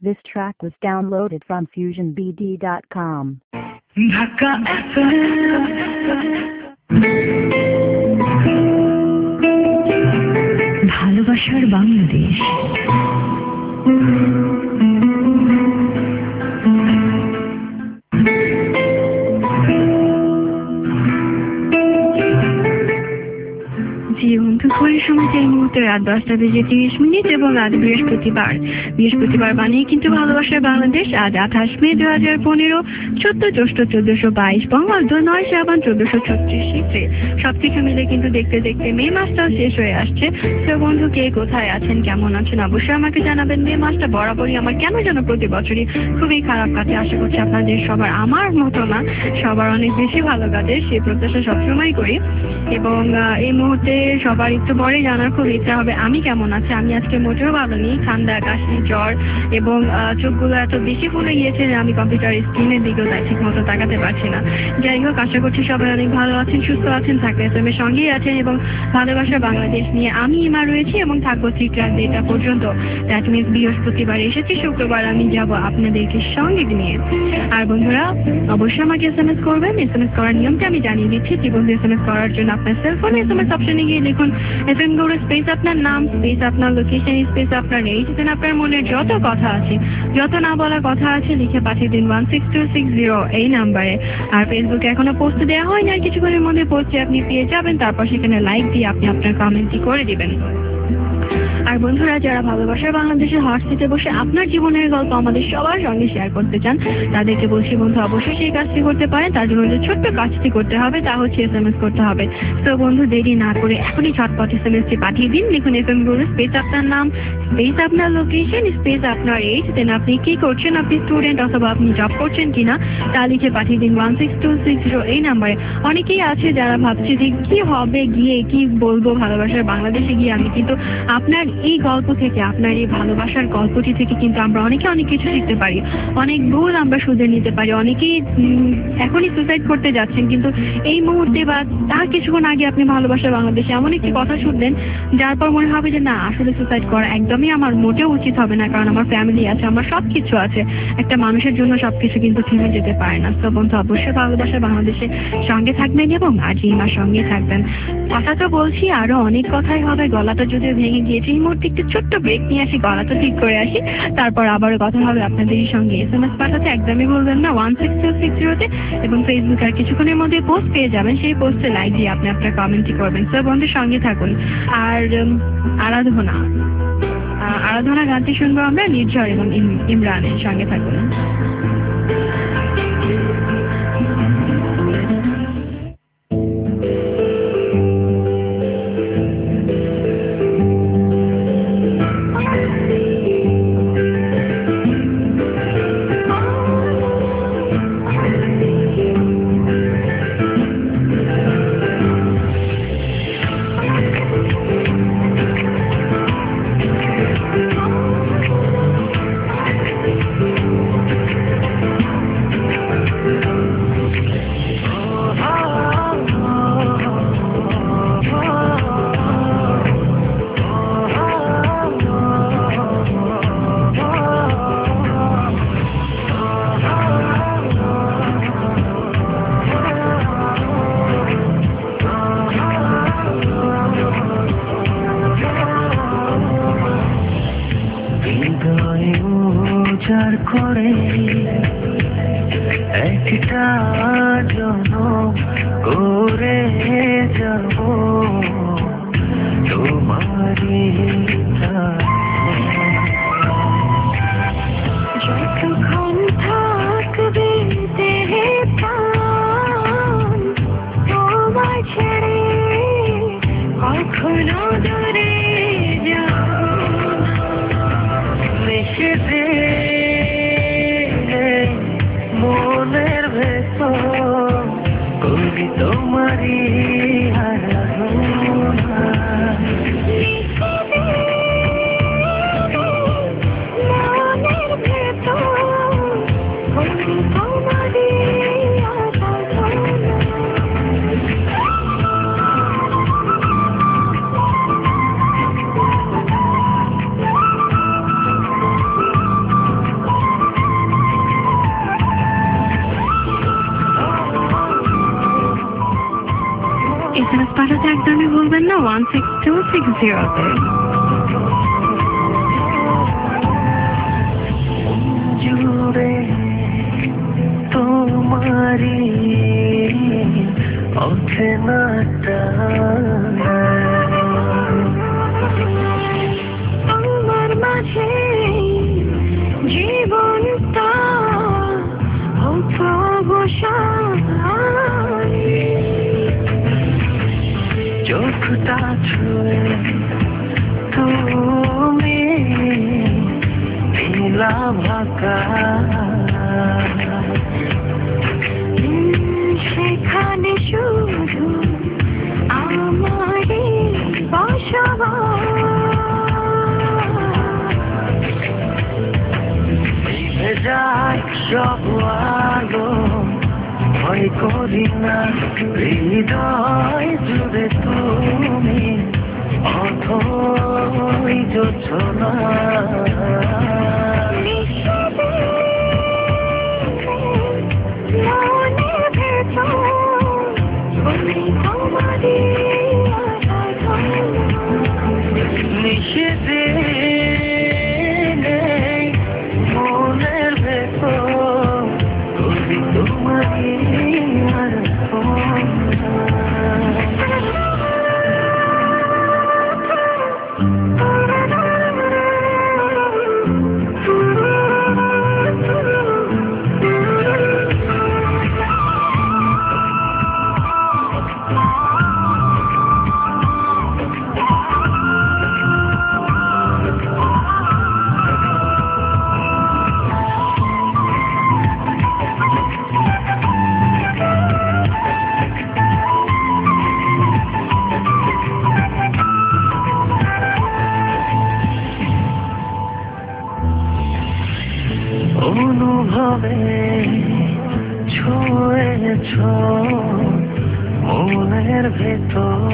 This track was downloaded from FusionBD.com. Dhaka FM ভালোবাসার বাংলাদেশ। দুপুরের সময় এই মুহূর্তে রাত 10:30 এবং আজ বৃহস্পতিবার বানিয়ে কিন্তু ভালোবাসার বাংলাদেশ। আজ 28 মে 2015, 14 জ্যৈষ্ঠ 1422 বঙ্গাব্দ, 9 শ্রাবণ 1436 হিজরি। সবকিছু মিলে কিন্তু দেখতে দেখতে মে মাসটাও শেষ হয়ে আসছে। তো বন্ধু, কে কোথায় আছেন, কেমন আছেন, অবশ্যই আমাকে জানাবেন। মে মাসটা বরাবরই আমার কেন যেন প্রতি বছরই খুবই খারাপ কাটে। আশা করছি আপনাদের সবার আমার মতো না, সবার অনেক বেশি ভালো কাটে, সেই প্রত্যাশা সবসময় করি। এবং এই মুহূর্তে সবার একটু পরে জানার খুব ইচ্ছা হবে আমি কেমন আছি। আমি আজকে মোটেও ভালো নেই, ঠান্ডা, কাশি, জ্বর এবং চোখগুলো এত বেশি ফুলে গিয়েছে যে আমি কম্পিউটার স্ক্রিনের দিকেও ঠিক মতো তাকাতে পারছি না। যাই হোক, আশা করছি সবাই অনেক ভালো আছেন, সুস্থ আছেন, থাকতে এসএমের সঙ্গেই আছেন এবং ভালোবাসা বাংলাদেশ নিয়ে আমি ইমা রয়েছি এবং থাকবো ঠিক রাত 2টা পর্যন্ত। দ্যাট মিনস বৃহস্পতিবার এসেছি, শুক্রবার আমি যাব আপনাদেরকে সঙ্গে নিয়ে। আর বন্ধুরা, অবশ্যই আমাকে এসএমএস করবেন। এসএমএস করার নিয়মটা আমি জানিয়ে দিচ্ছি। বন্ধু, এসএমএস করার জন্য আপনার সেলফোনে এসএমএস অপশনে গিয়ে লিখুন FM গৌড় স্পেস আপনার নাম, স্পেস আপনার লোকেশন, স্পেস আপনার এইজ, দেন আপনার মনের যত কথা আছে, যত না বলা কথা আছে লিখে পাঠিয়ে দিন 16260 এই নাম্বারে। আর ফেসবুকে এখনো পোস্ট দেওয়া হয়নি, আর কিছুক্ষণের মধ্যে পোস্টে আপনি পেয়ে যাবেন। তারপর সেখানে লাইক দিয়ে আপনি আপনার কমেন্টটি করে দিবেন। আর বন্ধুরা, যারা ভালোবাসার বাংলাদেশের হট সিটে বসে আপনার জীবনের গল্প আমাদের সবার সঙ্গে শেয়ার করতে চান, তাদেরকে বলছি বন্ধু, অবশ্যই সেই কাজটি করতে পারেন। তার জন্য যে ছোট্ট কাজটি করতে হবে তা হচ্ছে এসএমএস করতে হবে। তো বন্ধু, দেরি না করে এখনই ঝটপট এসএমএসটি পাঠিয়ে দিন। লিখুন FM গৌড় স্পেস আপনার নাম, স্পেস আপনার লোকেশন, স্পেস আপনার এইজ, দেন আপনি কি করছেন, আপনি স্টুডেন্ট অথবা আপনি জব করছেন কিনা তা লিখে পাঠিয়ে দিন 16260 এই নাম্বারে। অনেকেই আছে যারা ভাবছে যে কি হবে গিয়ে, কি বলবো ভালোবাসার বাংলাদেশে গিয়ে। আমি কিন্তু আপনার এই গল্প থেকে, আপনার এই ভালোবাসার গল্পটি থেকে কিন্তু আমরা অনেকে অনেক কিছু শিখতে পারি, অনেক ভুল আমরা শুধরে নিতে পারি। অনেকেই এখনই সুসাইড করতে যাচ্ছেন, কিন্তু এই মুহূর্তে বা তার কিছুক্ষণ আগে আপনি ভালোবাসার বাংলাদেশে এমন একটি কথা শুনলেন যার পর মনে হবে যে না, আসলে সুসাইড করা একদমই আমার মোটেও উচিত হবে না, কারণ আমার ফ্যামিলি আছে, আমার সব কিছু আছে। একটা মানুষের জন্য সবকিছু কিন্তু থেমে যেতে পারে না। তো বন্ধু, অবশ্যই ভালোবাসার বাংলাদেশে সঙ্গে থাকবেন এবং আজ ইমার সঙ্গে থাকবেন। কথা তো বলছি, আরো অনেক কথাই হবে, গলাটা যদি ভেঙে গিয়েছে। এই মুহূর্তে একটু ছোট্ট ব্রেক নিয়ে আসি, গলাটা ঠিক করে আসি, তারপর আবারও কথা হবে আপনাদের সঙ্গে। এসএমএস পাঠাতে একদমই ভুলবেন না 16260 এবং ফেসবুক আর কিছুক্ষণের মধ্যে পোস্ট পেয়ে যাবেন, সেই পোস্টে লাইক দিয়ে আপনি আপনার কমেন্টই করবেন। তো বন্ধুর সঙ্গে থাকুন। আর আরাধনা গানটি শুনবো আমরা নির্ঝর এবং ইমরানের। সঙ্গে থাকুন। করে একটা জনম করে যাব তোমারই যতক্ষণ থাকবে দেহে প্রাণ, তোমায় ছেড়ে কখনো দূরে মিশে মনের ভেতর করি তোমারই আরাধনা। পাঠাতে একদমই ভুলবেন না 16260-তে। জুড়ে তোমারি অচেনাটা আমার মাঝে জীবনটা চোখটা ছুঁয়ে তুমি নীলা ভাকা সেখানে শুধু আমারই বসবাস যায় সব আলো ভয় করি না হৃদয় জুড়ে তুমি অথই যোছনা নিষেধে নেই মনের ভেতর কবি তোমারি আর অনুভবে ছুঁয়েছ মনের ভেতর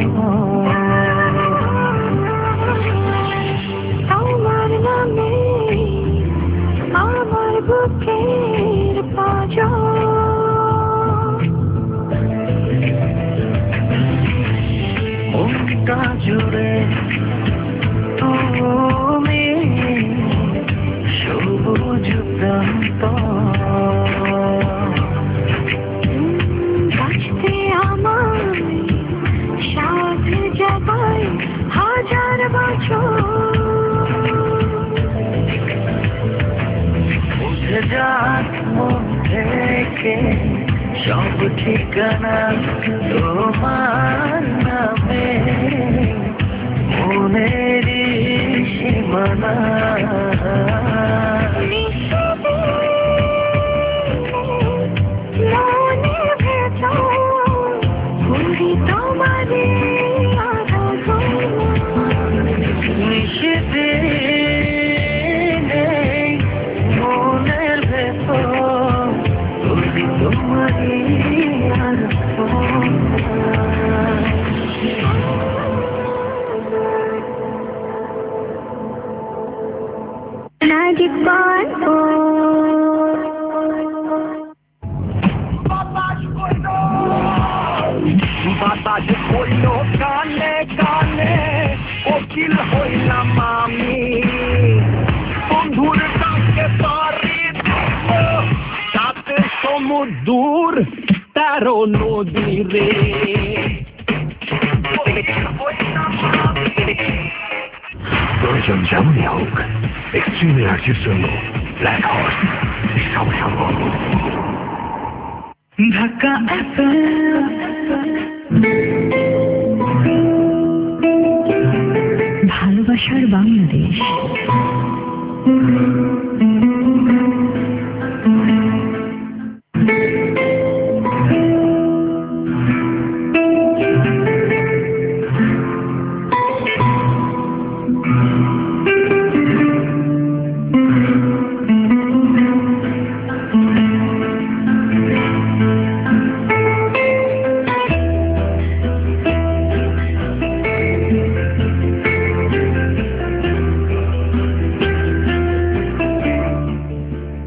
আমার নামে আমার বুকের মনটা জুড়ে তুমি সবুজ প্রান্ত বাঁচতে আমার সাথে যাবাই 1000 বছর উঠে যাক মন থেকে সব ঠিকানা তোমার নামে মনেরই সীমানা নিষেধে নেই মনের ভেতর কবি তোমারি আর 95. বাতাস হইল কানে কানে কোকিল হইলাম আমি বন্ধুর ডাকে পারি তাতে সমুদ্র 13 নদী রে প্রয়োজন যেমনই হোক এক্সট্রিম এনার্জির জন্য ব্ল্যাক হর্স সবসময় ঢাকা এফএম ভালোবাসার বাংলাদেশ।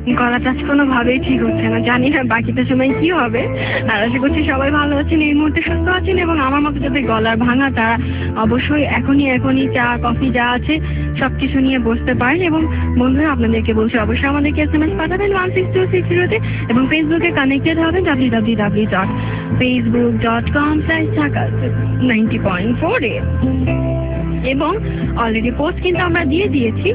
গলাটা কোনোভাবেই ঠিক হচ্ছে না, জানি না বাকিটা সময় কি হবে। আর আশা করছি সবাই ভালো আছেন, এই মুহূর্তে সুস্থ আছেন, এবং আমার মতো যাদের গলার ভাঙা তারা অবশ্যই এখনই চা কফি যা আছে সবকিছু নিয়ে বসতে পারেন। এবং বন্ধুরা আপনাদেরকে বলছি অবশ্যই আমাদেরকে SMS পাঠাবেন 16260-তে, এবং ফেসবুকে কানেক্টেড হবেন www.facebook.com/dhaka90.4-এ। এবং অলরেডি পোস্ট কিন্তু আমরা দিয়ে দিয়েছি।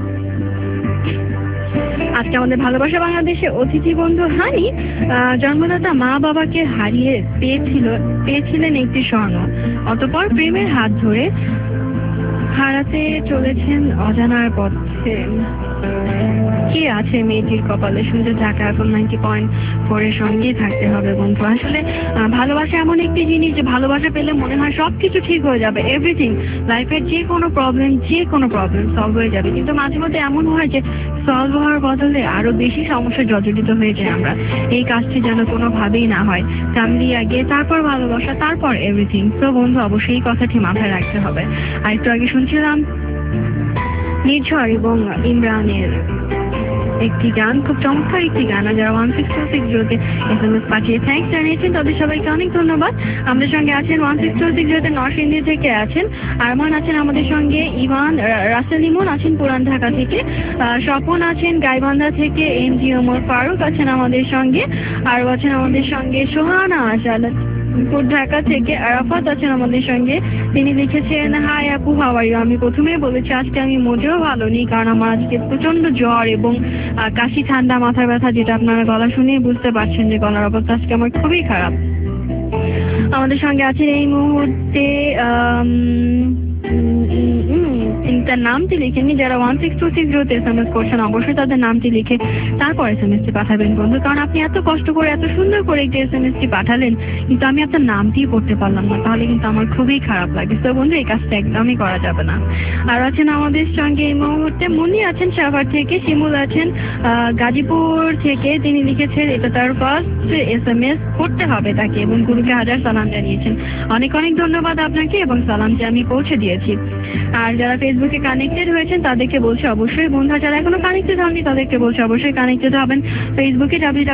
আজকে আমাদের ভালোবাসা বাংলাদেশে অতিথি বন্ধু হানি জন্মদাতা মা বাবাকে হারিয়ে পেয়েছিলেন একটি স্বর্ণ, অতঃপর প্রেমের হাত ধরে হারাতে চলেছেন অজানার পথে। কে আছে মেয়েটির কপালে? শুনতে থাকা এখন 90.4-এর সঙ্গেই থাকতে হবে বন্ধু। আসলে ভালোবাসা এমন একটি জিনিস যে ভালোবাসা পেলে মনে হয় সবকিছু ঠিক হয়ে যাবে, এভরিথিং, লাইফের যে কোনো প্রবলেম সলভ হয়ে যাবে। কিন্তু মাঝে মধ্যে এমন হয় যে সলভ হওয়ার বদলে আরো বেশি সমস্যা জর্জরিত হয়ে যায় আমরা। এই কাজটি যেন কোনোভাবেই না হয়। ফ্যামিলি আগে, তারপর ভালোবাসা, তারপর এভরিথিং। তো বন্ধু অবশ্যই এই কথাটি মাথায় রাখতে হবে। আর একটু আগে শুনছিলাম নির্ঝর এবং ইমরানের একটি গান, খুব চমৎকার একটি গান। আর যারা 16260-তে SMS পাঠিয়ে থ্যাঙ্কস জানিয়েছেন তাদের সবাইকে অনেক ধন্যবাদ। আমাদের সঙ্গে আছেন 16260-তে নরসিংদী থেকে আছেন আরমান, আছেন আমাদের সঙ্গে ইভান, রাসেল ইমন আছেন পুরান ঢাকা থেকে, স্বপন আছেন গাইবান্ধা থেকে, MG ওমর ফারুক আছেন আমাদের সঙ্গে, আরও আছেন আমাদের সঙ্গে সোহানা আশাল ঢাকা থেকে, আরাফাত আছেন আমাদের সঙ্গে। তিনি লিখেছেন হাই আপু, হাউ আর ইউ। আমি প্রথমেই বলেছি আজকে আমি মোটেও ভালো নেই, কারণ আমার আজকে প্রচন্ড জ্বর এবং কাশি, ঠান্ডা, মাথা ব্যথা, যেটা আপনারা গলা শুনেই বুঝতে পারছেন যে গলার অবস্থা আজকে আমার খুবই খারাপ। আমাদের সঙ্গে আছেন এই মুহূর্তে তার নামটি লিখেনি। যারা 16260-তে SMS করছেন অবশ্যই তাদের নামটি লিখে তারপর SMS-টি পাঠাবেন বন্ধু, কারণ আপনি এত কষ্ট করে এত সুন্দর করে একটি SMS-টি পাঠালেন, কিন্তু আমি আপনার নামটিই পড়তে পারলাম না, তাহলে কিন্তু আমার খুবই খারাপ লাগে। তো বন্ধু এই কাজটা একদমই করা যাবে না। আর আছেন আমাদের সঙ্গে এই মুহূর্তে মুন্নি আছেন সাভার থেকে, শিমুল আছেন গাজীপুর থেকে। তিনি লিখেছেন এটা তার ফার্স্ট SMS করতে হবে তাকে, এবং গুরুকে হাজার সালাম জানিয়েছেন। অনেক অনেক ধন্যবাদ আপনাকে, এবং সালামটি আমি পৌঁছে দিয়েছি। আর যারা ফেসবুকে কানেক্টেড হয়েছেন তাদেরকে বলছে অবশ্যই বন্ধুরা, যারা এখনো কানেক্টেড হননি তাদেরকে বলছে অবশ্যই কানেক্টেড হবেন ফেসবুকে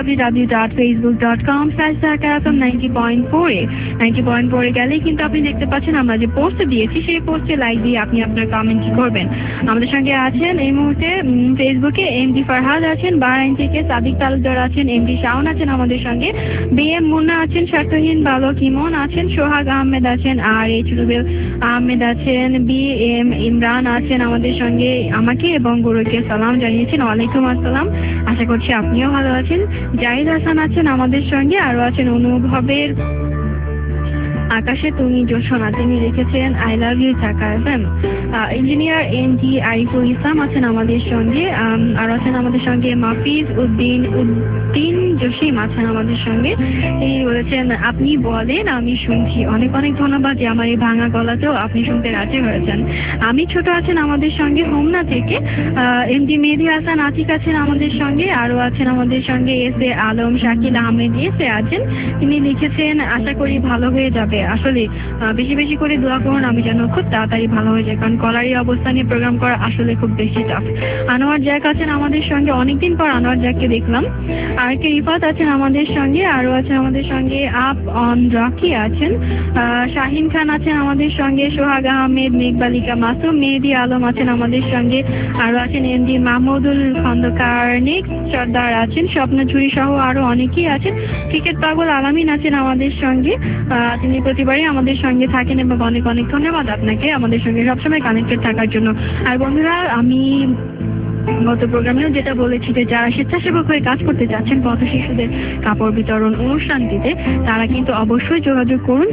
www.facebook.com/dhaka90.4-এ। 90.4-এ গেলেই কিন্তু আপনি দেখতে পাচ্ছেন আমরা যে পোস্ট দিয়েছি সেই পোস্টে লাইক দিয়ে আপনি আপনার কমেন্টটি করবেন। আমাদের সঙ্গে আছেন এই মুহূর্তে ফেসবুকে MD ফারহাদ আছেন বাহরাইন থেকে, সাদিক তালুকদার আছেন, MD শাওন আছেন আমাদের সঙ্গে, BM মুন্না আছেন, স্বার্থহীন বালক ইমন আছেন, সোহাগ আহমেদ আছেন, RH রুবেল আহমেদ আছেন, BM ইমরান আছেন আমাদের সঙ্গে। আমাকে এবং গুরুকে সালাম জানিয়েছেন, ওয়ালাইকুম আসসালাম। আশা করছি আপনিও ভালো আছেন। জাহিদ হাসান আছেন আমাদের সঙ্গে, আরো আছেন অনুভবের আকাশে তুমি জোসনা, তিনি লিখেছেন I love you Dhaka FM। Engineer NG Ariful Islam আছেন আমাদের সঙ্গে, আর আছেন আমাদের সঙ্গে মাফিজ উদ্দিন জসিম আছেন আমাদের সঙ্গে। তিনি বলেছেন আপনি বলেন আমি শুনছি। অনেক অনেক ধন্যবাদ যে আমার এই ভাঙা গলাতেও আপনি শুনতে রাজি হয়েছেন। আমি ছোট আছেন আমাদের সঙ্গে হোমনা থেকে, MD মেহেদি হাসান আতিক আছেন আমাদের সঙ্গে, আরও আছেন আমাদের সঙ্গে SA আলম, শাকিল আহমেদ SA আছেন। তিনি লিখেছেন আশা করি ভালো হয়ে যাবে। আসলে বেশি বেশি করে দোয়া করুন আমি যেন খুব তাড়াতাড়ি ভালো হয়ে যায়, কারণ গলার এই অবস্থা নিয়ে প্রোগ্রাম করা আসলে খুব বেশি টাফ। আনোয়ার জ্যাক আছেন আমাদের সঙ্গে, অনেকদিন পর আনোয়ার জ্যাককে দেখলাম। আর কে রিফাত আছেন আমাদের সঙ্গে, আরও আছেন আমাদের সঙ্গে আপ অন রকি আছেন, শাহিন খান আছেন আমাদের সঙ্গে, সোহাগ আহমেদ, মেঘবালিকা মাসুম, মেহেদি আলম আছেন আমাদের সঙ্গে, আরও আছেন MD মাহমুদুল খন্দকার, নেক্সট সর্দার আছেন, স্বপ্নঝুরি সহ আরো অনেকেই আছেন। ক্রিকেট পাগল আলামিন আছেন আমাদের সঙ্গে, তিনি প্রতিবারই আমাদের সঙ্গে থাকেন, এবং অনেক অনেক ধন্যবাদ আপনাকে আমাদের সঙ্গে সবসময় কানেক্টেড থাকার জন্য। আর বন্ধুরা, আমি গত প্রোগ্রামেও যেটা বলেছি যে যারা স্বেচ্ছাসেবক হয়ে কাজ করতে যাচ্ছেন পথ শিশুদের কাপড় বিতরণ অনুষ্ঠানটিতে, তারা কিন্তু অবশ্যই যোগাযোগ করুন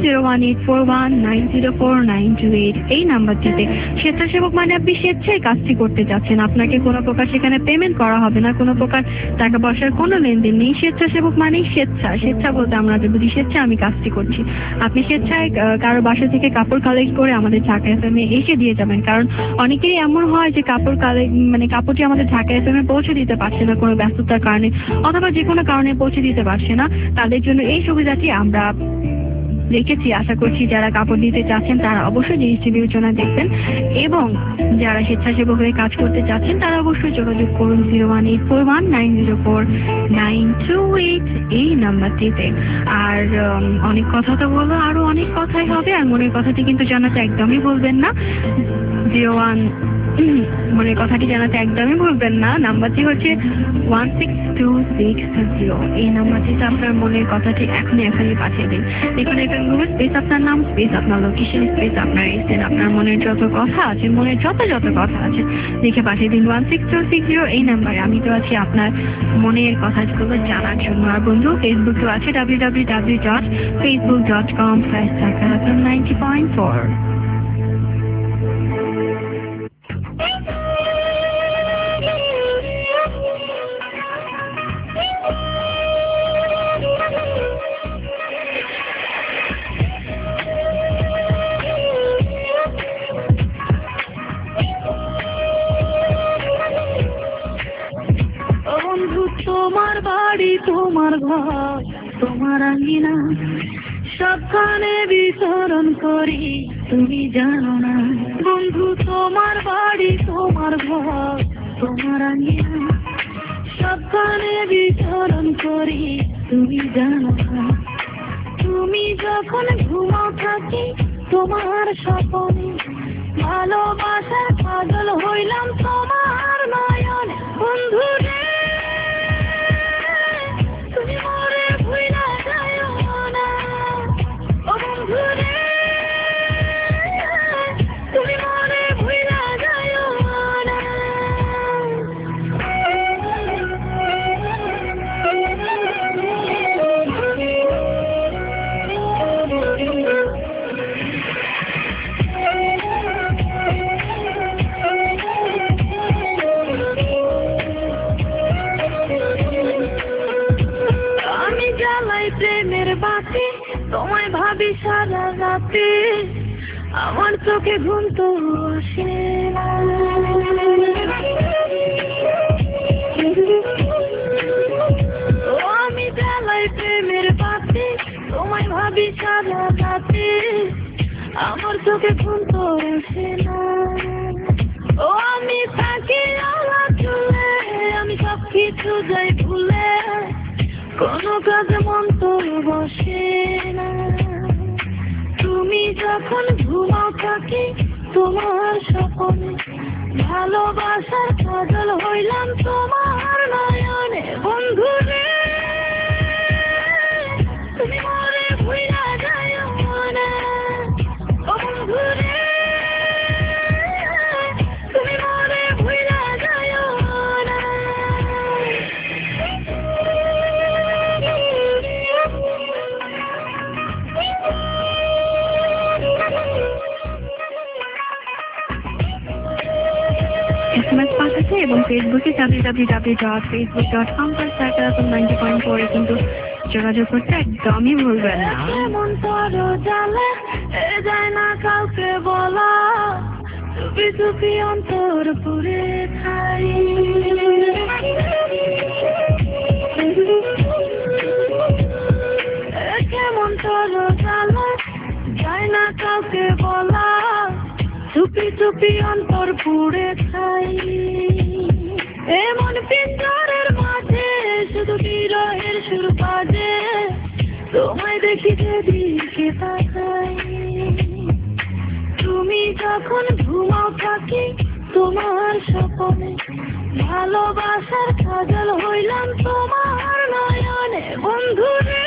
01841904928 এই নাম্বারটিতে। স্বেচ্ছাসেবক মানে আপনি স্বেচ্ছায় কাজটি করতে যাচ্ছেন, আপনাকে কোনো প্রকার সেখানে পেমেন্ট করা হবে না, কোনো প্রকার টাকা পয়সার কোনো লেনদেন নেই। স্বেচ্ছাসেবক মানেই স্বেচ্ছা বলতে আমরা বুঝি স্বেচ্ছা আমি কাজটি করছি। আপনি স্বেচ্ছায় কারো বাসা থেকে কাপড় কালেক্ট করে আমাদের ঢাকা FM-এ এসে দিয়ে যাবেন, কারণ অনেকেরই এমন হয় যে কাপড়টি আমাদের ঢাকা FM-এ পৌঁছে দিতে পারছে না কোনো ব্যস্ততার কারণে, অথবা যে কোনো কারণে পৌঁছে দিতে পারছে না। তাদের জন্য এই সুবিধাটি আমরা রেখেছি। আশা করছি যারা কাপড় দিতে চাচ্ছেন তারা অবশ্যই জিনিসটি বিবেচনা দেখবেন, এবং যারা স্বেচ্ছাসেবক হয়ে কাজ করতে চাচ্ছেন তারা অবশ্যই যোগাযোগ করুন 01841904928 এই নাম্বারটিতে। আর অনেক কথা তো বলো, আরো অনেক কথাই হবে, আর মনের কথাটি কিন্তু জানাতে একদমই ভুলবেন না। মনের কথাটি জানাতে একদমই ভুলবেন না। নাম্বারটি হচ্ছে 16260। এই নাম্বারটিতে আপনার মনের কথাটি এখনই পাঠিয়ে দিন। দেখুন এখানে স্পেস আপনার নাম, স্পেস আপনার লোকেশন, স্পেস আপনার এসেন, আপনার মনের যত কথা আছে, মনের যত কথা আছে লিখে পাঠিয়ে দিন 16260 এই নাম্বারে। আমি তো আছি আপনার মনের কথাগুলো জানার জন্য। আর বন্ধু ফেসবুক তো আছে www.facebook.com/90.4। তোমার বাড়ি, তোমার ঘর, তোমার আঙ্গিনা, সবখানে বিচরণ করি, তুমি জানো না বন্ধু। তোমার বাড়ি, তোমার ঘর, তোমার আঙ্গিনা, সবখানে বিচরণ করি, তুমি জানো না। তুমি যখন ঘুমাও থাকি তোমার স্বপ্নে, ভালোবাসার পাগল হইলাম তোমার নয়নে বন্ধু রে। তুমি মরে ভুইলা যাইও না ও বন্ধু রে, তুমি মরে ভুইলা যাইও না। প্রেমের বাতি তোমায় ভাবি সারা রাতে, আমার চোখে ঘুম তো আসে না। আমি জ্বালাই প্রেমের বাতি তোমায় ভাবি সারা রাতে, আমার চোখে ঘুম তো আসে না। ও আমি থাকি আমার চুলে, আমি সব কিছু যাই ভুলে, কোনো কাজে মন তোর বসে না। তুমি যখন ঘুমাও থাকি তোমার স্বপ্নে, ভালোবাসার পাগল হইলাম তোমার নয়নে বন্ধু রে। তুমি মরে ভুইলা যাইও না ও বন্ধু রে, তুমি মরে ভুইলা যাইও না। SMS পাঠাতে এবং ফেসবুকে www.facebook.com/90.4 কিন্তু যোগাযোগ করতে একদমই ভুলবেন না। মন তোর জালে যায় না কাউকে বলা, চুপি চুপি অন্তর পুরে খাই। কেমন তোর জালে যায় না কাউকে বলা, চুপি চুপি অন্তর পুড়ে খাই। এমন পিঞ্জরের মাঝে শুধু বিরহের সুর বাজে, তোমায় দেখি যেদিকে তাকাই। তুমি যখন ঘুমাও থাকি তোমার স্বপ্নে, ভালোবাসার কাজল হইলাম তোমার নয়নে বন্ধু রে।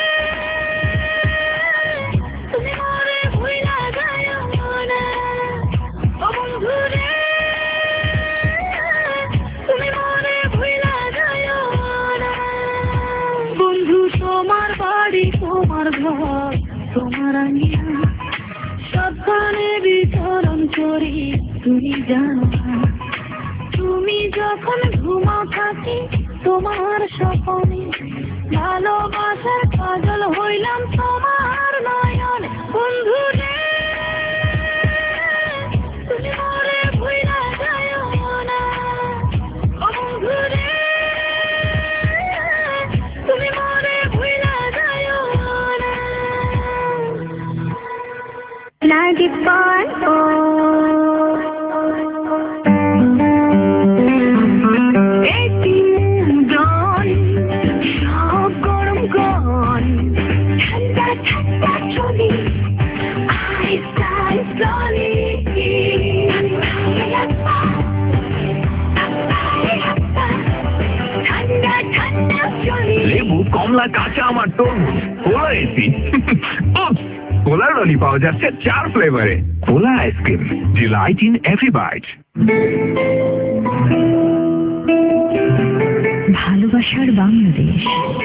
তুমি মরে ভুইলা যাইও না ও বন্ধু রে, তুমি মরে ভুইলা যাইও না। বন্ধু তোমার বাড়ি, তোমার ঘর, তোমার আঙ্গিনা, সবখানে বিচরণ করি, তুমি জানো না। তুমি যখন ঘুমাও থাকি তোমার স্বপ্নে, ভালোবাসার পাগল হইলাম তোমার নয়নে বন্ধু রে। তুমি মরে ভুইলা যাইও না ও বন্ধু রে, তুমি মরে ভুইলা যাইও না। ঠান্ডা চলি লেবু, কমলা, কাঁচা আমার তরমুজ, কোলা এসি, কোলার ললি পাওয়া যাচ্ছে 4 ফ্লেভারে। Cola ice cream, delight in every bite. ভালোবাসার বাংলাদেশ।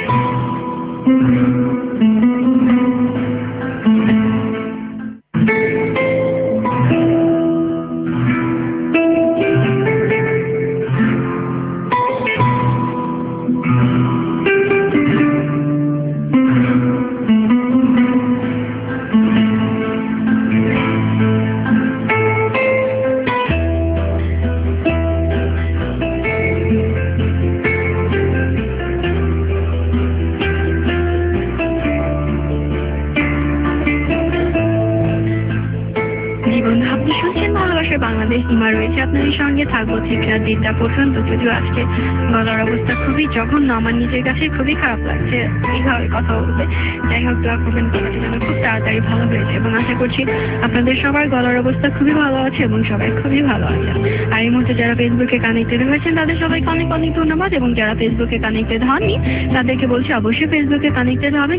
বাংলাদেশ সীমা রয়েছে, আপনাদের সঙ্গে থাকবো ঠিক রাত 1টা পর্যন্ত। যদিও আজকে গলার অবস্থা খুবই জঘন্য, আমার নিজের কাছে খুবই খারাপ লাগছে এইভাবে কথা বলতে। যাই হোক, দোয়া করবেন কথাটি যেন খুব তাড়াতাড়ি ভালো হয়েছে, এবং আশা করছি আপনাদের সবার গলার অবস্থা খুবই ভালো আছে এবং সবাই খুবই ভালো আছেন। আর এই মুহূর্তে যারা ফেসবুকে কানেক্টেড হয়েছেন তাদের সবাইকে অনেক অনেক ধন্যবাদ, এবং যারা ফেসবুকে কানেক্টেড হননি তাদেরকে বলছি অবশ্যই ফেসবুকে কানেক্টেড হবেন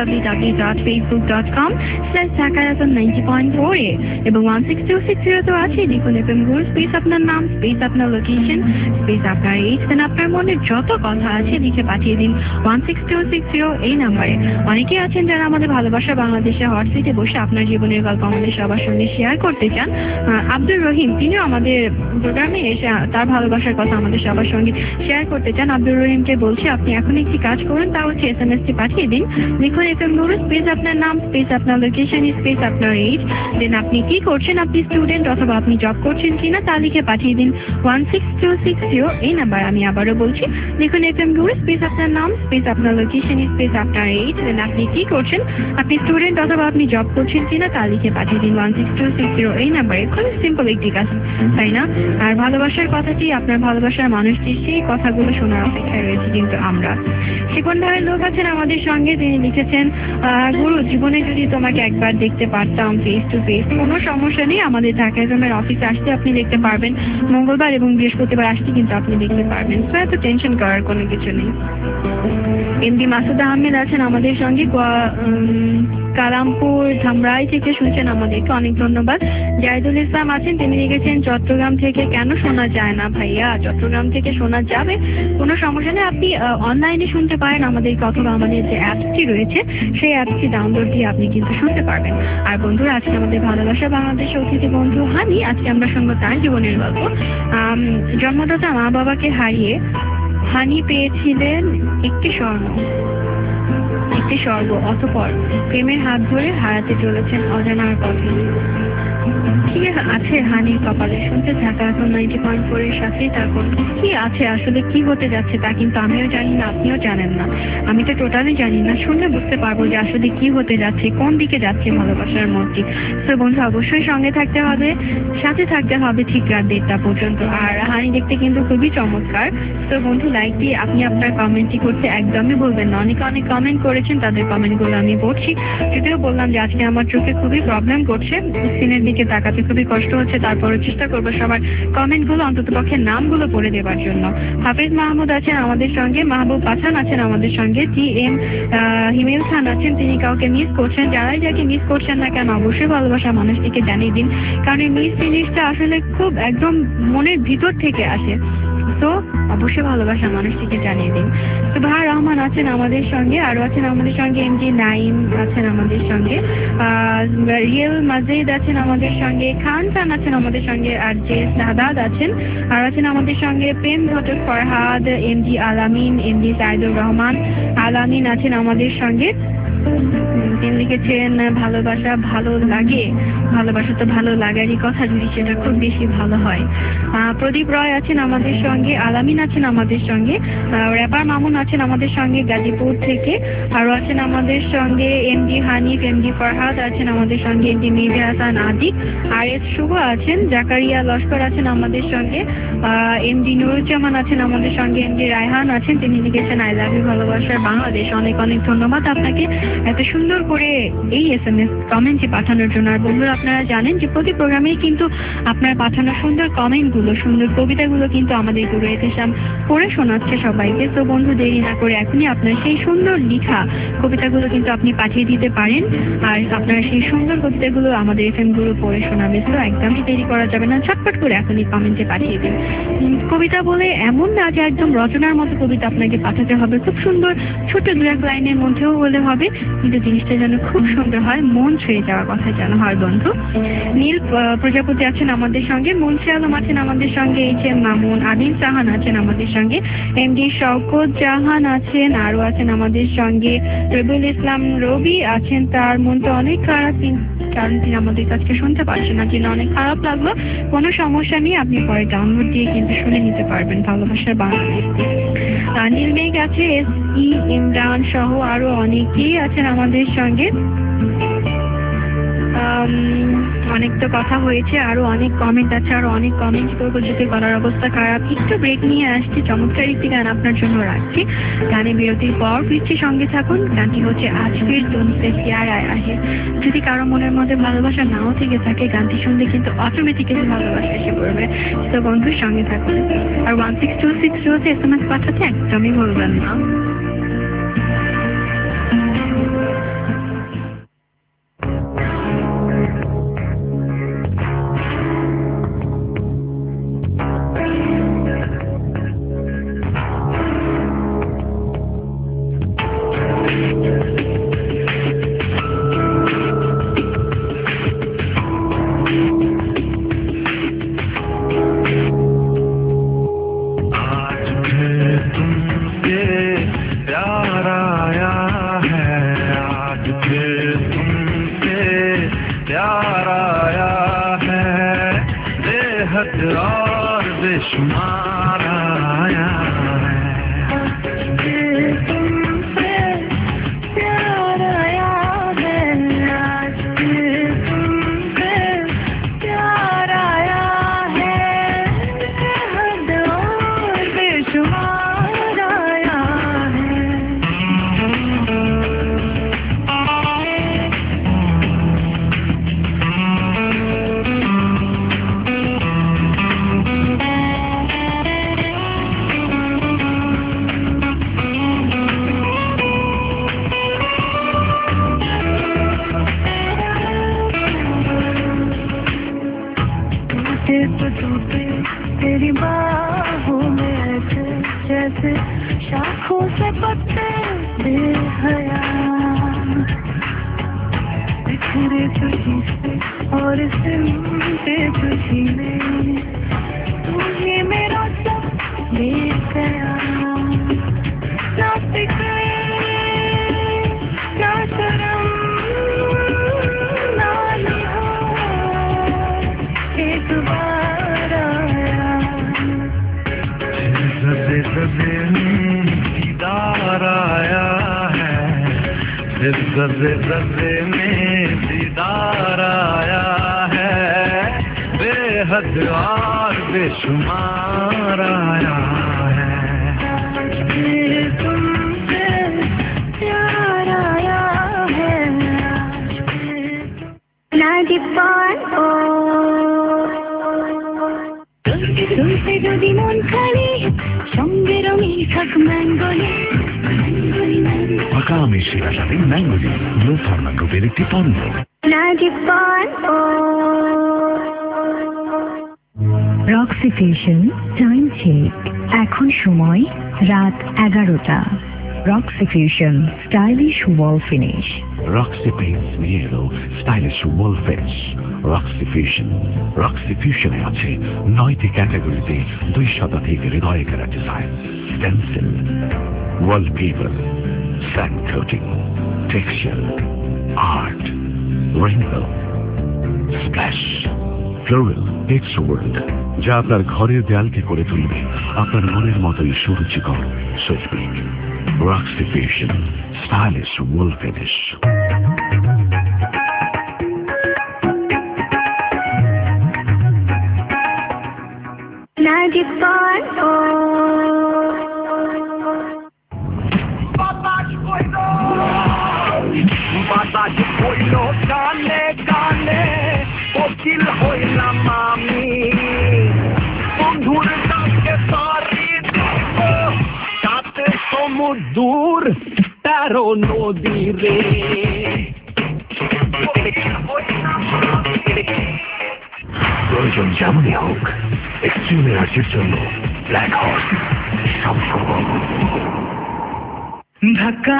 www.facebook.com/dhaka90.4 এ, এবং 16260 তো আছে। লিখুন FM গুরু, স্পেস আপনার নাম, স্পেস আপনার লোকেশন, স্পেস আপনার এইজ, দেন আপনার মনে যত কথা আছে লিখে পাঠিয়ে দিন 16260 এই নাম্বারে। অনেকেই আছেন যারা আমাদের ভালোবাসা বাংলাদেশে হট সিটে বসে আপনার জীবনের গল্প আমাদের সবার সঙ্গে শেয়ার করতে চান। আব্দুর রহিম, তিনিও আমাদের প্রোগ্রামে এসে তার ভালোবাসার কথা আমাদের সবার সঙ্গে শেয়ার করতে চান। আব্দুর রহিমকে বলছি আপনি এখন একটি কাজ করুন, তা হচ্ছে SMS-টি পাঠিয়ে দিন। লিখুন FM গুরু, স্পেস আপনার নাম, স্পেস আপনার লোকেশন, স্পেস আপনার এইজ, দেন আপনি কি করছেন, আপনি স্টুডেন্ট অথবা আপনি জব করছেন কিনা তা লিখে পাঠিয়ে দিন 16260 এই নাম্বার। আমি আবারও বলছি, লিখুন FM গুরু, স্পেস আপনার নাম, স্পেস আপনার লোকেশন, স্পেস আপনার এইজ, দেন আপনি কি করছেন, আপনি স্টুডেন্ট অথবা আপনি জব করছেন কিনা তা লিখে পাঠিয়ে দিন 16260 এই নাম্বারে। খুব সিম্পল একটি কাজ, তাই না? আর ভালোবাসার কথাটি, আপনার ভালোবাসার মানুষটি, সেই কথাগুলো শোনার অপেক্ষায় রয়েছে কিন্তু আমরা। সেকন্ডারের লোক আছেন আমাদের সঙ্গে, তিনি লিখেছেন গুরু, জীবনে যদি তোমাকে একবার দেখতে পারতাম ফেস টু ফেস। কোনো সমস্যা নেই, আমাদের ঢাকা এফএমের অফিসে আসতে আপনি দেখতে পারবেন, মঙ্গলবার এবং বৃহস্পতিবার আসতে কিন্তু আপনি দেখতে পারবেন। তো এত টেনশন করার কোনো কিছু নেই। MD মাসুদ আহমেদ আছেন আমাদের সঙ্গে, কালামপুর ধামরাই থেকে শুনছেন আমাদেরকে, অনেক ধন্যবাদ। জাহিদুল ইসলাম আছেন, তিনি লিখেছেন চট্টগ্রাম থেকে কেন শোনা যায় না ভাইয়া? চট্টগ্রাম থেকে শোনা যাবে, কোনো সমস্যা নেই, আপনি অনলাইনে শুনতে পারেন আমাদেরকে, অথবা আমাদের যে অ্যাপসটি রয়েছে সেই অ্যাপসটি ডাউনলোড দিয়ে আপনি কিন্তু শুনতে পারবেন। আর বন্ধুরা, আজকে আমাদের ভালোবাসা বাংলাদেশ অতিথি বন্ধু হানি, আজকে আমরা শুনবো তার জীবনের গল্প। জন্মদাতা মা বাবাকে হারিয়ে হানি পেয়েছিলেন একটি স্বর্গ, অতঃপর প্রেমের হাত ধরে হারাতে চলেছেন অজানার পথে। কি আছে হানির কপালে? শুনতে থাকা এখন 90.4 এর সাথে। তারপর কি আছে, আসলে কি হতে যাচ্ছে তা কিন্তু আমিও জানি না, আপনিও জানেন না, আমি তো টোটালি জানি না। শুনলে বুঝতে পারবো যে আসলে কি হতে যাচ্ছে, কোন দিকে যাচ্ছে ভালোবাসার মতটি। তো বন্ধু, অবশ্যই সঙ্গে থাকতে হবে, সাথে থাকতে হবে ঠিক রাত 1টা পর্যন্ত। আর হানি দেখতে কিন্তু খুবই চমৎকার। তো বন্ধু, লাইকটি আপনি আপনার কমেন্টটি করতে একদমই ভুলবেন না। অনেকে অনেক কমেন্ট করেছেন, তাদের কমেন্টগুলো আমি পড়ছি। যদিও বললাম যে আজকে আমার চোখে খুবই প্রবলেম করছে, স্ক্রিনের দিকে তাকাতে খুবই কষ্ট হচ্ছে, তারপরে চেষ্টা করবো সবার কমেন্টগুলো অন্তত পক্ষে নামগুলো পড়ে দেওয়ার জন্য। হাফিজ মাহমুদ আছেন আমাদের সঙ্গে, মাহবুব হাসান আছেন আমাদের সঙ্গে, TM হিমেল খান আছেন, তিনি কাউকে মিস করছেন। যারাই যাকে মিস করছেন না কেন, অবশ্যই ভালোবাসা মানুষটিকে জানিয়ে দিন, কারণ এই মিস জিনিসটা আসলে খুব একদম মনের ভিতর থেকে আসে। তো অবশ্যই ভালোবাসা মানুষটিকে জানিয়ে দিন। তো ভাই রহমান আছেন আমাদের সঙ্গে, আরো আছেন আমাদের সঙ্গে MG নাইম আছেন আমাদের সঙ্গে, রিয়েল মাজিদ আছেন আমাদের সঙ্গে, খান আছেন আমাদের সঙ্গে, আর যে সাদাত আছেন, আর আছেন আমাদের সঙ্গে প্রেম ঘটক ফরহাদ, MG আলামিন, MD সাইদুর রহমান আলামিন আছেন আমাদের সঙ্গে। তিনি লিখেছেন ভালোবাসা ভালো লাগে, ভালোবাসা তো ভালো লাগারই কথা, যদি সেটা খুব বেশি ভালো হয়। প্রদীপ রয় আছেন আমাদের সঙ্গে, আলামিন আছেন আমাদের সঙ্গে, র্যাপার মামুন আছেন আমাদের সঙ্গে গাজীপুর থেকে, আরো আছেন আমাদের সঙ্গে MD হানিফ, MD ফরহাদ আছেন আমাদের সঙ্গে, MD মেজে হাসান আদিক, RS শুভ আছেন, জাকারিয়া লস্কর আছেন আমাদের সঙ্গে, MD নুরুজ্জামান আছেন আমাদের সঙ্গে, MD রায়হান আছেন, তিনি লিখেছেন আই লাভ ইউ ভালোবাসার বাংলাদেশ। অনেক অনেক ধন্যবাদ আপনাকে। এত সুন্দর করে এই SMS কমেন্টে পাঠানোর জন্য। আর বন্ধুরা, আপনারা জানেন যে প্রতি প্রোগ্রামেই কিন্তু আপনার পাঠানো সুন্দর কমেন্টগুলো, সুন্দর কবিতাগুলো কিন্তু আমাদের গুরু এতেশাম পড়ে শোনাচ্ছে সবাইকে। তো বন্ধু, দেরি না করে এখনই আপনার সেই সুন্দর লেখা কবিতাগুলো কিন্তু আপনি পাঠিয়ে দিতে পারেন। আর আপনার সেই সুন্দর কবিতাগুলো আমাদের FM গুলো পড়ে শোনাবে। তো একদমই দেরি করা যাবে না, ঝটপট করে এখনই কমেন্টে পাঠিয়ে দিন। কবিতা বলে এমন না যে একদম রচনার মতো কবিতা আপনাকে পাঠাতে হবে, খুব সুন্দর ছোট 2-1 লাইনের মধ্যেও হলে হবে, কিন্তু জিনিসটা যেন খুব সুন্দর হয়, মন ছুঁয়ে যাওয়ার কথা যেন হয়। বন্ধু নীল প্রজাপতি আছেন আমাদের সঙ্গে, মুন্সি আলম আছেন আমাদের সঙ্গে, HM মামুন, আদিল জাহান আছেন আমাদের সঙ্গে, MD শওকত জাহান আছেন, আরো আছেন আমাদের সঙ্গে রবিউল ইসলাম রবি আছেন। তার মনটা অনেক খারাপ, কারণ তিনি আমাদের কাছে শুনতে পাচ্ছেন না। তিনি অনেক খারাপ লাগলো, কোনো সমস্যা নেই, আপনি পরে ডাউনলোড দিয়ে কিন্তু শুনে নিতে পারবেন ভালোবাসার বাংলাদেশ। নীল মেঘ আছে, SE ইমরান সহ আরো অনেকেই আছেন আমাদের সঙ্গে। অনেক তো কথা হয়েছে, আরো অনেক কমেন্ট আছে, আরো অনেক কমেন্ট করবো, যদি করার অবস্থা খারাপ। একটু ব্রেক নিয়ে আসছি, চমৎকার একটি গান আপনার জন্য রাখছি। গানে বিরতির পর ফিরছি, সঙ্গে থাকুন। গানটি হচ্ছে আজকের তুমসে প্যার আয়া হে। যদি কারো মনের মধ্যে ভালোবাসা নাও থেকে থাকে, গানটি শুনলে কিন্তু অটোমেটিক্যালি ভালোবাসা এসে পড়বে। তো বন্ধুর সঙ্গে থাকুন। আর 16260 SMS পাঠাতে একদমই ভুলবেন না। রক্সিফিউশন টাইম চেক, এখন সময় রাত 11টা। Roxy Fusion stylish wall finish. Roxy paints নিয়ে এলো স্টাইলিশ ওয়াল ফিনিশ রক্সিফিউশনে আছে 9টি ক্যাটাগরিতে 200 হৃদয় কেরা design, stencil, wallpaper, sand coating, texture, art, rainbow, splash, floral, text world, যা আপনার ঘরের দেয়ালকে করে তুলবে আপনার মনের মতোই সুরুচিকর। সুইচপিক রক্সিফিউশন স্টাইলিশ ওয়াল ফিনিশ। বাতাস হইল কানে কানে কোকিল হইলাম আমি বন্ধুর কাছে তারি দিব সাথে সমুদ্র 13 নদী রে প্রয়োজন যেমনই হোক এক্সট্রিম এনার্জির জন্য ব্ল্যাক হর্স সবসময় ঢাকা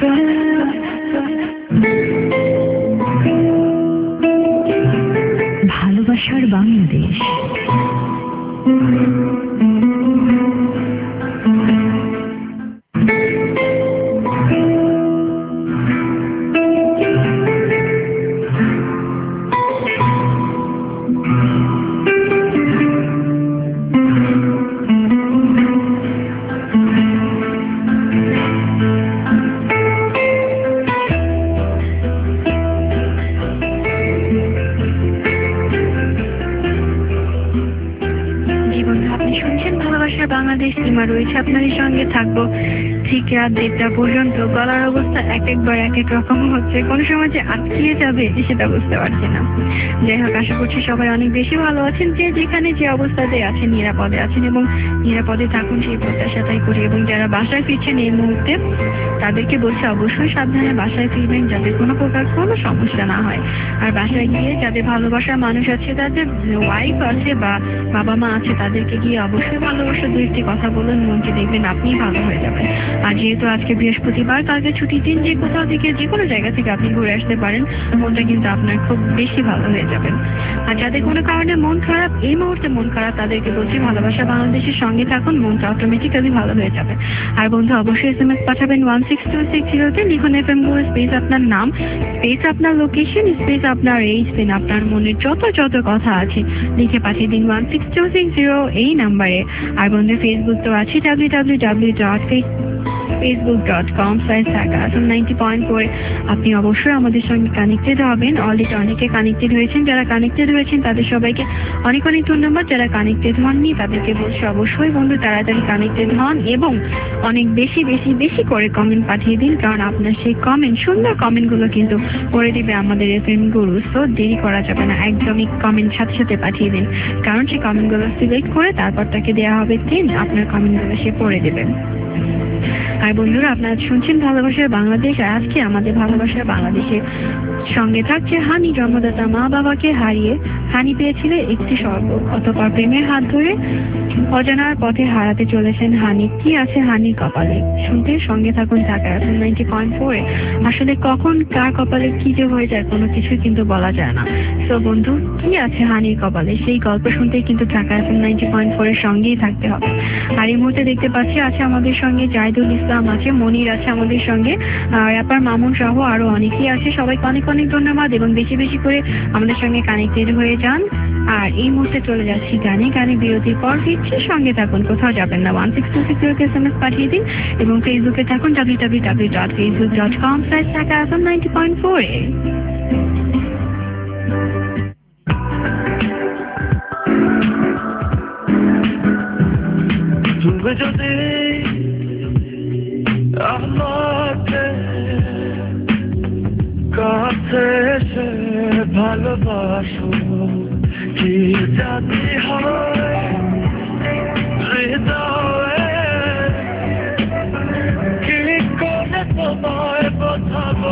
ভালোবাসার বাংলাদেশ। বাংলাদেশ সীমা রয়েছে আপনাদের সঙ্গে থাকবো ঠিক রাত 1টা পর্যন্ত। গলার অবস্থা একবার এক এক রকম হচ্ছে, কোন সময় যে আটকিয়ে যাবে সেটা বুঝতে পারছি না। যাই হোক, আশা করছি সবাই অনেক বেশি ভালো আছেন, যে যেখানে যে অবস্থাতে আছেন নিরাপদে আছেন এবং নিরাপদে থাকুন সেই প্রত্যাশাটাই করি। এবং যারা বাসায় ফিরছেন এই মুহূর্তে তাদেরকে বলছি অবশ্যই সাবধানে বাসায় ফিরবেন, যাতে কোনো প্রকার কোনো সমস্যা না হয়। আর বাসায় গিয়ে যাদের ভালোবাসার মানুষ আছে, তাদের ওয়াইফ আছে বা বাবা মা আছে, তাদেরকে গিয়ে অবশ্যই ভালোবাসা 2-1টি কথা বলুন, মনকে দেখবেন আপনি ভালো হয়ে যাবেন। আর যেহেতু আজকে বৃহস্পতিবার, কালকে ছুটির দিন, যে কোথাও থেকে যে কোনো জায়গা থেকে আপনি ঘুরে আসতে পারেন, মনটা কিন্তু আপনার খুব বেশি ভালো হয়ে যাবেন। আর যাদের কোনো কারণে মন খারাপ, এই মুহূর্তে মন খারাপ, তাদেরকে বলছি ভালোবাসা বাংলাদেশের সঙ্গে থাকুন, মনটা অটোমেটিক্যালি ভালো হয়ে যাবে। আর বন্ধু অবশ্যই SMS পাঠাবেন 16260-তে, লিখুন FM Go স্পেস আপনার নাম, স্পেস আপনার লোকেশন, স্পেস আপনার এই স্পেস আপনার মনের যত কথা আছে লিখে পাঠিয়ে দিন 16260 এই নাম্বারে। আর বন্ধু ফেসবুক তো আছে www.facebook.com/ঢাকা90.4। আপনি অবশ্যই আমাদের সঙ্গে কানেক্টেড হবেন। অলরেডি অনেকে কানেক্টেড হয়েছেন, যারা কানেক্টেড হয়েছেন তাদের সবাইকে অনেক অনেক ধন্যবাদ। যারা কানেক্টেড হননি তাদেরকে বলছি অবশ্যই বন্ধু তাড়াতাড়ি কানেক্টেড হন এবং অনেক বেশি বেশি বেশি করে কমেন্ট পাঠিয়ে দিন, কারণ আপনার সেই কমেন্ট, সুন্দর কমেন্টগুলো কিন্তু করে দিবে আমাদের FM গুরু। সো দেরি করা যাবে না, একদমই কমেন্ট সাথে সাথে পাঠিয়ে দিন, কারণ সেই কমেন্টগুলো সিলেক্ট করে তারপর তাকে দেওয়া হবে 10, আপনার কমেন্টগুলো সে পড়ে দেবেন। আর বন্ধুরা, আপনারা শুনছেন ভালোবাসার বাংলাদেশ। আর আজকে আমাদের ভালোবাসার বাংলাদেশের সঙ্গে থাকছে হানি। জন্মদাতা মা বাবাকে হারিয়ে হানি পেয়েছিল একটি স্বর্গ, অতঃপর প্রেমের হাত ধরে অজানার পথে হারাতে চলেছেন হানি। কি আছে হানির কপালে, শুনতে সঙ্গে থাকুন ঢাকা 90.4। আসলে কখন কার কপালে কি যে হয়ে যায় কোনো কিছুই কিন্তু বলা যায় না। তো বন্ধু, কি আছে হানির কপালে, সেই গল্প শুনতেই কিন্তু ঢাকা 90.4 এর সঙ্গেই থাকতে হবে। আর এই মুহূর্তে দেখতে পাচ্ছি আছে আমাদের সঙ্গে জাহিদুল ইসলাম আছে, মনির আছে আমাদের সঙ্গে, র্যাপার মামুন সহ আরো অনেকেই আছে। সবাইকে অনেক অনেক ধন্যবাদ এবং বেশি বেশি করে আমাদের সঙ্গে কানেক্টেড হয়ে যান। আর এই মুহূর্তে চলে যাচ্ছি গানে বিরতির পর ফিরছি, সঙ্গে থাকুন, কোথাও যাবেন না। 16260 SMS পাঠিয়ে দিন এবং ফেসবুকে থাকুন www.facebook.com/ঢাকা90.4। তুমি যদি আমাকে কাছে এসে ভালোবাসো, কি জানি হয় হৃদয়ে, কি করে তোমায় বোঝাবো,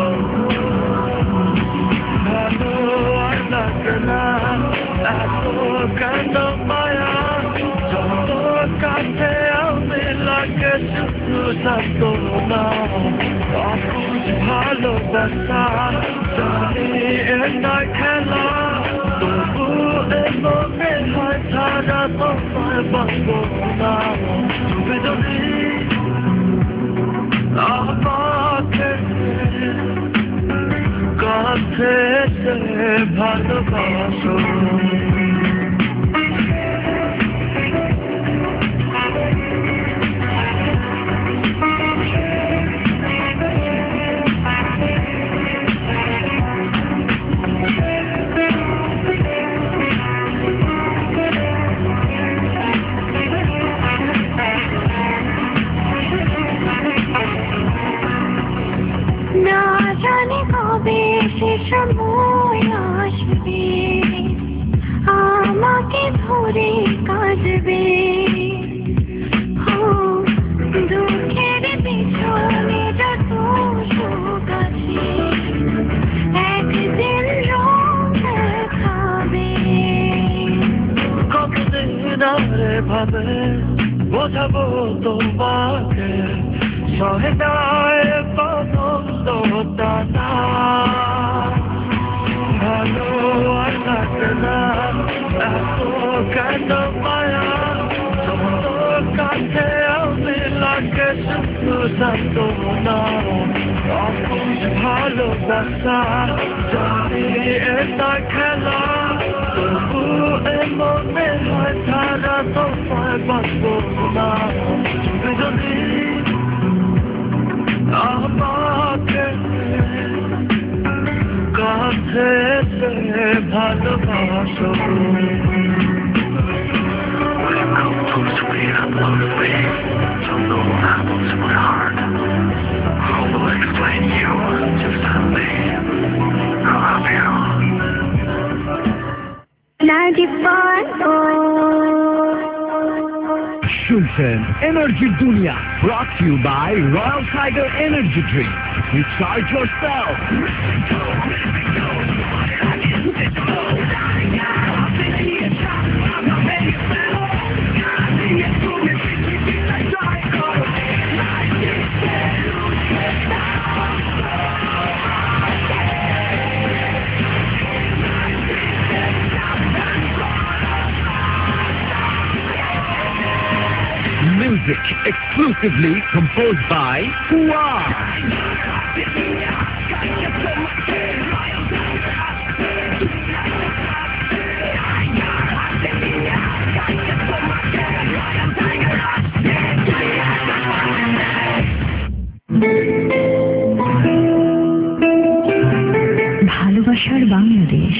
ভালো আর লাগে না এত কেন মায়া, যত কাছে আমি লাগে শুধু থাকতো না, অবুঝ ভালোবাসা জানি এটাই খেলা, তবু মনে হয় ছাড়া তোমায় বাঁচবো না। তুমি যদি আমাকে কাছে এসে ভালোবাসো, না জানি কবে সময় আসবে আমাকে ধরে কাঁদবে দুঃখের পিছনে যত সুখ আছে একদিন রং দেখাবে কতদিন আরে ভাবে বোঝাবো তোমাকে সহে যায় পছন্দটা না ভালো আর লাগে না এত কেন মায়া তোর কাছে আমি লাগে শুধু জানতো না অপুষ ভালোবাসা জানি এটা খেলা তবু মনে হয় তারা তোমায় বাঁচবো না যদি আমাকে কাছে ভালোবাসো Come close to me and love me, so know what happens in my heart. How will I explain you? Just tell me. I love you. 94 শুনছেন এনার্জি দুনিয়া brought to you by Royal Tiger Energy Drink. Recharge yourself. Music exclusively composed by Fuwa. ভালোবাসার বাংলাদেশ।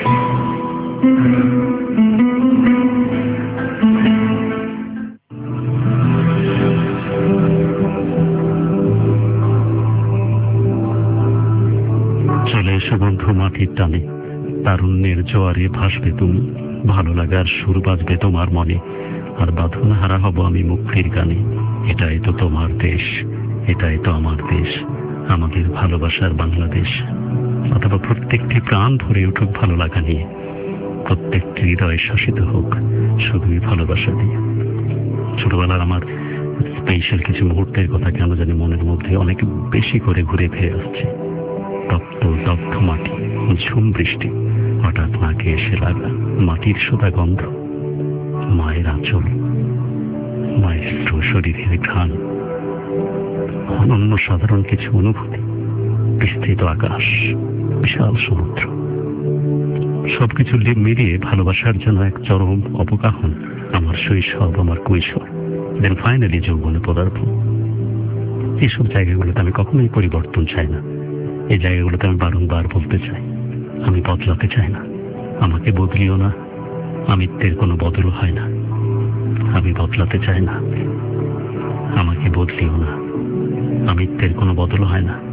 চলে এসো বন্ধু মাটির টানে, তারুণ্যের জোয়ারে ভাসবে তুমি, ভালো লাগার সুর বাজবে তোমার মনে, আর বাঁধন হারা হব আমি মুক্তির গানে। এটাই তো তোমার দেশ, এটাই তো আমার দেশ, আমাদের ভালোবাসার বাংলাদেশ। অথবা প্রত্যেকটি প্রাণ ভরে উঠুক ভালো লাগা নিয়ে, প্রত্যেকটি হৃদয় শাসিত হোক শুধুই ভালোবাসা দিয়ে। ছোটবেলার আমার স্পেশাল কিছু মুহূর্তের কথা কেন জানি মনের মধ্যে অনেক বেশি করে ঘুরে ফিরে আসছে। তপ্ত দগ্ধ মাটি, ঝুম বৃষ্টি, হঠাৎ নাকে এসে লাগা মাটির সোদা গন্ধ, মায়ের আঁচল, মায়ের শরীরের ঘ্রাণ, অনন্য সাধারণ কিছু অনুভূতি, বিস্তৃত আকাশ, বিশাল সমুদ্র, সবকিছু মিলিয়ে ভালোবাসার জন্য এক চরম অবগাহন। আমার শৈশব, আমার কৈশোর, দেন ফাইনালি যৌবনে পদার্পণ। এইসব জায়গাগুলোতে আমি কখনোই পরিবর্তন চাই না। এই জায়গাগুলোতে আমি বারংবার বলতে চাই, আমি বদলাতে চাই না, আমাকে বদলিও না। আমিত্বের কোনো বদল হয় না। আমি বদলাতে চাই না, আমাকে বদলিও না। আমিত্বের কোনো বদল হয় না।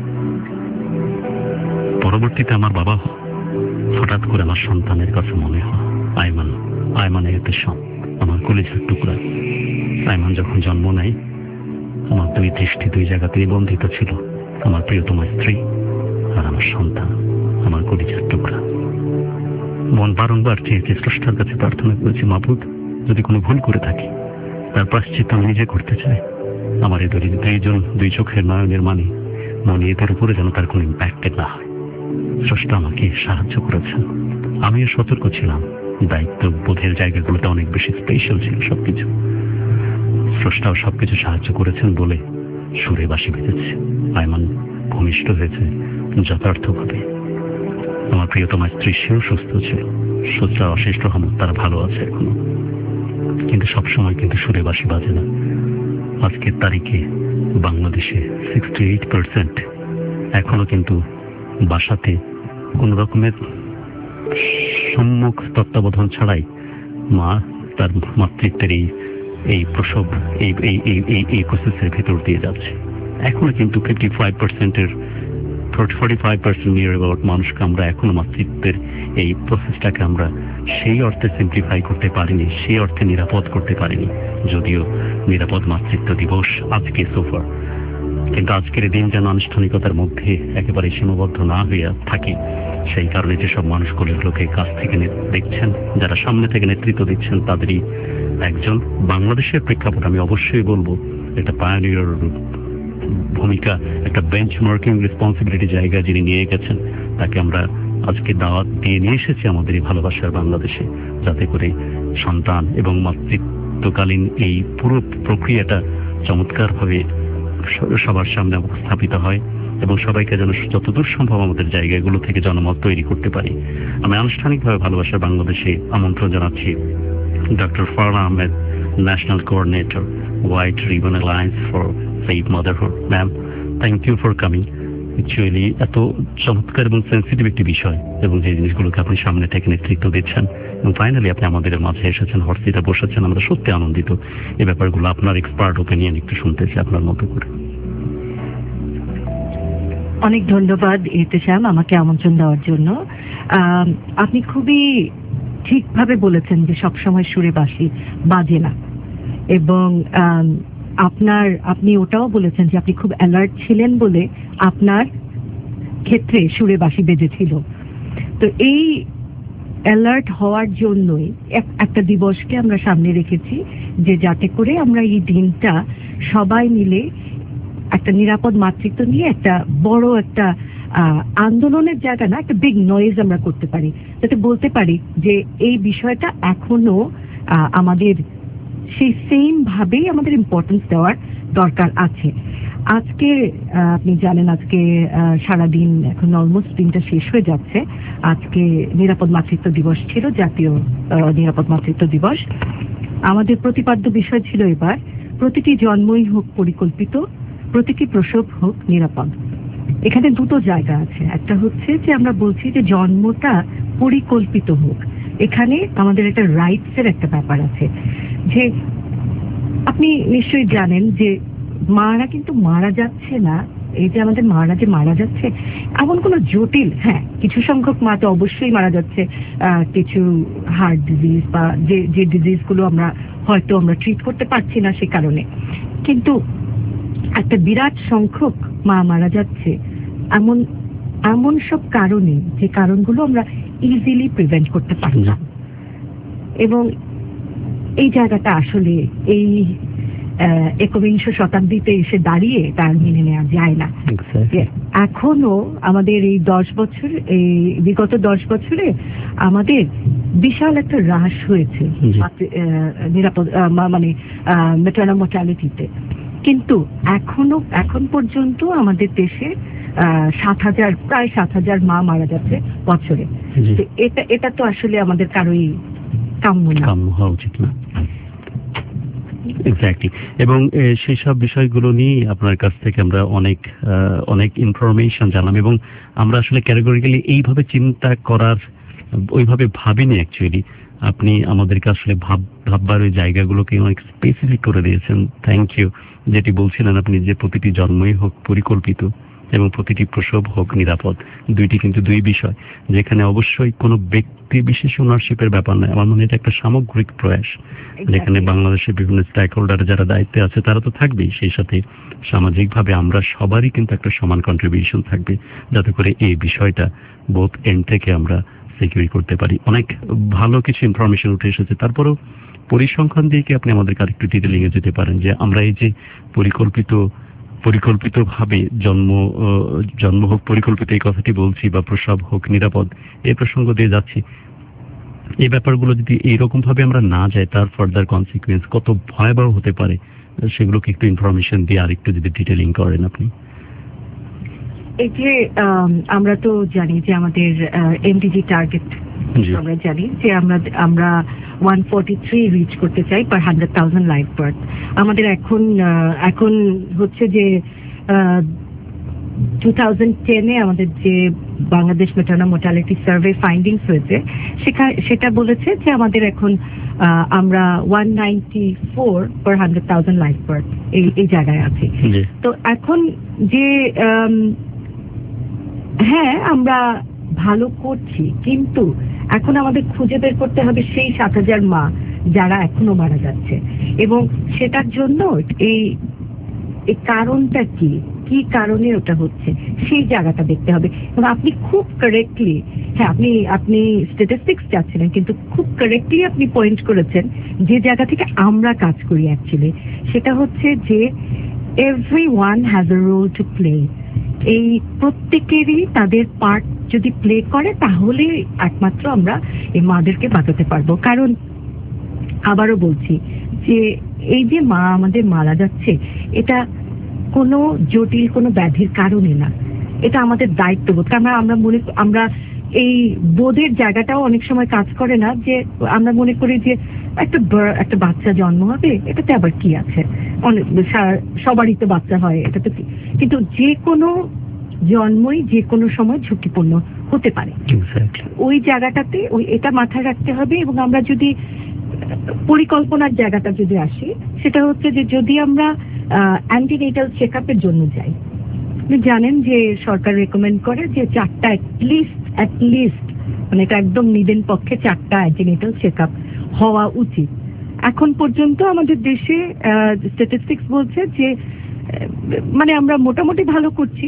পরবর্তীতে আমার বাবা হঠাৎ করে আমার সন্তানের কাছে মনে হয় আয়মানের দেশম, আমার কলিজার টুকরা। আয়মান যখন জন্ম নেয়, আমার দুই দৃষ্টি দুই জায়গাতেই বন্ধিত ছিল, আমার প্রিয়তমা স্ত্রী আর আমার সন্তান, আমার কলিজার টুকরা। মন বারংবার চেয়েছে, স্রষ্টার কাছে প্রার্থনা করেছি, মাবুদ যদি কোনো ভুল করে থাকি তার প্রায়শ্চিত্ত আমি নিজে করতে চাই। আমার এই দুই চোখের নয়নের মনে এদের উপরে যেন তার কোনো ইম্প্যাক্ট না হয়। স্রষ্টা আমাকে সাহায্য করেছেন, আমিও সতর্ক ছিলাম। দায়িত্ব বোধের জায়গাগুলোতে অনেক বেশি স্পেশাল ছিল সবকিছু। স্রষ্টাও সবকিছু সাহায্য করেছেন বলে সুরে বাঁশি বেজেছে। আয়মান ভূমিষ্ঠ হয়েছে যথার্থভাবে। আমার প্রিয়তমা স্ত্রী, সেও সুস্থ ছিল। স্রষ্টা অশেষ রহমত, তারা ভালো আছে এখনো। কিন্তু সবসময় কিন্তু সুরে বাঁশি বাজে না। আজকের তারিখে বাংলাদেশে 68% এখনো কিন্তু বাসাতে কোন রকমের সম্মুখ তত্ত্বাবধান ছাড়াই মা তার মাতৃত্বের এই প্রসব এই প্রসেসের ভেতর দিয়ে যাচ্ছে। এখনো কিন্তু 55%-এর 45% নিয়ার অ্যাবাউট মানুষকে আমরা এখনো মাতৃত্বের এই প্রসেসটাকে আমরা সেই অর্থে সিম্পলিফাই করতে পারিনি, সেই অর্থে নিরাপদ করতে পারিনি, যদিও নিরাপদ মাতৃত্ব দিবস আজকে সোফার। কিন্তু আজকের দিন যেন আনুষ্ঠানিকতার মধ্যে একেবারে সীমাবদ্ধ না হয়ে থাকে, সেই কারণে যেসব মানুষগুলোকে কাছ থেকে দেখছেন, যারা সামনে থেকে নেতৃত্ব দিচ্ছেন, তাদেরই একজন। বাংলাদেশের প্রেক্ষাপট আমি অবশ্যই বলবো এটা পায়োনিয়র ভূমিকা, একটা বেঞ্চমার্কিং রেসপন্সিবিলিটি জায়গা যিনি নিয়ে গেছেন, তাকে আমরা আজকে দাওয়াত দিয়ে নিয়ে এসেছি আমাদের এই ভালোবাসার বাংলাদেশে, যাতে করে সন্তান এবং মাতৃত্বকালীন এই পুরো প্রক্রিয়াটা চমৎকারভাবে সবার সামনে উপস্থাপিত হয় এবং সবাইকে যেন যতদূর সম্ভব আমাদের জায়গাগুলো থেকে জনমত তৈরি করতে পারি। আমি আনুষ্ঠানিকভাবে ভালোবাসার বাংলাদেশে আমন্ত্রণ জানাচ্ছি doctor Farhana Ahmed, national coordinator, white ribbon alliance for save motherhood. Ma'am, thank you for coming. Actually এত চমৎকার এবং সেন্সিটিভ একটি বিষয় এবং যে জিনিসগুলোকে আপনি সামনে থেকে নেতৃত্ব দিচ্ছেন এবং ফাইনালি আপনি আমাদের মাঝে এসেছেন, হর্ষিতে বসেছেন, আমরা সত্যি আনন্দিত। এই ব্যাপারগুলো আপনার এক্সপার্ট ওপিনিয়ন একটু শুনতেছি আপনার মতো করে। অনেক ধন্যবাদ ইহতেশাম আমাকে আমন্ত্রণ দেওয়ার জন্য। আপনি খুবই ঠিকভাবে বলেছেন যে সবসময় সুরে বাঁশি বাজে না, এবং আপনি ওটাও বলেছেন যে আপনি খুব অ্যালার্ট ছিলেন বলে আপনার ক্ষেত্রে সুরে বাঁশি বেজেছিল। তো এই অ্যালার্ট হওয়ার জন্যই একটা দিবসকে আমরা সামনে রেখেছি, যে যাতে করে আমরা এই দিনটা সবাই মিলে একটা নিরাপদ মাতৃত্ব নিয়ে একটা বড় একটা আন্দোলনের জায়গা না, একটা বিগ নয়েজ আমরা করতে পারি, যাতে বলতে পারি যে এই বিষয়টা এখনো আমাদের সেই সেম ভাবেই আমাদের ইম্পর্টেন্স দেওয়ার দরকার আছে। আজকে আপনি জানেন আজকে সারাদিন এখন অলমোস্ট দিনটা শেষ হয়ে যাচ্ছে। আজকে নিরাপদ মাতৃত্ব দিবস ছিল, জাতীয় নিরাপদ মাতৃত্ব দিবস। আমাদের প্রতিপাদ্য বিষয় ছিল এবার প্রতিটি জন্মই হোক পরিকল্পিত, প্রতিটি প্রসব হোক নিরাপদ। এখানে দুটো জায়গা আছে, একটা হচ্ছে যে আমরা বলছি যে জন্মটা পরিকল্পিত হোক, এখানে আমাদের একটা রাইটস এর একটা ব্যাপার আছে। যে আপনি নিশ্চয়ই জানেন যে মারা কিন্তু মারা যাচ্ছে না, এই যে আমাদের মারা যে মারা যাচ্ছে এমন কোনো জটিল, হ্যাঁ কিছু সংখ্যক মা তো অবশ্যই মারা যাচ্ছে কিছু হার্ট ডিজিজ বা যে ডিজিজ গুলো আমরা হয়তো আমরা ট্রিট করতে পারছি না সে কারণে, কিন্তু একটা বিরাট সংখ্যক মা মারা যাচ্ছে এমন সব কারণে, যে কারণগুলো আমরা ইজিলি প্রিভেন্ট করতে পারি না। এবং এই জায়গাটা আসলে এই একবিংশ শতাব্দীতে এসে দাঁড়িয়ে তার মেনে নেওয়া যায় না। এখনো আমাদের এই 10 বছর, এই বিগত 10 বছরে আমাদের বিশাল একটা হ্রাস হয়েছে নিরাপদ মানে ম্যাটারনাল মর্টালিটিতে, কিন্তু এখন পর্যন্ত আমাদের দেশে 7,000 প্রায় 7,000 মা মারা যাচ্ছে বছরে। এটা তো আসলে আমাদের কারোই কাম্য হওয়া উচিত না। এক্স্যাক্টলি। এবং সেই সব বিষয়গুলো নিয়ে আপনার কাছ থেকে আমরা অনেক ইনফরমেশন জানলাম, এবং আমরা আসলে ক্যাটেগরিক্যালি এইভাবে চিন্তা করার ওইভাবে ভাবিনি অ্যাকচুয়ালি। আপনি আমাদেরকে আসলে ভাববার ওই জায়গাগুলোকে অনেক স্পেসিফিক করে দিয়েছেন। Thank you. যেটি বলছিলেন আপনি যে প্রতিটি জন্মই হোক পরিকল্পিত এবং প্রতিটি প্রসব হোক নিরাপদ, দুইটি কিন্তু দুই বিষয়, যেখানে অবশ্যই কোনো ব্যক্তি বিশেষ ওনারশিপের ব্যাপার নয়। আমার মনে হয় এটা একটা সামগ্রিক প্রয়াস, যেখানে বাংলাদেশের বিভিন্ন স্টেক হোল্ডার যারা দায়িত্বে আছে তারা তো থাকবেই, সেই সাথে সামাজিকভাবে আমরা সবারই কিন্তু একটা সমান কন্ট্রিবিউশন থাকবে, যাতে করে এই বিষয়টা বোথ এন্ড থেকে আমরা সিকিউর করতে পারি। অনেক ভালো কিছু ইনফরমেশন উঠে এসেছে। তারপরেও পরিসংখ্যান দিয়ে কি আপনি আমাদেরকে আরেকটু ডিটেলিং এ যেতে পারেন, যে আমরা এই যে পরিকল্পিতভাবে জন্ম হোক পরিকল্পিত এই কথাটি বলছি, বা প্রসব হোক নিরাপদ এই প্রসঙ্গ দিয়ে যাচ্ছি, এই ব্যাপারগুলো যদি এইরকম ভাবে আমরা না যাই, তার ফার্দার কনসিকুয়েন্স কত ভয়াবহ হতে পারে, সেগুলোকে একটু ইনফরমেশন দিয়ে আরেকটু যদি ডিটেলিং করেন আপনি। এই যে আমরা তো জানি যে আমাদের এমডিজি টার্গেট, আমরা জানি যে আমরা 143 রিচ করতে চাই পার 100,000 লাইফ বার্থ। আমাদের এখন হচ্ছে যে 2010-এ আমাদের যে Bangladesh maternal mortality survey findings হয়েছে, সেটা বলেছে যে আমাদের এখন আমরা 194 পার 100,000 লাইফ বার্থ এই জায়গায় আছে। তো এখন যে হ্যাঁ আমরা ভালো করছি, কিন্তু এখন আমাদের খুঁজে বের করতে হবে সেই 7,000 মা যারা এখনো মারা যাচ্ছে, এবং সেটার জন্য এই কারণটা কি কারণে ওটা হচ্ছে সেই জায়গাটা দেখতে হবে। এবং আপনি খুব কারেক্টলি, হ্যাঁ আপনি স্ট্যাটিস্টিক্স চাচ্ছিলেন, কিন্তু খুব কারেক্টলি আপনি পয়েন্ট করেছেন যে জায়গা থেকে আমরা কাজ করি অ্যাকচুয়ালি, সেটা হচ্ছে যে everyone has a role to play। এই প্রত্যেকেরই তাদের পার্ট যদি প্লে করে তাহলে একমাত্র আমরা এই মাদেরকে বাঁচাতে পারবো। কারণ আবারও বলছি যে এই যে মা আমাদের মারা যাচ্ছে, এটা কোনো জটিল কোনো ব্যাধির কারণে না, এটা আমাদের দায়িত্ববোধ। আমরা এই বোধের জায়গাটাও অনেক সময় কাজ করে না, যে আমরা মনে করি যে একটা বাচ্চা জন্ম হবে, এটাতে আবার কি আছে, সবারই তো বাচ্চা হয়, এটা তো কি। কিন্তু যে কোনো জন্মই যে কোনো সময় ঝুঁকিপূর্ণ হতে পারে, ওই জায়গাটাতে এটা মাথায় রাখতে হবে। এবং আমরা যদি পরিকল্পনার জায়গাটা যদি আসি, সেটা হচ্ছে যে যদি আমরা অ্যান্টিনেটাল চেক আপের জন্য যাই, আপনি জানেন যে সরকার রেকমেন্ড করে যে 4টা অ্যাটলিস্ট মানে এটা একদম নিদেন পক্ষে 4টা অ্যান্টিনেটাল চেক আপ হওয়া উচিত। এখন পর্যন্ত আমাদের দেশে স্ট্যাটিস্টিক্স বলছে যে মানে আমরা মোটামুটি ভালো করছি,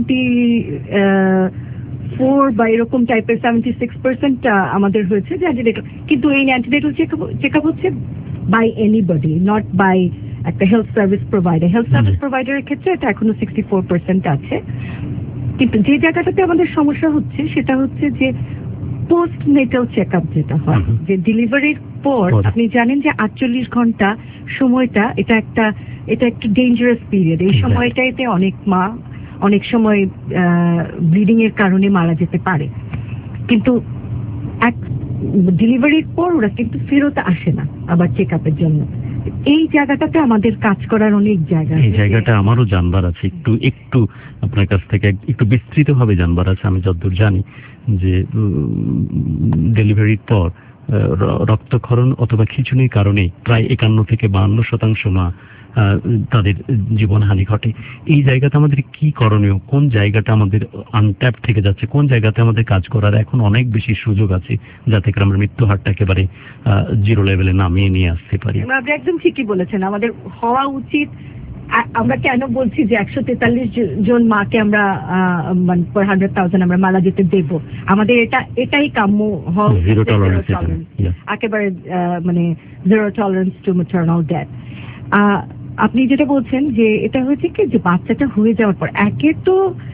74 বা এরকম টাইপের 76% আমাদের হয়েছে যে অ্যান্টিনেটাল। কিন্তু এই অ্যান্টিনেটাল চেক আপ হচ্ছে বাই এনিবডি, নট বাই একটা health service provider. Health service প্রোভাইডারের ক্ষেত্রে এটা এখনো 64% আছে। কিন্তু যে জায়গাটাতে আমাদের সমস্যা হচ্ছে সেটা হচ্ছে যে পোস্ট নেটাল চেক আপ যেটা হয়, যে ডেলিভারির পর আপনি জানেন যে 48 ঘন্টা সময়টা এটা একটা ডেঞ্জারাস পিরিয়ড। এই সময়টাতে অনেক মা অনেক সময় ব্লিডিং এর কারণে মারা যেতে পারে, কিন্তু ডেলিভারির পর ওরা কিন্তু ফেরত আসে না আবার চেক আপের জন্য। এই জায়গাটাতে আমাদের কাজ করার অনেক জায়গা, এই জায়গাটা আমারও জানবার আছে, একটু আপনার কাছ থেকে একটু বিস্তৃত ভাবে জানবার আছে। আমি যতদূর জানি যে ডেলিভারির পর রক্তক্ষরণ অথবা খিঁচুনির কারণে প্রায় 51 থেকে 52% মা তাদের জীবনহানি ঘটে। এই জায়গাতে আমাদের কি করণীয়, কোন জায়গাটা আমাদের আনট্যাপ থেকে যাচ্ছে, কোন জায়গাতে আমাদের কাজ করার এখন অনেক বেশি সুযোগ আছে, যাতে করে আমরা মৃত্যু হারটা একেবারে 0 লেভেলে নামিয়ে নিয়ে আসতে পারি। আপনি একদম ঠিকই বলেছেন, আমাদের হওয়া উচিত। আমরা কেন বলছি যে 143 জন মাকে আমরা মানে 100,000 আমরা মারা যেতে দেব, আমাদের এটাই কাম্য হওয়া, একেবারে মানে zero tolerance to maternal death. আপনি যেটা বলছেন যে এটা হয়েছে কি যে বাচ্চাটা হয়ে যাওয়ার পর একে তো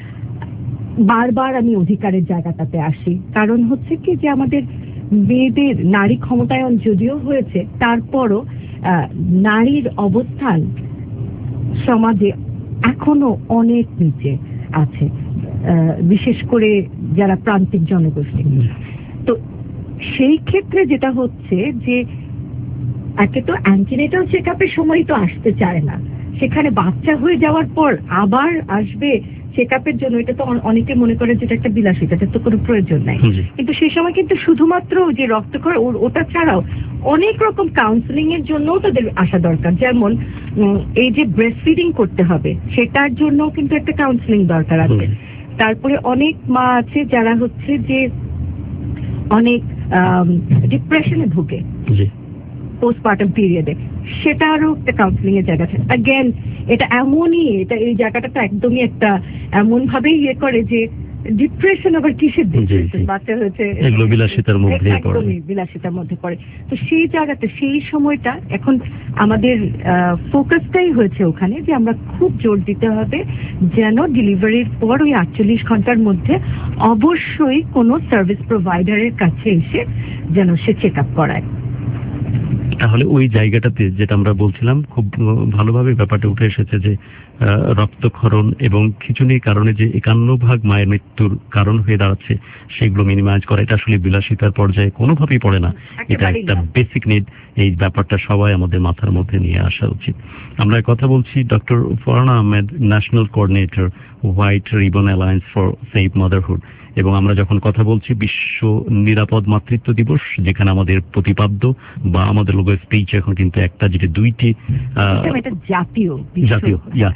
বারবার আমি অধিকারের জায়গাটাতে আসি, কারণ হচ্ছে কি যে আমাদের মেয়েদের নারী ক্ষমতায়ন যদিও হয়েছে, তারপরও নারীর অবস্থান সমাজে এখনো অনেক নিচে আছে, বিশেষ করে যারা প্রান্তিক জনগোষ্ঠী। তো সেই ক্ষেত্রে যেটা হচ্ছে যে একে তো অ্যান্টিনেটাল চেক আপের সময় তো আসতে চায় না, সেখানে বাচ্চা হয়ে যাওয়ার পর আবার আসবে চেক আপের জন্য, এটা তো অনেকে মনে করে যেটা একটা বিলাসিতা, এটা তো কোনো প্রয়োজন নাই। কিন্তু সেই সময় কিন্তু শুধুমাত্র যে রক্তক্ষরণ ওটা ছাড়াও অনেক রকম কাউন্সিলিং এর জন্য তাদের আসা দরকার। যেমন এই যে ব্রেস্ট ফিডিং করতে হবে সেটার জন্য কিন্তু একটা কাউন্সিলিং দরকার আছে। তারপরে অনেক মা আছে যারা হচ্ছে যে অনেক ডিপ্রেশনে ভুগে পোস্টপার্টাম পিরিয়ডে, সেটা আরো একটা কাউন্সিলিং এর জায়গা আছে। অ্যাগেন এটা এমনই, এই জায়গাটা তো একদমই একটা এমন ভাবে ইয়ে করে যে ডিপ্রেশন আবার কিসের ডিপ্রেশন, বাচ্চা হয়েছে এগুলো বিলাসিতার মধ্যে পড়ে, বিলাসিতার মধ্যে পড়ে। তো সেই জায়গাতে সেই সময়টা এখন আমাদের ফোকাসটাই হয়েছে ওখানে যে আমরা খুব জোর দিতে হবে যেন ডেলিভারির পর ওই 48 ঘন্টার মধ্যে অবশ্যই কোনো সার্ভিস প্রোভাইডারের কাছে এসে যেন সে চেক আপ করায়। তাহলে ওই জায়গাটাতে যেটা আমরা বলছিলাম খুব ভালোভাবে ব্যাপারটা উঠে এসেছে যে রক্তক্ষরণ এবং খিঁচুনির কারণে যে 51% মায়ের মৃত্যুর কারণ হয়ে দাঁড়াচ্ছে, সেগুলো মিনিমাইজ করা এটা আসলে বিলাসিতার পর্যায়ে কোনোভাবেই পড়ে না, এটা একটা বেসিক নিড। এই ব্যাপারটা সবাই আমাদের মাথার মধ্যে নিয়ে আসা উচিত। আমরা কথা বলছি doctor Farhana Ahmed, national coordinator, white ribbon alliance for save motherhood. এবং আমরা যখন কথা বলছি বিশ্ব নিরাপদ মাতৃত্ব দিবস, যেখানে আমাদের প্রতিপাদ্য বা আমাদের লোগো স্পিচ এখন কিন্তু একটা, যেটা দুইটি জাতীয়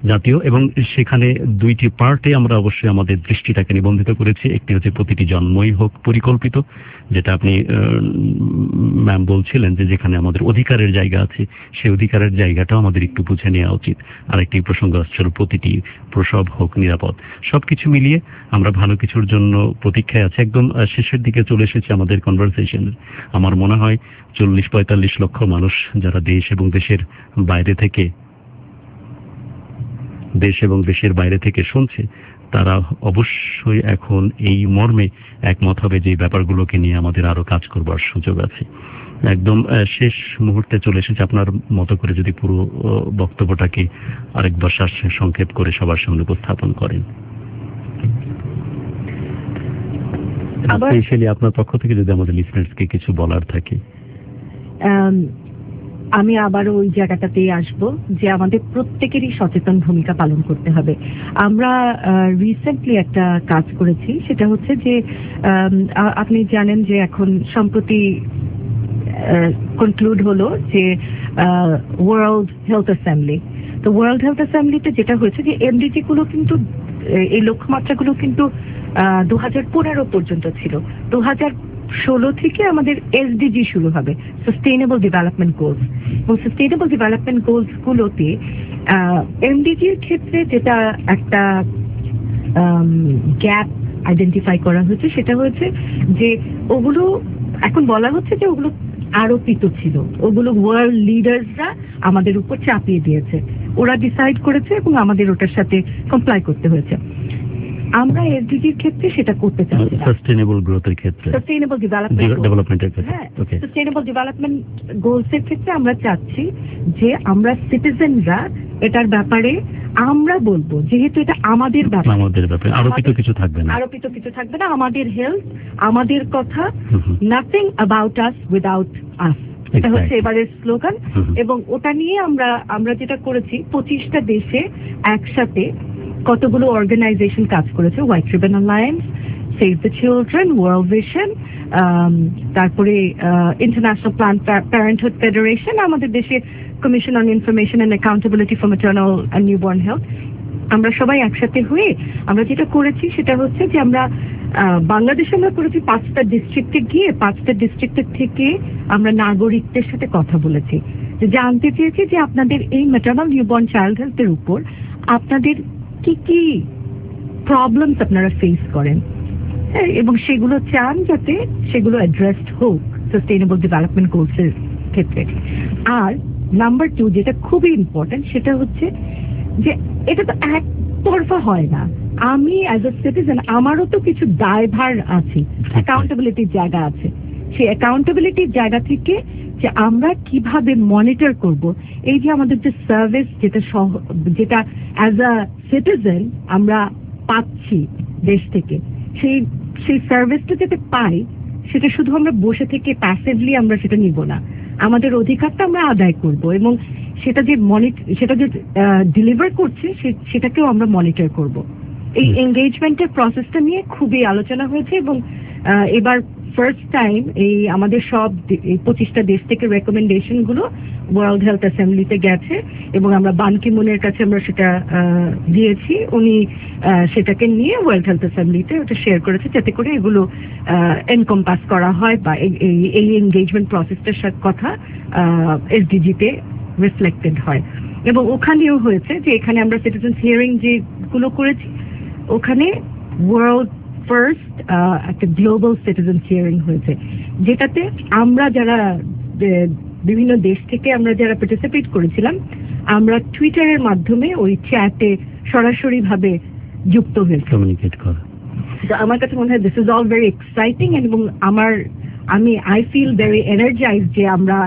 জাতীয়, এবং সেখানে দুইটি পার্টে আমরা অবশ্যই আমাদের দৃষ্টিটাকে নিবন্ধিত করেছি। একটি হচ্ছে প্রতিটি জন্মই হোক পরিকল্পিত, যেটা আপনি ম্যাম বলছিলেন যে যেখানে আমাদের অধিকারের জায়গা আছে সেই অধিকারের জায়গাটাও আমাদের একটু বুঝে নেওয়া উচিত। আরেকটি প্রসঙ্গ আসছিল প্রতিটি প্রসব হোক নিরাপদ। সবকিছু মিলিয়ে আমরা ভালো কিছুর জন্য প্রতীক্ষায় আছি। একদম শেষের দিকে চলে এসেছে আমাদের কনভারসেশন। আমার মনে হয় 40-45 লক্ষ মানুষ যারা দেশ এবং দেশের বাইরে থেকে শুনছে, তারা অবশ্যই এখন এই মর্মে একমত হবে যে ব্যাপারগুলোকে নিয়ে আমাদের আরো কাজ করবার সুযোগ আছে। একদম শেষ মুহূর্তে চলে এসেছে। আপনার মতো করে যদি পুরো বক্তব্যটাকে আরেকবার সংক্ষেপ করে সবার সামনে উপস্থাপন করেন, স্পেশালি আপনার পক্ষ থেকে যদি আমাদের লিসনার্সকে কিছু বলার থাকে। আমি আবারও ওই জায়গাটাতেই আসবো যে আমাদের প্রত্যেকেরই সচেতন ভূমিকা পালন করতে হবে। আমরা রিসেন্টলি একটা কাজ করেছি, সেটা হচ্ছে যে আপনি জানেন যে এখন সম্প্রতি কনক্লুড হলো যে ওয়ার্ল্ড হেলথ অ্যাসেম্বলি। তো ওয়ার্ল্ড হেলথ অ্যাসেম্বলিতে যেটা হয়েছে যে এমডিজি গুলো কিন্তু, এই লক্ষ্যমাত্রাগুলো কিন্তু 2015 পর্যন্ত ছিল। 2016 থেকে আমাদের এসডিজি শুরু হবে, সাস্টেইনেবল ডেভেলপমেন্ট গোলস। এবং সাস্টেইনেবল ডেভেলপমেন্ট গোলস গুলোতে এমডিজির ক্ষেত্রে যেটা একটা গ্যাপ আইডেন্টিফাই করা হয়েছে, সেটা হয়েছে যে ওগুলো এখন বলা হচ্ছে যে ওগুলো আরোপিত ছিল, ওগুলো ওয়ার্ল্ড লিডার্সরা আমাদের উপর চাপিয়ে দিয়েছে, ওরা ডিসাইড করেছে এবং আমাদের ওটার সাথে কমপ্লাই করতে হয়েছে। আমরা এসডিজির ক্ষেত্রে সেটা করতে চাচ্ছি, সাস্টেইনেবল গ্রোথের ক্ষেত্রে, সাস্টেইনেবল ডেভেলপমেন্টের ক্ষেত্রে। হ্যাঁ, সাস্টেইনেবল ডেভেলপমেন্ট গোলস এর ক্ষেত্রে আমরা চাচ্ছি যে আমরা সিটিজেনরা এটার ব্যাপারে আমরা বলবো, যেহেতু এটা আমাদের ব্যাপার, আরোপিত কিছু থাকবে না। আমাদের হেলথ, আমাদের কথা, nothing about us without us, এটা হচ্ছে এবারের স্লোগান। এবং ওটা নিয়ে আমরা যেটা করেছি, 25টা দেশে একসাথে কতগুলো অর্গানাইজেশন কাজ করেছে, white ribbon alliance, save the children, world vision, তারপরে ইন্টারন্যাশনাল প্ল্যান্ড প্যারেন্টহুড ফেডারেশন, আমাদের দেশে commission on information and accountability for maternal and newborn health. আমরা সবাই একসাথে হয়ে আমরা যেটা করেছি সেটা হচ্ছে যে আমরা বাংলাদেশে আমরা করেছি 5টা ডিস্ট্রিক্টে গিয়ে 5টা ডিস্ট্রিক্টের থেকে আমরা নাগরিকদের সাথে কথা বলেছি, যে জানতে চেয়েছি যে আপনাদের এই ম্যাটারনাল নিউবর্ন চাইল্ড হেলথের উপর আপনাদের কি কি প্রবলেমস আপনারা ফেস করেন, এবং সেগুলো চান যাতে সেগুলো অ্যাড্রেসড হোক সাস্টেইনেবল ডেভেলপমেন্ট গোলস এর ক্ষেত্রে। আর নাম্বার 2 যেটা খুবই ইম্পর্টেন্ট, সেটা হচ্ছে যে এটা তো একতরফা হয় না। আমি অ্যাজ এ সিটিজেন আমারও তো কিছু দায়ভার আছে, অ্যাকাউন্টেবিলিটির জায়গা আছে। সেই অ্যাকাউন্টেবিলিটির জায়গা থেকে যে আমরা কিভাবে মনিটর করব এই যে আমাদের যে সার্ভিস, যেটা অ্যাজ আ সিটিজেন আমরা পাচ্ছি দেশ থেকে, সেই সার্ভিসটা যাতে পাই, সেটা শুধু আমরা বসে থেকে প্যাসিভলি আমরা সেটা নিব না, আমাদের অধিকারটা আমরা আদায় করব, এবং সেটা যে ডেলিভার করছে সেটাকেও আমরা মনিটর করব। এই এঙ্গেজমেন্টের প্রসেসটা নিয়ে খুবই আলোচনা হয়েছে, এবং এবার ফার্স্ট টাইম এই আমাদের সব 25টা দেশ থেকে রেকমেন্ডেশন গুলো ওয়ার্ল্ড হেলথ অ্যাসেম্বলিতে গেছে, এবং আমরা বান কি মুনের কাছে আমরা সেটা দিয়েছি। উনি সেটাকে নিয়ে ওয়ার্ল্ড হেলথ অ্যাসেম্বলিতে ওটা শেয়ার করেছে, যাতে করে এগুলো এনকম্পাস করা হয় বা এই এনগেজমেন্ট প্রসেসটার কথা এসডিজিতে রিফ্লেক্টেড হয়। এবং ওখানেও হয়েছে যে এখানে আমরা সিটিজেন্স হিয়ারিং যেগুলো করেছি, ওখানে ওয়ার্ল্ড ফার্স্ট একটা গ্লোবাল সিটিজেন্স হিয়ারিং হয়েছে, যেটাতে আমরা যারা বিভিন্ন দেশ থেকে আমরা যারা পার্টিসিপেট করেছিলাম, আমরা টুইটারের মাধ্যমে ওই চ্যাটে সরাসরি ভাবে যুক্ত হয়েছি, কমিউনিকেট করা। আমার কাছে মনে হয় this is all very exciting, এবং আই ফিল ভেরি এনার্জাইজ যে আমরা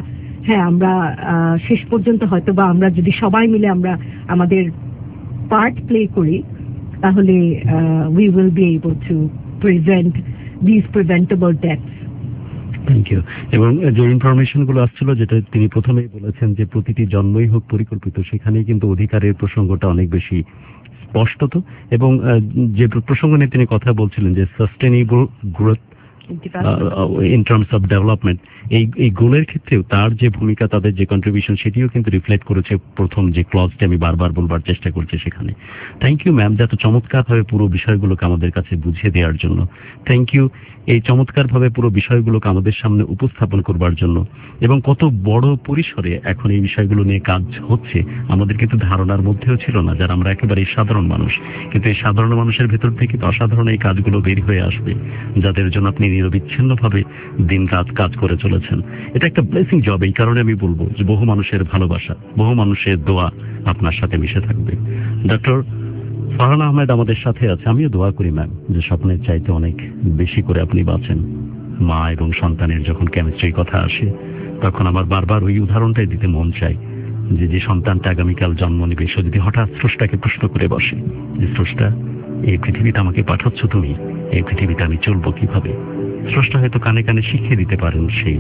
শেষ পর্যন্ত হয়তো বা আমরা যদি সবাই মিলে আমরা আমাদের পার্ট প্লে করি, তাহলে we will be able to prevent these preventable deaths. Thank you. এবং যে ইনফরমেশন গুলো আসছিল, যেটা তিনি প্রথমেই বলেছেন যে প্রতিটি জন্মই হোক পরিকল্পিত, সেখানেই কিন্তু অধিকারের প্রসঙ্গটা অনেক বেশি স্পষ্টত। এবং যে প্রসঙ্গ নিয়ে তিনি কথা বলছিলেন যে sustainable growth in terms of development, এই গোলের ক্ষেত্রেও তার যে ভূমিকা, তাদের যে কন্ট্রিবিউশন, সেটিও কিন্তু রিফ্লেক্ট করেছে প্রথম যে ক্লজটি আমি বারবার বলবার চেষ্টা করছি সেখানে। থ্যাংক ইউ ম্যাম, এত চমৎকারভাবে পুরো বিষয়গুলোকে আমাদের কাছে বুঝিয়ে দেওয়ার জন্য। থ্যাংক ইউ এই চমৎকারভাবে পুরো বিষয়গুলোকে আমাদের সামনে উপস্থাপন করবার জন্য, এবং কত বড় পরিসরে এখন এই বিষয়গুলো নিয়ে কাজ হচ্ছে আমাদের কিন্তু ধারণার মধ্যেও ছিল না, যারা আমরা একেবারে সাধারণ মানুষ। কিন্তু এই সাধারণ মানুষের ভেতর থেকে তো অসাধারণ এই কাজগুলো বের হয়ে আসবে, যাদের জন্য আপনি নিরবিচ্ছিন্নভাবে দিন রাত কাজ করে চলেছেন। এটা একটা ব্লেসিং জব। এই কারণে আমি বলবো যে বহু মানুষের ভালোবাসা, বহু মানুষের দোয়া আপনার সাথে মিশে থাকবে। ডক্টর ফারহান আহমেদ আমাদের সাথে আছে। আমিও দোয়া করি ম্যাম যে স্বপ্নের চাইতে অনেক বেশি করে আপনি বাঁচেন। মা এবং সন্তানের যখন কেমিস্ট্রির কথা আসে, তখন আমার বারবার ওই উদাহরণটাই দিতে মন চাই যে সন্তানটা আগামীকাল জন্ম নেবে, সে যদি হঠাৎ স্রষ্টাকে প্রশ্ন করে বসে যে স্রষ্টা, এই পৃথিবীতে আমাকে পাঠাচ্ছ তুমি, এই পৃথিবীতে আমি চলবো কিভাবে? স্রষ্টা হয়তো কানে কানে শিখিয়ে দিতে পারেন সেই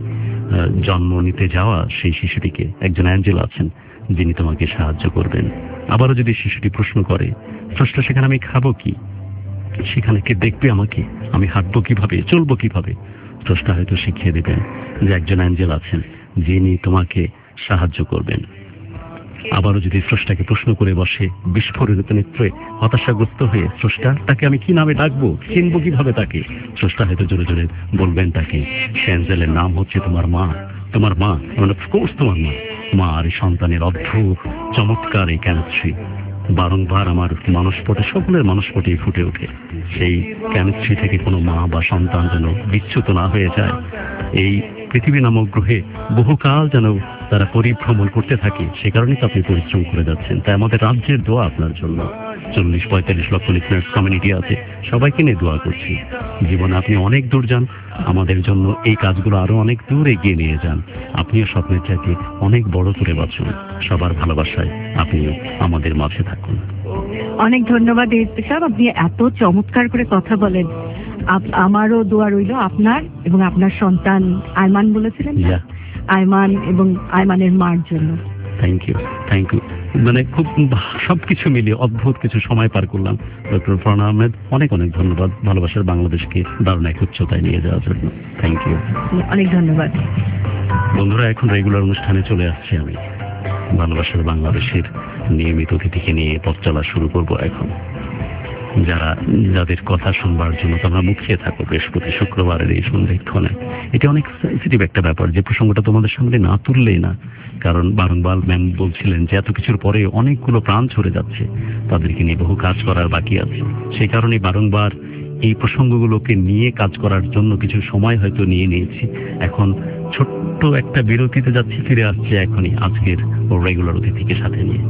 জন্ম নিতে যাওয়া সেই শিশুটিকে একজন অ্যাঞ্জেল আছেন যিনি তোমাকে সাহায্য করবেন। আবারও যদি শিশুটি প্রশ্ন করে স্রষ্টা, সেখানে আমি খাবো কি, সেখানে কে দেখবে আমাকে, আমি হাঁটবো কিভাবে, চলবো কিভাবে? স্রষ্টা হয়তো শিখিয়ে দেবেন যে একজন অ্যাঞ্জেল আছেন যিনি তোমাকে সাহায্য করবেন। আবারও যদি স্রষ্টাকে প্রশ্ন করে বসে বিস্ফোরিত নেত্রে হতাশাগ্রস্ত হয়ে, স্রষ্টা তাকে আমি কি নামে ডাকবো, চিনবো কিভাবে তাকে? স্রষ্টা হয়তো জোরে জোরে বলবেন তাকে, সে অ্যাঞ্জেলের নাম হচ্ছে তোমার মা, তোমার মা, মানে অফকোর্স তোমার মা। মা আর এই সন্তানের অদ্ভুত চমৎকার এই কেমিস্ট্রি বারংবার আমার মানসপটে, সকলের মানসপটে ফুটে ওঠে। সেই কেমিস্ট্রি থেকে কোনো মা বা সন্তান যেন বিচ্যুত না হয়ে যায়। এই পৃথিবী নামক গ্রহে বহুকাল যেন তারা পরিভ্রমণ করতে থাকে, সে কারণেই তো আপনি পরিশ্রম করে যাচ্ছেন। তাই আমাদের রাজ্যের দোয়া আপনার জন্য। 40-45 লক্ষ লিসনার্স কমিউনিটি আছে, সবাইকে নিয়ে দোয়া করছি। জীবনে আপনি অনেক দূর যান, আমাদের জন্য এই কাজগুলো আরো অনেক দূর এগিয়ে নিয়ে যান। আপনিও স্বপ্নের চাইতে অনেক বড় করে বাঁচুন। সবার ভালোবাসায় আপনিও আমাদের মাঝে থাকুন। অনেক ধন্যবাদ এসপি সাহেব, আপনি এত চমৎকার করে কথা বলেন। আমারও দোয়া রইল আপনার এবং আপনার সন্তান আয়মান বলেছিলেন, আয়মান এবং আয়মানের মার জন্য। Thank you, thank you. মানে খুব সবকিছু মিলিয়ে অদ্ভুত কিছু সময় পার করলাম। ডক্টর ফারহান আহমেদ, অনেক অনেক ধন্যবাদ ভালোবাসার বাংলাদেশকে দারুণ এক উচ্চতায় নিয়ে যাওয়ার জন্য। থ্যাংক ইউ, অনেক ধন্যবাদ। বন্ধুরা, এখন রেগুলার অনুষ্ঠানে চলে আসছি আমি। ভালোবাসার বাংলাদেশের নিয়মিত অতিথিকে নিয়ে পথ চলা শুরু করব এখন। যাদের কথা শুনবার জন্য তোমরা মুখিয়ে থাকো বৃহস্পতি শুক্রবারের এই সন্ধিক্ষণে। এটা অনেক সেন্সিটিভ একটা ব্যাপার, যে প্রসঙ্গটা তোমাদের সামনে না তুললেই না। কারণ বারংবার ম্যাম বলছিলেন যে এত কিছুর পরে অনেকগুলো প্রাণ ঝরে যাচ্ছে, তাদেরকে নিয়ে বহু কাজ করার বাকি আছে। সেই কারণে বারংবার এই প্রসঙ্গগুলোকে নিয়ে কাজ করার জন্য কিছু সময় হয়তো নিয়ে নিয়েছি। এখন ছোট্ট একটা বিরতিতে যাচ্ছি, ফিরে আসছে এখনই আজকের রেগুলার অতিথিকে সাথে নিয়ে।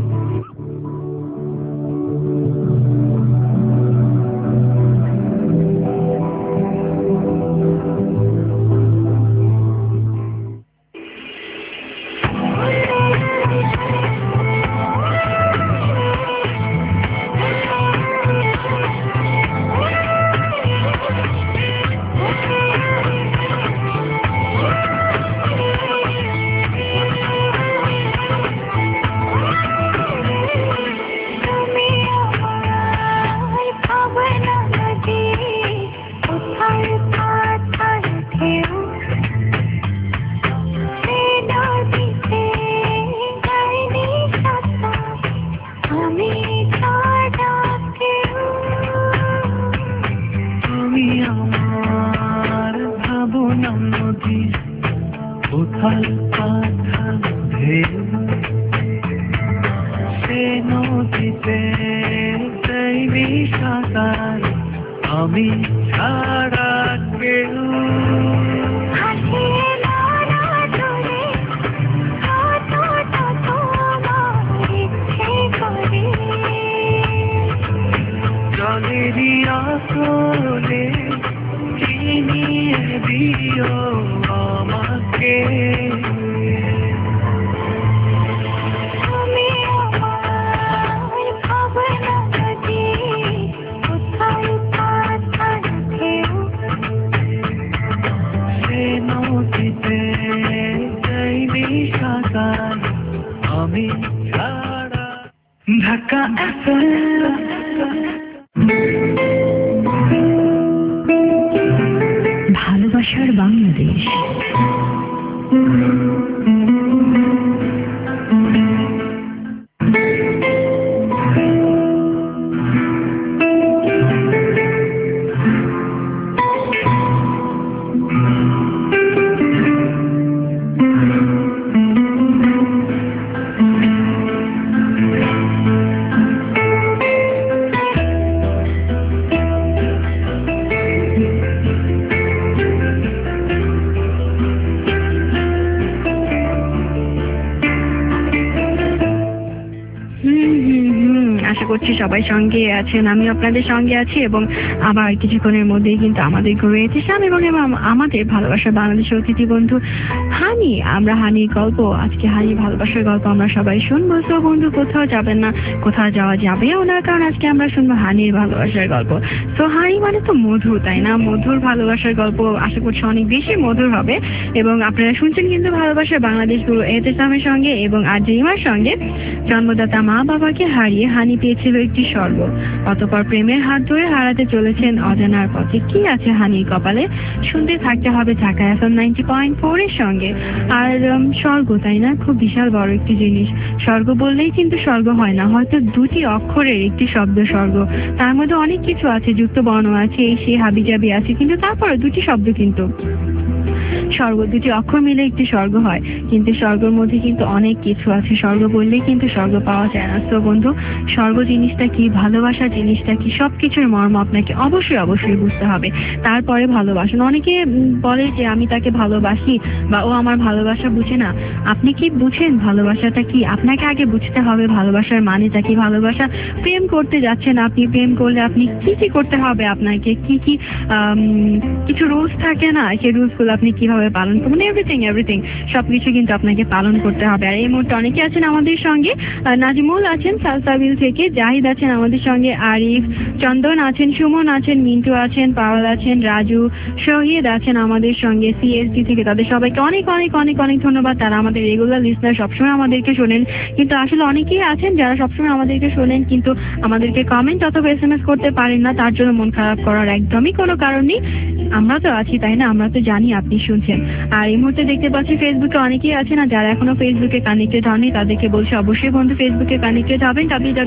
করছি সবাই সঙ্গে আছেন, আমি আপনাদের সঙ্গে আছি এবং আবার কিছুক্ষণের মধ্যেই কিন্তু আমাদের রয়েছে স্বামী এবং আমাদের ভালোবাসার বাংলাদেশের অতিথি বন্ধু হানি। আমরা হানির গল্প, আজকে হানির ভালোবাসার গল্প আমরা সবাই শুনবো। তো বন্ধু কোথাও যাবেন না, কোথাও যাওয়া যাবেও না, কারণ আজকে আমরা শুনবো হানির ভালোবাসার গল্প। তো হানি মানে তো মধু, তাই না? মধুর ভালোবাসার গল্প আশা করছি অনেক বেশি মধুর হবে। এবং আপনারা শুনছেন কিন্তু ভালোবাসার বাংলাদেশ গুরু এহতেশামের সঙ্গে এবং আরজেইমার সঙ্গে। জন্মদাতা মা বাবাকে হারিয়ে হানি পেয়েছিল একটি স্বর্গ, অতঃপর প্রেমের হাত ধরে হারাতে চলেছেন অজানার পথে। কি আছে হানির কপালে? শুনতে থাকতে হবে ঢাকা FM 90.4 এর সঙ্গে। আর স্বর্গ, তাই না? খুব বিশাল বড় একটি জিনিস। স্বর্গ বললেই কিন্তু স্বর্গ হয় না, হয়তো দুটি অক্ষরের একটি শব্দ স্বর্গ, তার মধ্যে অনেক কিছু আছে, যুক্ত বর্ণ আছে, এই সে হাবিজাবি আছে, কিন্তু তারপরে দুটি শব্দ কিন্তু স্বর্গ, দুটি অক্ষর মিলে একটি স্বর্গ হয়। কিন্তু স্বর্গের মধ্যে কিন্তু অনেক কিছু আছে, স্বর্গ বললেই কিন্তু স্বর্গ পাওয়া যায় না। তো বন্ধু, স্বর্গ জিনিসটা কি, ভালোবাসা জিনিসটা কি, সবকিছুর মর্ম আপনাকে অবশ্যই অবশ্যই বুঝতে হবে, তারপরে ভালোবাসুন। অনেকে বলে যে আমি তাকে ভালোবাসি বা ও আমার ভালোবাসা বুঝে না। আপনি কি বুঝেন ভালোবাসাটা কি? আপনাকে আগে বুঝতে হবে ভালোবাসার মানেটা কি। ভালোবাসা, প্রেম করতে যাচ্ছেন আপনি, প্রেম করলে আপনি কি কি করতে হবে, আপনাকে কি কি কিছু রুলস থাকে না, সেই রুলস গুলো আপনি কিভাবে পালন করবেন, এভরিথিং সবকিছু কিন্তু আপনাকে পালন করতে হবে। আর এই মুহূর্তে অনেকে আছেন আমাদের সঙ্গে, নাজমুল আছেন সালসাবিল থেকে, জাহিদ আছেন আমাদের সঙ্গে, আরিফ, চন্দন আছেন, সুমন আছেন, মিন্টু আছেন, পাওয়াল আছেন, রাজু, শহীদ আছেন আমাদের সঙ্গে সিএসডি থেকে। তাদের সবাইকে অনেক অনেক অনেক অনেক ধন্যবাদ। তারা আমাদের রেগুলার লিসনার, সবসময় আমাদেরকে শোনেন। কিন্তু আসলে অনেকেই আছেন যারা সবসময় আমাদেরকে শোনেন কিন্তু আমাদেরকে কমেন্ট অথবা SMS করতে পারেন না, তার জন্য মন খারাপ করার একদমই কোনো কারণ নেই। আমরা তো আছি, তাই না? আমরা তো জানি আপনি শুনছেন। আর এই মুহূর্তে দেখতে পাচ্ছি ফেসবুকে অনেকেই আছেন, আর যারা এখনো ফেসবুকে কানেক্টেড হননি তাদেরকে বলছি অবশ্যই বন্ধু ফেসবুকে কানেক্টেড হবেন।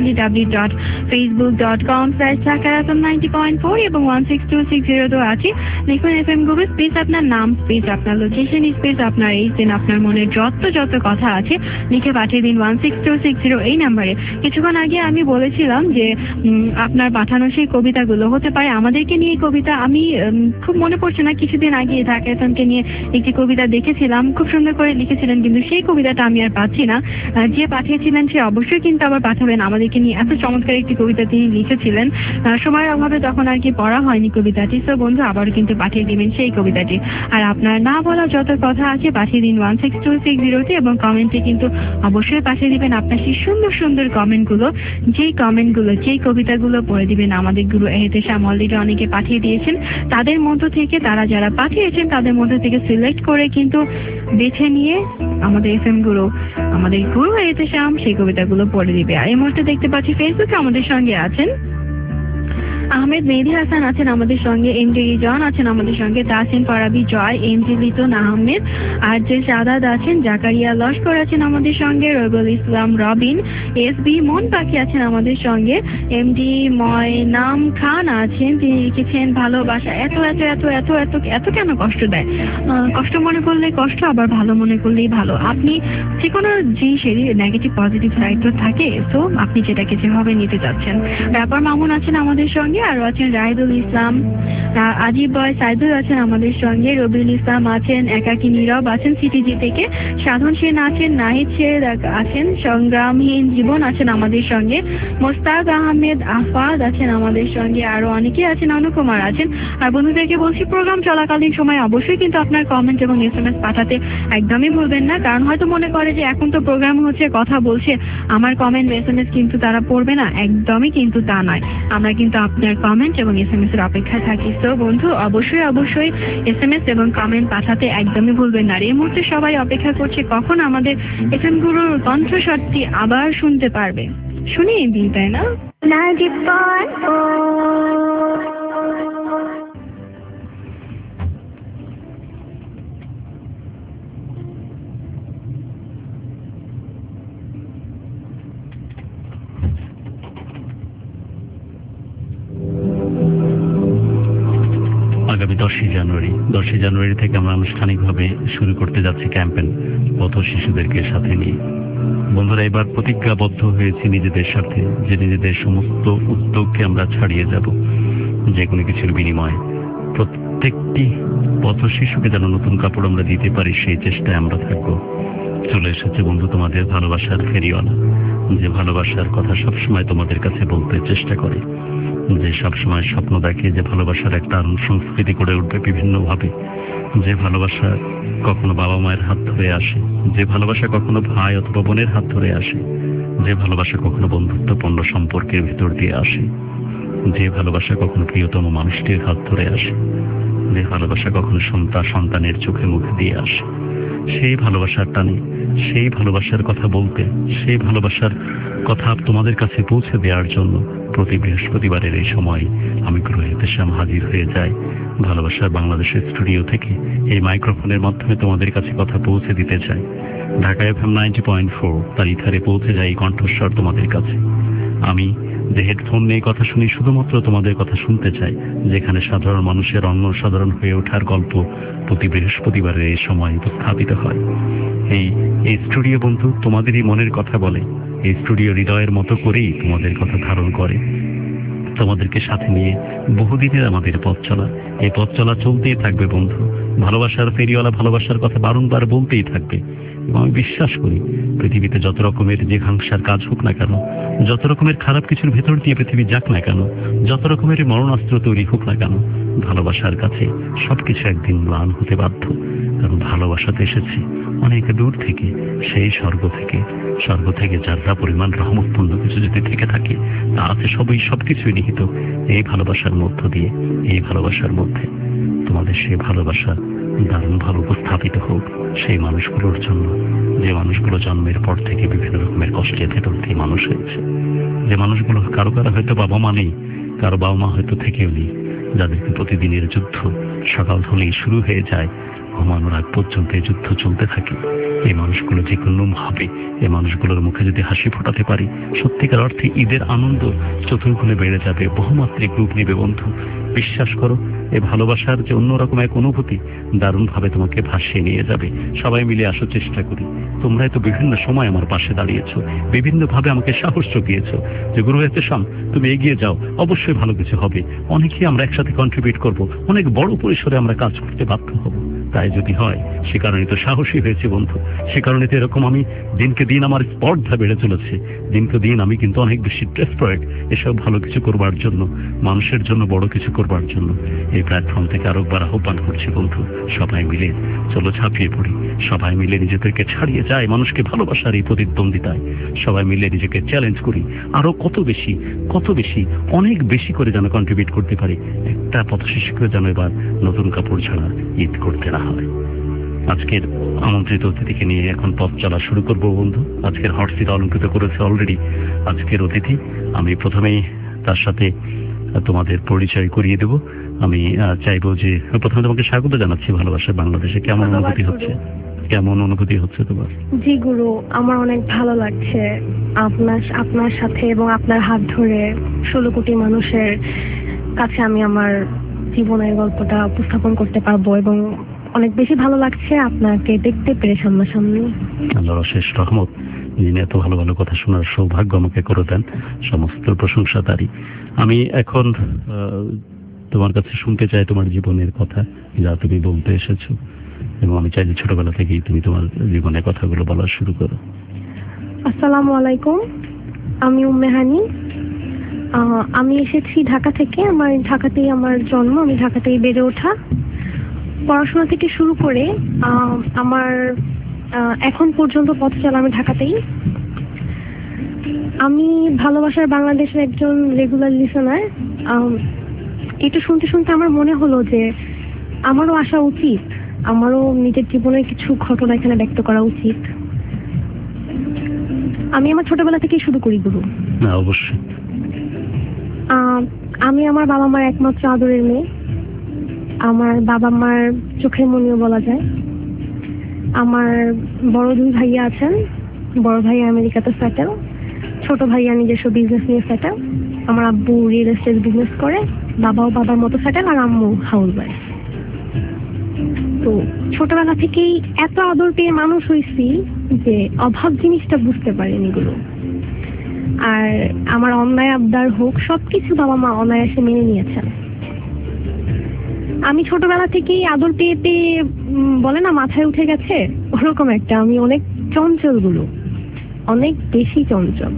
www.facebook.com/ঢাকা90.4 এবং 16260 আছে। লিখুন FM গুরু, স্পেস আপনার নাম, স্পেস আপনার লোকেশন, স্পেস আপনার এই দিন আপনার মনে যত কথা আছে লিখে পাঠিয়ে দিন 16260 এই নাম্বারে। কিছুক্ষণ আগে আমি বলেছিলাম যে আপনার পাঠানো সেই কবিতাগুলো হতে পারে আমাদেরকে নিয়ে কবিতা। আমি খুব মনে পড়ছে না, কিছুদিন আগে ঢাকা এফএমকে নিয়ে একটি কবিতা দেখেছিলাম, খুব সুন্দর করে লিখেছিলেন, কিন্তু সেই কবিতাটা আমি আর পাচ্ছি না। যে পাঠিয়েছিলেন সে অবশ্যই কিন্তু আবার পাঠাবেন। আমাদেরকে নিয়ে এত চমৎকার একটি কবিতা তিনি লিখেছিলেন, সময়ের অভাবে তখন আর কি পড়া হয়নি কবিতাটি। তো বন্ধু আবার কিন্তু পাঠিয়ে দিবেন সেই কবিতাটি। আর আপনার না বলা যত কথা আছে পাঠিয়ে দিন 16260 এবং কমেন্টে কিন্তু অবশ্যই পাঠিয়ে দিবেন আপনার সেই সুন্দর সুন্দর কমেন্টগুলো, যেই কবিতাগুলো পড়ে দিবেন আমাদের গুরু এহতেশাম অলরেডি অনেকে পাঠিয়ে দিয়েছেন। তাদের মধ্য থেকে, তারা যারা পাঠিয়েছেন তাদের মধ্য থেকে সিলেক্ট করে কিন্তু বেছে নিয়ে আমাদের FM গুরু, আমাদের গুরু এহতেশাম সেই কবিতাগুলো পড়ে দিবে। আর এই মুহূর্তে দেখতে পাচ্ছি ফেসবুকে আমাদের সঙ্গে আছেন আহমেদ মেহেদি হাসান আছেন আমাদের সঙ্গে, MD জন আছেন আমাদের সঙ্গে, তাসিন ফারাবি জয়, MD লিটন আহমেদ, আর যে সাদাত আছেন, জাকারিয়া লস্কর আছেন আমাদের সঙ্গে, রবিউল ইসলাম রবিন, SB মন পাখি আছেন আমাদের সঙ্গে, MD ময়নাম খান আছেন, তিনি লিখেছেন ভালোবাসা এত এত এত এত এত এত কেন কষ্ট দেয়, কষ্ট মনে করলে কষ্ট, আবার ভালো মনে করলেই ভালো। আপনি যে কোনো জিনিসেরই নেগেটিভ পজিটিভ সাইড তো থাকে, তো আপনি যেটাকে যেভাবে নিতে চাচ্ছেন। ব্যাপার মামুন আছেন আমাদের সঙ্গে, আরো আছেন রাহিদুল ইসলাম, আজিব বয় সাইদুল আছেন আমাদের সঙ্গে, রবিউল ইসলাম আছেন, একাকী নীরব আছেন সিটিজি থেকে, সাধন সেন আছেন, নাহিদ শের আছেন, সংগ্রামহীন জীবন আছেন আমাদের সঙ্গে, মোস্তাক আহমেদ আফাদ আছেন আমাদের সঙ্গে, আরো অনেকে আছেন, অনুকুমার আছেন। আর বন্ধুদেরকে বলছি প্রোগ্রাম চলাকালীন সময় অবশ্যই কিন্তু আপনার কমেন্ট এবং SMS পাঠাতে একদমই ভুলবেন না, কারণ হয়তো মনে করে যে এখন তো প্রোগ্রাম হচ্ছে, কথা বলছে, আমার কমেন্ট SMS কিন্তু তারা পড়বে না, একদমই কিন্তু তা নয়। আমরা কিন্তু আপনার কমেন্ট এবং SMS এর অপেক্ষায় থাকি। তো বন্ধু অবশ্যই অবশ্যই SMS এবং কমেন্ট পাঠাতে একদমই ভুলবেন না। এই মুহূর্তে সবাই অপেক্ষা করছে কখন আমাদের FM গুরুর কণ্ঠস্বরটি আবার শুনতে পারবে। শুনিয়ে দিই, তাই না? আগামী 10ই জানুয়ারি থেকে আমরা আনুষ্ঠানিকভাবে শুরু করতে যাচ্ছি ক্যাম্পেইন পথ শিশুদেরকে সাথে নিয়ে। বন্ধুরা, এবার প্রতিজ্ঞাবদ্ধ হয়েছি নিজেদের সাথে যে নিজেদের সমস্ত উদ্যোগকে আমরা ছাড়িয়ে যাব যে কোনো কিছুর বিনিময়ে। প্রত্যেকটি পথ শিশুকে যেন নতুন কাপড় আমরা দিতে পারি সেই চেষ্টায় আমরা থাকবো। চলে এসেছে বন্ধু তোমাদের ভালোবাসার ফেরিওয়ালা, যে ভালোবাসার কথা সবসময় তোমাদের কাছে বলতে চেষ্টা করে, যে সবসময় স্বপ্ন দেখে যে ভালোবাসার একটা সংস্কৃতি গড়ে উঠবে বিভিন্নভাবে, যে ভালোবাসা কখনো বাবা মায়ের হাত ধরে আসে, যে ভালোবাসা কখনো ভাই অথবা বোনের হাত ধরে আসে, যে ভালোবাসা কখনো বন্ধুত্বপূর্ণ সম্পর্কের ভিতর দিয়ে আসে, যে ভালোবাসা কখনো প্রিয়তম মানুষটির হাত ধরে আসে, যে ভালোবাসা কখনো সন্তানের চোখে মুখে দিয়ে আসে, সেই ভালোবাসার টানে, সেই ভালোবাসার কথা বলতে, সেই ভালোবাসার কথা তোমাদের কাছে পৌঁছে দেওয়ার জন্য প্রতি বৃহস্পতিবারের এই সময় আমি গ্রহেতে হাজির হয়ে যাই ভালোবাসার বাংলাদেশের স্টুডিও থেকে। এই মাইক্রোফোনের মাধ্যমে তোমাদের কাছে কথা পৌঁছে দিতে চাই। ঢাকা FM 90.4 তার ইথারে পৌঁছে যায় এই কণ্ঠস্বর তোমাদের কাছে। আমি যে হেডফোন নিয়ে কথা শুনি শুধুমাত্র তোমাদের কথা শুনতে চাই, যেখানে সাধারণ মানুষের অন্যসাধারণ হয়ে ওঠার গল্প প্রতি বৃহস্পতিবারের এই সময় উপস্থাপিত হয়। এই স্টুডিও বন্ধু তোমাদেরই মনের কথা বলে, এই স্টুডিও হৃদয়ের মতো করেই তোমাদের কথা ধারণ করে। তোমাদেরকে সাথে নিয়ে বহুদিনের আমাদের পথ চলা, এই পথ চলা চলতেই থাকবে বন্ধু। ভালোবাসার ফেরিওয়ালা ভালোবাসার কথা বারংবার বলতেই থাকবে। এবং আমি বিশ্বাস করি পৃথিবীতে যত রকমের যে হিংসার কাজ হোক না কেন, যত রকমের খারাপ কিছুর ভেতর দিয়ে পৃথিবী যাক না কেন, যত রকমের মরণাস্ত্র তৈরি হোক না কেন, ভালোবাসার কাছে সবকিছু একদিন ম্লান হতে বাধ্য। কারণ ভালোবাসাতে এসেছি অনেক দূর থেকে, সেই স্বর্গ থেকে যাত্রা পরিমাণ রহমতপূর্ণ কিছু যদি থেকে থাকে তা আছে সবকিছুই নিহিত এই ভালোবাসার মধ্য দিয়ে। এই ভালোবাসার মধ্যে তোমাদের সেই ভালোবাসা দারুণভাবে উপস্থাপিত হোক সেই মানুষগুলোর জন্য, যে মানুষগুলো জন্মের পর থেকে বিভিন্ন রকমের কষ্টের ভেতর দিয়ে মানুষ হয়েছে, যে মানুষগুলো কারো হয়তো বাবা মা নেই, কারো বাবা মা হয়তো থেকেও নেই, যাদেরকে প্রতিদিনের যুদ্ধ সকাল হলেই শুরু হয়ে যায়, ঘুমানোর আগ পর্যন্ত এই যুদ্ধ চলতে থাকে। এই মানুষগুলো যে কোনো ভাবে এই মানুষগুলোর মুখে যদি হাসি ফোটাতে পারি, সত্যিকার অর্থে ঈদের আনন্দ চতুর্গুণে বেড়ে যাবে, বহুমাত্রিক রূপ নেবে বন্ধু। বিশ্বাস করো, এই ভালোবাসার যে অন্যরকম এক অনুভূতি দারুণভাবে তোমাকে ভাসিয়ে নিয়ে যাবে। সবাই মিলে আসার চেষ্টা করি। তোমরাই তো বিভিন্ন সময় আমার পাশে দাঁড়িয়েছো, বিভিন্নভাবে আমাকে সাহস জুগিয়েছো যে গুরু এতেশাম তুমি এগিয়ে যাও, অবশ্যই ভালো কিছু হবে। অনেকেই আমরা একসাথে কন্ট্রিবিউট করব, অনেক বড় পরিসরে আমরা কাজ করতে বাধ্য হব। তাই যদি হয় সে কারণে তো সাহসী হয়েছে বন্ধু, সে কারণে তো এরকম আমি দিনকে দিন আমার স্পর্ধা বেড়ে চলেছে, দিনকে দিন আমি কিন্তু অনেক বেশি ডেসপারেট এসব ভালো কিছু করবার জন্য, মানুষের জন্য বড় কিছু করবার জন্য। এই প্ল্যাটফর্ম থেকে আরেকবার আহ্বান করছি বন্ধু, সবাই মিলে চলো ঝাঁপিয়ে পড়ি, সবাই মিলে নিজেদেরকে ছাড়িয়ে যায় মানুষকে ভালোবাসার এই প্রতিদ্বন্দ্বিতায়, সবাই মিলে নিজেকে চ্যালেঞ্জ করি আরো কত বেশি অনেক বেশি করে যেন কন্ট্রিবিউট করতে পারি। একটা পথশিশুকে যেন এবার নতুন কাপড় ছাড়া ঈদ করতে না হয়। আজকের আমন্ত্রিত অতিথিকে নিয়ে এখন পথ চলা শুরু করব বন্ধু। আজকের হট সিট অলঙ্কৃত করেছে অলরেডি আজকের অতিথি। আমি প্রথমেই তার সাথে তোমাদের পরিচয় করিয়ে দেব। আমি চাইবো যে প্রথমে তোমাকে স্বাগত জানাচ্ছি ভালোবাসা বাংলাদেশে। কেমন অনুভূতি হচ্ছে তোমার? জি গুরু, আমার অনেক ভালো লাগছে আপনার সাথে এবং আপনার হাত ধরে 16 কোটি মানুষের কাছে আমি আমার জীবনের গল্পটা উপস্থাপন করতে পারবো, এবং অনেক বেশি ভালো লাগছে আপনাকে দেখতে পেরে সামনাসামনি। আল্লাহর অশেষ রহমত, যিনি এত ভালো ভালো কথা শোনার সৌভাগ্য আমাকে করে দেন, সমস্ত প্রশংসা তারই। আমি এখন তোমার কাছে শুনতে চাই তোমার জীবনের কথা, যা তুমি বলতে এসেছো, এবং আমি চাই যে ছোটবেলা থেকেই তুমি তোমার জীবনের কথাগুলো বলা শুরু করো। আসসালামু আলাইকুম, আমি উম্মে হানি। আমি এসেছি ঢাকা থেকে। ঢাকাতেই আমার জন্ম, আমি ঢাকাতেই বেড়ে ওঠা। পড়াশোনা থেকে শুরু করে আমার এখন পর্যন্ত পথ চলা আমি ঢাকাতেই। আমি ভালোবাসার বাংলাদেশের একজন রেগুলার লিসনার। এটা শুনতে শুনতে আমার মনে হলো যে আমারও আসা উচিত, আমারও নিজের জীবনের কিছু ঘটনা এখানে ব্যক্ত করা উচিত। আমি আমার ছোটবেলা থেকেই শুরু করি গুরু। অবশ্যই। আমি আমার বাবা মার একমাত্র আদরের মেয়ে। আমার বাবা মার চোখের মনিও বলা যায়। আমার বড় 2 ভাইয়া আছেন। বড় ভাইয়া আমেরিকাতে সেটেল, ছোট ভাইয়া নিজস্ব বিজনেস নিয়ে সেটেল। আমার আব্বু রিয়েল এস্টেট বিজনেস করে, বাবাও বাবার মতো সেটেল, আর আম্মু হাউসওয়াইফ। তো ছোটবেলা থেকেই এত আদর পেয়ে মানুষ হয়েছি যে অভাব জিনিসটা বুঝতে পারিনি গুলো। আর আমার অন্যায় আবদার হোক, সবকিছু বাবা মা অনায়াসে মেনে নিয়েছেন। আমি ছোটবেলা থেকেই আদর পেয়ে পেয়ে বলে না মাথায় উঠে গেছে, ওরকম একটা। আমি অনেক চঞ্চলগুলো অনেক বেশি চঞ্চল।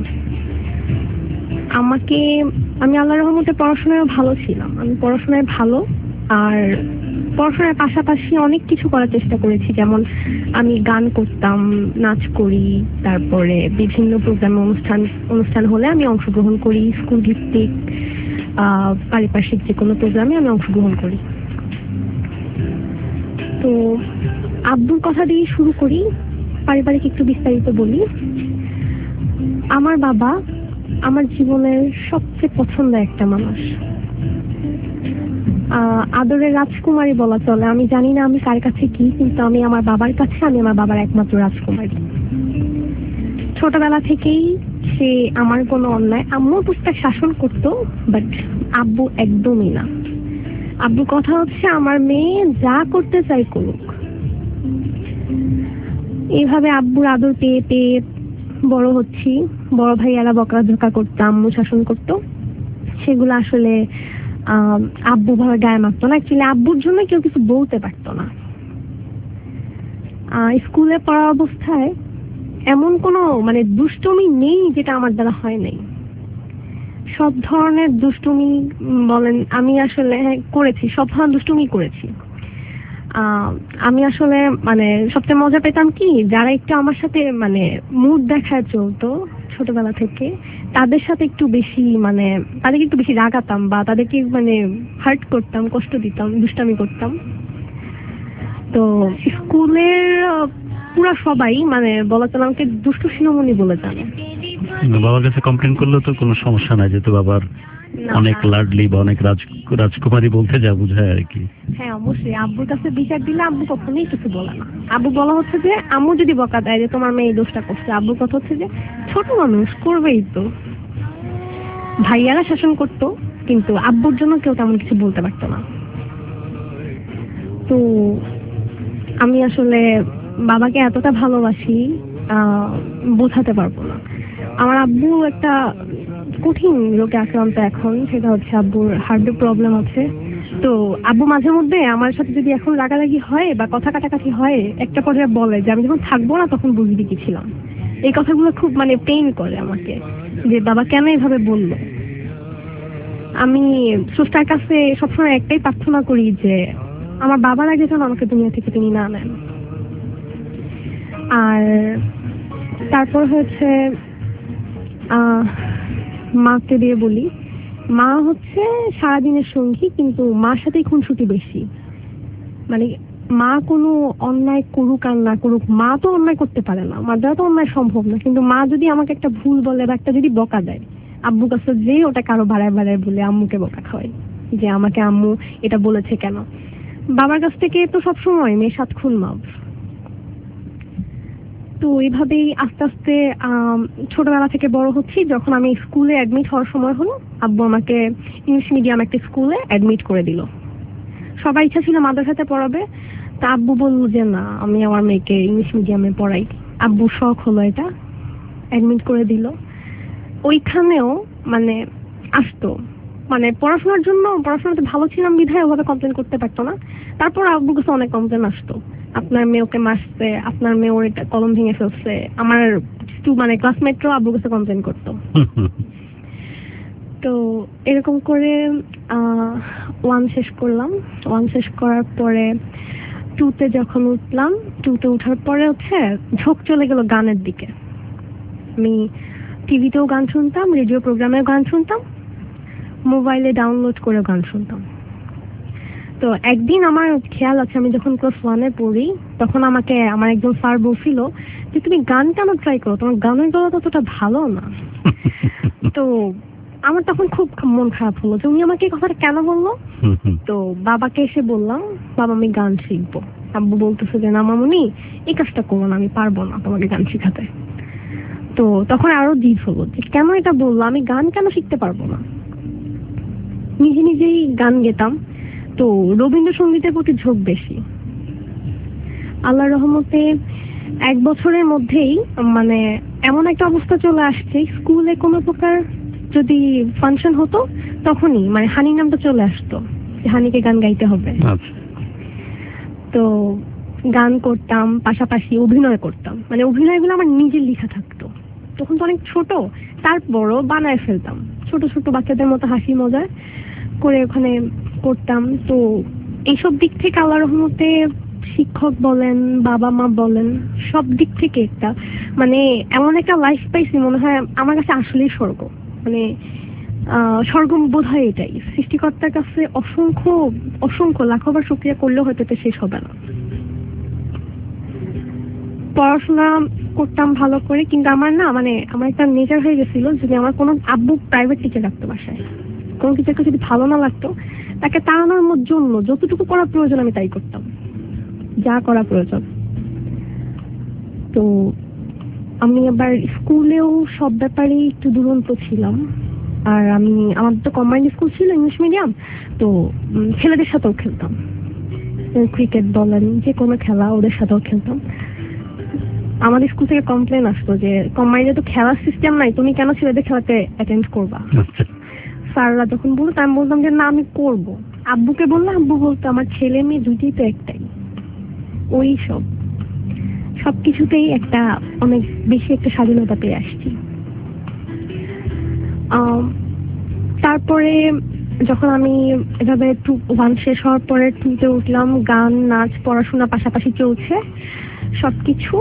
আমি আল্লাহর রহমতে পড়াশোনায় ভালো ছিলাম, আমি পড়াশোনায় ভালো, আর পড়াশোনার পাশাপাশি অনেক কিছু করার চেষ্টা করেছি। যেমন আমি গান করতাম, নাচ করি, তারপরে বিভিন্ন প্রোগ্রামে অনুষ্ঠান হলে আমি অংশগ্রহণ করি, স্কুল ভিত্তিক পারিপার্শ্বিক যে কোনো প্রোগ্রামে আমি অংশগ্রহণ করি। তো আব্বুর কথা দিয়ে শুরু করি, পারিবারিক একটু বিস্তারিত বলি। আমার বাবা আমার জীবনের সবচেয়ে পছন্দের একটা মানুষ, আদরের রাজকুমারী বলা চলে। আমি জানি না আমি কার কাছে কি, কিন্তু আমি আমার বাবার কাছে আমি আমার বাবার একমাত্র রাজকুমারী। ছোটবেলা থেকেই সে আমার কোনো অন্যায়, আম্মু টুকটাক শাসন করতো, বাট আব্বু একদমই না। আব্বুর কথা হচ্ছে আমার মেয়ে যা করতে চাই করুক। এইভাবে আব্বুর আদর পেয়ে পেয়ে বড় হচ্ছি। বড় ভাইয়ারা বকাঝকা করতো, আম্মু শাসন করতো, সেগুলো আসলে আব্বু ভাবে গায়ে মাখতো না। অ্যাকচুয়ালি আব্বুর জন্য কেউ কিছু বলতে পারতো না। স্কুলে পড়া অবস্থায় এমন কোনো মানে দুষ্টুমি নেই যেটা আমার দ্বারা হয় নাই। সব ধরনের দুষ্টুমি বলেন আমি আসলে করেছি, সব ধরনের দুষ্টুমি করেছি। আমি আসলে মানে সবচেয়ে মজা পেতাম কি, যারা একটু আমার সাথে মানে মুড দেখায় চলতো ছোটবেলা থেকে, তাদের সাথে একটু বেশি মানে তাদেরকে একটু বেশি রাগাতাম বা তাদেরকে মানে হার্ট করতাম, কষ্ট দিতাম, দুষ্টামি করতাম। তো স্কুলের পুরা সবাই মানে বলা চলে আমাকে দুষ্টু শিরোমণি বলে জানে। বাবার কাছে কমপ্লেন করলে তো কোনো সমস্যা নাই, যেহেতু বাবার অনেক লাডলি বা অনেক রাজকুমারী বলতে যা বোঝায় আর কি। হ্যাঁ অবশ্যই, আব্বুর কাছে বিচার দিলে আব্বু কখনোই কিছু বলে না। আব্বু বলা হচ্ছে যে আম্মু যদি বকা দেয় যে তোমার মেয়ে এই দোষটা করছে, আব্বুর কথা হচ্ছে যে ছোট মানুষ করবেই তো। ভাইয়ারা শাসন করতো, কিন্তু আব্বুর জন্য কেউ তেমন কিছু বলতে পারতো না। তো আমি আসলে বাবাকে এতটা ভালোবাসি বোঝাতে পারবো না। আমার আব্বু একটা কঠিন রোগে আক্রান্ত এখন, সেটা হচ্ছে আব্বুর হার্টের প্রবলেম আছে। তো আব্বু মাঝে মধ্যে আমার সাথে যদি এখন রাগারাগি হয় বা কথা কাটাকাটি হয়, একটা পর্যায়ে বলে যে আমি যখন থাকবো না তখন বুঝবি কি ছিলাম। এই কথাগুলো খুব মানে পেইন করে আমাকে, যে বাবা কেন এভাবে বললো। আমি স্রষ্টার কাছে সবসময় একটাই প্রার্থনা করি যে আমার বাবার আগে যেন আমাকে দুনিয়া থেকে তিনি না নেন। আর তারপর হচ্ছে মাকে দিয়ে বলি, মা হচ্ছে সারাদিনের সঙ্গী, কিন্তু মার সাথেই খুনসুটি বেশি। মানে মা কোনো অন্যায় করুক আর না করুক, মা তো অন্যায় করতে পারে না, মার দ্বারা তো অন্যায় সম্ভব না, কিন্তু মা যদি আমাকে একটা ভুল বলে বা একটা যদি বকা দেয়, আব্বুর কাছে যে ওটা কারো বাড়ায় বাড়ায় বলে আম্মুকে বকা খাওয়াই যে আমাকে আম্মু এটা বলেছে কেন। বাবার কাছ থেকে তো সবসময় মেয়ে 7 খুন মাপ। তো এইভাবেই আস্তে আস্তে ছোটবেলা থেকে বড় হচ্ছি। যখন আমি স্কুলে অ্যাডমিট হওয়ার সময় হলো, আব্বু আমাকে ইংলিশ মিডিয়াম একটা স্কুলে অ্যাডমিট করে দিল। সবার ইচ্ছা ছিল মাদ্রাসাতে পড়াবে, তা আব্বু বলল যে না, আমি আমার মেয়েকে ইংলিশ মিডিয়ামে পড়াই। আব্বুর শখ হলো এটা, অ্যাডমিট করে দিল। ওইখানেও মানে আসতো, মানে পড়াশোনার জন্য, পড়াশোনাতে ভালো ছিলাম বিধায় ওভাবে কমপ্লেন করতে পারতো না। তারপর আব্বুর কাছে অনেক কমপ্লেন আসতো, আপনার মেয়ে ওকে মারছে, আপনার মেয়ে ওর এটা কলম ভেঙে ফেলছে। আমার মানে ক্লাসমেটরাও আব্বুর কাছে কমপ্লেন করতো। তো এরকম করে 1 শেষ করলাম। 1 শেষ করার পরে 2তে যখন উঠলাম, 2তে উঠার পরে হচ্ছে ঝোঁক চলে গেল গানের দিকে। আমি টিভিতেও গান শুনতাম, রেডিও প্রোগ্রামেও গান শুনতাম, মোবাইলে ডাউনলোড করে গান শুনতাম। তো একদিন আমার খেয়াল আছে, আমি যখন ক্লাস 1-এ পড়ি, তখন আমাকে আমার একজন স্যার বলছিল যে তুমি গান কেন ট্রাই করো, তোমার গানের গলা ততটা ভালো না। তো আমার তখন খুব মন খারাপ হলো যে উনি আমাকে এই কথাটা কেন বললো। তো বাবাকে এসে বললাম, বাবা আমি গান শিখবো। আব্বু বলতেছে যে না মামুনি, এই কাজটা করো না, আমি পারবো না তোমাকে গান শিখাতে। তো তখন আরো জিদ হলো যে কেন এটা বললো, আমি গান কেন শিখতে পারবো না। নিজে নিজেই গান গেতাম। তো রবীন্দ্রসঙ্গীতের প্রতি ঝোঁক বেশি। আল্লাহর রহমতে 1 বছরের মধ্যেই মানে এমন একটা অবস্থা চলে আসছে, স্কুলে কোনো প্রকার যদি ফাংশন হতো তখনই মানে হানির নামটা চলে আসতো, হানিকে গান গাইতে হবে। তো গান করতাম, পাশাপাশি অভিনয় করতাম। মানে অভিনয়গুলো আমার নিজের লেখা থাকতো, তখন তো অনেক ছোট, তারপরও বানায় ফেলতাম ছোট ছোট বাচ্চাদের মতো হাসি মজা করে ওখানে করতাম। তো এইসব দিক থেকে আল্লাহর রহমতে শিক্ষক বলেন, বাবা মা বলেন, সব দিক থেকে একটা মানে এমন একটা লাইফ পাইছি, মনে হয় আমার কাছে আসলেই স্বর্গ। মানে স্বর্গ বোধ হয় এটাই। সৃষ্টিকর্তার কাছে অসংখ্য অসংখ্য লাখবার শুকরিয়া করলেও হয়তো এটা শেষ হবে না। পড়াশোনা করতাম ভালো করে, কিন্তু আমার না মানে আমার একটা নেচার হয়ে গেছিল, যদি আমার কোনো আব্বু প্রাইভেট টিচার রাখতো বাসায়, কোনো টিচারকে যদি ভালো না লাগতো তাকে তাড়ানোর জন্য যতটুকু করা প্রয়োজন আমি তাই করতাম, যা করা প্রয়োজন। তো আমি আবার স্কুলেও সব ব্যাপারে একটু দুরন্ত ছিলাম। আর আমার তো কম্বাইন্ড স্কুল ছিল, ইংলিশ মিডিয়াম, তো ছেলেদের সাথেও খেলতাম, ক্রিকেট বলেন যে কোনো খেলা ওদের সাথেও খেলতাম। আমাদের স্কুল থেকে কমপ্লেন আসতো যে কম্বাইন্ডে তো খেলার সিস্টেম নাই, তুমি কেন ছেলেদের খেলাতে অ্যাটেন্ড করবা। স্যাররা যখন বলতো আমি বলতাম যে না আমি করব। আব্বুকে বললাম, আব্বু বলতো আমার ছেলে মেয়ে দুইটাই তো একটাই। ওই সবকিছুতেই একটা অনেক বেশি একটা স্বাধীনতা পেয়ে আসছি। তারপরে যখন আমি এভাবে 1 শেষ হওয়ার পরে 2-তে উঠলাম, গান নাচ পড়াশোনা পাশাপাশি চলছে সবকিছু।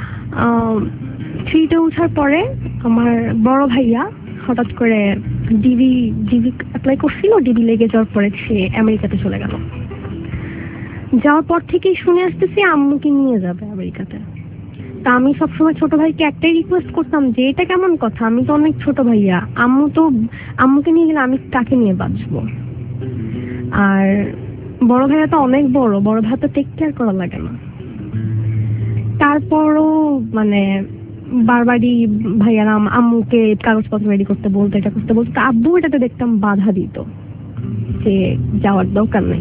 3-তে ওঠার পরে আমার বড় ভাইয়া হঠাৎ করে ডিবি অ্যাপ্লাই করছিল, ডিবি লেগে যাওয়ার পরে সে আমেরিকাতে চলে গেল। যাওয়ার পর থেকেই শুনে আসতেছি আম্মুকে নিয়ে যাবে আমেরিকাতে। তা আমি সবসময় ছোট ভাইকে একটাই রিকোয়েস্ট করতাম যে এটা কেমন কথা, আমি তো অনেক ছোট ভাইয়া, আম্মুকে নিয়ে গেলে আমি কাকে নিয়ে বাঁচবো। আর বড় ভাইয়া তো অনেক বড় ভাইয়া তো টেক কেয়ার করা লাগে না। তারপরও মানে বারবারই ভাইয়ারা আম্মুকে কাগজপত্র রেডি করতে বলতো, এটা করতে বলতো। আব্বু এটাতে দেখতাম বাধা দিত যে যাওয়ার দরকার নেই।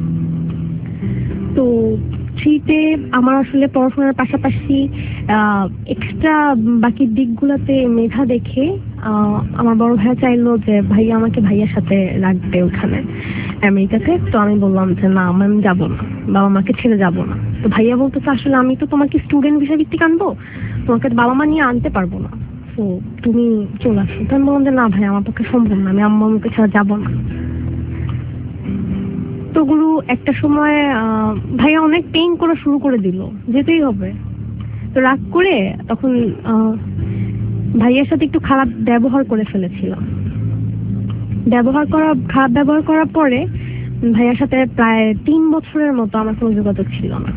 তো 3-তে আমার আসলে পড়াশোনার পাশাপাশি এক্সট্রা বাকি দিকগুলোতে মেধা দেখে আমার বড় ভাইয়া চাইলো যে ভাইয়া আমাকে ভাইয়ার সাথে রাখবে ওখানে আমেরিকাতে। তো আমি বললাম যে না আমি যাবো না, বাবা মাকে ছেড়ে যাবো না। তো ভাইয়া বলতেছে আসলে আমি তো তোমাকে স্টুডেন্ট ভিসা ভিত্তিক আনবো, তোমাকে বাবা মা নিয়ে আনতে পারবো না, তো তুমি চলে আসো। তো আমি বললাম যে না ভাই আমার পক্ষে সম্ভব না, আমি আম্মা আমাকে ছাড়া যাবো না। তো গুরু একটা সময় ভাইয়া অনেক পেইন করা শুরু করে দিল, যেতেই হবে। তো রাগ করে তখন ভাইয়ার সাথে একটু খারাপ ব্যবহার করে ফেলেছিলাম। খারাপ ব্যবহার করার পরে ভাইয়ার সাথে প্রায় 3 বছরের মতো আমার কোনো যোগাযোগ ছিল না।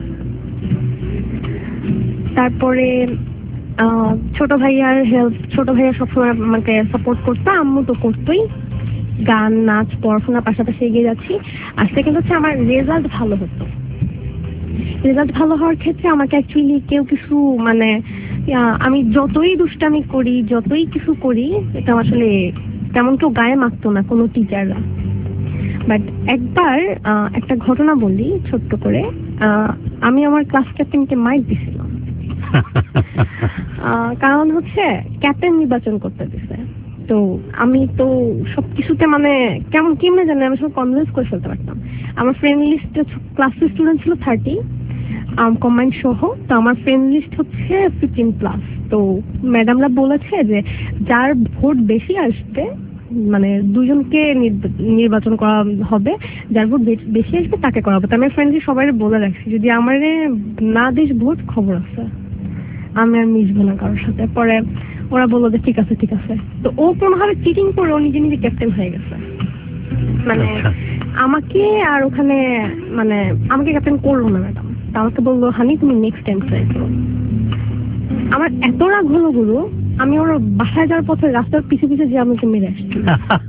তারপরে ছোট ভাইয়া সবসময় আমাকে সাপোর্ট করতো, আম্মু তো করতোই। গান নাচ পড়াশোনার পাশাপাশি এগিয়ে যাচ্ছি। আর সেকেন্ড হচ্ছে আমার রেজাল্ট ভালো হতো। রেজাল্ট ভালো হওয়ার ক্ষেত্রে আমাকে অ্যাকচুয়ালি কেউ কিছু মানে আমি যতই দুষ্টামি করি যতই কিছু করি এটা আসলে তেমন কেউ গায়ে মাখতো না কোনো টিচাররা। বাট একবার একটা ঘটনা বলি ছোট্ট করে। আমি আমার ক্লাস ক্যাপ্টেনকে মাইক দিছিলাম। কারণ হচ্ছে ক্যাপ্টেন নির্বাচন করতে দিছে। তো আমি তো সবকিছুতে মানে কেমনে জানি আমি সব কনভিন্স করে ফেলতে পারতাম। আমার ফ্রেন্ড লিস্টে ক্লাসের স্টুডেন্ট ছিল 30 কম্বাইন্ড সহ। তো আমার ফ্রেন্ড লিস্ট হচ্ছে 15+। তো ম্যাডামরা বলেছে যে যার ভোট বেশি আসবে মানে 2 জনকে নির্বাচন করা হবে, যার ভোট বেশি আসবে তাকে করা হবে। তো আমার ফ্রেন্ড সবাই বলে রাখছি যদি আমার না দিস ভোট খবর আছে, আমি আর মিশবো না কারোর সাথে। পরে ওরা বললো যে ঠিক আছে। তো ও কোনোভাবে চিটিং করে ও নিজে ক্যাপ্টেন হয়ে গেছে। মানে আমাকে আর ওখানে মানে আমাকে ক্যাপ্টেন করলো না ম্যাডাম। তা আমাকে বললো হানি তুমি নেক্সট টাইম ট্রাই করো। আমার এত রাগ হলো গুরু, আমি ওর বাসায় যাওয়ার পথে রাস্তার পিছু যে আমাকে মেরে আসছি।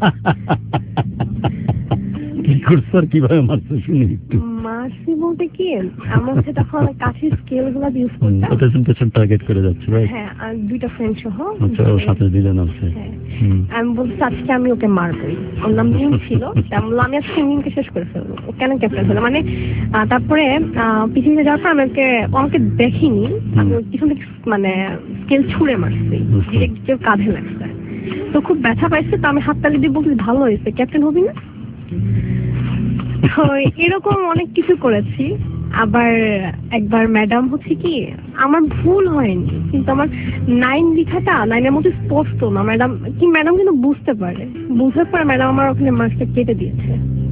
কিভাবে মারছো শুনি একটু। মারছি বলতে কি আমার হচ্ছে তখন কাঠের স্কেল গুলা ইউজ করতাম। পেছন টার্গেট করে যাচ্ছে ভাই। হ্যাঁ আর 2টা ফ্রেন্ড সহ। আচ্ছা ওর সাথে দিলেন আছে। আমি বলছি আজকে আমি ওকে মারবই। ওর নাম মিম ছিল। আমি আজকে মিমকে শেষ করে ফেলবো। ও কেন ক্যাপ্টেন হলো মানে তারপরে পিছিয়ে যাওয়ার পর আমাকে দেখিনি, আমি পিছন থেকে মানে স্কেল ছুঁড়ে মারছি, কেউ কাঁধে লাগছে। তো খুব ব্যথা পাইছে। তো আমি হাততালি দিয়ে বলছি ভালো হয়েছে, ক্যাপ্টেন হবি না। এরকম অনেক কিছু করেছি। আবার একবার ম্যাডাম হচ্ছে কি আমার ভুল হয়নি, কিন্তু আমার 9 লেখাটা 9-এর মধ্যে স্পষ্ট না। ম্যাডাম কিন্তু বুঝতে পারে, বুঝার পরে ম্যাডাম আমার ওখানে মার্কসটা কেটে দিয়েছে।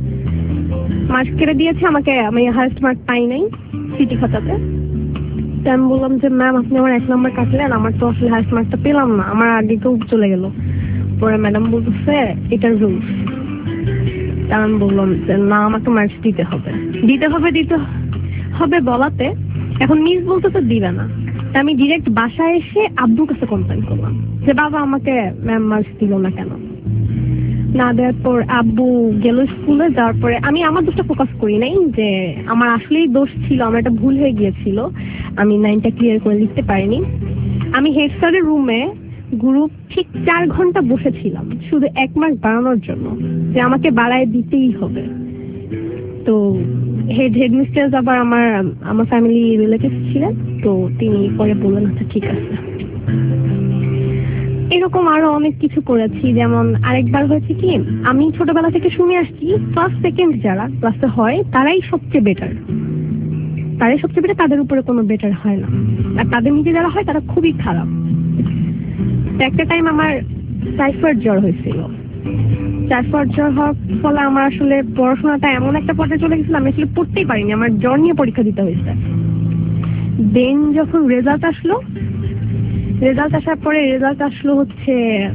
আমাকে, আমি হাইয়েস্ট মার্ক পাই নাই সিটি খাতাতে। তো আমি বললাম যে ম্যাম আপনি আমার 1 নম্বর কাটলেন, আমার তো আসলে হাইয়েস্ট মার্কটা পেলাম না, আমার আগে কেউ চলে গেল। পরে ম্যাডাম বলতেছে এটার রুলস। তা আমি বললাম যে না, আমাকে মার্কস দিতে হবে বলাতে এখন মিস বলতে তো দিবে না। তা আমি ডিরেক্ট বাসায় এসে আব্বুর কাছে কমপ্লেন করলাম যে বাবা আমাকে ম্যাম মার্কস দিল না কেন। না দেওয়ার পর আব্বু গেল স্কুলে। যাওয়ার পরে আমি আমার দোষটা ফোকাস করি নাই, যে আমার আসলেই দোষ ছিল, আমার একটা ভুল হয়ে গিয়েছিল, আমি 9টা ক্লিয়ার করে লিখতে পারিনি। আমি হেড স্যারের রুমে গ্রুপ ঠিক 4 ঘন্টা বসেছিলাম শুধু 1 মার্ক বাড়ানোর জন্য, যে আমাকে বাড়ায় দিতেই হবে। তো হেডমিস্ট্রেস আবার আমার ফ্যামিলি রিলেটিভ ছিলেন, তো তিনি পরে বললেন আচ্ছা ঠিক আছে। এরকম আরো অনেক কিছু করেছি। যেমন আরেকবার হয়েছে কি, আমি ছোটবেলা থেকে শুনে আসছি ফার্স্ট সেকেন্ড যারা ক্লাসে হয় তারাই সবচেয়ে বেটার, তাদের উপরে কোনো বেটার হয় না, আর তাদের নিচে যারা হয় তারা খুবই খারাপ। একটা টাইম আমার টাইফয়েড জ্বর হয়েছিল। টাইফয়েড জ্বর হওয়ার ফলে আমার আসলে পড়াশোনাটা এমন একটা পর্যায়ে চলে গেছিল, আমি আসলে পড়তেই পারিনি, আমার জ্বর নিয়ে পরীক্ষা দিতে হয়েছে। দেন যখন রেজাল্ট আসার পরে রেজাল্ট আসলো হচ্ছে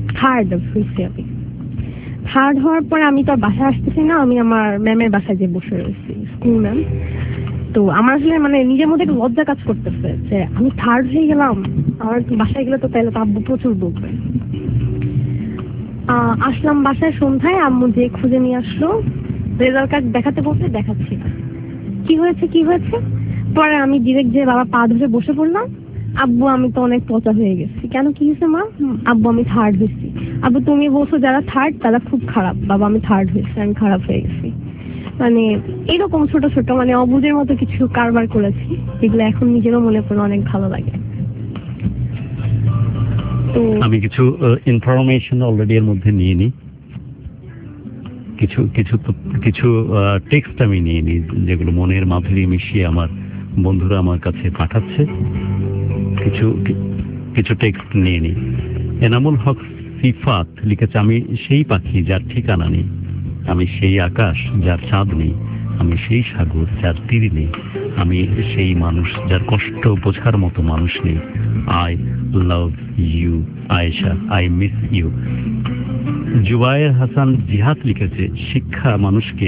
থার্ড হওয়ার পরে আমি তো বাসায় আসতেছি না, আমি আমার ম্যামের বাসায় যে বসে রয়েছি, স্কুল ম্যাম। তো আমার আসলে মানে নিজের মধ্যে একটা লজ্জা কাজ করতেছে যে আমি থার্ড হয়ে গেলাম, আমার বাসায় গেলে তো তাহলে তো আব্বু প্রচুর বকবে। আসলাম বাসায় সন্ধ্যায়, আম্মু যে খুঁজে নিয়ে আসলো, রেজাল্ট কার্ড দেখাতে বলতে দেখাচ্ছি না, কি হয়েছে। পরে আমি ডিরেক্ট যে বাবা পা ধরে বসে পড়লাম, আব্বু আমি তো অনেক পচা হয়ে গেছি। কেন, কি হয়েছে মা? আব্বু আমি থার্ড হয়েছি। আব্বু তুমি বলছো যারা থার্ড তারা খুব খারাপ, বাবা আমি থার্ড হয়েছি, আমি খারাপ হয়ে গেছি। মানে এরকম ছোট ছোট মানে অবুঝের মতো কিছু কারবার করেছি, যেগুলো এখন নিজেরও মনে করে অনেক ভালো লাগে। তো আমি কিছু ইনফরমেশন অলরেডি এর মধ্যে নিয়ে নিই, কিছু টেক্সট আমি নিয়ে নিই যেগুলো মনের মাধুরী মিশিয়ে আমার বন্ধুরা আমার কাছে পাঠাচ্ছে। কিছু টেক্সট নিয়ে নিই। এনামুল হক সিফাত লিখেছে, আমি সেই পাখি যার ঠিকানা নেই, আমি সেই আকাশ যার চাঁদ নেই, আমি সেই সাগর যার তীর নেই, আমি সেই মানুষ যার কষ্ট বোঝার মতো মানুষ নেই। I love you Ayesha, I miss you. Zubayer Hasan Jihad লিখেছে, শিক্ষা মানুষকে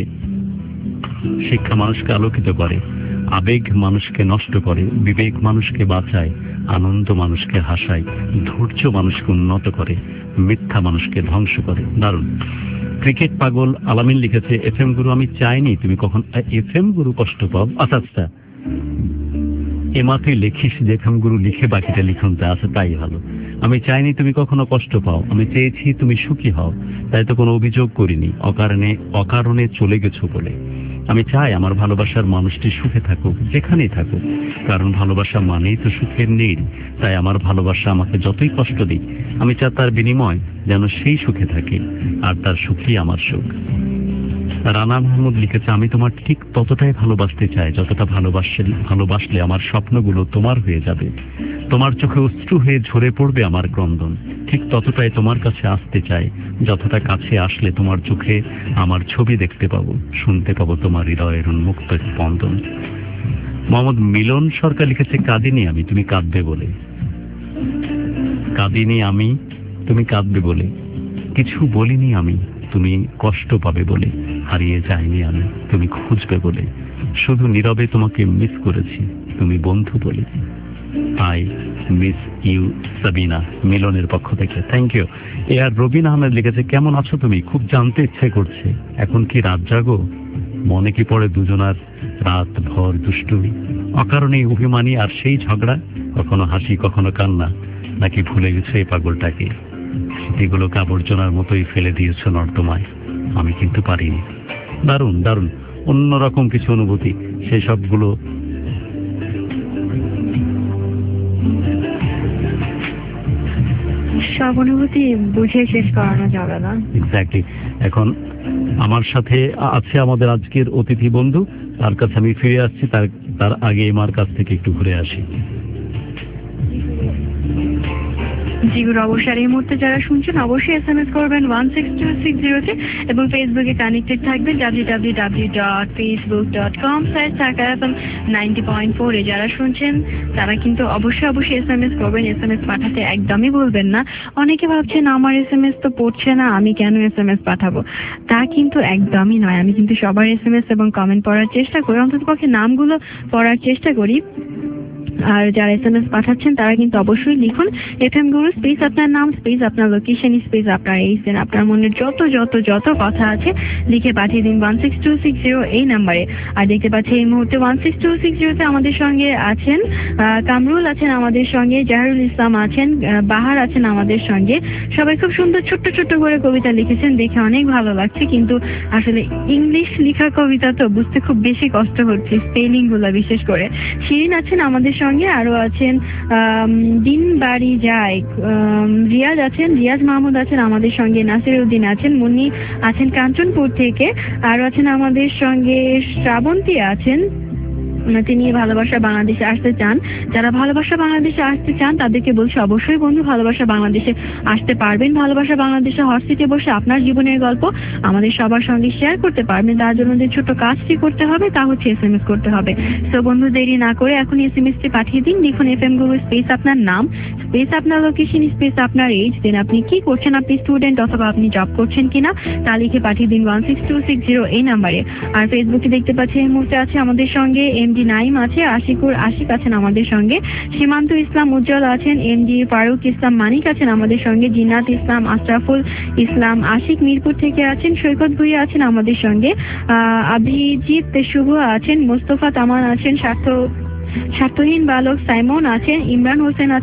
আলোকিত করে, আবেগ মানুষকে নষ্ট করে, বিবেক মানুষকে বাঁচায়, আনন্দ মানুষকে হাসায়, ধৈর্য মানুষকে উন্নত করে, মিথ্যা মানুষকে ধ্বংস করে। দারুণ। ক্রিকেট পাগল আলামিন লিখেছে, এফএম গুরু আমি চাইনি তুমি কখন এফএম গুরু কষ্ট পাও। আচ্ছা এমা তুই লেখিস যে এফএম গুরু লিখে বাকিটা লিখুন, তা আছে তাই ভালো। আমি চাইনি তুমি কখনো কষ্ট পাও, আমি চেয়েছি তুমি সুখী হও, তাই তো কোনো অভিযোগ করিনি অকারণে চলে গেছো বলে। আমি চাই আমার ভালোবাসার মানুষটি সুখে থাকুক, যেখানেই থাকুক, কারণ ভালোবাসা মানেই তো সুখের নীড়। তাই আমার ভালোবাসা আমাকে যতই কষ্ট দিক, আমি চাই তার বিনিময় যেন সেই সুখে থাকে, আর তার সুখই আমার সুখ। রানা মাহমুদ লিখেছে, আমি তোমার ঠিক ততটাই ভালোবাসতে চাই যতটা ভালোবাসলে আমার স্বপ্নগুলো তোমার হয়ে যাবে, তোমার চোখে অশ্রু হয়ে ঝরে পড়বে আমার ক্রন্দন। ঠিক ততটাই তোমার কাছে আসতে চাই যতটা কাছে আসলে তোমার চোখে আমার ছবি দেখতে পাবো, শুনতে পাবো তোমার হৃদয়ের উন্মুক্ত স্পন্দন। মোহাম্মদ মিলন সরকার লিখেছে, কাঁদিনি আমি তুমি কাঁদবে বলে, কাঁদিনি আমি তুমি কাঁদবে বলে, কিছু বলিনি আমি তুমি কষ্ট পাবে বলে, হারিয়ে যাইনি আমি তুমি খুঁজবে বলে, শুধু নীরবে তোমাকে মিস করেছি তুমি বন্ধু বলে। আই মিস ইউ সাবিনা, মিলনের পক্ষ থেকে থ্যাংক ইউ। আর রবিন আহমেদ লিখেছে, কেমন আছো তুমি, খুব জানতে ইচ্ছে করছে, এখন কি রাত জাগো, মনে কি পড়ে দুজনার রাত ভর দুষ্টুমি, অকারণে অভিমানী আর সেই ঝগড়া, কখনো হাসি কখনো কান্না, নাকি ভুলে গেছো এই পাগলটাকে, স্মৃতিগুলোকে আবর্জনার মতোই ফেলে দিয়েছো নর্দমায়, আমি কিন্তু পারিনি। দারুণ দারুণ অন্যরকম কিছু অনুভূতি, সেই সবগুলো সব অনুভূতি বুঝে শেষ করানো যাবে না। এক্স্যাক্টলি। এখন আমার সাথে আছে আমাদের আজকের অতিথি বন্ধু, তার কাছে আমি ফিরে আসছি, তার আগে এমার কাছ থেকে একটু ঘুরে আসি। জিগুর অবশ্যই এই মুহূর্তে যারা শুনছেন অবশ্যই SMS করবেন 16260 এবং ফেসবুকে কানেক্টেড থাকবেন www.facebook.com/ঢাকা-90.4 এ যারা শুনছেন তারা কিন্তু অবশ্যই SMS করবেন। SMS পাঠাতে একদমই ভুলবেন না। অনেকে ভাবছেন আমার SMS তো পড়ছে না, আমি কেন SMS পাঠাবো? তা কিন্তু একদমই নয়। আমি কিন্তু সবার SMS এবং কমেন্ট পড়ার চেষ্টা করি, অন্ততপক্ষে নামগুলো পড়ার চেষ্টা করি। আর যারা SMS পাঠাচ্ছেন তারা কিন্তু অবশ্যই লিখুন FM গুরু স্পেস আপনার নাম স্পেস আপনার লোকেশন স্পেস আপনার এইজ দেন আপনার মনের যত কথা আছে লিখে পাঠিয়ে দিন 16260 এই নাম্বারে। আর দেখতে পাচ্ছি এই মুহূর্তে 16260 আমাদের সঙ্গে আছেন কামরুল আছেন, আমাদের সঙ্গে জাহরুল ইসলাম আছেন, বাহার আছেন আমাদের সঙ্গে। সবাই খুব সুন্দর ছোট্ট করে কবিতা লিখেছেন, দেখে অনেক ভালো লাগছে। কিন্তু আসলে ইংলিশ লেখা কবিতা তো বুঝতে খুব বেশি কষ্ট হচ্ছে, স্পেলিং গুলা বিশেষ করে। শিরিন আছেন আমাদের সঙ্গে, আরো আছেন দিন বাড়ি যায়, রিয়াজ আছেন, রিয়াজ মাহমুদ আছেন আমাদের সঙ্গে, নাসির উদ্দিন আছেন, মুন্নি আছেন কাঞ্চনপুর থেকে, আরো আছেন আমাদের সঙ্গে শ্রাবন্তী আছেন, তিনি ভালোবাসা বাংলাদেশে আসতে চান। যারা ভালোবাসা বাংলাদেশে আসতে চান তাদেরকে বলছি অবশ্যই বন্ধু ভালোবাসা বাংলাদেশে আসতে পারবেন। ভালোবাসা বাংলাদেশে হট সিটে বসে আপনার জীবনের গল্প আমাদের সবার সঙ্গে শেয়ার করতে পারবেন। তার জন্য যে ছোট কাজটি করতে হবে তা হচ্ছে SMS করতে হবে। তো বন্ধু দেরি না করে এখন SMS-টি পাঠিয়ে দিন। লিখুন FM গুরু স্পেস আপনার নাম স্পেস আপনার লোকেশন স্পেস আপনার এইজ দেন আপনি কি করছেন, আপনি স্টুডেন্ট অথবা আপনি জব করছেন কিনা তা লিখে পাঠিয়ে দিন 16260 এই নাম্বারে। আর ফেসবুকে দেখতে পাচ্ছি এই মুহূর্তে আছে আমাদের সঙ্গে MD নাইম আছে, আশিক আছেন আমাদের সঙ্গে, সীমান্ত ইসলাম উজ্জ্বল আছেন, MD ফারুক ইসলাম মানিক আছেন আমাদের সঙ্গে, জিনাত ইসলাম, আশরাফুল ইসলাম আশিক মিরপুর থেকে আছেন, সৈকত ভুঁইয়া আছেন আমাদের সঙ্গে, অভিজিৎ শুভ আছেন, মোস্তফা তামান আছেন, স্বার্থহীন বালক সাইমন আছেন, ইমরান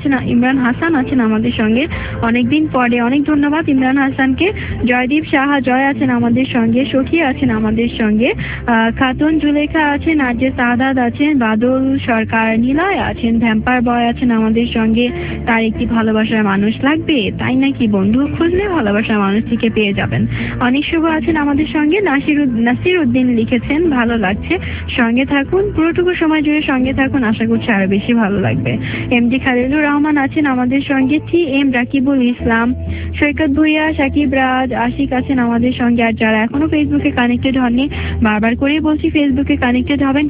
হাসান আছেন আমাদের সঙ্গে। অনেকদিন পরে অনেক ধন্যবাদ ইমরান হাসানকে। জয়দীপ সাহা জয় আছেন আমাদের সঙ্গে, সখী আছেন আমাদের সঙ্গে, খাতুন জুলেখা আছেন, আরজে সাদাত আছেন, বাদল সরকার নিলয় আছেন, ভ্যাম্পার বয় আছেন আমাদের সঙ্গে। তার একটি ভালোবাসার মানুষ লাগবে, তাই নাকি বন্ধু? খুঁজলে ভালোবাসার মানুষটিকে পেয়ে যাবেন। অনেক শুভ আছেন আমাদের সঙ্গে, নাসির উদ্দিন লিখেছেন ভালো লাগছে, সঙ্গে থাকুন, পুরোটুকু সময় জুড়ে সঙ্গে থাকুন, আশা করছি আরো বেশি ভালো লাগবে। MD খালিলুর রহমান আছেন আমাদের সঙ্গে, TM রাকিবুল ইসলাম, সৈকত ভুঁইয়া, সাকিব রাজ, আশিক আছেন আমাদের সঙ্গে। আর যারা এখনো ফেসবুকে কানেক্টেড হননি বারবার করে বলছি ফেসবুকে কানেক্টেড হবেন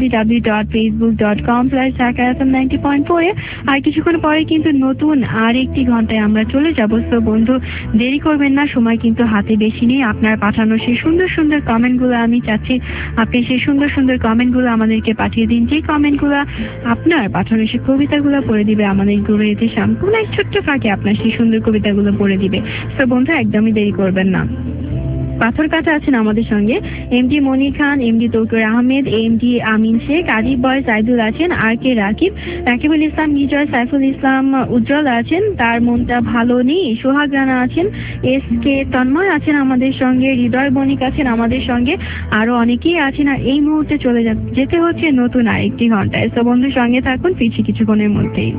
www.facebook.com/ঢাকা-90.4 এ। আর কিছুক্ষণ পরে কিন্তু নতুন আর একটি ঘন্টায় আমরা চলে যাব। তো বন্ধু দেরি করবেন না, সময় কিন্তু হাতে বেশি নেই। আপনার পাঠানো সেই সুন্দর কমেন্টগুলো আমি চাচ্ছি আপনি সেই সুন্দর কমেন্টগুলো আমাদেরকে পাঠিয়ে দিন। যে কমেন্টগুলো আপনার পাঠানো সেই কবিতাগুলো পড়ে দিবে আমাদের গুরু এতে সম্পূর্ণ এক ছোট্ট ফাঁকে আপনার সেই সুন্দর কবিতাগুলো পড়ে দিবে। তো বন্ধু একদমই দেরি করবেন না। পাথর কাটা আছেন আমাদের সঙ্গে, MD Monir Khan, MD Tauqir Ahmed, MD আমিন শেখ, আদিব বয় সাইদুল আছেন, RK রাকিবুল ইসলাম, বিজয় সাইফুল ইসলাম উজ্জ্বল আছেন, তার মনটা ভালো নেই, সোহাগ রানা আছেন, SK তন্ময় আছেন আমাদের সঙ্গে, হৃদয় বণিক আছেন আমাদের সঙ্গে, আরো অনেকেই আছেন। আর এই মুহূর্তে চলে যেতে হচ্ছে নতুন আরেকটি ঘন্টায়। তো বন্ধু সঙ্গে থাকুন, ফিরছি কিছুক্ষণের মধ্যেই।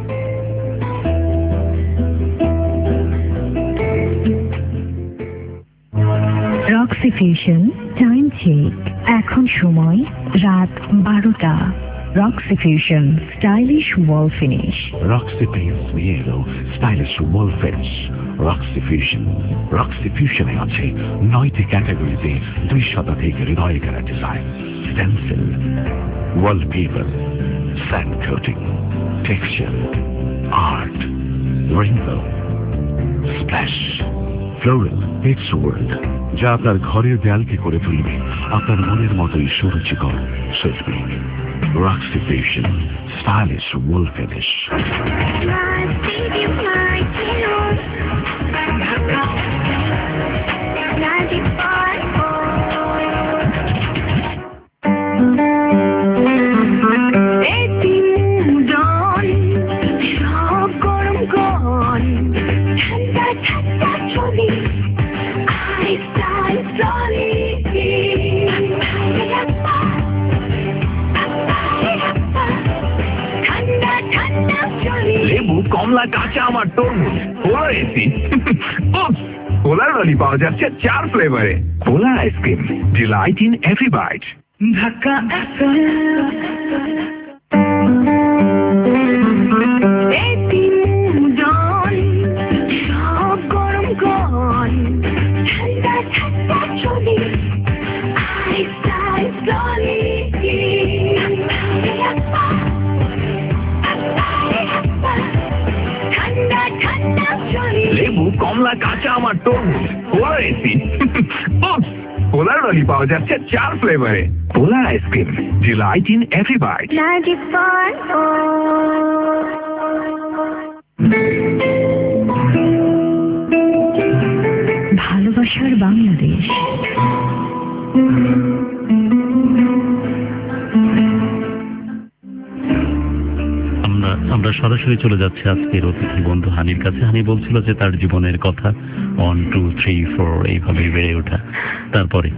রক্সি ফিউশন টাইম চেক, এখন সময় রাত 12টা। Roxy fusion stylish wall finish. Roxy Paints Mielo Stylish Wall Finish Roxy Fusion এ আছে 9টি ক্যাটাগরিতে 200 থেকে হৃদয় করা design, stencil, wallpaper, sand coating, texture, art, rainbow, splash, floral, pets world, যা আপনার ঘরের দেয়ালকে করে তুলবে আপনার মনের মতোই সুরুচিকর শিল্পী। Roxy Fusion Stylish Wool Finish। লেবু কম কমলা, কাঁচা আম আর তরমুজ, পোলার এসি, পোলার ললি পাওয়া যাচ্ছে 4 ফ্লেভারে। Polar ice cream, delight in every bite. Dhaka সব গরম গন ঠান্ডা ঠান্ডা চলি লেবু, কমলা, কাঁচা আম আর তরমুজ, পোলার এসি, পোলার ললি পাওয়া যাচ্ছে 4 ফ্লেভারে। Polar ice cream, delight in every bite. ভালোবাসার বাংলাদেশ। আমরা সরাসরি চলে যাচ্ছি আজকের অতিথি বন্ধু হানির কাছে। হানি বলছিল যে তার জীবনের কথা 1 2 3 4 এইভাবে বেড়ে ওঠা। তারপরে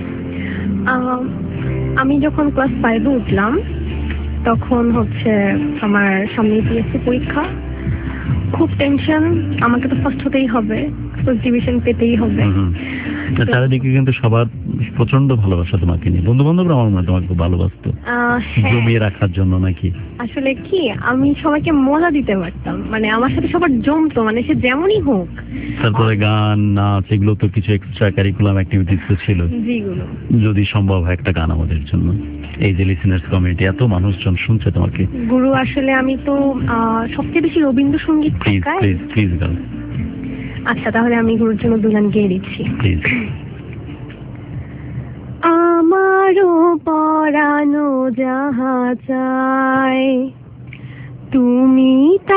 আমি যখন ক্লাস 5-এ উঠলাম তখন হচ্ছে আমার সামনে পিএসসি পরীক্ষা, খুব টেনশন, আমাকে তো ফার্স্ট হতেই হবে, ফার্স্ট ডিভিশন পেতেই হবে। চারিদিকে কিন্তু সবার প্রচন্ড ভালোবাসা তোমাকে নিয়ে, বন্ধু বান্ধবরা আমার মনে তোমাকে খুব ভালোবাসতো জমিয়ে রাখার জন্য নাকি? আসলে কি, আমি সবাইকে মজা দিতে পারতাম, মানে আমার সাথে সবার জমতো, মানে সে যেমনই হোক। তারপরে গান, নাচ, এগুলো তো কিছু এক্সট্রা কারিকুলাম অ্যাক্টিভিটিস তো ছিল। যেগুলো যদি সম্ভব হয় একটা গান আমাদের জন্য, এই যে লিসেনার্স কমিউনিটি এত মানুষজন শুনছে তোমাকে। গুরু, আসলে আমি তো সবচেয়ে বেশি রবীন্দ্রসঙ্গীত গাই। প্লিজ গান। আচ্ছা, তাহলে আমি গুরুর জন্য দুলান গেয়ে দিচ্ছি। প্লিজ। আমারও পরানো যাহা চাই তুমি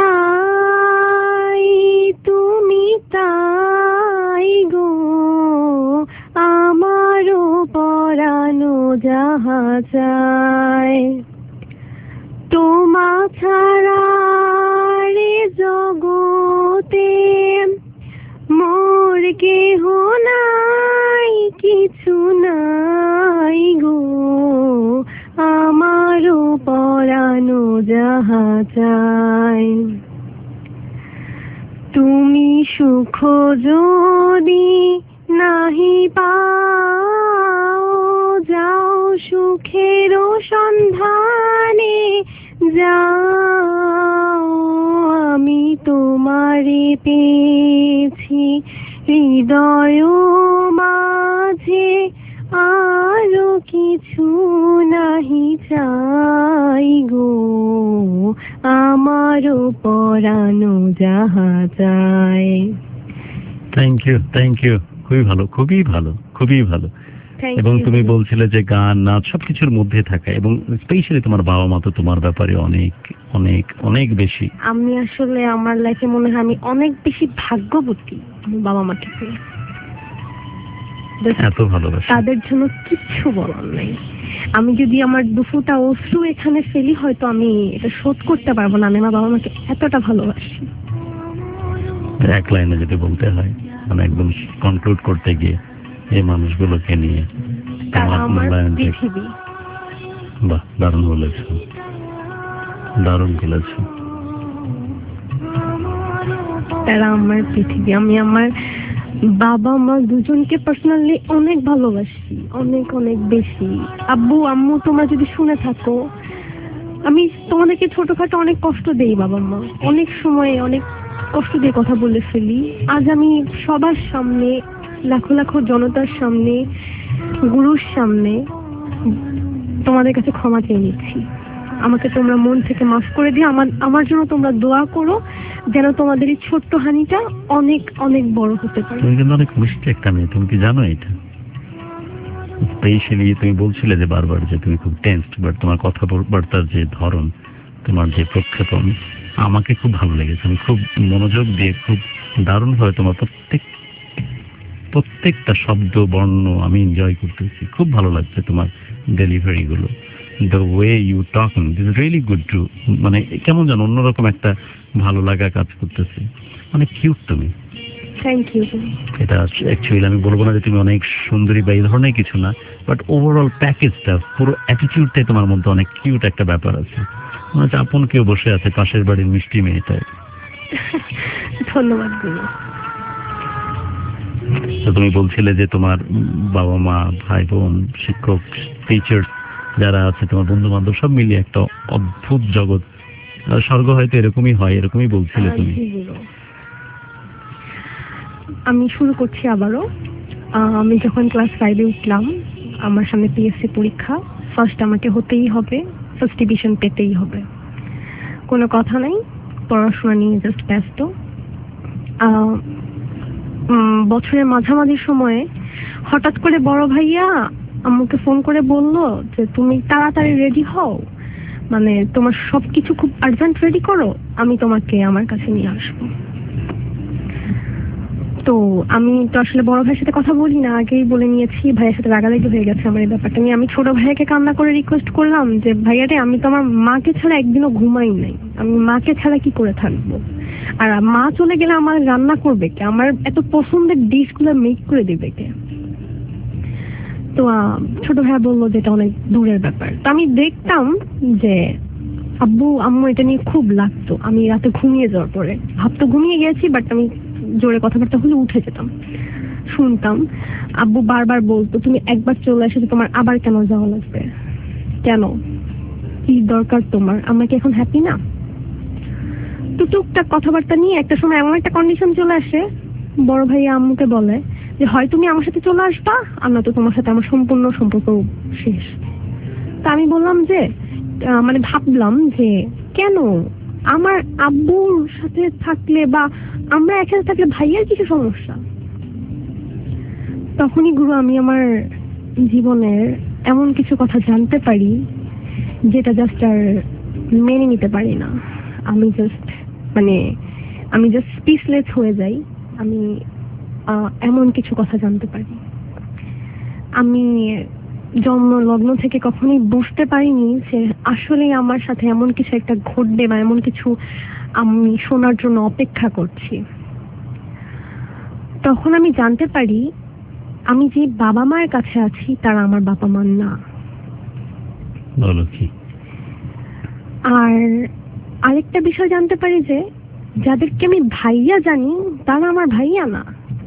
তাই গো, আমারও পরানো যাহা চাই তোমা ছাড়া রে জগতে মোর কেহ নাই, কিছু নাই গো, আমারও পরানো যাহা চাই তুমি সুখ যদি নাহি পাও, যাও সুখের সন্ধানে যাও, আমি তোমারে পেয়েছি হৃদয় মাঝে, আরো কিছু নাহি চাই গো, আমারও পরানো যাহা চাই। থ্যাংক ইউ, খুবই ভালো, খুবই ভালো। এবং তুমি বলছিলে যে গান, নাচ সবকিছুর মধ্যে থাকা, এবং স্পেশালি তোমার বাবা মা তো তোমার ব্যাপারে অনেক অনেক অনেক বেশি। আমি আসলে আমার লাইফে মনে হয় আমি অনেক বেশি ভাগ্যবতী আমার বাবা মাকে পেয়ে। এত ভালোবাসা, তাদের জন্য কিচ্ছু বলার নাই। আমি যদি আমার দুফুটা অশ্রু এখানে ফেলি, হয়তো আমি এটা শোধ করতে পারবো না। আমি আমার বাবা মাকে এতটা ভালোবাসি। এক লাইনে যদি বলতে হয়, মানে একদম কনক্লুড করতে গিয়ে, এই মানুষগুলোকে নিয়ে আমার পৃথিবী। বাহ, দারুণ বলেছ। তারা আমার পৃথিবী। আমি আমার বাবা মা দুজনকে পার্সোনালি অনেক ভালোবাসি, অনেক অনেক বেশি। আব্বু আম্মু, তোমরা যদি শুনে থাকো, আমি তোমাদেরকে ছোটখাটো অনেক কষ্ট দেই। বাবা মা অনেক সময় অনেক কষ্ট দিয়ে কথা বলে ফেলি। আজ আমি সবার সামনে, লাখো লাখো জনতার সামনে, গুরুর সামনে তোমাদের কাছে ক্ষমা চেয়ে নিচ্ছি। আমাকে তোমরা মন থেকে মাফ করে দিও। আমার জন্য তোমরা দোয়া করো যেন তোমাদের এই ছোট্ট হানিটা অনেক অনেক বড় হতে পারে। তুমি কিন্তু অনেক মিষ্টি একটা মেয়ে, তুমি কি জানো এটা? স্পেশালি তুমি বলছিলে যে বারবার যে তুমি খুব টেন্সড, বাট তোমার কথাবার্তার যে ধরন, তোমার যে প্রক্ষেপণ আমাকে খুব ভালো লেগেছে। আমি খুব মনোযোগ দিয়ে, খুব দারুণভাবে তোমার প্রত্যেকটা শব্দ, বর্ণ আমি এনজয় করতেছি। খুব ভালো লাগছে তোমার ডেলিভারি গুলো, the way you talking is really good too, মানে কেমন যেন অন্যরকম একটা ভালো লাগা কাজ করতেছে। অনেক কিউট তুমি। Thank you. এটা অ্যাকচুয়ালি আমি বলবো না যে তুমি অনেক সুন্দরী বা এই ধরনের কিছু না, বাট ওভারঅল প্যাকেজটা, পুরো অ্যাটিটিউডটাই তোমার মধ্যে অনেক কিউট একটা ব্যাপার আছে। মনে হচ্ছে আপন কেউ বসে আছে, পাশের বাড়ির মিষ্টি মেয়েটায়। ধন্যবাদ গুরু। তো তুমি বলছিলে যে তোমার বাবা মা, ভাই বোন, শিক্ষক, টিচার যারা আছে, তোমার বন্ধু বান্ধব সব মিলিয়ে একটা অদ্ভুত জগৎ। স্বর্গ হয়তো এরকমই হয়, এরকমই বলছিলে তুমি। আমি শুরু করছি আবারও। আমি যখন ক্লাস 5-এ উঠলাম, আমার সামনে পিএসসি পরীক্ষা। ফার্স্ট আমাকে হতেই হবে, ফার্স্ট ডিভিশন পেতেই হবে, কোনো কথা নাই। পড়াশোনা নিয়ে জাস্ট ব্যস্ত। বছরের মাঝামাঝি সময়ে হঠাৎ করে বড় ভাইয়া আমাকে ফোন করে বলল যে তুমি তাড়াতাড়ি রেডি হও, মানে তোমার সবকিছু খুব আর্জেন্ট রেডি করো, আমি তোমাকে আমার কাছে নিয়ে আসবো। তো আমি তো আসলে বড় ভাইয়ের সাথে কথা বলি না, আগেই বলে নিয়েছি। ভাইয়ের সাথে রাগারাগি হয়ে গেছে আমার এই ব্যাপারটা নিয়ে। আমি ছোট ভাইয়াকে কান্না করে রিকোয়েস্ট করলাম যে ভাইয়া রে, আমি তো আমার মাকে ছাড়া একদিনও ঘুমাই নাই, আমি মাকে ছাড়া কি করে থাকবো, আর মা চলে গেলে আমার রান্না করবে কে, আমার এত পছন্দের ডিশগুলো মেক করে দিবে কে। তো ছোট ভাইয়া বললো যে এটা অনেক দূরের ব্যাপার। তো আমি দেখতাম যে আব্বু আম্মু এটা নিয়ে খুব লাগতো। আমি রাতে ঘুমিয়ে যাওয়ার পরে, ভাবতো ঘুমিয়ে গেছি, বাট আমি জোরে কথাবার্তা হলে উঠে যেতাম, শুনতাম। আব্বু বারবার বলতো তুমি একবার চলে এসে তোমার আবার কেন যাওয়া লাগবে, কেন, কি দরকার তোমার, আমরা কি এখন হ্যাপি না। তো টুকটাক কথাবার্তা নিয়ে একটা সময় এমন একটা কন্ডিশন চলে আসে, বড় ভাইয়া আম্মুকে বলে যে হয় তুমি আমার সাথে চলে আসবা, আর না তো তোমার সাথে আমার সম্পূর্ণ সম্পর্ক শেষ। তা আমি বললাম যে মানে ভাবলাম যে কেন, আমার আব্বুর সাথে থাকলে বা আমরা একসাথে থাকলে ভাইয়ার কিছু সমস্যা। তখনই গুরু আমি আমার জীবনের এমন কিছু কথা জানতে পারি যেটা জাস্ট আর মেনে নিতে পারি না। আমি জাস্ট স্পিচলেস হয়ে যাই। আমি এমন কিছু কথা জানতে পারি। আমি জন্ম লগ্ন থেকে কখনোই বুঝতে পারিনি যে আসলে আমার সাথে এমন কিছু একটা ঘটবে বা এমন কিছু আমি শোনার জন্য অপেক্ষা করছি। তখন আমি জানতে পারি আমি যে বাবা মায়ের কাছে আছি তারা আমার বাবা মা না। আর আরেকটা বিষয় জানতে পারি যে যাদেরকে আমি ভাইয়া জানি তারা আমার ভাইয়া না।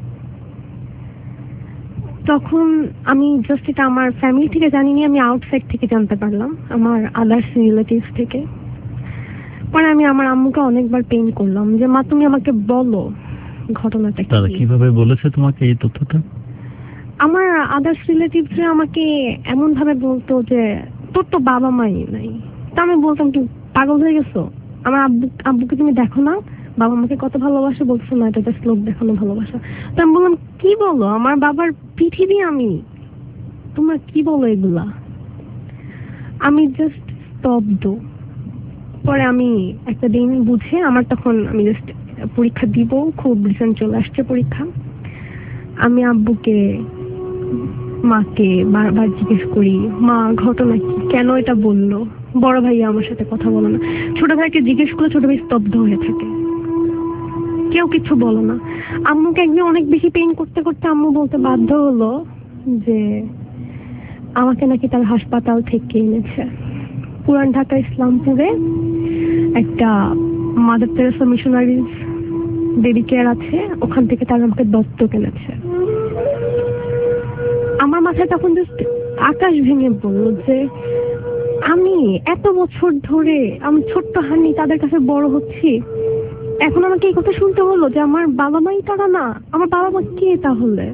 তখন আমি জাস্ট এটা আমার ফ্যামিলি থেকে জানিনি, আমি আউটসাইড থেকে জানতে পারলাম, আমার আদার্স রিলেটিভস থেকে। পরে আমি আমার আম্মুকে অনেকবার পেইন করলাম যে মা তুমি আমাকে বলো ঘটনাটা কি। তারা কিভাবে বলেছে তোমাকে এই তথ্যটা? আমার আদার্স রিলেটিভসরা আমাকে এমন ভাবে বলতো যে তোর তো বাবা মাই নাই। তা আমি বলতাম কি পাগল হয়ে গেছো, আমার আব্বুকে তুমি দেখো না, বাবা মাকে কত ভালোবাসে, বলছো না এটা জাস্ট লোক দেখানো ভালোবাসা। তো আমি বললাম কি বলো, আমার বাবার পৃথিবী আমি, তোমরা কি বলো এগুলা। আমি জাস্ট স্তব্ধ। পরে আমি একটা দিন বুঝে আমার তখন আমি জাস্ট পরীক্ষা দিব, খুব রিসেন্ট চলে আসছে পরীক্ষা। আমি আব্বুকে মাকে বারবার জিজ্ঞেস করি মা ঘটনা কি, কেন এটা বললো। বড় ভাইয়া আমার সাথে কথা বলো না, ছোট ভাইকে জিজ্ঞেস করলে ছোট ভাই স্তব্ধ হয়ে থাকে, কেউ কিছু বলো না। আম্মুকে একদিন অনেক বেশি পেইন করতে করতে আম্মু বলতে বাধ্য হলো যে আমাকে নাকি তার হাসপাতাল থেকে এনেছে। পুরান ঢাকা ইসলামপুরে একটা Mother Teresa missionaries baby care আছে, ওখান থেকে তারা আমাকে দত্তক এনেছে। আমার মাথায় তখন জাস্ট আকাশ ভেঙে বললো যে আমি এত বছর ধরে আমি ছোট্ট হানি তাদের কাছে বড় হচ্ছি, এখন আমাকে এই কথা শুনতে হলো যে আমার বাবা মাই তারা না, আমার বাবা মা কে তাহলে।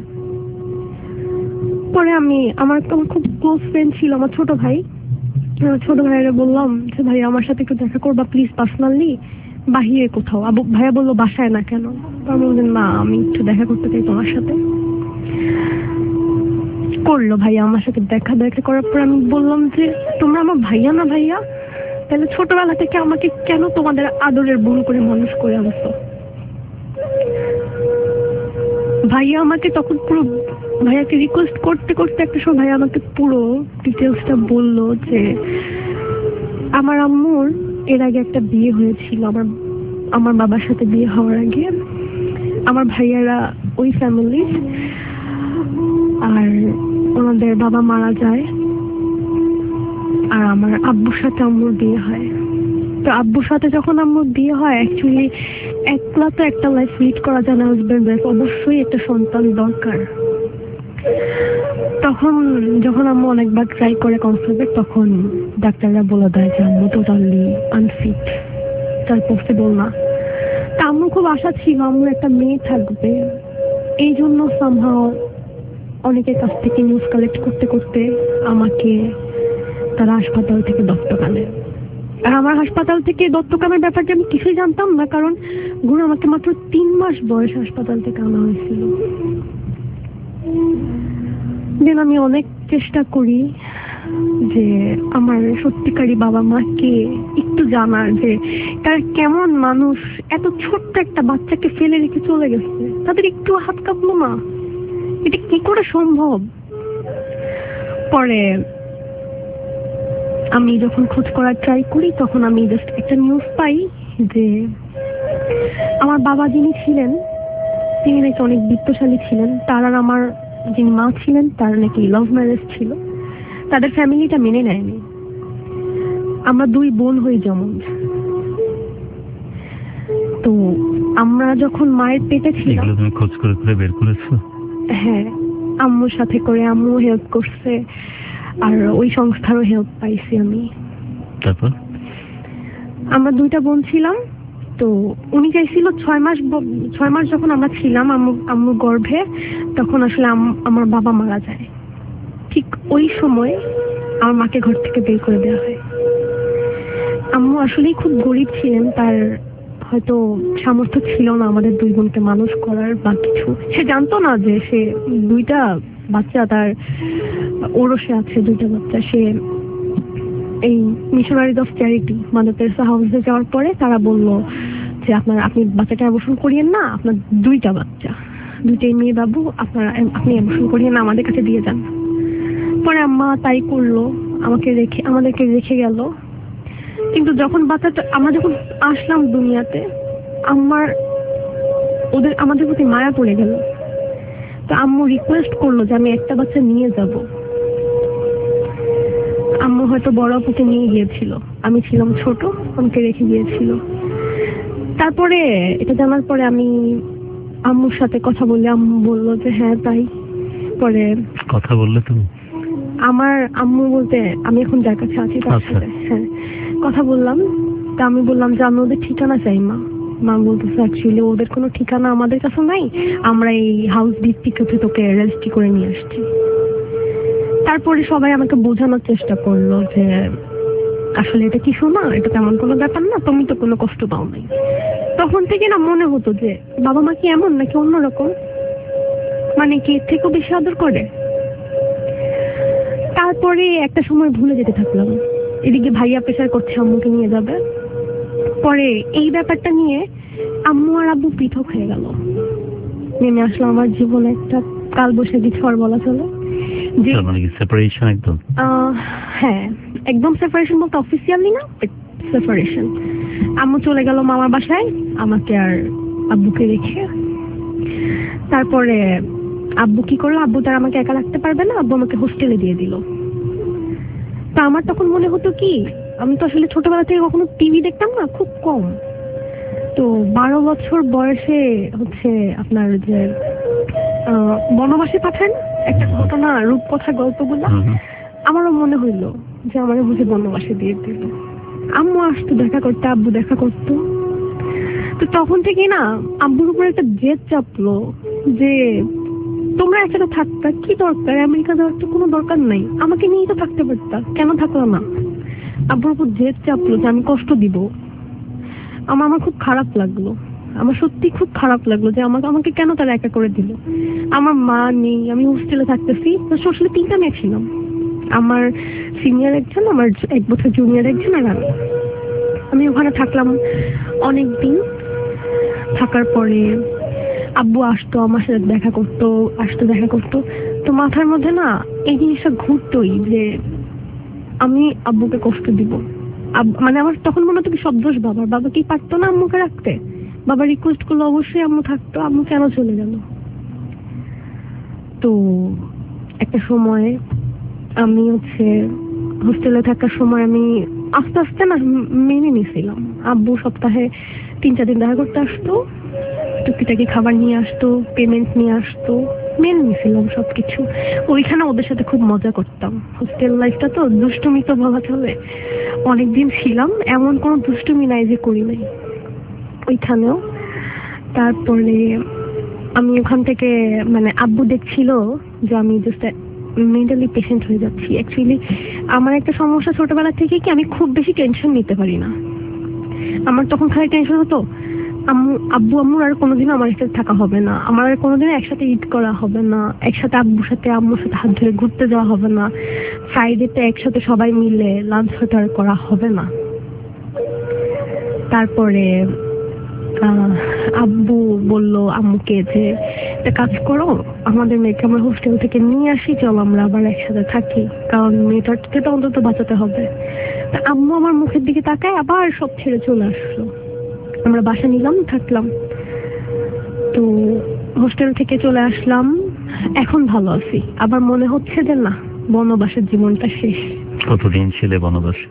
পরে আমি আমার খুব ক্লোজ ফ্রেন্ড ছিল আমার ছোট ভাই, ছোট ভাইয়েরা বললাম যে ভাই আমার সাথে একটু দেখা করবা প্লিজ পার্সোনালি, বাহিরে কোথাও। ভাইয়া বললো বাসায় না কেন। আমি বললাম না আমি একটু দেখা করতে চাই তোমার সাথে। করলো ভাইয়া আমার সাথে দেখা করার পর আমি বললাম যে তোমরা আমার ভাইয়া না ভাইয়া, তাহলে ছোটবেলা থেকে আমাকে কেন তোমাদের আদরের বোন করে মানুষ করে আনছো। ভাইয়া আমাকে তখন পুরো, ভাইয়াকে রিকোয়েস্ট করতে করতে একটা সময় ভাইয়া আমাকে পুরো ডিটেলসটা বললো যে আমার আম্মুর এর আগে একটা বিয়ে হয়েছিল, আমার বাবার সাথে বিয়ে হওয়ার আগে। আমার ভাইয়ারা ওই ফ্যামিলি, আর ওনাদের বাবা মারা যায়, আর আমার আব্বুর সাথে আম্মুর বিয়ে হয়। তো আব্বুর সাথে যখন আম্মুর বিয়ে হয় অ্যাকচুয়ালি একলা তো একটা লাইফ লিড করা যায় না, হাজবেন্ড ওয়াইফ, অবশ্যই একটা সন্তান দরকার। তখন যখন আম্মু অনেকবার ট্রাই করে কনসেপ্ট, তখন ডাক্তাররা বলে দেয় যে আম্মু টোটালি আনফিট, তার পসিবল না। তা আম্মু খুব আশা ছিল আম্মুর একটা মেয়ে থাকবে, এই জন্য সামহাও অনেকের কাছ থেকে নিউজ কালেক্ট করতে করতে আমাকে তারা হাসপাতাল থেকে দত্তক আনে। আর আমার হাসপাতাল থেকে দত্তক আনার ব্যাপারটা আমি কিছুই জানতাম না, কারণ গুরু আমাকে মাত্র 3 মাস বয়স হাসপাতাল থেকে আনা হয়েছিল। দেন আমি অনেক চেষ্টা করি যে আমার সত্যিকারী বাবা মাকে একটু জানার, যে তারা কেমন মানুষ, এত ছোট্ট একটা বাচ্চাকে ফেলে রেখে চলে গেছে, তাদের একটু হাত কাঁপলো না, এটা কি করে সম্ভব? পরে আমি যখন খোঁজ করার ট্রাই করি, তখন আমি জাস্ট একটা নিউজ পাই যে আমার বাবা যিনি ছিলেন তিনি নাকি অনেক বিত্তশালী ছিলেন, তার আর আমার যিনি মা ছিলেন তার নাকি লাভ ম্যারেজ ছিল, তাদের ফ্যামিলিটা মেনে নেয়নি, আমরা 2 বোন হই যেমন। তো আমরা যখন মায়ের পেটে ছিলাম, তুমি খোঁজ করে করে বের করেছো? হ্যাঁ, আম্মুর সাথে করে আম্মু হেল্প করছে, আর ওই সংস্থারও হেল্প পাইছি আমি। তারপর আমরা 2টা বোন ছিলাম, তো উনি চাইছিল 6 মাস যখন আমরা ছিলাম আম্মুর গর্ভে, তখন আসলে আমার বাবা মারা যায়। ঠিক ওই সময় আমার মাকে ঘর থেকে বের করে দেওয়া হয়। আম্মু আসলেই খুব গরিব ছিলেন, তার হয়তো সামর্থ্য ছিল না আমাদের 2 বোনকে মানুষ করার বা কিছু। সে জানতো না যে সে 2টা বাচ্চা তার ওরসে আছে, 2টা বাচ্চা। সে এই missionaries of charity Mother Teresa হাউসে যাওয়ার পরে তারা বলল যে আপনি বাচ্চাটা অ্যাবর্শন করিয়েন না, আপনার 2টা বাচ্চা, 2টাই মেয়ে বাবু, আপনি অ্যাবর্শন করিয়েন না, আমাদের কাছে দিয়ে যান। পরে আম্মা তাই করলো, আমাদেরকে রেখে গেল। কিন্তু যখন আমরা যখন আসলাম দুনিয়াতে, আমাদের প্রতি মায়া পড়ে গেল। তো আম্মু রিকোয়েস্ট করলো যে আমি একটা বাচ্চা নিয়ে যাব। আম্মু হয়তো বড় আপুকে নিয়ে গিয়েছিল, আমি ছিলাম ছোট, আমাকে রেখে গিয়েছিল। তারপরে এটা জানার পরে আমি আম্মুর সাথে কথা বললে আম্মু বললো যে হ্যাঁ তাই। পরে কথা বললে তুমি? আমার আম্মু বলতে আমি এখন যার কাছে আছি তার সাথে হ্যাঁ কথা বললাম। তা আমি বললাম যে আমি ওদের ঠিকানা চাই মা। মা বলতেছে অ্যাকচুয়ালি ওদের কোনো ঠিকানা আমাদের কাছে নাই, আমরা এই হাউস ভিত্তিকে তোকে রেজিস্ট্রি করে নিয়ে আসছি। তারপরে সবাই আমাকে বোঝানোর চেষ্টা করলো যে আসলে এটা কিছু না, এটা তেমন কোনো ব্যাপার না, তুমি তো কোনো কষ্ট পাও নাই। তখন থেকে না মনে হতো যে বাবা মা কি এমন নাকি অন্যরকম, মানে কি এর থেকেও বেশি আদর করে। তারপরে একটা সময় ভুলে যেতে থাকলাম, এদিকে ভাইয়া প্রেশার করছে আম্মুকে নিয়ে যাবে। পরে এই ব্যাপারটা নিয়ে আম্মু আর আব্বু পৃথক হয়ে গেল, নেমে আসলো আমার জীবনে একটা কালবৈশাখী ঝড় বলা চলে। যে সেপারেশন একদম, হ্যাঁ একদম সেপারেশন বলতে অফিসিয়ালি না, সেপারেশন। আম্মু চলে গেল মামার বাসায় আমাকে আর আব্বুকে রেখে। তারপরে আব্বু কি করলো, আব্বু তার আমাকে একা রাখতে পারবে না, আব্বু আমাকে হোস্টেলে দিয়ে দিল। তা আমার তখন মনে হতো কি, আমি তো আসলে ছোটবেলা থেকে কখনো টিভি দেখতাম না, খুব কম। তো 12 বছর বয়সে হচ্ছে আপনার যে বনবাসে পাঠান একটা ঘটনা, রূপকথা গল্পগুলো, আমারও মনে হইলো যে আমার বুঝে বনবাসে দিয়ে দিল। আম্মু আসতো দেখা করতে, আব্বু দেখা করতো। তো তখন থেকে না আব্বুর উপর একটা জেদ চাপলো যে তোমরা একসাথে থাকতা, কি দরকার, আমেরিকা যাওয়ার তো কোনো দরকার নাই, আমাকে নিয়েই তো থাকতে পারতা, কেন থাকলো না। আব্বুর উপর জেদ চাপলো যে আমি কষ্ট দিব। আমার খুব খারাপ লাগলো, আমার সত্যি খুব খারাপ লাগলো যে আমাকে কেন তারা একা করে দিল। আমার মা নেই, আমি হোস্টেলে থাকতেছি। আসলে 3টা মেয়ে ছিলাম, আমার সিনিয়র একজন, আমার 1 বছর জুনিয়র একজন, আর আমি ওখানে থাকলাম অনেক দিন। থাকার পরে আব্বু আসতো আমার সাথে দেখা করতো, তো মাথার মধ্যে না এই জিনিসটা ঘুরতোই যে আমি আব্বুকে কষ্ট দিব। মানে আমার তখন মনে হতো কি সব দোষ বাবার, বাবা কি পারতো না আম্মুকে রাখতে, বাবা রিকোয়েস্ট করলো অবশ্যই আম্মু থাকতো, আম্মু কেন চলে গেল। তো একটা সময় আমি হচ্ছে হোস্টেলে থাকার সময় আমি আস্তে আস্তে না মেনে নিয়েছিলাম। আব্বু সপ্তাহে 3-4 দিন দেখা করতে আসতো, টুকিটাকি খাবার নিয়ে আসতো, পেমেন্ট নিয়ে আসতো, মেনে নিয়েছিলাম সবকিছু। ওইখানে ওদের সাথে খুব মজা করতাম। হোস্টেল লাইফটা তো দুষ্টুমি তো বলা চলে, অনেকদিন ছিলাম, এমন কোনো দুষ্টুমি নাই যে করি নাই ওইখানেও। তারপরে আমি ওখান থেকে মানে আব্বু দেখছিল যে আমি জাস্ট মেন্টালি পেশেন্ট হয়ে যাচ্ছি। অ্যাকচুয়ালি আমার একটা সমস্যা ছোটবেলা থেকে কি, আমি খুব বেশি টেনশন নিতে পারি না। আমার তখন খালি টেনশন হতো আব্বু আম্মুর আর কোনোদিনও আমার সাথে থাকা হবে না, আমার আর কোনোদিনও একসাথে ঈদ করা হবে না, একসাথে আব্বুর সাথে আম্মুর সাথে হাত ধরে ঘুরতে যাওয়া হবে না, ফ্রাইডেতে একসাথে সবাই মিলে লাঞ্চ হয়তো আর করা হবে না। তারপরে আব্বু বলল আম্মুকে যে একটা কাজ করো, আমাদের মেয়েকে আমরা হোস্টেল থেকে নিয়ে আসি, চলো আমরা আবার একসাথে থাকি, কারণ মেয়েটাকে তো অন্তত বাঁচাতে হবে। তা আম্মু আমার মুখের দিকে তাকায় আবার সব ছেড়ে চলে আসলো। আমরা বাসা নিলাম, থাকলাম, তো হোস্টেল থেকে চলে আসলাম। এখন ভালো আছি, আবার মনে হচ্ছে যে না, বনবাসের জীবনটা শেষ। কতদিন ছিলে বনবাসে?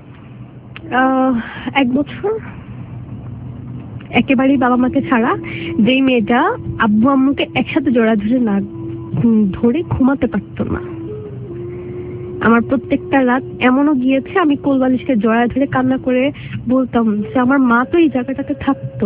1 বছর। একেবারেই বাবা মাকে ছাড়া, যেই মেয়েটা আব্বু আম্মুকে একসাথে জড়া ধরে না ধরে ঘুমাতে পারতো না। আমার প্রত্যেকটা রাত এমনও গিয়েছে আমি কোলবালিশকে জড়া ধরে কান্না করে বলতাম যে আমার মা তো এই জায়গাটাতে থাকতো।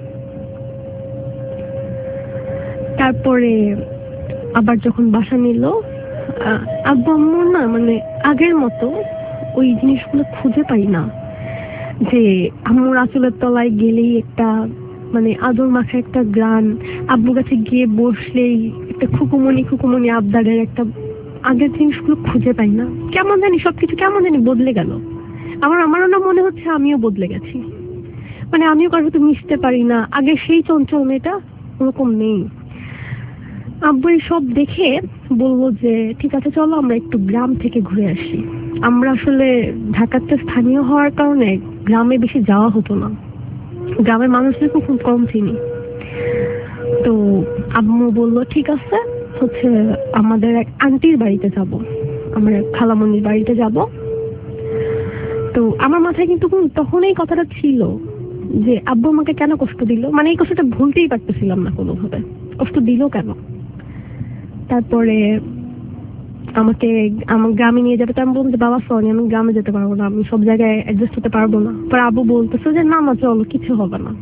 তারপরে আবার যখন বাসা নিল, আব্বু আম্মু না মানে আগের মতো ওই জিনিসগুলো খুঁজে পাই না, যে আম্মুর আঁচলের তলায় গেলেই একটা মানে আদর মাখা একটা গ্রান, আব্বুর কাছে গিয়ে বসলেই একটা খুকুমনি আবদারের একটা, আগের জিনিসগুলো খুঁজে পাই না। কেমন জানি সবকিছু কেমন জানি বদলে গেল। আমারও না মনে হচ্ছে আমিও বদলে গেছি, মানে আমিও কারোর সাথে মিশতে পারি না, আগে সেই চঞ্চল মেয়েটা ওরকম নেই। আব্বু সব দেখে বলবো যে ঠিক আছে চলো আমরা একটু গ্রাম থেকে ঘুরে আসি। আমরা আসলে ঢাকাতে স্থানীয় হওয়ার কারণে গ্রামে বেশি যাওয়া হতো না, গ্রামের মানুষদেরকে খুব কম চিনি। তো আম্মু বললো ঠিক আছে, হচ্ছে আমাদের এক আন্টির বাড়িতে যাব, আমার এক খালামণির বাড়িতে যাব। তো আমার মাথায় কিন্তু তখন এই কথাটা ছিল যে আব্বু আমাকে কেন কষ্ট দিল, মানে এই কষ্টটা ভুলতেই পারতেছিলাম না কোনোভাবে, কষ্ট দিল কেন। তারপরে আমাকে আমার গ্রামে নিয়ে যাবে, তো আমি বলতে বাবা সরি আমি গ্রামে যেতে পারবো না, আমি সব জায়গায় অ্যাডজাস্ট হতে পারবো না। পরে আব্বু বলতেছে যে না চলো কিছু হবে না।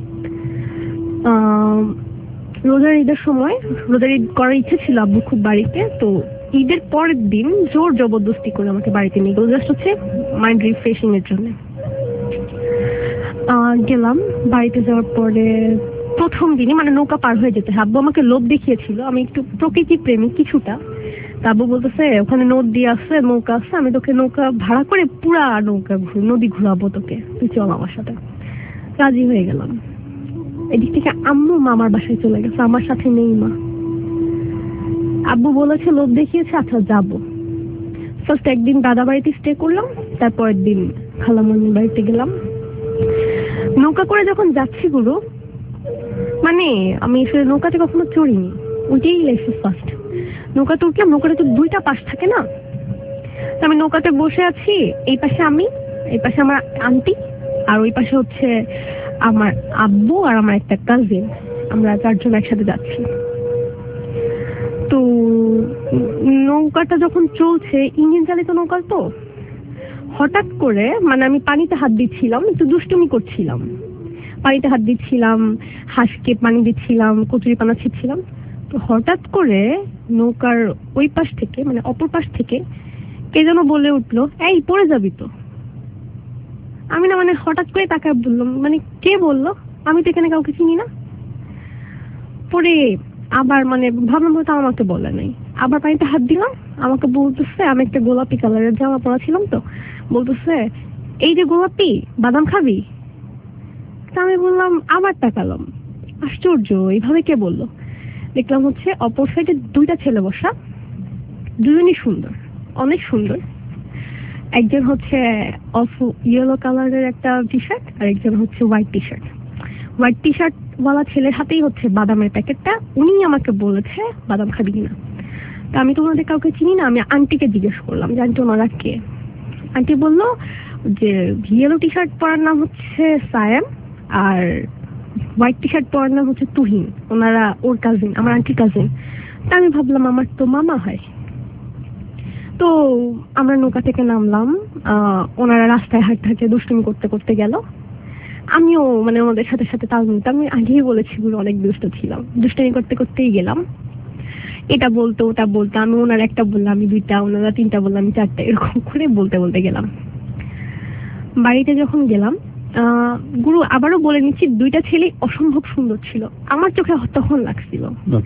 রোজার ঈদের সময়, রোজার ঈদ করার ইচ্ছে ছিল আব্বু খুব বাড়িতে, তো ঈদের পরের দিন জোর জবরদস্তি করে আমাকে বাড়িতে নিয়ে গেল, জাস্ট হচ্ছে মাইন্ড রিফ্রেশিং এর জন্য। গেলাম, বাড়িতে যাওয়ার পরে প্রথম দিনই মানে নৌকা পার হয়ে যেতে, আব্বু আমাকে লোভ দেখিয়েছিল, আমি একটু প্রকৃতি প্রেমী কিছুটা। আব্বু বলতেছে ওখানে নদী আছে, নৌকা আছে, আমি তোকে নৌকা ভাড়া করে পুরা নৌকা নদী ঘুরাবো তোকে, তুই চল আমার সাথে। রাজি হয়ে গেলাম। এদিক থেকে আম্মু মামার বাসায় চলে গেছে, আমার সাথে নেই মা। আব্বু বলেছে লোভ দেখিয়েছে, আচ্ছা যাবো। ফার্স্ট একদিন দাদা বাড়িতে স্টে করলাম, তারপরের দিন খালামণির বাড়িতে গেলাম। নৌকা করে যখন যাচ্ছি গুলো, মানে আমি আসলে নৌকাতে কখনো চড়িনি, ওইটাই লাইফে ফার্স্ট। নৌকাতে উঠলাম, নৌকাতে তো 2টা পাশ থাকে না, তো আমি নৌকাতে বসে আছি, এই পাশে আমি, এই পাশে আমার আন্টি, আর ওই পাশে হচ্ছে আমার আব্বু আর আমার একটা কাজিন, আমরা 4 জন একসাথে যাচ্ছি। তো নৌকাটা যখন চলছে, ইঞ্জিন চালিত নৌকা, তো হঠাৎ করে মানে আমি পানিতে হাত দিচ্ছিলাম, একটু দুষ্টুমি করছিলাম, পানিতে হাত দিচ্ছিলাম, হাঁসকে পানি দিচ্ছিলাম, কচুরি পানা ছিটছিলাম। তো হঠাৎ করে নৌকার ওই পাশ থেকে মানে অপর পাশ থেকে কে যেন বলে উঠলো, এই পড়ে যাবি তো। আমি না মানে হঠাৎ করে তাকায় বললাম, মানে কে বললো, আমি তো এখানে কাউকে চিনি না। পরে আবার মানে ভাবলাম হয়তো আমাকে বলে নাই, আবার পানিতে হাত দিলাম, আমাকে বলতেছে, আমি একটা গোলাপি কালারের জামা পরা ছিলাম, তো বলতেছে এই যে গোলাপি, বাদাম খাবি? তা আমি বললাম, আবার তাকালাম, আশ্চর্য এইভাবে কে বললো। দেখলাম হচ্ছে অপর সাইডে 2টা ছেলে বসা, দুজনই সুন্দর, অনেক সুন্দর। একজন হচ্ছে অফ ইয়েলো কালারের একটা টি শার্ট, আর একজন হচ্ছে white T shirt. White T shirt ওয়ালা ছেলের হাতেই হচ্ছে বাদামের প্যাকেটটা, উনি আমাকে বলেছে বাদাম খাবি কিনা। তা আমি তো ওনাদের কাউকে চিনি না, আমি আন্টিকে জিজ্ঞেস করলাম যে আন্টি ওনারা কে। আন্টি বললো যে ইয়েলো টি শার্ট পরার নাম হচ্ছে সায়াম, আর হোয়াইট টি শার্ট পরার নাম হচ্ছে তুহিন। ওনারা ওর কাজিন, আমার আন্টির কাজিন। তা আমি ভাবলাম আমার তো মামা হয়। তো আমরা নৌকা থেকে নামলাম, ওনারা রাস্তায় হাঁটতে হাঁটতে দুষ্টুমি করতে করতে গেল। আমিও মানে ওদের সাথে সাথে তাল মিলতাম। আমি আগেই বলেছি অনেক দুষ্ট ছিলাম, দুষ্টুমি করতে করতেই গেলাম। এটা বলতো ওটা বলতো, আমি ওনার একটা বললাম, আমি দুইটা, ওনারা তিনটা বললাম, আমি চারটা, এরকম করে বলতে বলতে গেলাম। বাড়িতে যখন গেলাম, গুরু আবারও বলে নিচ্ছি, দুইটা ছেলে অসম্ভব সুন্দর ছিল, আমার চোখে তখন লাগছিল।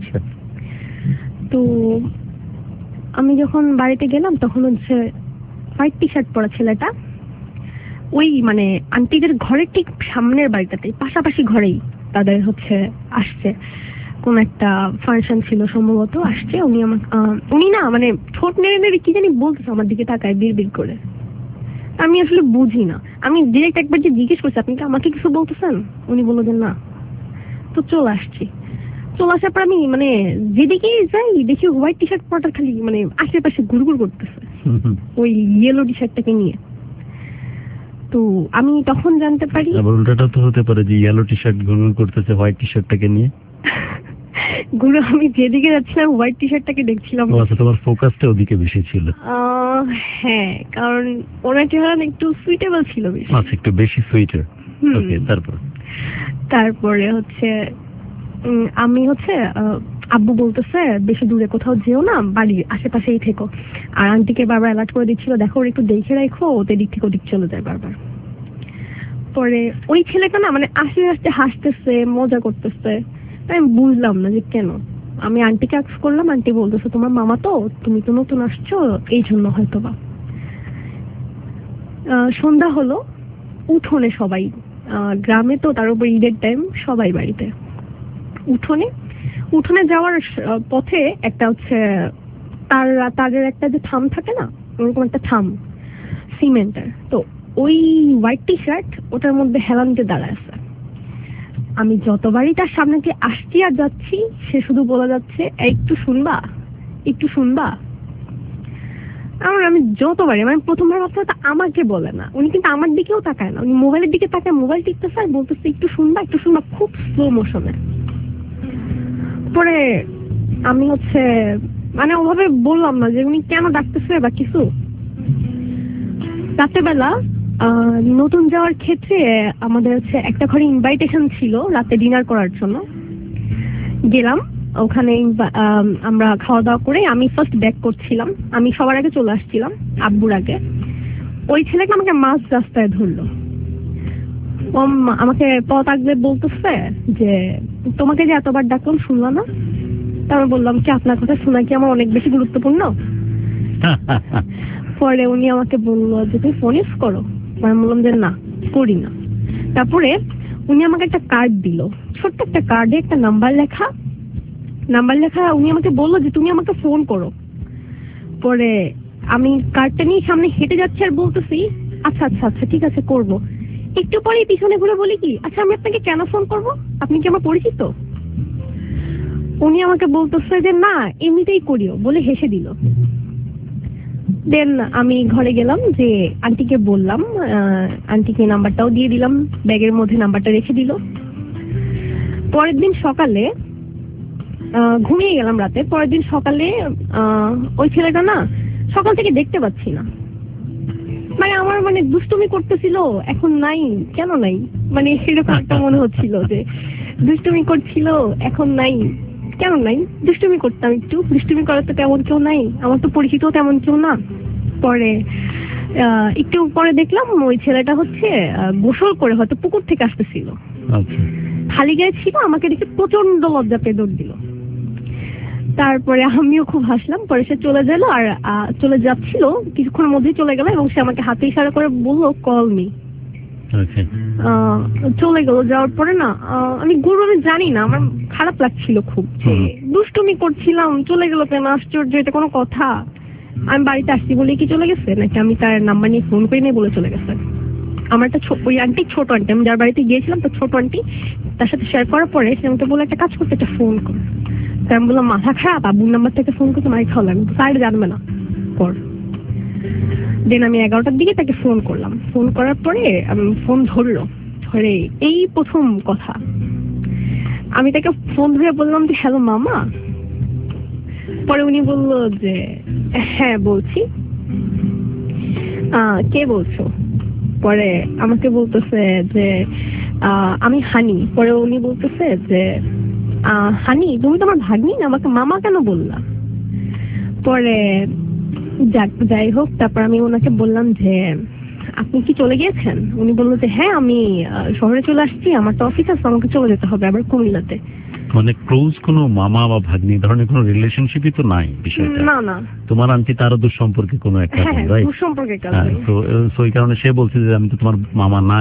তো আমি যখন বাড়িতে গেলাম তখন হচ্ছে হোয়াইট টি শার্ট পরা ছেলেটা ওই মানে আন্টিদের ঘরের ঠিক সামনের বাড়িটাতে, পাশাপাশি ঘরেই তাদের হচ্ছে আসছে, কোন একটা ফাংশন ছিল সম্ভবত, আসছে। উনি না মানে ঠোঁট নেড়ে নেড়ে কি জানি বলতেছে, আমার দিকে তাকায় বিড়বিড় করে। আমি আসলে বুঝি না, আমি ডিরেক্ট একবার যে জিজ্ঞেস করছি আপনি কি আমাকে কিছু বলতেছেন, উনি বললো যে না। তো চলে আসার পর আমি মানে যেদিকেই যাই দেখি হোয়াইট টি শার্ট পরাটা খালি মানে আশেপাশে ঘুরঘুর করতেছে ওই ইয়েলো টি শার্টটাকে নিয়ে। তো আমি তখন জানতে পারি, উল্টাটা তো হতে পারে যে ইয়েলো টি শার্ট ঘুরঘুর করতেছে হোয়াইট টি শার্টটাকে নিয়ে। গুরু আমি যেদিকে যাচ্ছিলাম হোয়াইট টি শার্টটাকে দেখছিলাম। আচ্ছা, তোমার ফোকাসটা ওদিকে বেশি ছিল। হ্যাঁ, কারণ ওনার চেহারা একটু সুইটেবল ছিল বেশি। আচ্ছা, একটু বেশি সুইটার। ওকে, তারপরে হচ্ছে আমি হচ্ছে আব্বু বলতেছে বেশি দূরে কোথাও যেও না, বাড়ির আশেপাশেই থেকো। আর আন্টিকে বারবার অ্যালার্ট করে দিচ্ছিল, দেখো ওর একটু দেখে রাখো, ওদের দিক থেকে ওদিক চলে যায় বারবার। পরে ওই ছেলেটা না মানে আস্তে আস্তে হাসতেছে, মজা করতেছে। আমি বুঝলাম না যে কেন। আমি আন্টিকে আক্স করলাম, আন্টি বলতেছে তোমার মামা তো, তুমি তো নতুন আসছো এই জন্য হয়তো বা। সন্ধ্যা হলো, উঠোনে সবাই, গ্রামে তো তার উপর ঈদের টাইম, সবাই বাড়িতে। উঠোনে যাওয়ার পথে একটা হচ্ছে তারের একটা যে থাম থাকে না, ওরকম একটা থাম সিমেন্টের। তো ওই হোয়াইট টি শার্ট ওটার মধ্যে হেলানতে দাঁড়ায় আছে। আমি যতবারই তার সামনে দিয়ে আসছি আর যাচ্ছি, সে শুধু বলে যাচ্ছে একটু শুনবা, একটু শুনবা। আমি যতবারই মানে প্রথমবার কথা আমাকে বলে না, উনি কিন্তু আমার দিকেও তাকায় না, উনি মোবাইলের দিকে তাকায়, মোবাইল টিপতেছে আর বলতেছে একটু শুনবা, একটু শুনবা, খুব স্লো মোশনে। পরে আমি হচ্ছে মানে ওভাবে বললাম না যে উনি কেন ডাকতেছে বা কিছু। রাতেরবেলা নতুন যাওয়ার ক্ষেত্রে আমাদের হচ্ছে একটা ঘরে ইনভাইটেশন ছিল রাতে ডিনার করার জন্য। গেলাম ওখানে, আমরা খাওয়া দাওয়া করে আমি ফার্স্ট ব্যাক করছিলাম, আমি সবার আগে চলে আসছিলাম আব্বুর আগে। ওই ছেলেটা আমাকে মাঝ রাস্তায় ধরলো, আমাকে পথ আগলে বলতেছে যে তোমাকে যে এতবার ডাকলাম শুনলাম না। আমি বললাম কি আপনার কথা শোনা কি আমার অনেক বেশি গুরুত্বপূর্ণ? পরে উনি আমাকে বললো যে তুমি ফোন ইউজ করো। আমি বললাম যে না, করি না। তারপরে উনি আমাকে একটা কার্ড দিল, ছোট্ট একটা কার্ডে একটা নাম্বার লেখা। উনি আমাকে বললো যে তুমি আমাকে ফোন করো। পরে আমি কার্ডটা নিয়ে সামনে হেঁটে যাচ্ছি আর বলতেছি আচ্ছা আচ্ছা আচ্ছা ঠিক আছে করবো। একটু পরে পিছনে ঘুরে বলি কি আচ্ছা আমি আপনাকে কেন ফোন করবো, আপনি কি আমার পরিচিত? উনি আমাকে বলতেছে যে না এমনিতেই করিও, বলে হেসে দিল। দেন আমি ঘরে গেলাম, যে আন্টিকে বললাম, আন্টিকে নাম্বারটাও দিয়ে দিলাম, ব্যাগের মধ্যে নাম্বারটা রেখে দিল। পরের দিন সকালে ঘুমিয়ে গেলাম রাতে। পরের দিন সকালে ওই ছেলেটা না সকাল থেকে দেখতে পাচ্ছি না, মানে আমার মানে দুষ্টুমি করতেছিল, এখন নাই, কেন নাই, মানে সেরকম একটা মনে হচ্ছিল যে দুষ্টুমি করছিল এখন নাই, কেন নাই? দুষ্টুমি করতাম একটু, দুষ্টুমি করার তো তেমন কেউ নাই, আমার তো পরিচিত তেমন কেউ না। পরে একটু পরে দেখলাম ওই ছেলেটা হচ্ছে গোসল করে হয়তো পুকুর থেকে আসতেছিল, খালি গায়ে ছিল, আমাকে দেখে প্রচন্ড লজ্জা পেয়ে দৌড় দিল। তারপরে আমিও খুব হাসলাম। পরে সে চলে গেল, আর চলে যাচ্ছিল কিছুক্ষণের মধ্যেই চলে গেল, এবং সে আমাকে হাতে ইশারা করে বললো কল মি। চলে গেল। যাওয়ার পরে না আমি জানি না, আমার খারাপ লাগছিল খুব, যে দুষ্টুমি করছিলাম, চলে গেল কেন, আশ্চর্য, এটা কোনো কথা? আমি বাড়িতে আসছি বলে কি চলে গেছে, নাকি আমি তার নাম্বার নিয়ে ফোন করে নিয়ে বলে চলে গেছে? আমার একটা ওই আন্টি, ছোট আন্টি, আমি যার বাড়িতে গিয়েছিলাম তো ছোট আন্টি, তার সাথে শেয়ার করার পরে সে আমাকে বলে একটা কাজ করতে, একটা ফোন কর। আমি বললাম মাথা খারাপ, আব্বুর নাম্বার থেকে ফোন করতে মারি খাওয়া লাগবে, সাইড জানবে না, কর। দেন আমি 11টার দিকে তাকে ফোন করলাম, ফোন করার পরে আমি ফোন ধরলো, ধরে এই প্রথম কথা আমি তাকে ফোন ধরে বললাম যে হ্যালো মামা। পরে উনি বললো যে হ্যাঁ বলছি, কে বলছো? পরে আমাকে বলতেছে যে আমি হানি। পরে উনি বলতেছে যে হানি তুমি তো আমার ভাগ্নি না, আমাকে মামা কেন বললা? পরে যাই হোক, তারপর আমি ওনাকে বললাম যে আপনি কি চলে গিয়েছেন? উনি বললো যে হ্যাঁ আমি শহরে চলে আসছি, আমার তো অফিস আছে, আমাকে চলে যেতে হবে আবার কুমিল্লাতে। মানে ক্লোজ কোনো মামা বা ভাগ্নি ধরনের কোনো রিলেশনশিপই তো নাই বিষয়টা? না না, তোমার আন্টি তারও দুঃসম্পর্কে কোনো একটা, রাইট? দুঃসম্পর্কে কাজ। তো এই কারণে সে বলছে যে আমি তো তোমার মামা না।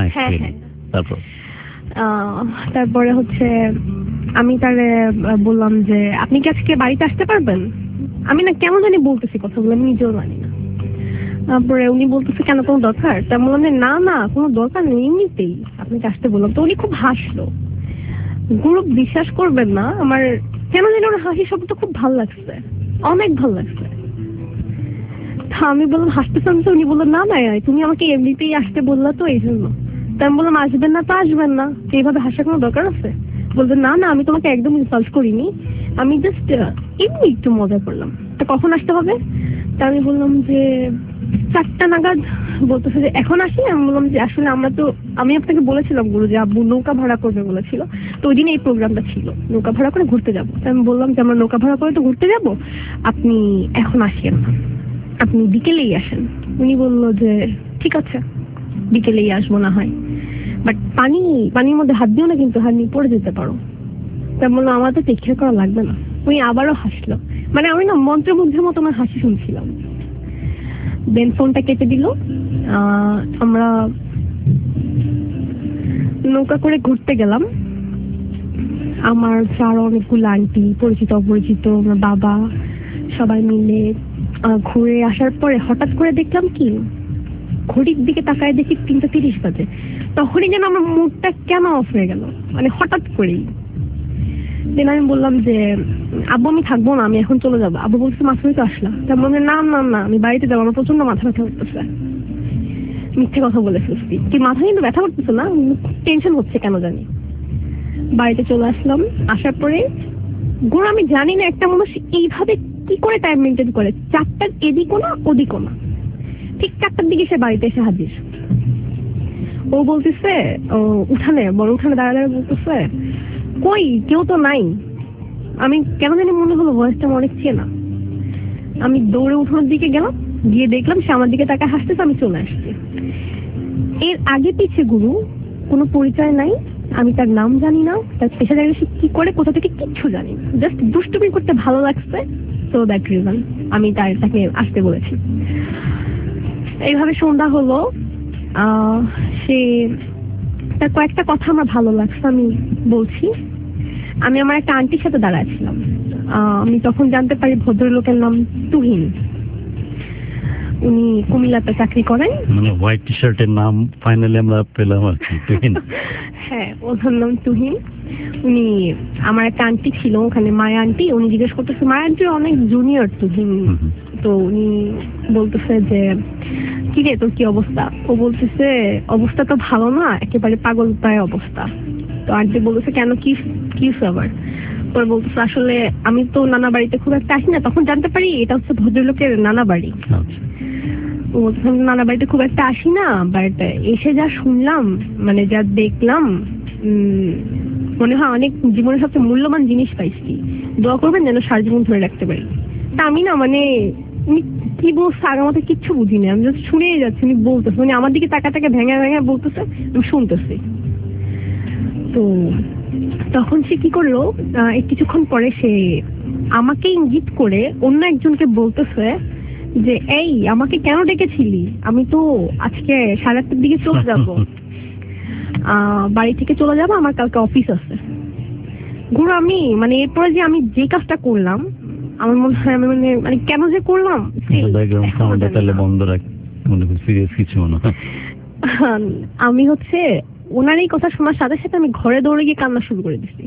তারপরে হচ্ছে আমি তারে বললাম যে আপনি কি আজকে বাড়িতে আসতে পারবেন? আমি না কেমন জানি বলতেছি কথাগুলো, আমি নিজেও জানি না। তারপরে উনি বলতেছে কেন, কোনো দরকার? তা বললাম যে না না কোনো দরকার নেই, এমনিতেই আপনাকে আসতে বললাম। তো উনি খুব হাসলো। গুরু বিশ্বাস করবেন না, আমার কেন জানি ওর হাসি শব্দটা খুব ভালো লাগছে, অনেক ভালো লাগছে। আমি বললাম হাসতেছেন তো? উনি বললো না না তুমি আমাকে এমনিতেই আসতে বললা তো এই জন্য। তা আমি বললাম আসবেন না তো আসবেন না, এইভাবে হাসার কোনো দরকার আছে? বলতে না না আমি তোমাকে একদম ইনসাল্ট করিনি, আমি জাস্ট এমনি একটু মজা করলাম। তা কখন আসতে হবে? তা আমি বললাম যে 4টা নাগাদ। বলতেছে যে এখন আসি? আমি বললাম যে আসলে আমি আপনাকে বলেছিলাম গুরু যে আব্বু নৌকা ভাড়া করবে বলেছিল, তো ওই দিন এই প্রোগ্রামটা ছিল, নৌকা ভাড়া করে ঘুরতে যাবো। আমি বললাম যে আমরা নৌকা ভাড়া করে তো ঘুরতে যাবো, আপনি এখন আসেন না, আপনি বিকেলেই আসেন। উনি বললো যে ঠিক আছে বিকেলেই আসবো না হয়, বাট পানির মধ্যে হাত দিও না কিন্তু, হাত নিয়ে পড়ে যেতে পারো। তা বললো আমার তো টেক কেয়ার করা লাগবে না। উনি আবারও হাসলো, মানে আমি না মন্ত্রমুগ্ধের মতো আমার হাসি শুনছিলাম। দেন ফোনটা কেটে দিল। আমরা নৌকা করে ঘুরতে গেলাম, আমার আরো অনেকগুলো আন্টি, পরিচিত অপরিচিত, আমার বাবা, সবাই মিলে ঘুরে আসার পরে হঠাৎ করে দেখলাম কি, ঘড়ির দিকে তাকায় দেখি 3:30 বাজে। তখনই যেন আমার মুডটা কেন অফ হয়ে গেল, মানে হঠাৎ করেই। দেন আমি বললাম যে আব্বু আমি থাকবো না, আমি এখন চলে যাবো। আব্বু বলছে মাথায় তো আসলা? তার মানে না না না আমি বাড়িতে যাবো, আমার প্রচন্ড মাথা ব্যথা করতেছে। মিথ্যে কথা বলে ফেলছি, কি মাথা কিন্তু ব্যথা করতেছে না, টেনশন হচ্ছে কেন জানি। বাড়িতে চলে আসলাম, আসার পরে গুরু আমি জানি না একটা মানুষ এইভাবে কি করে টাইম মেনটেন করে, 4টার এদিকও না ওদিকও না, ঠিক 4টার দিকে সে বাড়িতে এসে হাজির। ও বলতেছে উঠানে, বড় উঠানে দাঁড়ায় বলতেছে কই কেউ তো নাই। আমি কেন জানি মনে হলো ভয়েসটা অনেক চেনা। আমি দৌড়ে উঠানোর দিকে গেলাম, গিয়ে দেখলাম সে আমার দিকে তাকে হাসতেছে, আমি চলে আসছি। এর আগে পিছে গুরু কোনো পরিচয় নাই, আমি তার নাম জানি না, তার পেশা জানি সে কি করে কোথা থেকে কিচ্ছু জানি না, জাস্ট দুষ্টুমি করতে ভালো লাগছে, সো দ্যাট রিজন আমি তাকে আসতে বলেছি। এইভাবে সন্ধ্যা হলো, সে তার কয়েকটা কথা আমার ভালো লাগছে, আমি বলছি। আমি আমার একটা আন্টির সাথে দাঁড়াচ্ছিলাম, আমি তখন জানতে পারি ভদ্রলোকের নাম তুহিন, উনি কুমিল্লাতে চাকরি করেন। মানে হোয়াইট টি শার্টের নাম ফাইনালি আমরা পেলাম আর কি, তুহিন। হ্যাঁ ওনার নাম তুহিন। উনি আমার একটা আন্টি ছিল ওখানে, মায়া আন্টি, উনি জিজ্ঞেস করতেছে, মায়া আন্টি অনেক জুনিয়র তুহিন, তো উনি বলতেছে যে কি রে তোর কি অবস্থা? ও বলতেছে অবস্থা তো ভালো না, একেবারে পাগল প্রায় অবস্থা। তো আন্টি বলতেছে কেন, কি আবার? পরে বলতেছে আসলে আমি তো নানা বাড়িতে খুব একটা আসি না, তখন জানতে পারি এটা হচ্ছে ভদ্রলোকের নানা বাড়ি। নানা বাড়িতে খুব একটা আসি না, বাট এসে যা শুনলাম, মানে যা দেখলাম, মনে হয় অনেক জীবনের সবচেয়ে মূল্যবান জিনিস পাইছি, দোয়া করবেন যেন সারা জীবন ধরে রাখতে পারি। তা আমি না মানে কি বলছে আগে মতো কিচ্ছু বুঝিনি, আমি জাস্ট শুনেই যাচ্ছি। উনি বলতেছে, মানে আমার দিকে তাকা ভেঙে ভেঙে বলতেছে, আমি শুনতেছি। তো তখন সে কি করলো, কিছুক্ষণ পরে সে আমাকে ইঙ্গিত করে অন্য একজনকে বলতেছে যে এই আমাকে কেন ডেকেছিলি, আমি তো আজকে 8:30 দিকে চলে যাব, বাড়ি থেকে চলে যাব, আমার কালকে অফিস আছে। গুরু আমি মানে এরপরে যে আমি যে কাজটা করলাম, আমার মনে হয় আমি মানে কেন যে করলাম, আমি হচ্ছে ওনার এই কথা শোনার সাথে সাথে আমি ঘরে দৌড়ে গিয়ে কান্না শুরু করে দিচ্ছি।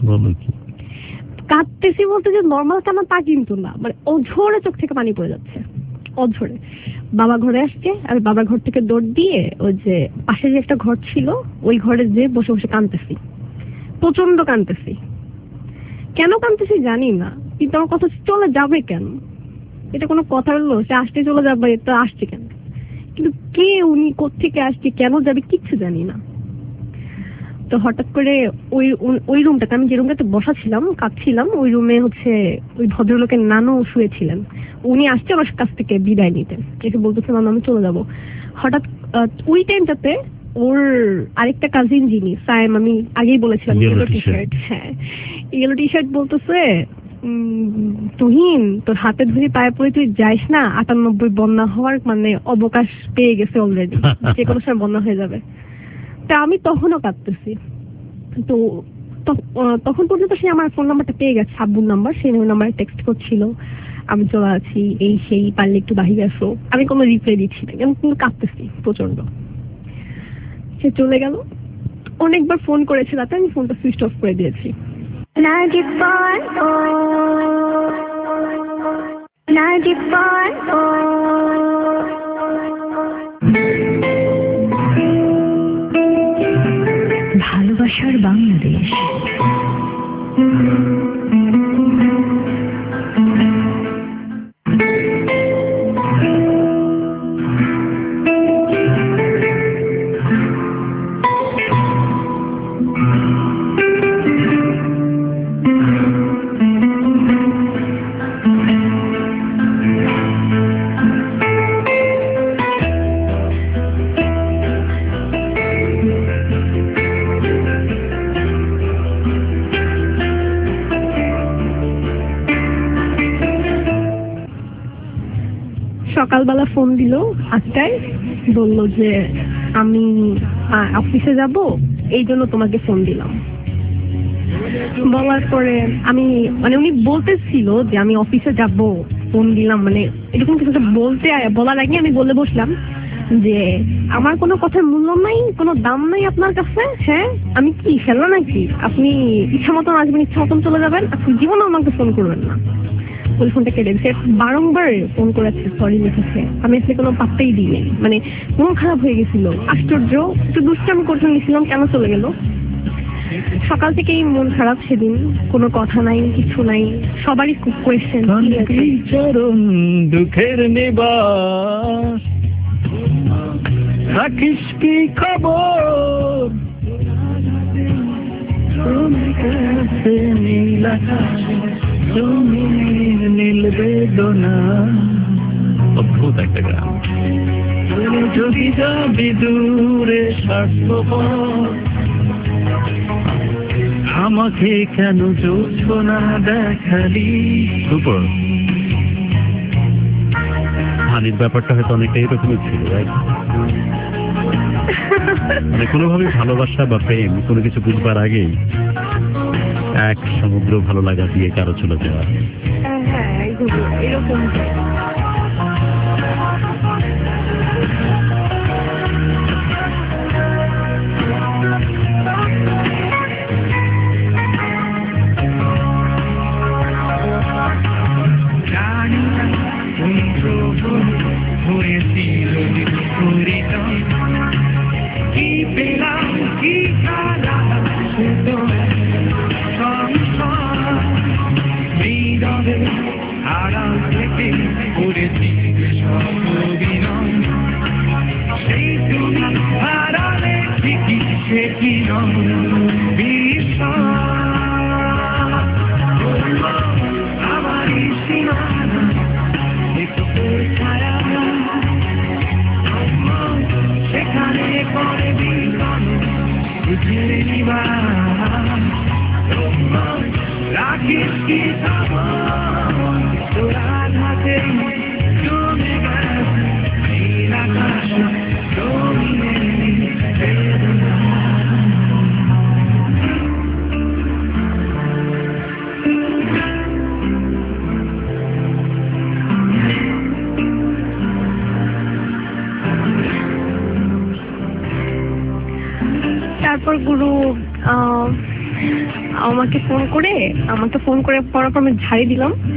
কাঁদতেছি বলতে যে নর্মাল কান্না তা কিন্তু না, মানে অঝরে চোখ থেকে পানি পড়ে যাচ্ছে, অঝরে। বাবা ঘরে আসছে, আর বাবা ঘর থেকে দৌড় দিয়ে ওই যে পাশে যে একটা ঘর ছিল ওই ঘরে যে বসে বসে কাঁদতেছি, প্রচন্ড কাঁদতেছি। কেন কাঁদতেছি জানি না, কিন্তু আমার কথা চলে যাবে কেন, এটা কোনো কথা হলো? সে আসতে চলে যাবে, তো আসছে কেন? কিন্তু কে উনি, কোত্থেকে আসছে, কেন যাবে, কিচ্ছু জানি না। তো হঠাৎ করে ওই রুমটাতে, আমি যে রুমটাতে বসা ছিলাম কাঁদছিলাম, ওই রুমে হচ্ছে ওই ভদ্রলোকের নানু শুয়েছিলেন। উনি আসছে আমার কাছ থেকে বিদায় নিতে, এসে বলতেছে মামা আমি চলে যাব। হঠাৎ ওই টাইমটাতে ওর আরেকটা কাজিন যিনি সাইম, আমি আগেই বলেছিলাম ইয়েলো টি শার্ট, হ্যাঁ ইয়েলো টি শার্ট, বলতেছে তুহিন তোর হাতে ধরে পায়ে পড়ে তুই যাইস না, 98 বন্যা হওয়ার মানে অবকাশ পেয়ে গেছে অলরেডি, যে কোনো সময় বন্যা হয়ে যাবে। তা আমি তখনও কাঁদতেছি। তো তখন পর্যন্ত সে আমার ফোন নাম্বারটা পেয়ে গেছে, আব্বুর নাম্বার, সেই নাম্বারে টেক্সট করছিল আমি চলে আছি, এই সেই, পারলে একটু বাহিরে আসো। আমি কোনো রিপ্লাই দিচ্ছি না, কিন্তু কাঁদতেছি প্রচন্ড। সে চলে গেল। অনেকবার ফোন করেছে রাতে, আমি ফোনটা সুইচ অফ করে দিয়েছি। ভালোবাসার বাংলাদেশ। সকালবেলা ফোন দিল 8টায়, বললো যে আমি অফিসে যাব, এই জন্য তোমাকে ফোন দিলাম। বলার পরে আমি মানে উনি বলতেছিল যে আমি অফিসে যাব, ফোন দিলাম, মানে এরকম কিছু বলার আগে আমি বলে বসলাম যে আমার কোনো কথার মূল্য নাই, কোনো দাম নাই আপনার কাছে। হ্যাঁ আমি কি ফেললাম নাকি? আপনি ইচ্ছা মতন আসবেন, ইচ্ছা মতন চলে যাবেন, আপনি জীবনে আমাকে ফোন করবেন না। ওই ফোনটা কেটে দিয়েছে, বারংবার ফোন করেছে, সরি লিখেছে, আমি আসলে কোনো পাত্তাই দিইনি, মানে মন খারাপ হয়ে গেছিল। আশ্চর্য, একটু দুষ্টামি করতে নিয়েছিলাম, কেন চলে গেল। সকাল থেকেই মন খারাপ সেদিন, কোনো কথা নাই, কিছু নাই, সবারই কোয়েশ্চেন। চরণ দুঃখের নিবাস, রাখিস কি খবর, নীল আকাশে নীল বেদনা। অদ্ভুত একটা গ্রাম। যদি যাবি দূরে স্বার্থপর, আমাকে কেন যোজনা দেখালি। সুপার। হানির ব্যাপারটা হয়তো অনেকটা এরকমই ছিল, মানে কোনোভাবে ভালোবাসা বা প্রেম কোনো কিছু বুঝবার আগেই এক সমুদ্র ভালো লাগা দিয়ে কারো চলে যাওয়া। হ্যাঁ এরকম। তারপর গুরু আমাকে ফোন করে পর আমি ঝাড়ি দিলাম,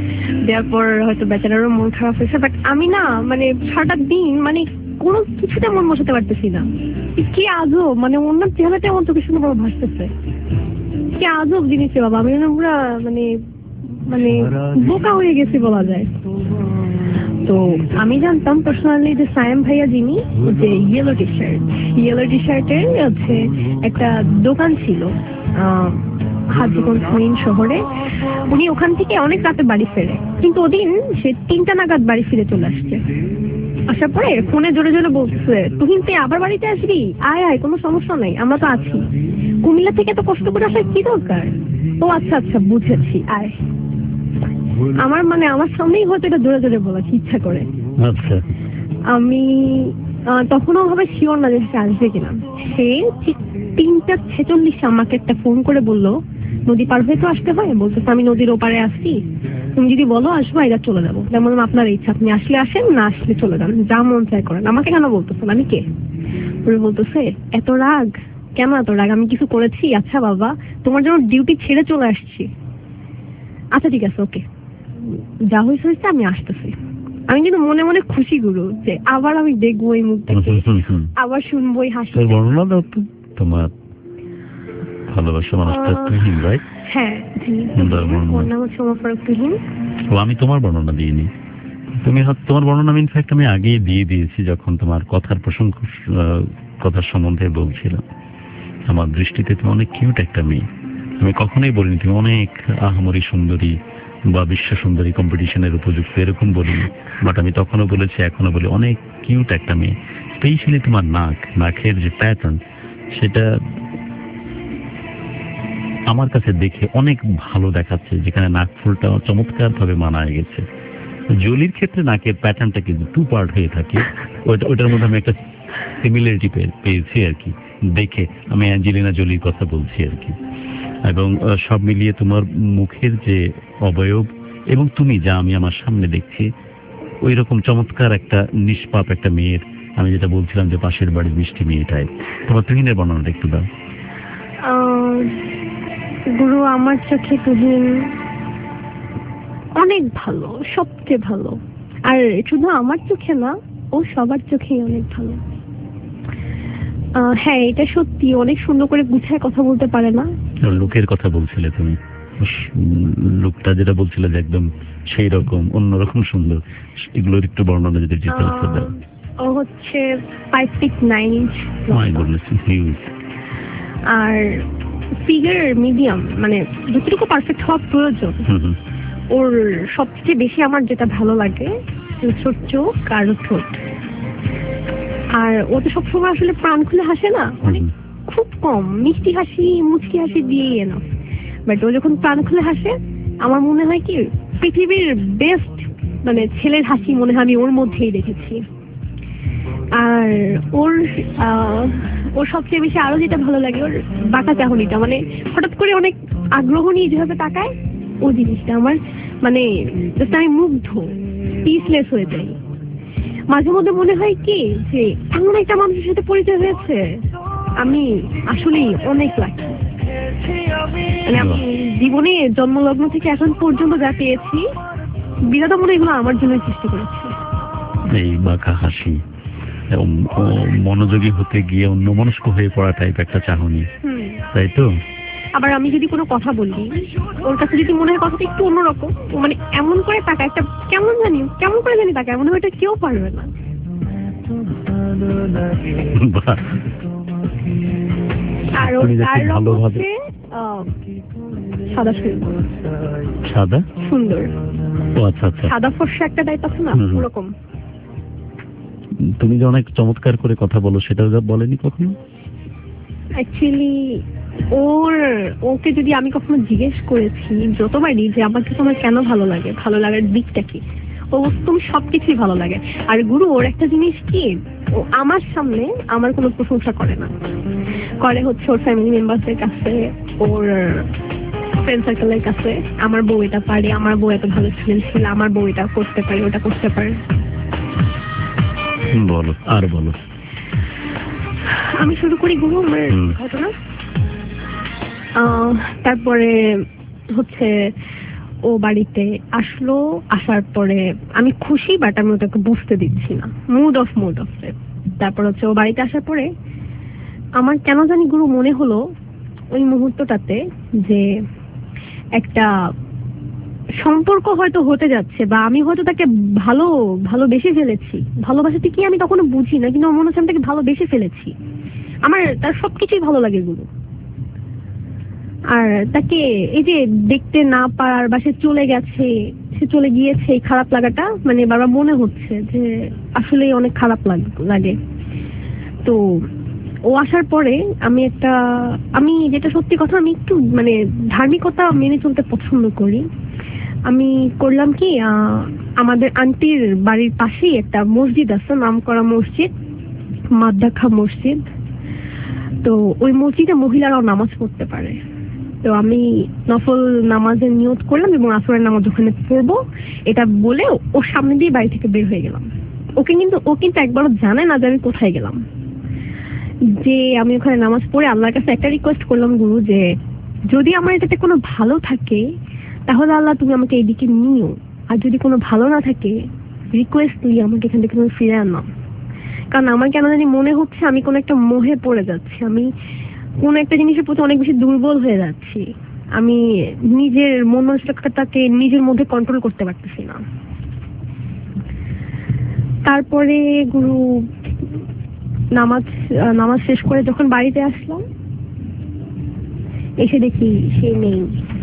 দেওয়ার পর হয়তো বেচারারও মন খারাপ হয়েছে, বাট আমি না মানে সারাটা দিন মানে কোনো কিছুতে মন বসাতে পারতেছি না। কি আজব, মানে অন্য চেহারাটা আমার চোখের সামনে বড় ভাসতেছে, কি আজব জিনিস বাবা। আমি পুরা মানে মানে বোকা হয়ে গেছি বলা যায়। তো আমি জানতাম পার্সোনালি যে সায়েম ভাইয়া যিনি যে ইয়েলো টি শার্টের হচ্ছে একটা দোকান ছিল হাজীগঞ্জ মেইন শহরে। উনি ওখান থেকে অনেক রাতে বাড়ি ফেরে, কিন্তু ওদিন সে 3টা নাগাদ বাড়ি ফিরে চলে আসছে। আসার পরে ফোনে জোরে জোরে বলছে, তুহিন তুই আবার বাড়িতে আসবি, আয় আয়, কোনো সমস্যা নাই, আমরা তো আছি। কুমিল্লা থেকে এত কষ্ট করে আসার কি দরকার? ও আচ্ছা আচ্ছা বুঝেছি, আয়। আমার মানে আমার সামনেই হয়তো এটা জোরে জোরে বলা ইচ্ছা করে। আচ্ছা, আমি তখনও ভাবে শিওর না যে সে আসবে কিনা। সে ঠিক 3:46 আমাকে একটা ফোন করে বললো, নদী পার হয়ে তো আসতে হয়, বলতেছে আমি নদীর ওপারে আসছি, তুমি যদি বলো আসবো এটা চলে যাবো। যেমন আপনার ইচ্ছা, আপনি আসলে আসেন, না আসলে চলে যান, যা মন চাই করেন। আমাকে কেন বলতেছেন, আমি কে? ওরা বলতেছে এত রাগ কেন, এত রাগ, আমি কিছু করেছি? আচ্ছা বাবা, তোমার জন্য ডিউটি ছেড়ে চলে আসছি। আচ্ছা ঠিক আছে, ওকে, যা হয়েছে হয়েছে, আমি আসতেছি। আমি কিন্তু মনে মনে খুশি গুরু যে আবার আমি দেখবো এই মুখটাকে, আবার শুনবো এই হাসি। বর্ণনা দাও তো তোমার ভালোবাসা মানুষটা তুহিন, রাইট? হ্যাঁ, ওর নাম হচ্ছে ওমর ফারুক তুহিন। ও, আমি তোমার বর্ণনা দিইনি, তুমি তোমার বর্ণনা ইনফ্যাক্ট আমি আগেই দিয়ে দিয়েছি যখন তোমার কথার সম্বন্ধে বলছিলাম। আমার দৃষ্টিতে তুমি অনেক কিউট একটা মেয়ে। আমি কখনোই বলিনি তুমি অনেক আহামরি সুন্দরী বা বিশ্ব সুন্দরী, কম্পিটিশনের উপযুক্ত, এরকম বলিনি। বাট আমি তখনও বলেছি, এখনো বলি, অনেক কিউট একটা মেয়ে। স্পেশালি তোমার নাকের যে প্যাটার্ন, সেটা আমার কাছে দেখে অনেক ভালো দেখাচ্ছে, যেখানে নাক ফুলটা চমৎকার ভাবে মানায় গেছে। জলির ক্ষেত্রে নাকের প্যাটার্নটা কিন্তু 2 পার্ট হয়ে থাকে, ওইটার মধ্যে আমি একটা সিমিলারিটি পেয়েছি আর কি দেখে। আমি অ্যাঞ্জেলিনা জলির কথা বলছি আর কি। এবং সব মিলিয়ে তোমার মুখের যে অবয়ব এবং তুমি যা আমি আমার সামনে দেখছি, ওই রকম চমৎকার একটা নিষ্পাপ একটা মেয়ের, আমি যেটা বলছিলাম যে পাশের বাড়ির মিষ্টি মেয়েটাই। তোমার তুহিনের বর্ণনাটা একটু দাও। গুরু, আমার চোখে তুহিন অনেক ভালো, সবচেয়ে ভালো। আর শুধু আমার চোখে না, ও সবার চোখেই অনেক ভালো। হ্যাঁ, এটা সত্যি, অনেক সুন্দর করে গুছায় কথা বলতে পারে না। লুকের কথা বলছিলে তুমি, লুকটা যেটা বলছিলে যে একদম সেই রকম অন্যরকম সুন্দর, এগুলোর একটু বর্ণনা যদি ডিটেইলসে দাও। ও হচ্ছে 5'9" আর ফিগার মিডিয়াম, মানে যতটুকু পারফেক্ট হওয়া প্রয়োজন। ওর সবচেয়ে বেশি আমার যেটা ভালো লাগে ছোট চোখ আর ঠোঁট। আর ও তো সবসময় আসলে প্রাণ খুলে হাসে না, মানে খুব কম মিষ্টি হাসি, মুচকি হাসি দিয়েই এনো। বাট ও যখন প্রাণ খুলে হাসে, আমার মনে হয় কি পৃথিবীর বেস্ট মানে ছেলের হাসি মনে হয় আমি ওর মধ্যেই দেখেছি। আর ওর সবচেয়ে বেশি আরো যেটা ভালো লাগে, ওর বাঁকা চাহনিটা, মানে হঠাৎ করে অনেক আগ্রহ নিয়ে যেভাবে তাকায়, ও জিনিসটা আমার মানে আমি মুগ্ধ, স্পিচলেস হয়ে যাই। মাঝে মধ্যে মনে হয় কি যে এমন একটা মানুষের সাথে পরিচয় হয়েছে, আমি আসলেই অনেক লাকি। মানে আমি জীবনে জন্মলগ্ন থেকে এখন পর্যন্ত যা পেয়েছি, বিধাতা মনে এগুলো আমার জন্যই সৃষ্টি করেছে। এই বাঁকা হাসি, মনোযোগী হতে গিয়ে অন্যমনস্ক হয়ে পড়া টাইপ একটা চাহনি, তাই তো? আবার আমি যদি কোনো কথা বলি, ওর কাছে যদি মনে হয় কথাটা একটু অন্যরকম, মানে এমন করে তাকা, একটা কেমন করে জানি তাকা, এমন হয় এটা কেউ পারবে না। আর তার হচ্ছে সাদা সুন্দর, সাদা ফর্সা একটা টাইপ আছে না, ওরকম। তুমি যে অনেক চমৎকার করে কথা বলো, সেটা বলেনি কখনো? অ্যাকচুয়ালি ওকে যদি আমি কখনো জিজ্ঞেস করেছি যতবারই যে আমাকে তোমার কেন ভালো লাগে, ভালো লাগার দিকটা কি, ও তুমি সবকিছুই ভালো লাগে। আর গুরু, ওর একটা জিনিস কি, ও আমার সামনে আমার কোনো প্রশংসা করে না, করে হচ্ছে ওর ফ্যামিলি মেম্বারসদের কাছে, ওর ফ্রেন্ড সার্কেলের কাছে। আমার বউ এটা পারে, আমার বউ এত ভালো স্টুডেন্ট ছিল, আমার বউ এটা করতে পারে, ওটা করতে পারে। বলো, আর বলো। আমি শুরু করি গুরু আমার ঘটনা। তারপরে হচ্ছে ও বাড়িতে আসলো, আসার পরে আমি খুশি, বাট আমি ওটাকে বুঝতে দিচ্ছি না, মুড অফ তারপর হচ্ছে ও বাড়িতে আসার পরে আমার কেন জানি গুরু মনে হলো ওই মুহূর্তটাতে যে একটা সম্পর্ক হয়তো হতে যাচ্ছে, বা আমি হয়তো তাকে ভালোবেসে ফেলেছি। ভালোবাসাতে কি আমি তখনও বুঝি না, কিন্তু আমার মনে হচ্ছে আমি তাকে ভালোবেসে ফেলেছি। আমার তার সবকিছুই ভালো লাগে গুরু। আর তাকে এই যে দেখতে না পারার, বা সে চলে গিয়েছে, এই খারাপ লাগাটা মানে বারবার মনে হচ্ছে যে আসলে অনেক খারাপ লাগে। তো ও আসার পরে আমি যেটা সত্যি কথা, আমি একটু মানে ধার্মিকতা মেনে চলতে পছন্দ করি। আমি করলাম কি, আমাদের আন্টির বাড়ির পাশেই একটা মসজিদ আছে, নামকরা মসজিদ, মাদ্দাখা মসজিদ। তো ওই মসজিদে মহিলারাও নামাজ পড়তে পারে। তো আমি নফল নামাজের নিয়ত করলাম এবং আসরের নামাজ ওখানে পড়বো এটা বলে ওর সামনে দিয়ে বাড়ি থেকে বের হয়ে গেলাম। ও কিন্তু একবারও জানে না যে আমি কোথায় গেলাম। যে আমি ওখানে নামাজ পড়ে আল্লাহর কাছে একটা রিকোয়েস্ট করলাম, গুরু, যে যদি আমার এটাতে কোনো ভালো থাকে তাহলে আল্লাহ তুমি আমাকে এইদিকে নিও, আর যদি কোনো ভালো না থাকে রিকোয়েস্টলি আমাকে এখান থেকে তুমি ফিরে আনো। কারণ আমার কেন জানি মনে হচ্ছে আমি কোনো একটা মোহে পড়ে যাচ্ছি, আমি কোনো একটা জিনিসের প্রতি অনেক বেশি দুর্বল হয়ে যাচ্ছি, আমি নিজের মন মানসিকতাকে নিজের মধ্যে কন্ট্রোল করতে পারতেছি না। তারপরে গুরু নামাজ শেষ করে যখন বাড়িতে আসলাম, এসে দেখি সে নেই।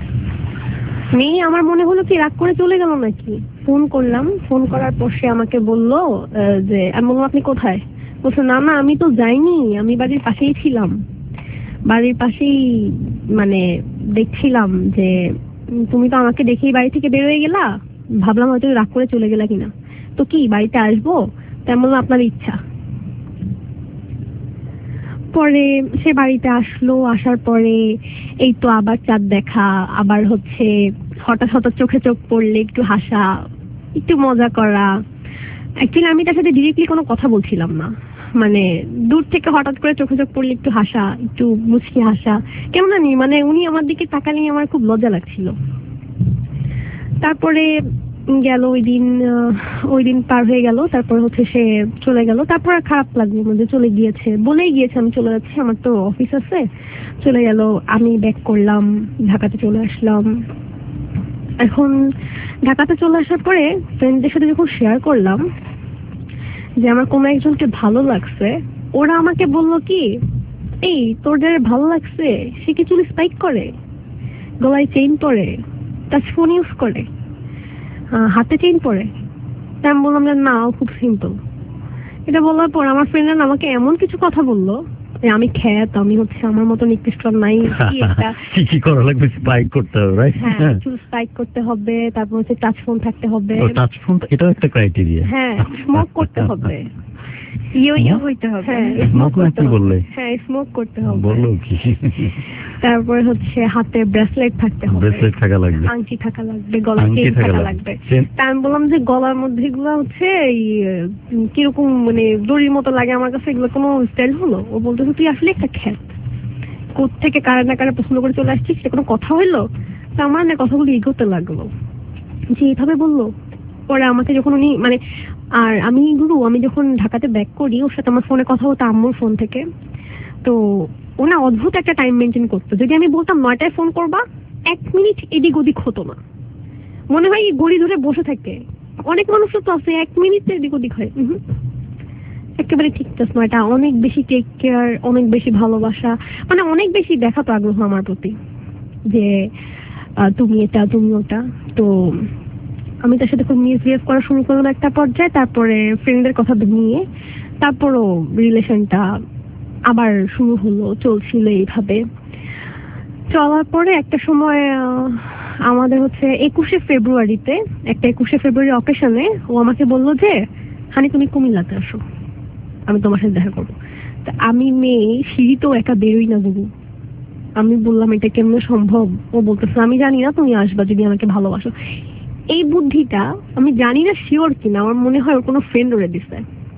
আমার মনে হলো কি রাগ করে চলে গেল নাকি। ফোন করলাম, ফোন করার পর সে আমাকে বললো যে, আমি বললাম আপনি কোথায়? বলছে না আমি তো যাইনি, আমি বাড়ির পাশেই ছিলাম, বাড়ির পাশেই মানে দেখছিলাম যে তুমি তো আমাকে দেখেই বাড়ি থেকে বের হয়ে গেলা, ভাবলাম হয়তো রাগ করে চলে গেলা কিনা, তো কি বাড়িতে আসবো? তাই বললাম আপনার ইচ্ছা। পরে সে বাড়িতে আসলো, আসার পরে এই তো আবার চাঁদ দেখা, আবার হচ্ছে হঠাৎ চোখে চোখ পড়লে একটু হাসা, একটু মজা করা। অ্যাকচুয়ালি আমি তার সাথে ডিরেক্টলি কোনো কথা বলছিলাম না, মানে দূর থেকে হঠাৎ করে চোখে চোখ পড়লে একটু হাসা, একটু মুচকি হাসা, কেমন জানি মানে উনি আমার দিকে তাকালেই আমার খুব লজ্জা লাগছিল। তারপরে গেল ওই দিন পার হয়ে গেল, তারপর হচ্ছে সে চলে গেল। তারপর আর খারাপ লাগলো, মানে চলে গিয়েছে, বলেই গিয়েছে আমি চলে যাচ্ছি, আমার তো অফিস আছে, চলে গেল। আমি ব্যাক করলাম, ঢাকাতে চলে আসলাম। এখন ঢাকাতে চলে আসার পরে ফ্রেন্ডদের সাথে যখন শেয়ার করলাম যে আমার কোনো একজনকে ভালো লাগছে, ওরা আমাকে বললো কি, এই তোর যারা ভালো লাগছে সে কি চুল স্পাইক করে, গলায় চেইন পরে, টাচ ফোন ইউজ করে, হাতে চেইন পরে? তাই আমি বললাম যে না, খুব সিম্পল। এটা বলার পর আমার ফ্রেন্ডরা আমাকে এমন কিছু কথা বললো যে আমি খ্যাত, আমি হচ্ছে আমার মতো নিকৃষ্ট নাই, কি করা লাগবে, স্পাইক করতে হবে, রাইট? হ্যাঁ, চুল স্পাইক করতে হবে, তারপর হচ্ছে টাচ ফোন থাকতে হবে। টাচ ফোন এটাও একটা ক্রাইটেরিয়া। হ্যাঁ, স্মোক করতে হবে, ইয়ো হইতে হবে। হ্যাঁ, স্মোক করতে হবে বললো কি। তারপরে হচ্ছে হাতে ব্রেসলেট থাকতে হবে, ব্রেসলেট থাকা লাগবে, আংটি থাকা লাগবে, গলায় চেইন থাকা লাগবে। তা আমি বললাম যে গলার মধ্যে এগুলো হচ্ছে কিরকম মানে দড়ির মতো লাগে আমার কাছে, এগুলো কোনো স্টাইল হলো? ও বলতেছে তুই আসলে একটা খ্যাত, কোত্থেকে কারা না কারা পছন্দ করে চলে আসছিস, সে কোনো কথা হইলো? তা আমার না কথাগুলো এগোতে লাগলো যে এইভাবে বললো। পরে আমাকে যখন উনি মানে, আর আমি যখন ঢাকাতে ব্যাক করি, ওর সাথে আমার ফোনে কথা হতো আম্মুর ফোন থেকে। তো ওনা অদ্ভুত একটা টাইম মেনটেন করতো। যদি আমি বলতাম 9টায় ফোন করবা, 1 মিনিট এদিক ওদিক হতো না। মনে হয় গড়ি ধরে বসে থাকে। অনেক মানুষ তো আছে 1 মিনিট এদিক ওদিক হয়, একেবারে ঠিক 9টা। অনেক বেশি টেক কেয়ার, অনেক বেশি ভালোবাসা, মানে অনেক বেশি দেখাতো আগ্রহ আমার প্রতি যে তুমি এটা তুমি ওটা। তো আমি তার সাথে খুব মিসবিহেভ করা শুরু করলাম একটা পর্যায়ে। তারপরে ফ্রেন্ডদের কথা নিয়ে তারপরও রিলেশনটা আবার শুরু হলো, চলছিল এইভাবে। চলার পরে একটা সময় আমাদের হচ্ছে 21শে ফেব্রুয়ারিতে একটা 21শে ফেব্রুয়ারি অকেশনে ও আমাকে বললো যে হানি তুমি কুমিল্লাতে আসো, আমি তোমার সাথে দেখা করবো। তা আমি মেয়ে, সিঁড়িতেও একা বেরোই না গুরু। আমি বললাম এটা কেমন সম্ভব? ও বলতেছে আমি জানি না, তুমি আসবা যদি আমাকে ভালোবাসো। এই বুদ্ধিটা আমি জানি না শিওর কিনা, আমার মনে হয় ওর কোনো ফ্রেন্ড ওরে দিছে।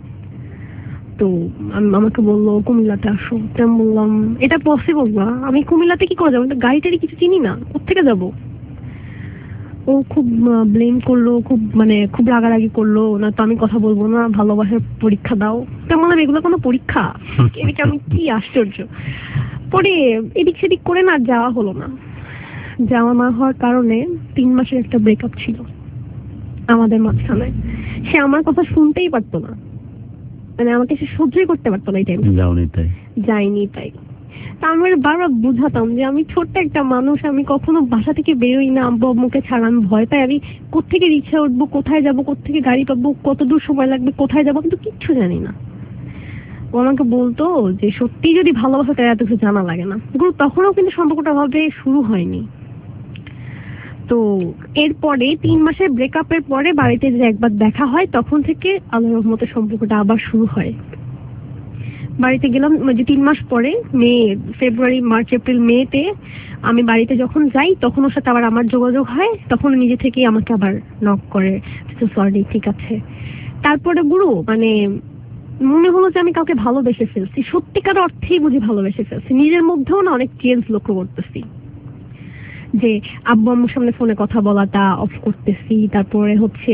তো আমাকে বললো কুমিল্লাতে আসো। আমি বললাম এটা পসিবল না, আমি কুমিল্লাতে কি করে যাবো, গাড়ি টাড়ি কিছু চিনি না, কোথেকে যাবো? ও খুব ব্লেম করলো, খুব রাগারাগি করলো, না তো আমি কথা বলবো না, ভালোবাসার পরীক্ষা দাও। তেমন এগুলো কোনো পরীক্ষা? এদিকে আমি কি আশ্চর্য। পরে এদিক সেদিক করে না যাওয়া হলো না। যাওয়া না হওয়ার কারণে 3 মাসের একটা ব্রেকআপ ছিল আমাদের মাঝখানে। সে আমার কথা শুনতেই পারতো না, মানে আমাকে সে সহ্যই করতে পারতো না। এই টাইম যাইনি তাই। তা আমি বারবার বুঝাতাম যে আমি ছোট্ট একটা মানুষ, আমি কখনো বাসা থেকে বেরোই না, আব্বু আম্মুকে ছাড়া আমি ভয় পাই। আমি কোত্থেকে রিক্সা উঠবো, কোথায় যাবো, কোত্থেকে গাড়ি পাবো, কত দূর সময় লাগবে, কোথায় যাবো, কিন্তু কিচ্ছু জানি না। ও আমাকে বলতো যে সত্যি যদি ভালোবাসা তাই এত কিছু জানা লাগে না। গুরু তখনও কিন্তু সম্পর্কটা ভাবে শুরু হয়নি। তো এরপরে 3 মাসের ব্রেকআপের পরে বাড়িতে যে একবার দেখা হয়, তখন থেকে আল্লাহর রহমতে সম্পর্কটা আবার শুরু হয়। বাড়িতে গেলাম যে 3 মাস পরে, ফেব্রুয়ারি, মার্চ, এপ্রিল, মেতে আমি বাড়িতে যখন যাই তখন ওর সাথে আবার আমার যোগাযোগ হয়। তখন নিজে থেকেই আমাকে আবার নক করে, সরি, ঠিক আছে। তারপরে গুরু মনে হলো যে আমি কাউকে ভালোবেসে ফেলছি, সত্যিকার অর্থেই বুঝি ভালোবেসে ফেলছি। নিজের মধ্যেও না অনেক চেঞ্জ লক্ষ্য করতেছি, যে আব্বু আম্মুর সামনে ফোনে কথা বলাটা অফ করতেছি। তারপরে হচ্ছে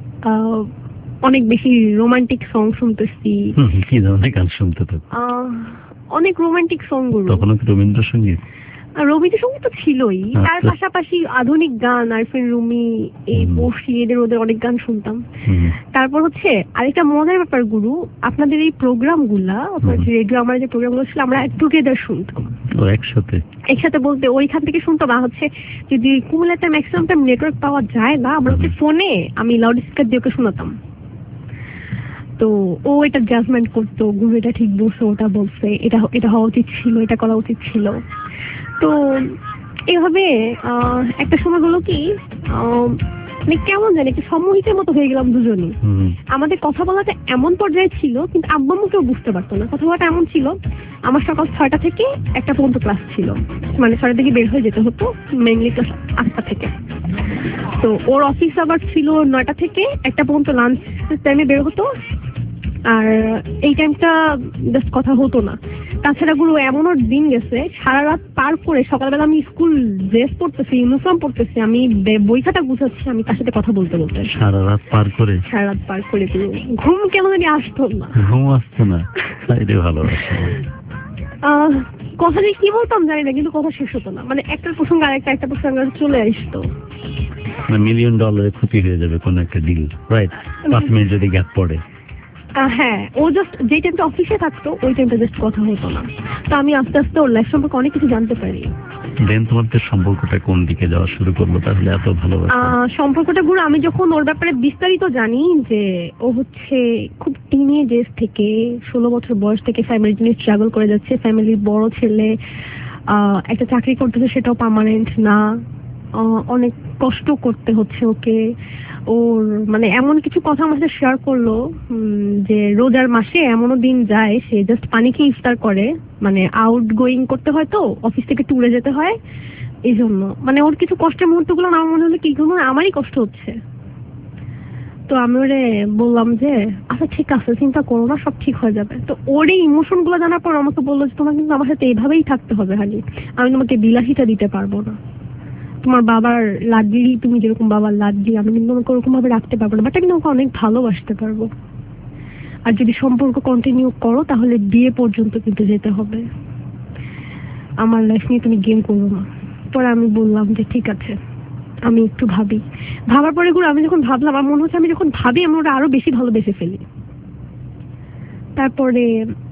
অনেক বেশি রোমান্টিক সং শুনতেছি। কি ধরনের গান শুনতে তো? অনেক রোমান্টিক সং গুলো। তখন কি রবীন্দ্রসঙ্গীত? রবীন্দ্রসঙ্গীত তো ছিলই, তার পাশাপাশি আধুনিক গান, আরফিন রুমি, এই বসি, ওদের অনেক গান শুনতাম। তারপর হচ্ছে আরেকটা মজার ব্যাপার গুরু, আপনাদের এই প্রোগ্রাম গুলা, আপনার রেডিও, আমার যে প্রোগ্রাম গুলো ছিল, আমরা টুগেদার শুনতাম। একসাথে বলতে ওইখান থেকে শুনতাম। আর হচ্ছে যদি কুমিল্লাতে ম্যাক্সিমাম টাইম নেটওয়ার্ক পাওয়া যায় না, আমরা হচ্ছে ফোনে আমি লাউড স্পিকার দিয়ে ওকে শোনাতাম। তো ও এটা জাজমেন্ট করতো, গুরু এটা ঠিক বলছে, ওটা বলছে, এটা হওয়া উচিত ছিল, এটা করা উচিত ছিল। তো এভাবে একটা সময় হলো কি, কেমন জানি একটা সম্মোহিতের মতো হয়ে গেলাম দুজনই। আমাদের কথা বলাটা এমন পর্যায়ে ছিল, কিন্তু আব্বু আম্মু কেউ বুঝতে পারতো না। কথা বলাটা এমন ছিল, আমার সকাল 6টা থেকে 1টা পর্যন্ত ক্লাস ছিল, 6টা থেকে বের হয়ে যেতে হতো, মেইনলি ক্লাস 8টা থেকে। তো ওর অফিস আবার ছিল 9টা থেকে 1টা পর্যন্ত, লাঞ্চ টাইমে বের হতো। আর এই টাইমটা জাস্ট কথা হতো না। তাছাড়া গুরু এমনও দিন গেছে, সারা রাত পার করে সকালবেলা আমি স্কুল ড্রেস পরতেছি, ইউনিফর্ম পরতেছি, আমি বই খাতা গুছাচ্ছি, আমি তার সাথে কথা বলতে সারা রাত পার করে গুরু ঘুম কেন জানি আসতো না। কথা যে কি বলতাম জানি না, কিন্তু কথা শেষ হতো না। একটার প্রসঙ্গ আরেকটা, একটা প্রসঙ্গ চলে আসতো। $1,000,000 ক্ষতি হয়ে যাবে কোন একটা ডিল, রাইট? 5 মিনিট যদি গ্যাপ পড়ে। হ্যাঁ, ও জাস্ট যে টাইমটা অফিসে থাকতো ওই টাইমটা জাস্ট কথা হতো না। তো আমি আস্তে আস্তে ওর লাইফ সম্পর্কে অনেক কিছু জানতে পারি। দেন তোমাদের সম্পর্কটা কোন দিকে যাওয়া শুরু করলো তাহলে এত ভালোবাসা? সম্পর্কটা গুরু আমি যখন ওর ব্যাপারে বিস্তারিত জানি, যে ও হচ্ছে খুব টিনেজ এজ থেকে 16 বছর বয়স থেকে ফ্যামিলি নিয়ে স্ট্রাগল করে যাচ্ছে। ফ্যামিলির বড় ছেলে, একটা চাকরি করতেছে, সেটাও পার্মানেন্ট না, অনেক কষ্ট করতে হচ্ছে ওকে। ওর এমন কিছু কথা আমার সাথে শেয়ার করলো, যে রোজার মাসে এমনও দিন যায় সে জাস্ট পানি খেয়ে ইফতার করে, আউট গোয়িং করতে হয়, তো অফিস থেকে ট্যুরে যেতে হয়, এই জন্য ওর কিছু কষ্টের মুহূর্তগুলো আমার মনে হলো কি আমারই কষ্ট হচ্ছে। তো আমি ওরে বললাম যে আচ্ছা ঠিক আছে, চিন্তা করো না, সব ঠিক হয়ে যাবে। তো ওর এই ইমোশন গুলো জানার পর আমাকে বললো যে তোমার কিন্তু আমার সাথে এইভাবেই থাকতে হবে হানি, আমি তোমাকে বিলাসিতা দিতে পারবো না। তোমার বাবার লাডলি, তুমি যেরকম বাবার লাডলি, আমি কিন্তু তোমাকে ওরকম ভাবে রাখতে পারবো না, বাট আমি তোমাকে অনেক ভালোবাসতে পারবো। আর যদি সম্পর্ক কন্টিনিউ করো তাহলে বিয়ে পর্যন্ত কিন্তু যেতে হবে, আমার লাইফ নিয়ে তুমি গেম করো না। পরে আমি বললাম যে ঠিক আছে, আমি একটু ভাবার পরে গুলো আমি যখন ভাবলাম, আমার মনে হচ্ছে আমি যখন ভাবি আমি ওরা আরো বেশি ভালোবেসে ফেলি। তারপরে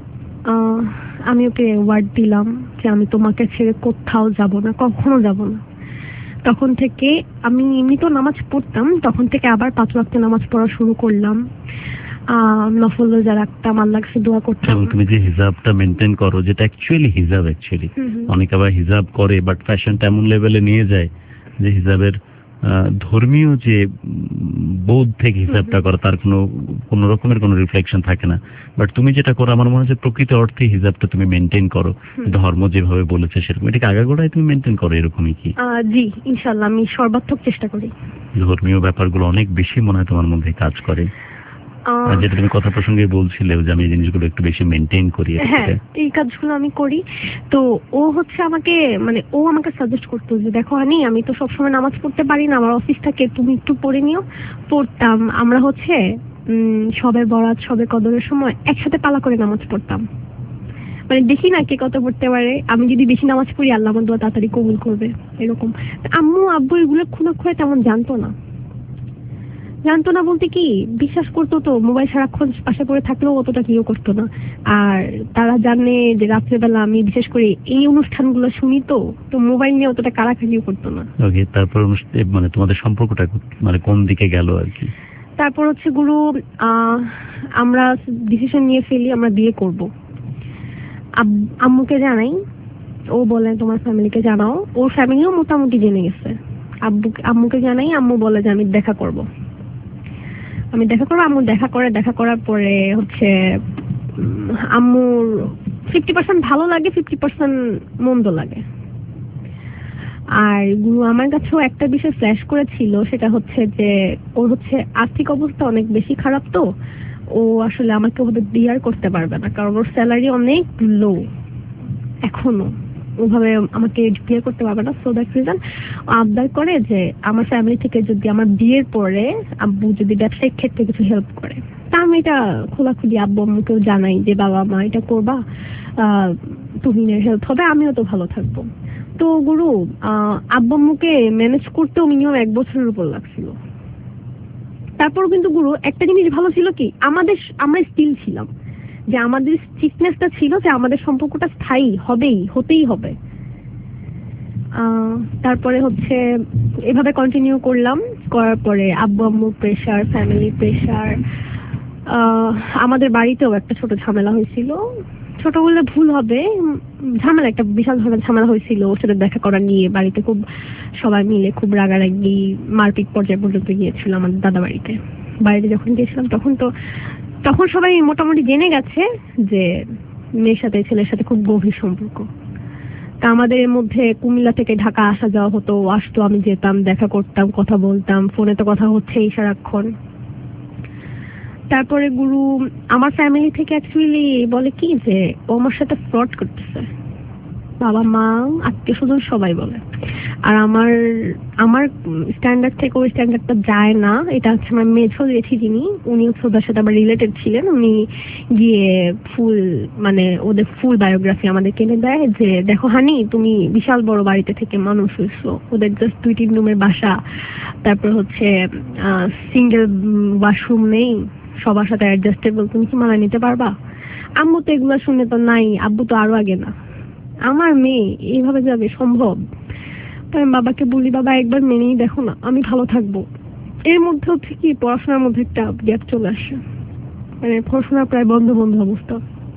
আমি ওকে ওয়ার্ড দিলাম যে আমি তোমাকে ছেড়ে কোথাও যাব না, কখনো যাব না। তখন থেকে আমি এমনিতেও নামাজ পড়তাম, তখন থেকে আবার 5 ওয়াক্ত নামাজ পড়া শুরু করলাম, নফল রোজা রাখতাম, আল্লাহর কাছে দোয়া করতাম। তুমি যে হিজাবটা মেনটেন করো, যেটা অ্যাকচুয়ালি হিজাব, অনেকে আবার হিজাব করে বাট ফ্যাশনটা এমন লেভেলে নিয়ে যায় যে হিজাবের ধর্মীয় যে বোধ থেকে হিসাবটা করা, তার কোনো রকমের কোনো রিফ্লেকশন থাকে না। বাট তুমি যেটা করো, আমার মনে হয় প্রকৃত অর্থে হিজাবটা তুমি মেনটেন করো, ধর্ম যেভাবে বলেছে সেরকম। এটাকে আগাগোড়ায় তুমি মেনটেন করো, এরকমই কি? জি ইনশাআল্লাহ, আমি সর্বাত্মক চেষ্টা করি। ধর্মীয় ব্যাপারগুলো অনেক বেশি মনে হয় তোমার মধ্যে কাজ করে। আর যেটা তুমি কথা প্রসঙ্গে বলছিলে যে আমি এই জিনিসগুলো একটু বেশি মেনটেন করি। হ্যাঁ, এই কাজগুলো আমি করি। তো ও হচ্ছে আমাকে মানে ও আমাকে সাজেস্ট করতো যে দেখো হানি, আমি তো সবসময় নামাজ পড়তে পারি না, আমার অফিস থাকে, তুমি একটু পড়ে নিও। পড়তাম। আমরা হচ্ছে সবে বরাত সবে কদরের সময় একসাথে পালা করে নামাজ পড়তাম। মানে দেখি না কে কত পড়তে পারে। আমি যদি বেশি নামাজ পড়ি আল্লাহ আমার দোয়া তাড়াতাড়ি কবুল করবে, এরকম। আম্মু আব্বু এগুলো খুনাক্ষরে তেমন জানতো না বলতে কি, বিশ্বাস করতো তো, মোবাইল সারাক্ষণ পাশে পড়ে থাকলেও অতটা কিও করতো না। আর তারা জানে যে রাত্রেবেলা আমি বিশেষ করে এই অনুষ্ঠানগুলো শুনি, তো মোবাইল নিয়ে অতটা কারাকারিও করতো না। ওকে, তারপর মানে তোমাদের সম্পর্কটা মানে কোন দিকে গেল আর কি? তারপর হচ্ছে গুরু, আমরা ডিসিশন নিয়ে ফেলি আমরা বিয়ে করব। আম্মুকে জানাই, ও বলে তোমার ফ্যামিলিকে জানাও। ওর ফ্যামিলিও মোটামুটি জেনে গেছে। আম্মুকে জানাই, আম্মু বলে যে আমি দেখা করব। আম্মু দেখা করার পরে হচ্ছে আম্মুর 50% ভালো লাগে, 50% মন্দ লাগে। আর গুরু আমার কাছেও একটা বিষয় ফ্ল্যাশ করেছিল, সেটা হচ্ছে যে ওর হচ্ছে আর্থিক অবস্থা অনেক বেশি খারাপ, তো ও আসলে আমাকে ওদের বিয়ার করতে পারবে না, কারণ ওর স্যালারি অনেক লো এখনো, ওভাবে আমাকে বিয়ে করতে পারবে না। সো দ্যাট রিজন আবদার করে যে আমার ফ্যামিলি থেকে যদি আমার বিয়ের পরে আব্বু যদি ব্যবসায়িক ক্ষেত্রে কিছু হেল্প করে। তা আমি এটা খোলাখুলি আব্বু আম্মুকেও জানাই যে বাবা মা এটা করবা, তুহিনের হেল্প হবে, আমিও তো ভালো থাকবো। তো গুরু আব্বু আম্মুকে ম্যানেজ করতেও মিনিমাম 1 বছরের উপর লাগছিল। তারপর কিন্তু গুরু একটা জিনিস ভালো ছিল কি, আমরা স্টিল ছিলাম, যে আমাদের স্ট্রিক্টনেসটা ছিল যে আমাদের সম্পর্কটা স্থায়ী হতেই হবে। তারপরে হচ্ছে এভাবে কন্টিনিউ করার পরে আব্বু আম্মুর প্রেশার, ফ্যামিলি প্রেশার, আমাদের বাড়িতেও একটা ছোট ঝামেলা হয়েছিল। ছোট বললে ভুল হবে, ঝামেলা, একটা বিশাল ধরনের ঝামেলা হয়েছিল ওর সাথে দেখা করা নিয়ে। বাড়িতে খুব সবাই মিলে খুব রাগারাগি, মারপিট পর্যায়ে পর্যন্ত গিয়েছিল আমাদের দাদা বাড়িতে। বাইরে যখন গিয়েছিলাম তখন সবাই মোটামুটি জেনে গেছে যে মেয়ের সাথে ছেলের সাথে খুব গভীর সম্পর্ক। তা আমাদের মধ্যে কুমিল্লা থেকে ঢাকা আসা যাওয়া হতো, আসতো, আমি যেতাম, দেখা করতাম, কথা বলতাম, ফোনে তো কথা হচ্ছেই সারাক্ষণ। তারপরে গুরু আমার ফ্যামিলি থেকে অ্যাকচুয়ালি বলে কি যে ও আমার সাথে ফ্রড করতেছে, বাবা মা আত্মীয় স্বজন সবাই বলে। আর আমার স্ট্যান্ডার্ড থেকে ওই স্ট্যান্ডার্ডটা যায় না। এটা হচ্ছে আমার মেঝো জেঠি, যিনি উনি হচ্ছে ওদের সাথে আবার রিলেটেড ছিলেন। উনি গিয়ে মানে ওদের ফুল বায়োগ্রাফি আমাদের কিনে দেয় যে দেখো হানি, তুমি বিশাল বড় বাড়িতে থেকে মানুষ হয়েছো, ওদের জাস্ট 2-3 রুমের বাসা, তারপর হচ্ছে সিঙ্গেল ওয়াশরুম নেই, সবার সাথে অ্যাডজাস্টেবল, তুমি কি মানা নিতে পারবা? আম্মু তো এগুলো শুনে তো নাই, আব্বু তো আরো আগে না, আমার মেয়ে এইভাবে যাবে সম্ভব? তাই বাবাকে বলি, বাবা একবার মেনেই দেখো না, আমি ভালো থাকবো। এর মধ্যে হচ্ছে কি পড়াশোনার মধ্যে একটা গ্যাপ চলে আসে, মানে পড়াশোনা প্রায় বন্ধ অবস্থা।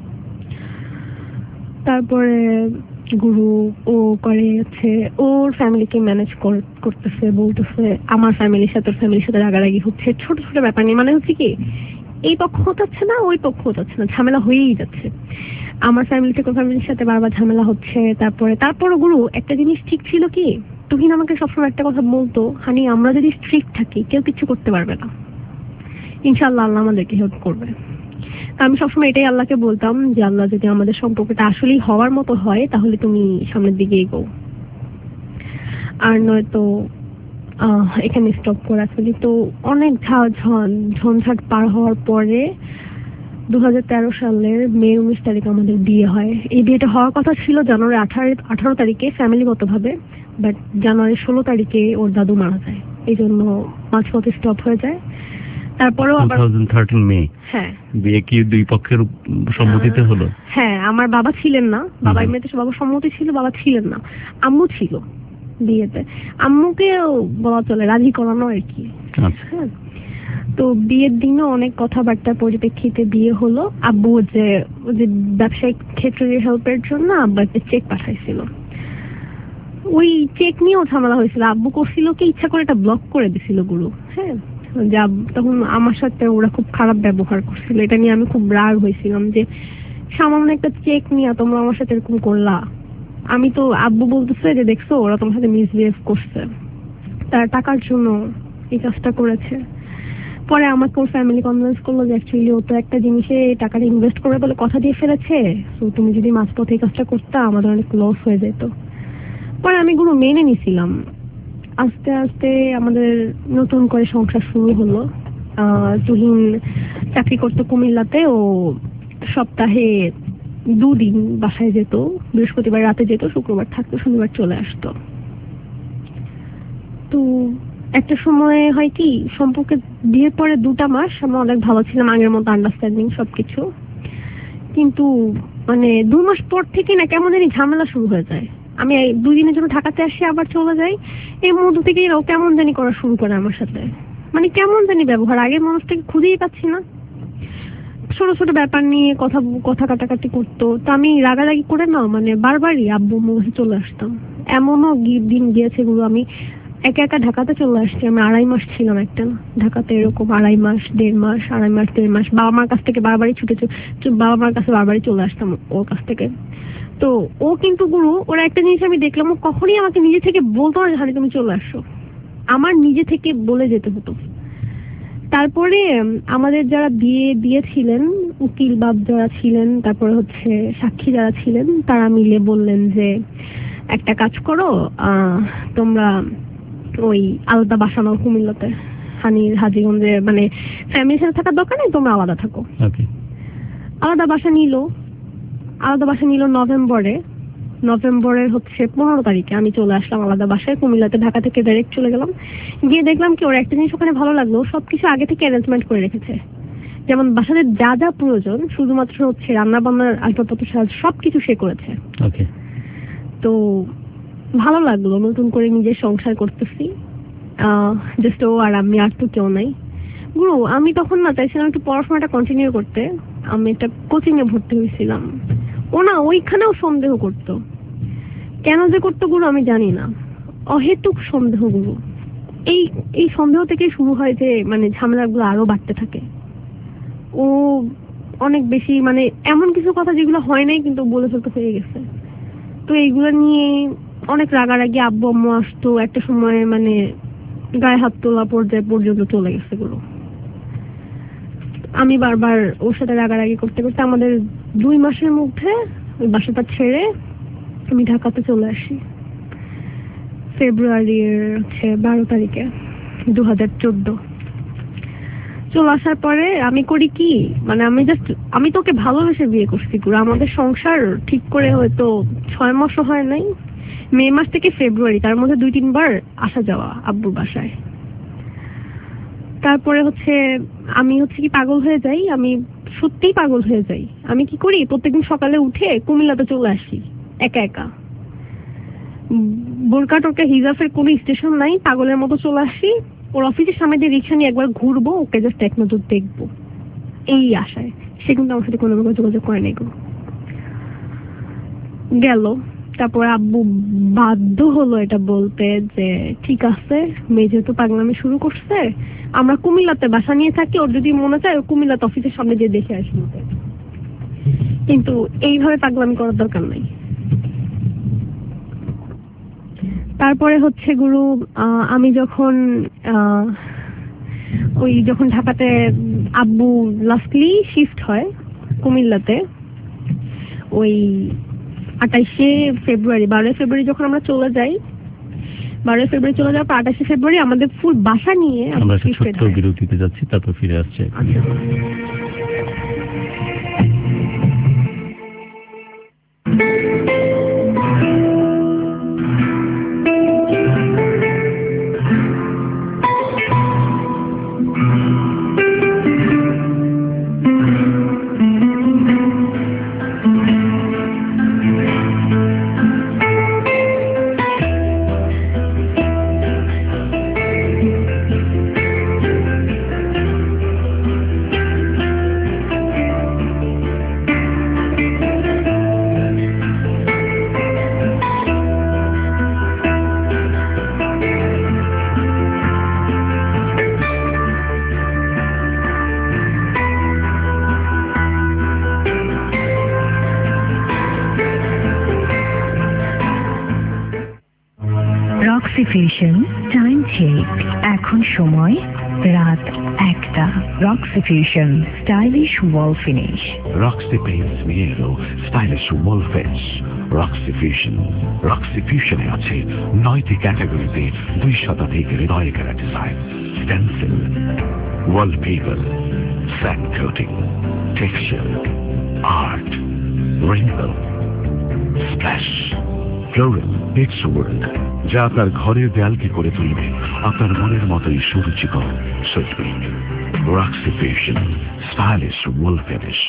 তারপরে গুরু ও করে হচ্ছে ওর ফ্যামিলিকে ম্যানেজ করতেছে, বলতেছে আমার ফ্যামিলির সাথে রাগারাগি হচ্ছে ছোট ছোট ব্যাপার নিয়ে। মানে হচ্ছে কি এই পক্ষ হচ্ছে না, ওই পক্ষ হচ্ছে না, ঝামেলা হয়েই যাচ্ছে। আমার ফ্যামিলি থেকে ফ্যামিলির সাথে বারবার ঝামেলা হচ্ছে। তারপরে গুরু একটা জিনিস ঠিক ছিল কি, তুহিন আমাকে সবসময় একটা কথা বলতো, হানি আমরা যদি স্ট্রিক্ট থাকি কেউ কিছু করতে পারবে না, ইনশাআল্লাহ আল্লাহ আমাদেরকে হেল্প করবে। আমি সবসময় এটাই আল্লাহকে বলতাম যে আল্লাহ যদি আমাদের সম্পর্কটা আসলেই হওয়ার মতো হয় তাহলে তুমি সামনের দিকে এগো, আর নয়তো এখানে স্টপ করা ফেলি। তো অনেক ঝঞ্ঝাট পার হওয়ার পরে 2013 সালের মে 19 তারিখে আমাদের বিয়ে হয়। এই বিয়েটা হওয়ার কথা ছিল জানুয়ারি 18 তারিখে ফ্যামিলিগত ভাবে, বাট জানুয়ারি 16 তারিখে ওর দাদু মারা যায়, এই জন্য মাঝপথে স্টপ হয়ে যায়। তারপরেও আবার 2013 মে। হ্যাঁ, বিয়ে কি দুই পক্ষের সম্মতিতে হলো? হ্যাঁ, আমার বাবা ছিলেন না, বাবা এমনিতে বাবার সম্মতি ছিল, বাবা ছিলেন না, আম্মু ছিল বিয়েতে। আম্মুকে বলা চলে রাজি করানো আর কি। আচ্ছা। তো বিয়ের দিনও অনেক কথাবার্তার পরিপ্রেক্ষিতে বিয়ে হলো। আব্বু যে ব্যবসায়িক ক্ষেত্রে হেল্পের জন্য আব্বু একটা চেক পাঠাইছিল, ওই চেক নিয়েও ঝামেলা হয়েছিল। আব্বু করছিল কি ইচ্ছা করে এটা ব্লক করে দিছিল গুরু। হ্যাঁ, তখন আমার সাথে ওরা খুব খারাপ ব্যবহার করছিল, এটা নিয়ে আমি খুব রাগ হয়েছিলাম যে সামান্য একটা চেক নিয়ে তোমরা আমার সাথে এরকম করলা। আমি তো আব্বু বলতেছে যে দেখছো ওরা তোমার সাথে মিসবিহেভ করছে, তার টাকার জন্য এই কাজটা করেছে। পরে আমাকে ওর ফ্যামিলি কনভিন্স করলো যে অ্যাকচুয়ালি ও তো একটা জিনিসে টাকাটা ইনভেস্ট করবে বলে কথা দিয়ে ফেলেছে, তো তুমি যদি মাঝপথে এই কাজটা করতে আমাদের অনেক লস হয়ে যেত। পরে আমি এগুলো মেনে নিছিলাম। আস্তে আস্তে আমাদের নতুন করে সংসার শুরু হলো। তুহিন চাকরি করতো কুমিল্লাতে, ও সপ্তাহে 2 দিন বাসায় যেত, বৃহস্পতিবার রাতে যেত, শুক্রবার থাকতো, শনিবার চলে আসতো। তো একটা সময় হয় কি, সম্পর্কে বিয়ের পরে 2টা মাস আমরা অনেক ভালো ছিলাম, আগের মতো আন্ডারস্ট্যান্ডিং সবকিছু, কিন্তু মানে 2 মাস পর থেকে না কেমন জানি ঝামেলা শুরু হয়ে যায়। আমি 2 দিনের জন্য ঢাকাতে আসি, আবার চলে যাই, এর মধ্যে থেকে ও কেমন জানি করা শুরু করে আমার সাথে, মানে কেমন জানি ব্যবহার, আগের মানুষটাকে খুঁজেই পাচ্ছি না। ছোট ছোট ব্যাপার নিয়ে কথা কাটাকাটি করতো, তো আমি রাগারাগি করে না মানে বারবারই আব্বু আম্মুর কাছে চলে আসতাম। এমনও দিন গিয়েছে গুলো আমি একা একা ঢাকাতে চলে আসছি। আমি 2.5 মাস ছিলাম একটা ঢাকাতে, এরকম 2.5 মাস 1.5 মাস 2.5 মাস 1.5 মাস বাবা মার কাছ থেকে বারবারই বাবা মার কাছে বারবারই চলে আসতাম ওর কাছ থেকে। তো ও কিন্তু গুরু, ওরা একটা জিনিস আমি দেখলাম, ও কখনই আমাকে নিজে থেকে বলতো না যে তুমি চলে আসো, আমার নিজে থেকে বলে যেতে হতো। তারপরে আমাদের যারা বিয়ে দিয়েছিলেন, উকিল বাব যারা ছিলেন, তারপরে হচ্ছে সাক্ষী যারা ছিলেন, তারা মিলে বললেন যে একটা কাজ করো, তোমরা ওই আলাদা বাসা নাও কুমিল্লাতে, হাজীগঞ্জে, মানে ফ্যামিলির সাথে থাকার দরকার নেই, তোমরা আলাদা থাকো। আলাদা বাসা নিল নভেম্বরের হচ্ছে 15 তারিখে আমি চলে আসলাম আলাদা বাসায় কুমিল্লাতে। ঢাকা থেকে ডাইরেক্ট চলে গেলাম, গিয়ে দেখলাম কি ওর একটা জিনিস ওখানে ভালো লাগলো, সবকিছু আগে থেকে অ্যারেঞ্জমেন্ট করে রেখেছে। যেমন বাসাতে যা যা প্রয়োজন, শুধুমাত্র হচ্ছে রান্না বান্নার আসবাবপত্র সাহায্য সবকিছু সে করেছে। তো ভালো লাগলো, নতুন করে নিজের সংসার করতেছি, জাস্ট ও আর আমি, আর তো কেউ নাই। গুরু আমি তখন না চাইছিলাম একটু পড়াশোনাটা কন্টিনিউ করতে, আমি একটা কোচিং এ ভর্তি হয়েছিলাম। ও না ওইখানেও সন্দেহ করতো, কেন যে করতো গুরু আমি জানি না, অহেতুক সন্দেহ গুরু। এই সন্দেহ থেকে শুরু হয় যে মানে ঝামেলাগুলো আরো বাড়তে থাকে। ও অনেক বেশি মানে এমন কিছু কথা যেগুলো হয় নাই কিন্তু বলে ফেলতে হয়ে গেছে। তো এইগুলো নিয়ে অনেক রাগারাগি, আব্বু আম্মু আসতো, একটা সময় মানে গায়ে হাত তোলা পর্যায়ে পর্যন্ত চলে গেছে গুলো। আমি বারবার ওর সাথে রাগারাগি করতে করতে আমাদের 2 মাসের মধ্যে ওই বাসাটা ছেড়ে আমি ঢাকাতে চলে আসি ফেব্রুয়ারির 12 তারিখে 2014। চলে আসার পরে আমি করি কি, মানে আমি তোকে ভালোবেসে বিয়ে করছি পুরো। আমাদের সংসার ঠিক করে হয়তো 6 মাসও হয় নাই, মে মাস থেকে ফেব্রুয়ারি, তার মধ্যে 2-3 বার আসা যাওয়া আব্বুর বাসায়। তারপরে হচ্ছে আমি কি পাগল হয়ে যাই, আমি সত্যিই পাগল হয়ে যাই। আমি কি করি, প্রত্যেকদিন সকালে উঠে কুমিল্লাতে চলে আসি একা একা, বোরকা টোরকা হিজাবের কোনো স্টেশন নাই, পাগলের মতো চলে আসি। ওর অফিসের সামনে দিয়ে রিক্সা নিয়ে একবার ঘুরবো, ওকে জাস্ট এক নজর দেখবো, এই আশায়। সে কিন্তু আমার সাথে কোনো যোগাযোগ করে নাই গেল। তারপর আব্বু বাধ্য হলো এটা বলতে যে ঠিক আছে, মেয়ে যেহেতু পাগলামি শুরু করছে, আমরা কুমিল্লাতে বাসা নিয়ে থাকি, ওর যদি মনে চায় ও কুমিল্লাতে অফিসের সামনে দিয়ে দেখে আসবে, কিন্তু এইভাবে পাগলামি করার দরকার নাই। তারপরে হচ্ছে গুরু আমি যখন ঢাকাতে আব্বু লাস্টলি শিফট হয় কুমিল্লাতে, ওই 28শে ফেব্রুয়ারি 12 ফেব্রুয়ারি যখন আমরা চলে যাই, 12 ফেব্রুয়ারি চলে যাওয়ার পর 28শে ফেব্রুয়ারি আমাদের ফুল বাসা নিয়ে আমরা ছোট্ট বিরতিতে যাচ্ছি, তারপর ফিরে আসছে। ফ্যাশন টাইম চেক, এখন সময় রাত 1টা Roxy fusion stylish wall finish Roxy paints নিয়ে এলো stylish wall finish Roxy fusion. Roxy ফিউশনে আছে 9টি ক্যাটাগরিতে 2 শতাধিক হৃদয় কেড়া design, stencil, wallpaper, sand coating, texture, art, wrinkle, splash, floral, pics work, যা আপনার ঘরের দেয়ালকে করে তুলবে আপনার মনের মতোই সুরুচিকর শৈল্পিক। Roxy fusion stylish wall finish.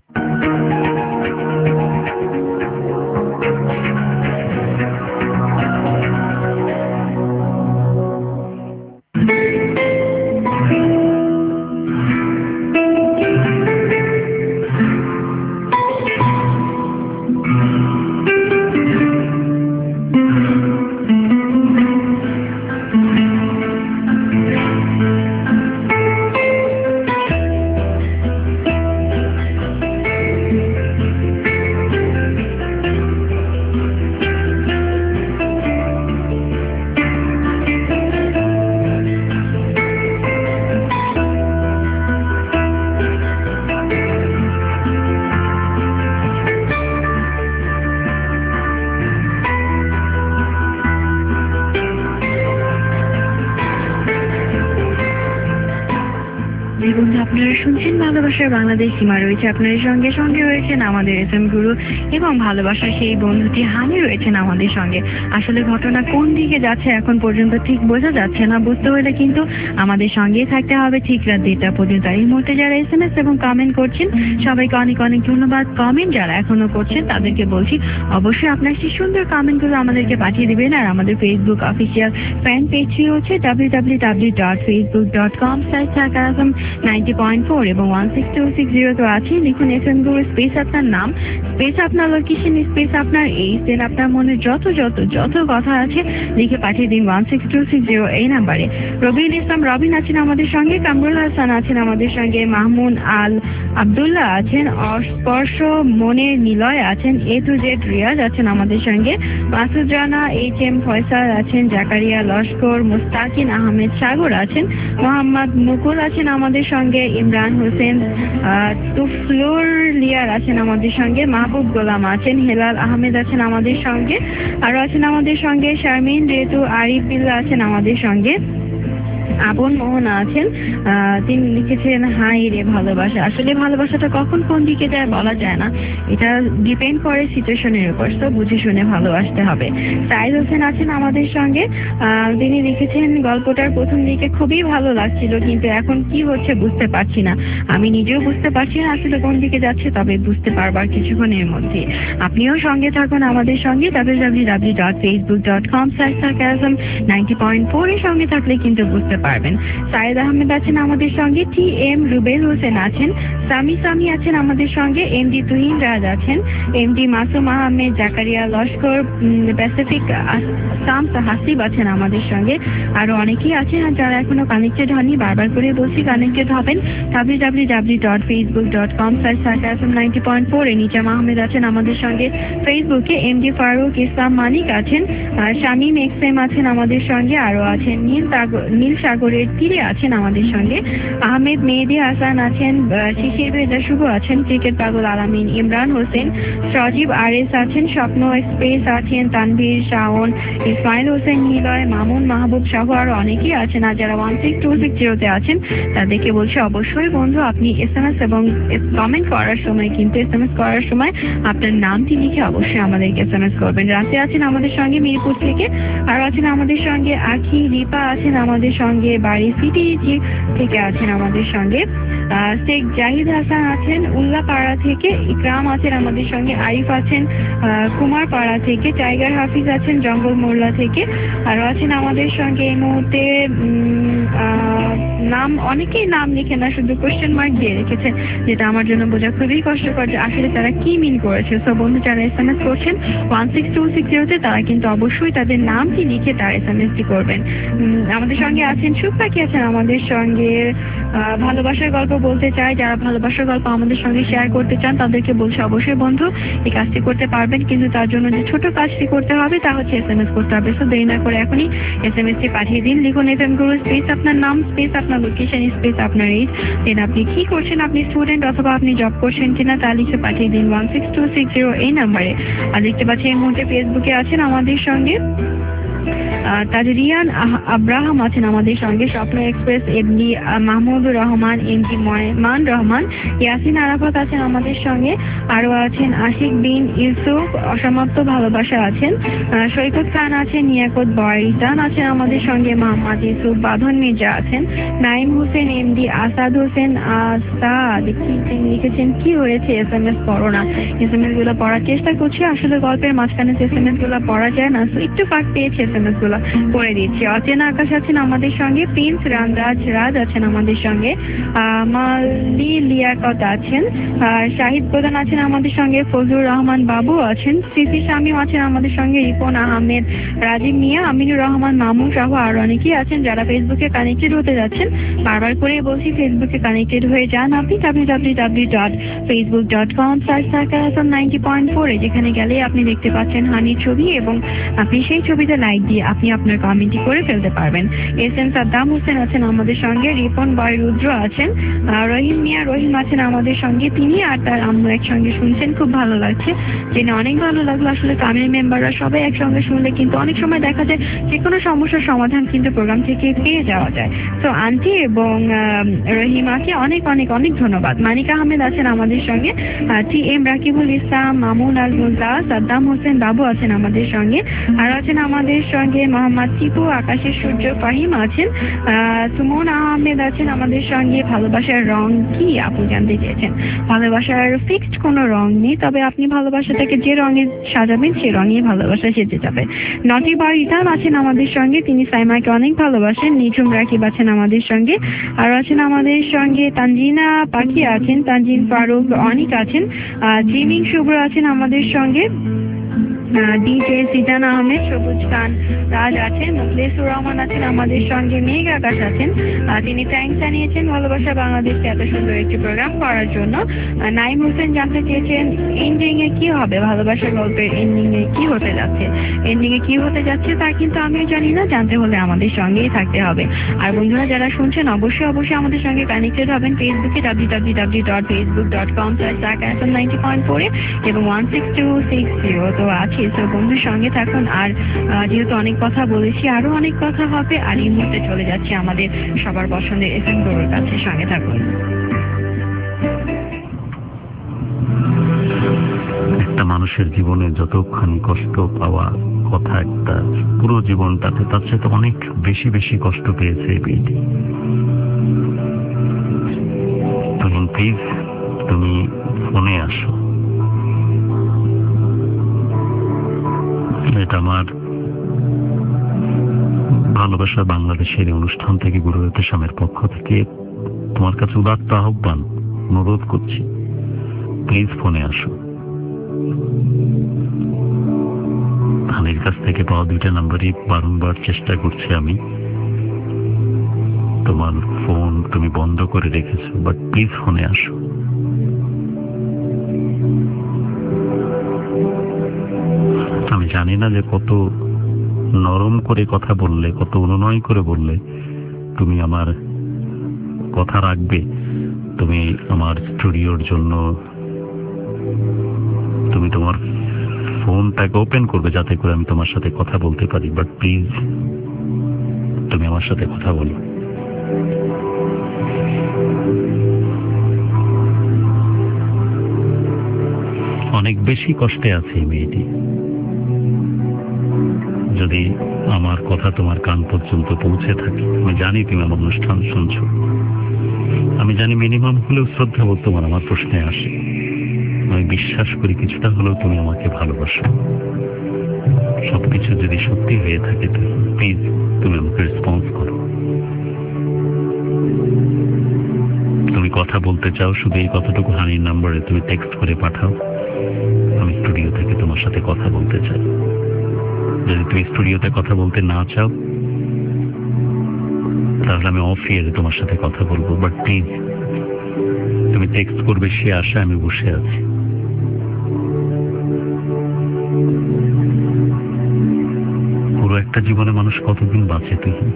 আপনারা শুনছেন ভালোবাসার বাংলাদেশ সীমা রয়েছে আপনাদের সঙ্গে সঙ্গে রয়েছেন আমাদের এসএম গুরু এবং ভালোবাসার সেই বন্ধুটি হানি রয়েছেন আমাদের সঙ্গে। আসলে ঘটনা কোন দিকে যাচ্ছে এখন পর্যন্ত ঠিক বোঝা যাচ্ছে না, বুঝতে হলে কিন্তু আমাদের সঙ্গেই থাকতে হবে ঠিক রাত 2টা পর্যন্ত। এই মুহূর্তে যারা SMS এবং কমেন্ট করছেন সবাইকে অনেক অনেক ধন্যবাদ। কমেন্ট যারা এখনো করছেন তাদেরকে বলছি অবশ্যই আপনার সেই সুন্দর কমেন্টগুলো আমাদেরকে পাঠিয়ে দিবেন। আর আমাদের ফেসবুক অফিসিয়াল ফ্যান পেজটি হচ্ছে www.facebook.com/sarcasm90.4 এবং 16260 তো আছে। লিখুন এফএম গুরু স্পেস আপনার নাম, স্পেস আপনার লোকেশন, স্পেস আপনার এইজ, দেন আপনার মনে যত কথা আছে লিখে পাঠিয়ে দিন 16260 এই নাম্বারে। রবিউল ইসলাম রবিন আছেন আমাদের সঙ্গে, কামরুল হাসান আছেন আমাদের সঙ্গে, মাহমুদ আল আব্দুল্লাহ আছেন, অস্পর্শ মনের নিলয় আছেন, A to Z রিয়াজ আছেন আমাদের সঙ্গে, মাসুদ রানা, HM ফয়সাল আছেন, জাকারিয়া লস্কর, মুস্তাকিন আহমেদ সাগর আছেন, মোহাম্মদ মুকুল আছেন আমাদের সঙ্গে, ইমরান হোসেন, তুফলুর লিয়ার আছেন আমাদের সঙ্গে, মাহবুব গোলাম আছেন, হেলাল আহমেদ আছেন আমাদের সঙ্গে, আরো আছেন আমাদের সঙ্গে শারমিন রেতু, আরিফ বিল্লা আছেন আমাদের সঙ্গে, আপন মোহন আছেন। তিনি লিখেছেন হাই রে ভালোবাসা। আসলে ভালোবাসাটা কখন কোন দিকে যায় বলা যায় না, এটা ডিপেন্ড করে সিচুয়েশনের উপর, তো বুঝে শুনে ভালোবাসতে হবে। সাইদ হোসেন আছেন আমাদের সঙ্গে, তিনি লিখেছেন গল্পটার প্রথম দিকে খুবই ভালো লাগছিল কিন্তু এখন কি হচ্ছে বুঝতে পারছি না, আমি নিজেও বুঝতে পারছি না আসলে কোন দিকে যাচ্ছে, তবে বুঝতে পারবার কিছুক্ষণের মধ্যে। আপনিও সঙ্গে থাকুন আমাদের সঙ্গে www.facebook.com/sarcasm90.4 এর সঙ্গে থাকলে কিন্তু বুঝতে পারবেন। সাইদ আহমেদ আছেন আমাদের সঙ্গে, TM রুবেল হোসেন আছেন, সামি আছেন আমাদের সঙ্গে, MD তুহিন রাজ আছেন, MD মাসুম আহমেদ, জাকারিয়া লস্কর, প্যাসিফিক শামস হাসিব আছেন আমাদের সঙ্গে, আরো অনেকেই আছেন যারা এখনো কানেক্টেড হননি। বারবার করে বলছি কানেক্টেড হবেন www.facebook.com/sarcasm90.4 এ। নিজাম আহমেদ আছেন আমাদের সঙ্গে ফেসবুকে, MD ফারুক ইসলাম মানিক আছেন, শামীম XM আছেন আমাদের সঙ্গে, আরো আছেন নীল সাগরের তীরে আছেন আমাদের সঙ্গে, আহমেদ মেহেদি হাসান আছেন, শিশির ভেজা শুভ আছেন, ক্রিকেট পাগল আলামিন, ইমরান হোসেন, সজীব RS আছেন, স্বপ্ন এক্সপ্রেস আছেন, তানভীর শাওন, ইসমাইল হোসেন নিলয়, মামুন মাহবুব সহ আরো অনেকেই আছেন। আর যারা 16260 আছেন তাদেরকে বলছি অবশ্যই বন্ধু আপনি SMS এবং কমেন্ট করার সময় কিন্তু SMS করার সময় আপনার নামটি লিখে অবশ্যই আমাদেরকে SMS করবেন। রাতে আছেন আমাদের সঙ্গে মিরপুর থেকে, আর আছেন আমাদের সঙ্গে আখি, রিপা আছেন আমাদের সঙ্গে, বাড়ি সিটি থেকে আছেন আমাদের সঙ্গে, শেখ জাহিদ হাসান আছেন উল্লাপাড়া থেকে, ইকরাম আছেন আমাদের সঙ্গে, আরিফ আছেন কুমারপাড়া থেকে, টাইগার হাফিজ আছেন জঙ্গল মোল্লা থেকে, আরো আছেন আমাদের সঙ্গে এই মুহূর্তে নাম অনেকেই নাম লিখে না, শুধু কোশ্চেন মার্ক দিয়ে রেখেছেন, যেটা আমার জন্য বোঝা খুবই কষ্টকর যে আসলে তারা কি মিন করেছে। সো বন্ধু যারা SMS করছেন 16260 তারা কিন্তু অবশ্যই তাদের নামটি লিখে তার SMS টি করবেন। আমাদের সঙ্গে আছে আছেন, সুখ পাখি আছেন আমাদের সঙ্গে। ভালোবাসার গল্প বলতে চাই, যারা ভালোবাসার গল্প আমাদের সঙ্গে শেয়ার করতে চান তাদেরকে বলছি অবশ্যই বন্ধু এই কাজটি করতে পারবেন, কিন্তু তার জন্য যে ছোট কাজটি করতে হবে তা হচ্ছে SMS করতে হবে। সো দেরি না করে এখনই SMS-টি পাঠিয়ে দিন। লিখুন FM গুরু স্পেস আপনার নাম স্পেস আপনার লোকেশন স্পেস আপনার এজ, দেন আপনি কি করছেন, আপনি স্টুডেন্ট অথবা আপনি জব করছেন কিনা তা লিখে পাঠিয়ে দিন 16260 এই নাম্বারে। আর দেখতে পাচ্ছি এই মুহূর্তে ফেসবুকে আছেন আমাদের সঙ্গে তাজরিয়ান আব্রাহাম আছেন আমাদের সঙ্গে, Swapno express MD Mahmudur Rahman, MD Man Rahman, Yasin Arafat আছেন আমাদের সঙ্গে, আরো আছেন আশিক বিন ইউসুফ, অসমাপ্ত ভালোবাসা আছেন, সৈকত খান আছেন, নিয়াকত বয়রিতান আছেন আমাদের সঙ্গে, মোহাম্মদ ইউসুফ, বাঁধন মির্জা আছেন, নাইম হোসেন এমডি, আসাদ হোসেন আসাদ লিখেছেন কি হয়েছে SMS পড়ো না। SMS গুলো পড়ার চেষ্টা করছি, আসলে গল্পের মাঝখানে SMS গুলো পড়া যায় না, একটু ফাঁক পেয়েছি SMS গুলো করে দিচ্ছি। অচেনা আকাশ আছেন আমাদের সঙ্গে, প্রিন্স রাজ আছেন আমাদের সঙ্গে, মালি লিয়াকত আছেন, শাহিদ প্রধান আছেন আমাদের সঙ্গে, ফজলুর রহমান বাবু আছেন, সিসি শামীম আছেন আমাদের সঙ্গে, রিপন আহমেদ, রাজীব মিয়া, আমিনুর রহমান মামুন সহ আরো অনেকেই আছেন যারা ফেসবুকে কানেক্টেড হতে যাচ্ছেন। বারবার করে বলছি ফেসবুকে কানেক্টেড হয়ে যান আপনি www.facebook.com/90.4 যেখানে গেলে আপনি দেখতে পাচ্ছেন হানির ছবি এবং আপনি সেই ছবিতে লাইক দিয়ে আপনি আপনার কমেন্টটি করে ফেলতে পারবেন। এসএম সাদ্দাম হোসেন আছেন আমাদের সঙ্গে, রিপন বয় রুদ্র আছেন, রহিম মিয়া রহিম আছেন আমাদের সঙ্গে, তিনি আর তার আম্মু একসঙ্গে শুনছেন, খুব ভালো লাগছে, জেনে অনেক ভালো লাগলো। আসলে ফ্যামিলি মেম্বাররা সবাই একসঙ্গে শুনলে কিন্তু অনেক সময় দেখা যায় যে কোনো সমস্যার সমাধান কিন্তু প্রোগ্রাম থেকে পেয়ে যাওয়া যায়। তো আন্টি এবং রহিমাকে অনেক অনেক অনেক ধন্যবাদ। মানিক আহমেদ আছেন আমাদের সঙ্গে, TM রাকিবুল ইসলাম, মামুন আল মুমতাজ, সাদ্দাম হোসেন বাবু আছেন আমাদের সঙ্গে, আর আছেন আমাদের সঙ্গে মোহাম্মদ টিপু, আকাশের সূর্য ফাহিম আছেন, সুমন আহমেদ আছেন আমাদের সঙ্গে। ভালোবাসার রং কি আপু জানতে চেয়েছেন? ভালোবাসার ফিক্সড কোনো রং নেই, তবে আপনি ভালোবাসাটাকে যে রঙে সাজাবেন সে রঙে ভালোবাসা সেজে যাবে। নটি বারিতান আছেন আমাদের সঙ্গে, তিনি সাইমাকে অনেক ভালোবাসেন। নিঝুম রাকিব আছেন আমাদের সঙ্গে, আর আছেন আমাদের সঙ্গে তানজিনা পাখি আছেন, তানজিন ফারুক অনিক আছেন, জিমিং শুভ্র আছেন আমাদের সঙ্গে, ডিজে সিজান আহমেদ, সবুজ খান রাজ আছেন, মুখলেসুর রহমান আছেন আমাদের সঙ্গে, মেঘ আকাশ আছেন, তিনি থ্যাঙ্কস জানিয়েছেন ভালোবাসা বাংলাদেশকে এত সুন্দর একটি প্রোগ্রাম করার জন্য। নাইম হোসেন জানতে চেয়েছেন এন্ডিং এ কি হবে, ভালোবাসার গল্পের এন্ডিং এ কি হতে যাচ্ছে। এন্ডিং এ কি হতে যাচ্ছে তা কিন্তু আমিও জানি না, জানতে হলে আমাদের সঙ্গেই থাকতে হবে। আর বন্ধুরা যারা শুনছেন অবশ্যই অবশ্যই আমাদের সঙ্গে কানেক্টেড হবেন ফেসবুকে www.facebook.com/90.4 এবং 16260 তো আছে। তো বন্ধুর সঙ্গে থাকুন, আর যেহেতু অনেক কথা বলেছি আরো অনেক কথা হবে, আর এই মুহূর্তে চলে যাচ্ছে আমাদের সবার পছন্দের FM গুরুর কাছে, সঙ্গে থাকুন। একটা মানুষের জীবনে যতখানি কষ্ট পাওয়া কথা, একটা পুরো জীবনটাতে তার সাথে অনেক বেশি বেশি কষ্ট পেয়েছে এই মেয়েটি। তখন প্লিজ তুমি ফোনে আসো। এটা আমার ভালোবাসা বাংলাদেশের অনুষ্ঠান থেকে গুরু ইতিসামের পক্ষ থেকে তোমার কাছে উদাত্ত আহ্বান, অনুরোধ করছি, প্লিজ ফোনে আসো। ধানের কাছ থেকে পাওয়া 2টা নাম্বারই বারংবার চেষ্টা করছি আমি, তোমার ফোন তুমি বন্ধ করে রেখেছো, বাট প্লিজ ফোনে আসো। আমি জানি না যে কত নরম করে কথা বললে, কত অনুনয় করে বললে তুমি আমার কথা রাখবে, তুমি আমার স্টুডিওর জন্য তুমি তোমার ফোনটাকে ওপেন করবে যাতে করে আমি তোমার সাথে কথা বলতে পারি, বাট প্লিজ তুমি আমার সাথে কথা বলো। অনেক বেশি কষ্টে আছে এই মেয়েটি। যদি আমার কথা তোমার কান পর্যন্ত পৌঁছে থাকে, আমি জানি তুমি আমার অনুষ্ঠান শুনছো, আমি জানি মিনিমাম হলেও শ্রদ্ধা বোধ তোমার আমার প্রশ্নে আসে, আমি বিশ্বাস করি কিছুটা হলেও তুমি আমাকে ভালোবাসো। সবকিছু যদি সত্যি হয়ে থাকে প্লিজ তুমি আমাকে রেসপন্স করো। তুমি কথা বলতে চাও, শুধু এই কথাটুকু হানির নাম্বারে তুমি টেক্সট করে পাঠাও, আমি স্টুডিও থেকে তোমার সাথে কথা বলতে চাই। যদি তুমি স্টুডিওতে কথা বলতে না চাও তাহলে আমি অফ ইয়ারে তোমার সাথে কথা বলবো, বাট প্লিজ তুমি টেক্সট করবে সে আশা আমি বসে আছি। পুরো একটা জীবনে মানুষ কতদিন বাঁচে তুমি?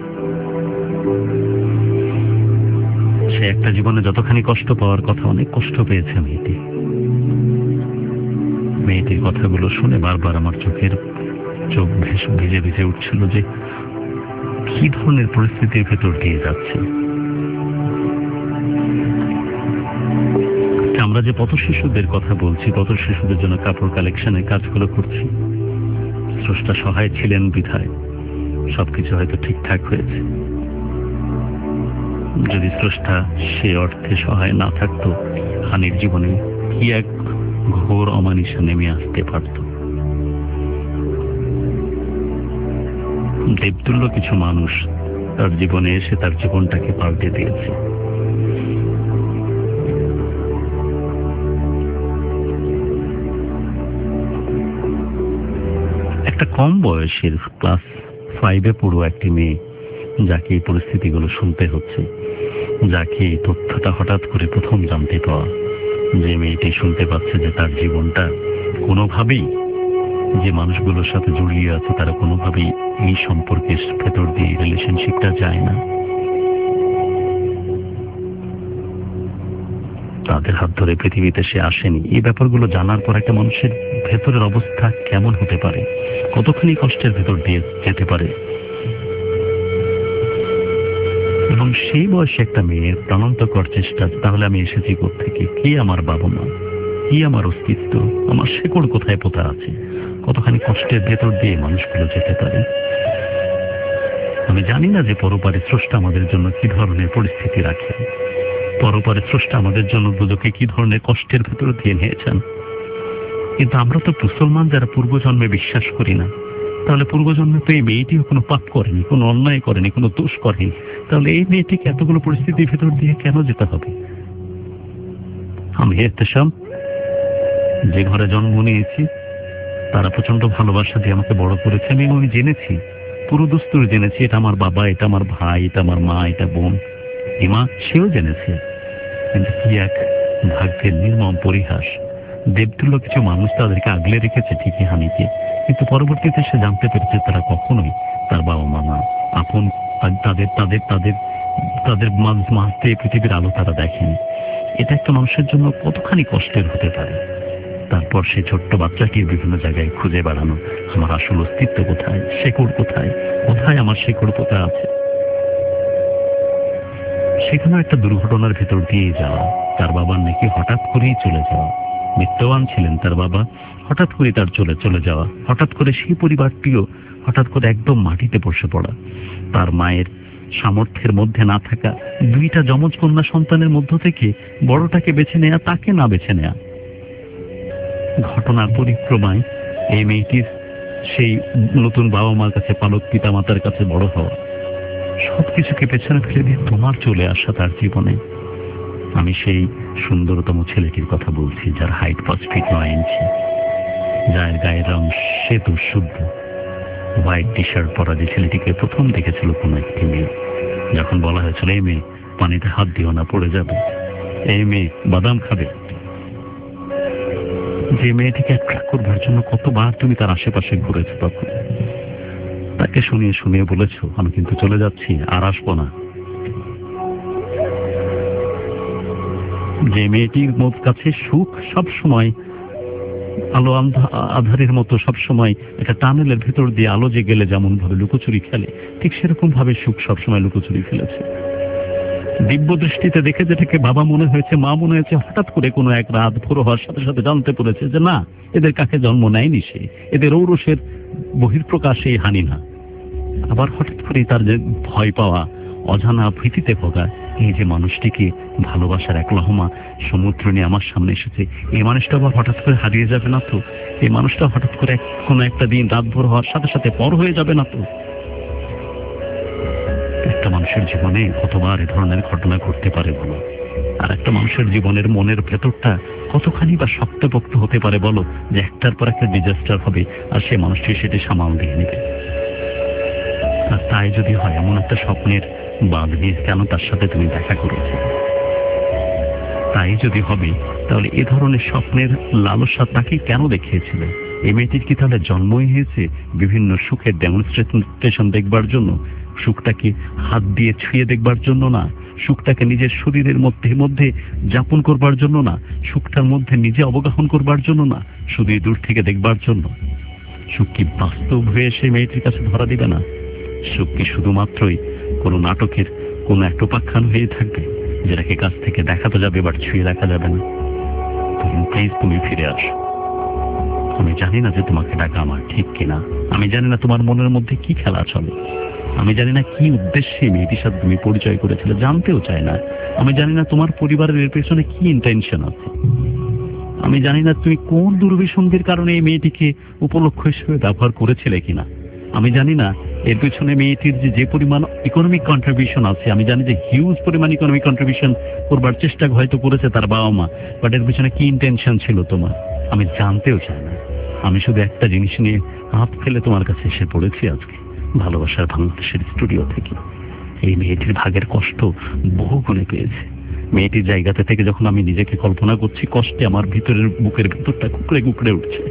সে একটা জীবনে যতখানি কষ্ট পাওয়ার কথা অনেক কষ্ট পেয়েছে মেয়েটির কথাগুলো শুনে বারবার আমার চোখ ভিজে ভিজে উঠছিল যে কি ধরনের পরিস্থিতির ভেতর দিয়ে যাচ্ছে। আমরা যে পথ শিশুদের কথা বলছি, পথ শিশুদের জন্য কাপড় কালেকশনের কাজগুলো করছি, স্রষ্টা সহায় ছিলেন বিধায় সবকিছু হয়তো ঠিকঠাক হয়েছে। যদি স্রষ্টা সে অর্থে সহায় না থাকতো, হানির জীবনে কি এক ঘোর অমানিসা নেমে আসতে পারত। দেবতুল্য কিছু মানুষ তার জীবনে এসে তার জীবনটাকে পাল্টে দিয়েছে। একটা কম বয়সের ক্লাস 5-এ পড়ো একটি মেয়ে, যাকে এই পরিস্থিতিগুলো শুনতে হচ্ছে, যাকে এই তথ্যটা হঠাৎ করে প্রথম জানতে পাওয়া, যে মেয়েটি শুনতে পাচ্ছে যে তার জীবনটা কোনোভাবেই, যে মানুষগুলোর সাথে জড়িয়ে আছে তারা কোনোভাবেই এই সম্পর্কের ভেতর দিয়ে রিলেশনশিপটা যায় না, তাদের হাত ধরে পৃথিবীতে সে আসেনি। এই ব্যাপারগুলো জানার পর একটা মানুষের ভেতরের অবস্থা কেমন হতে পারে, কতখানি কষ্টের ভেতর দিয়ে যেতে পারে। এবং সেই বয়সে একটা মেয়ের প্রাণান্তকর চেষ্টা, তাহলে আমি এসেছি কোত্থেকে, কে আমার বাবা মা, কি আমার অস্তিত্ব, আমার শেকড় কোথায় পোতা আছে, কতখানি কষ্টের ভেতর দিয়ে মানুষগুলো যেতে পারে। আমি জানি না যে পরপারে স্রষ্টা আমাদের জন্য কি ধরনের পরিস্থিতি রাখেন, পরপারে স্রষ্টা আমাদের জন্য দুজকে কি ধরনের কষ্টের ভেতর দিয়ে নিয়েছেন। কিন্তু আমরা তো মুসলমান যারা পূর্বজন্মে বিশ্বাস করি না, তাহলে পূর্বজন্মে তো এই মেয়েটিও কোনো পাপ করেনি, কোনো অন্যায় করেনি, কোনো দোষ করেনি, তাহলে এই মেয়েটিকে এতগুলো পরিস্থিতির ভেতর দিয়ে কেন যেতে হবে? আমি এহতেশাম, যে ঘরে জন্ম নিয়েছি তারা প্রচন্ড ভালোবাসা দিয়ে আমাকে বড় করেছে। আমি জেনেছি, পুরো দস্তুর জেনেছি, এটা আমার বাবা, এটা আমার ভাই, এটা আমার মা, এটা বোন, ইমা সেও জেনেছে। কিন্তু কি এক ভাগ্যের নির্মম পরিহাস, দেবতুল্য কিছু মানুষ তাদেরকে আগলে রেখেছে ঠিকই হানিকে, কিন্তু পরবর্তীতে সে জানতে পেরেছে তারা কখনোই তার বাবা মা না, আপন তাদের তাদের তাদের তাদের মাঝে পৃথিবীর আলো তারা দেখেনি। এটা একটা মানুষের জন্য কতখানি কষ্টের হতে পারে। তারপর সেই ছোট্ট বাচ্চাকে বিভিন্ন জায়গায় খুঁজে বেড়ানো, আমার আসল অস্তিত্ব কোথায়, শেকড় কোথায়, কোথায় আমার শেকড় পোতা আছে। সেখানে একটা দুর্ঘটনার ভেতর দিয়ে যাওয়া, তার বাবার নাকি হঠাৎ করেই চলে যাওয়া, মৃত্যুবান ছিলেন তার বাবা, হঠাৎ করে তার চলে যাওয়া, হঠাৎ করে সেই পরিবারটিও হঠাৎ করে একদম মাটিতে বসে পড়া, তার মায়ের সামর্থ্যের মধ্যে না থাকা দুইটা যমজ কন্যা সন্তানের মধ্য থেকে বড়টাকে বেছে নেয়া, তাকে না বেছে নেয়া। ঘটনার পরিক্রমায় এই মেয়েটির সেই নতুন বাবা মার কাছে, পালক পিতা মাতার কাছে বড় হওয়া, সবকিছুকে পেছনে ফেলে দিয়ে তোমার চলে আসা তার জীবনে। আমি সেই সুন্দরতম ছেলেটির কথা বলছি, যার হাইট 5 ফিট 9 ইঞ্চি, যার গায়ের রং শ্বেত শুদ্ধ, হোয়াইট টি শার্ট পরা, যে ছেলেটিকে প্রথম দেখেছিল কোনো একটি মেয়ে, যখন বলা হয়েছিল এই মেয়ে পানিতে হাত দিও না, পড়ে যাবে, এই মেয়ে বাদাম খাবে, যে মেয়েটিকে অ্যাট্রাক্ট করবার জন্য কতবার তুমি তার আশেপাশে ঘুরেছো, তখন তাকে শুনিয়ে শুনিয়ে বলেছো আমি কিন্তু চলে যাচ্ছি, আর আসবো না। যে মেয়েটির কাছে সুখ সব সময় আলো আধারের মতো, সব সময় একটা টানেলের ভেতর দিয়ে আলো যে গেলে যেমন ভাবে লুকোচুরি খেলে, ঠিক সেরকম ভাবে সুখ সবসময় লুকোচুরি ফেলেছে। দিব্য দৃষ্টিতে দেখে যেটাকে বাবা মনে হয়েছে, মা মনে হয়েছে, হঠাৎ করে কোনো এক রাত ভোর হওয়ার সাথে সাথে জানতে পেরেছে যে না, এদের কাকে জন্ম নেয়নি সে, এদের ঔরসের বহির্প্রকাশে হানি না। আবার হঠাৎ করে তার যে ভয় পাওয়া, অজানা ভীতিতে ভোগা, এই যে মানুষটিকে ভালোবাসার এক লহমা সমুদ্র নিয়ে আমার সামনে এসেছে, এই মানুষটা আবার হঠাৎ করে হারিয়ে যাবে না তো? এই মানুষটা হঠাৎ করে কোনো একটা দিন রাত ভোর হওয়ার সাথে সাথে পর হয়ে যাবে না তো? একটা মানুষের জীবনে কতবার এ ধরনের ঘটনা ঘটতে পারে বলো? আর একটা মানুষের জীবনের মনের ভেতরটা কতখানি বা শক্তপোক্ত হতে পারে বলো, যে একটার পর একটা ডিজাস্টার হবে আর সে মানুষটি সেটি সামাল দিয়ে নেবে। আর তাই যদি হয়, এমন একটা স্বপ্নের বাদ নিয়ে কেন তার সাথে তুমি দেখা করেছো? তাই যদি হবে তাহলে এ ধরনের স্বপ্নের লালসা তাকে কেন দেখিয়েছিলে? এই মেয়েটির কি তাহলে জন্মই হয়েছে বিভিন্ন সুখের ডেমনস্ট্রেশন দেখবার জন্য? সুখটাকে হাত দিয়ে ছুঁয়ে দেখবার জন্য না, সুখটাকে নিজের শরীরের মধ্যে যাপন করবার জন্য না, সুখটার মধ্যে নিজে অবগাহন করবার জন্য না, শুধু দূর থেকে দেখবার জন্য। সুখ কি বাস্তব হয়ে সেই মেয়েটির কাছে ধরা দিবে না? সুখ কি শুধুমাত্রই কোনো নাটকের কোনো একটা উপাখ্যান হয়ে থাকবে, যেটাকে কাছ থেকে দেখাতে যাবে এবার ছুঁয়ে দেখা যাবে না? প্লিজ তুমি ফিরে আসো। আমি জানি না যে তোমাকে ডাকা আমার ঠিক কিনা, আমি জানি না তোমার মনের মধ্যে কি খেলা চলে, আমি জানি না কি উদ্দেশ্যে মেয়েটির সাথে তুমি পরিচয় করেছিলে, জানতেও চাই না। আমি জানি না তোমার পরিবারের এর পেছনে কি ইন্টেনশন আছে, আমি জানি না তুমি কোন দুর্বিসন্ধির কারণে এই মেয়েটিকে উপলক্ষ হিসেবে ব্যবহার করেছিলে কিনা। আমি জানি না এর পেছনে মেয়েটির যে পরিমাণ ইকোনমিক কন্ট্রিবিউশন আছে, আমি জানি যে হিউজ পরিমাণ ইকোনমিক কন্ট্রিবিউশন করবার চেষ্টা হয়তো করেছে তার বাবা মা, বাট এর পেছনে কি ইন্টেনশন ছিল তোমার আমি জানতেও চাই না। আমি শুধু একটা জিনিস নিয়ে হাত ফেলে তোমার কাছে এসে পড়েছি আজকে, ভালোবাসার বাংলাদেশের স্টুডিও থেকে। এই মেয়েটির ভাগের কষ্ট বহু গুণে পেয়েছে। মেয়েটির জায়গাতে থেকে যখন আমি নিজেকে কল্পনা করছি, কষ্টে আমার ভিতরের বুকের ভিতরটা কুকড়ে কুকড়ে উঠছে।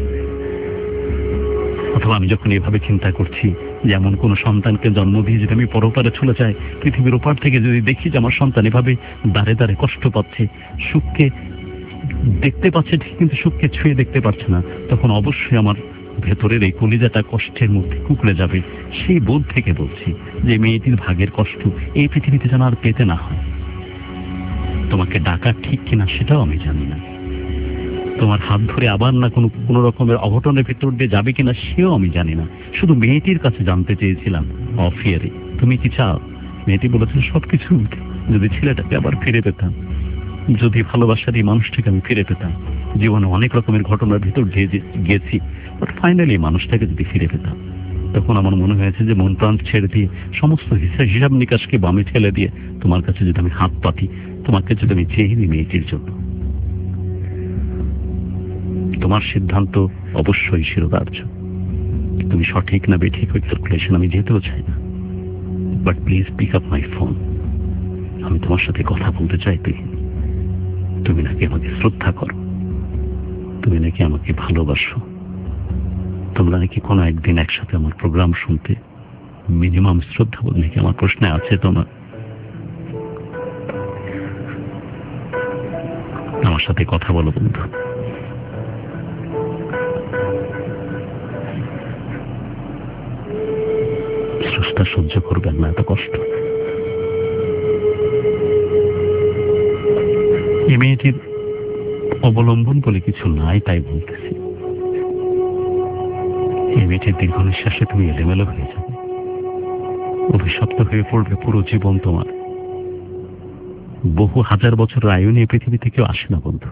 অথবা আমি যখন এভাবে চিন্তা করছি যে এমন কোন সন্তানকে জন্ম দিয়ে যদি আমি পরপারে চলে যাই, পৃথিবীর ওপার থেকে যদি দেখি যে আমার সন্তান এভাবে দাঁড়ে দাঁড়ে কষ্ট পাচ্ছে, সুখকে দেখতে পাচ্ছে ঠিক কিন্তু সুখকে ছুঁয়ে দেখতে পারছে না, তখন অবশ্যই আমার ভেতরের এই কলিজাটা কষ্টের মধ্যে কুকড়ে যাবে। সেই বোধ থেকে বলছি যে মেয়েটির ভাগের কষ্ট এই পৃথিবীতে যেন আর পেতে না হয়। তোমাকে ডাকা ঠিক কিনা সেটাও আমি জানি না, তোমার হাত ধরে আবার না কোনো রকমের অঘটনের ভিতর দিয়ে যাবে কিনা সেও আমি জানি না। শুধু মেয়েটির কাছে জানতে চেয়েছিলাম অফিয়ারে তুমি কি চাও? মেয়েটি বলেছিল সবকিছু যদি ছেলেটাকে আবার ফিরে পেতাম, যদি ভালোবাসার এই মানুষটাকে আমি ফিরে পেতাম। জীবনে অনেক রকমের ঘটনার ভিতর দিয়ে গেছি, বাট ফাইনালি মানুষটাকে যদি ফিরে পেতাম, তখন আমার মনে হয়েছে যে মন প্রাণ ছেড়ে দিয়ে সমস্ত হিসাব নিকাশকে বামে ঠেলে দিয়ে তোমার কাছে যদি আমি হাত পাতি, তোমাকে যদি আমি চেয়ে নিই মেয়েটির জন্য। তোমার সিদ্ধান্ত অবশ্যই শিরোধার্য, তুমি সঠিক না বেঠিক ওই ক্যালকুলেশন আমি যেতেও চাই না, but please pick up my phone. আমি তোমার সাথে কথা বলতে চাই। তুমি নাকি আমাকে শ্রদ্ধা করো, তুমি নাকি আমাকে ভালোবাসো, তোমরা নাকি কোনো একদিন একসাথে আমার প্রোগ্রাম শুনতে, মিনিমাম শ্রদ্ধা বোধ নাকি আমার প্রশ্নে আছে তোমার? আমার সাথে কথা বলো বন্ধু। স্রষ্টা সহ্য করবেন না এত কষ্ট। এই মেয়েটির অবলম্বন বলে কিছু নাই তাই বলতেছি। এই মেয়েটির দীর্ঘ নিঃশ্বাসে তুমি এলোমেলো হয়ে যাবে, অভিশপ্ত হয়ে পড়বে পুরো জীবন তোমার। বহু হাজার বছর আয়ু নিয়ে পৃথিবী থেকেও আসে না বন্ধু।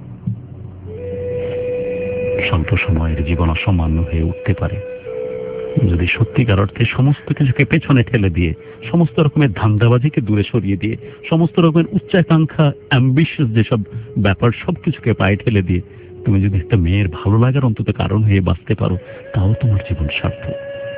স্বল্প সময়ের জীবন অসামান্য হয়ে উঠতে পারে যদি সত্যিকার অর্থে সমস্ত কিছুকে পেছনে ঠেলে দিয়ে, সমস্ত রকমের ধান্দাবাজিকে দূরে সরিয়ে দিয়ে, সমস্ত রকমের উচ্চাকাঙ্ক্ষা অ্যাম্বিশিয়াস যেসব ব্যাপার সবকিছুকে পায়ে ঠেলে দিয়ে তুমি যদি একটা মেয়ের ভালো লাগার অন্তত কারণ হয়ে বাঁচতে পারো, তাও তোমার জীবন সার্থক।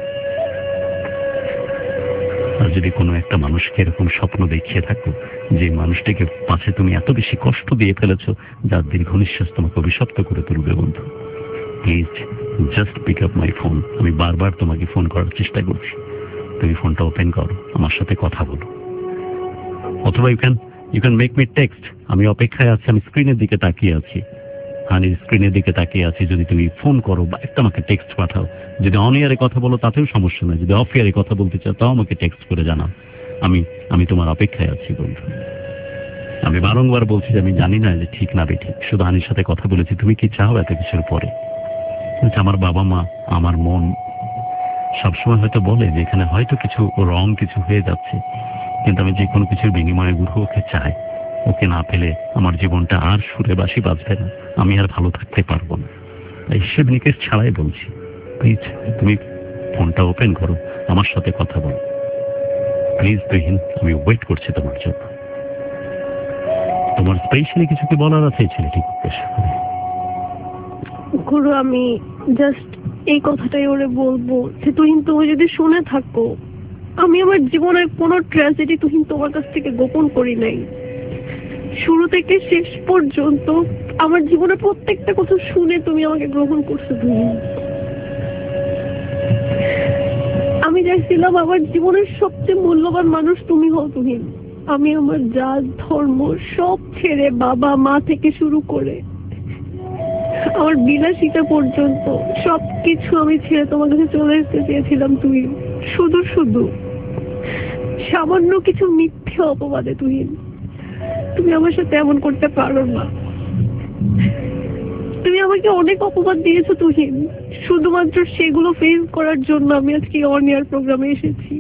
আর যদি কোনো একটা মানুষকে এরকম স্বপ্ন দেখিয়ে থাকো যে মানুষটিকে পাশে তুমি এত বেশি কষ্ট দিয়ে ফেলেছ, যার দীর্ঘ নিঃশ্বাস তোমাকে অভিশপ্ত করে তুলবে বন্ধু, please just pick up my phone. আমি বারবার তোমাকে ফোন করার চেষ্টা করছি, তুমি ফোনটা ওপেন করো, আমার সাথে কথা বলো। অথবা you can make me text. আমি অপেক্ষায় আছি, আমি স্ক্রিনের দিকে তাকিয়ে আছি, হানির স্ক্রিনের দিকে তাকিয়ে আছি। যদি তুমি ফোন করো বা একটা আমাকে টেক্সট পাঠাও, যদি অন ইয়ারে কথা বলো তাতেও সমস্যা নেই, যদি অফ ইয়ারে কথা বলতে চাও তাও আমাকে টেক্সট করে জানাও। আমি তোমার অপেক্ষায় আছি বন্ধু। আমি বারংবার বলছি যে আমি জানি না যে ঠিক না বেঠিক, শুধু হানির সাথে কথা বলেছি। তুমি কি চাও এত কিছুর পরে? আমার বাবা মা, আমার মন সবসময় হয়তো বলে যে এখানে হয়তো কিছু রং কিছু হয়ে যাচ্ছে, কিন্তু আমি যে কোনো কিছুর বিনিময়ে ওকে চাই। ওকে না পেলে আমার জীবনটা আর সুরে বাঁশি বাজবে না, আমি আর ভালো থাকতে পারবো না। তাই হিসেব নিকেশ ছাড়াই বলছি, প্লিজ তুমি ফোনটা ওপেন করো, আমার সাথে কথা বলো প্লিজ। তুহিন, আমি ওয়েট করছি তোমার জন্য। তোমার স্পেশালি কিছু কি বলার আছে ছেলেটি? গুরু, আমি জাস্ট এই কথাটাই ওরে বলবো যে তুমি যদি শুনে থাকো আমি আমার জীবনের কোনো ট্র্যাজেডি তুহিন তোমার কাছ থেকে গোপন করি নাই। শুরু থেকে শেষ পর্যন্ত আমার জীবনের প্রত্যেকটা কথা শুনে তুমি আমাকে গ্রহণ করছো তুহিন। আমি চাইছিলাম আমার জীবনের সবচেয়ে মূল্যবান মানুষ তুমি হও তুহিন। আমি আমার জাত ধর্ম সব ছেড়ে বাবা মা থেকে শুরু করে আমার বিলাসিতা পর্যন্ত সবকিছু আমি ছেড়ে তোমার কাছে চলে আসতে চেয়েছিলাম তুহিন, শুধু শুধু সামান্য কিছু মিথ্যে অপবাদে তুহিন। তুমি আমার সাথে এমন করতে পারো না। তুমি আমাকে অনেক অপবাদ দিয়েছো তুহিন, শুধুমাত্র সেগুলো ফেস করার জন্য আমি আজকে অন এয়ার প্রোগ্রামে এসেছি।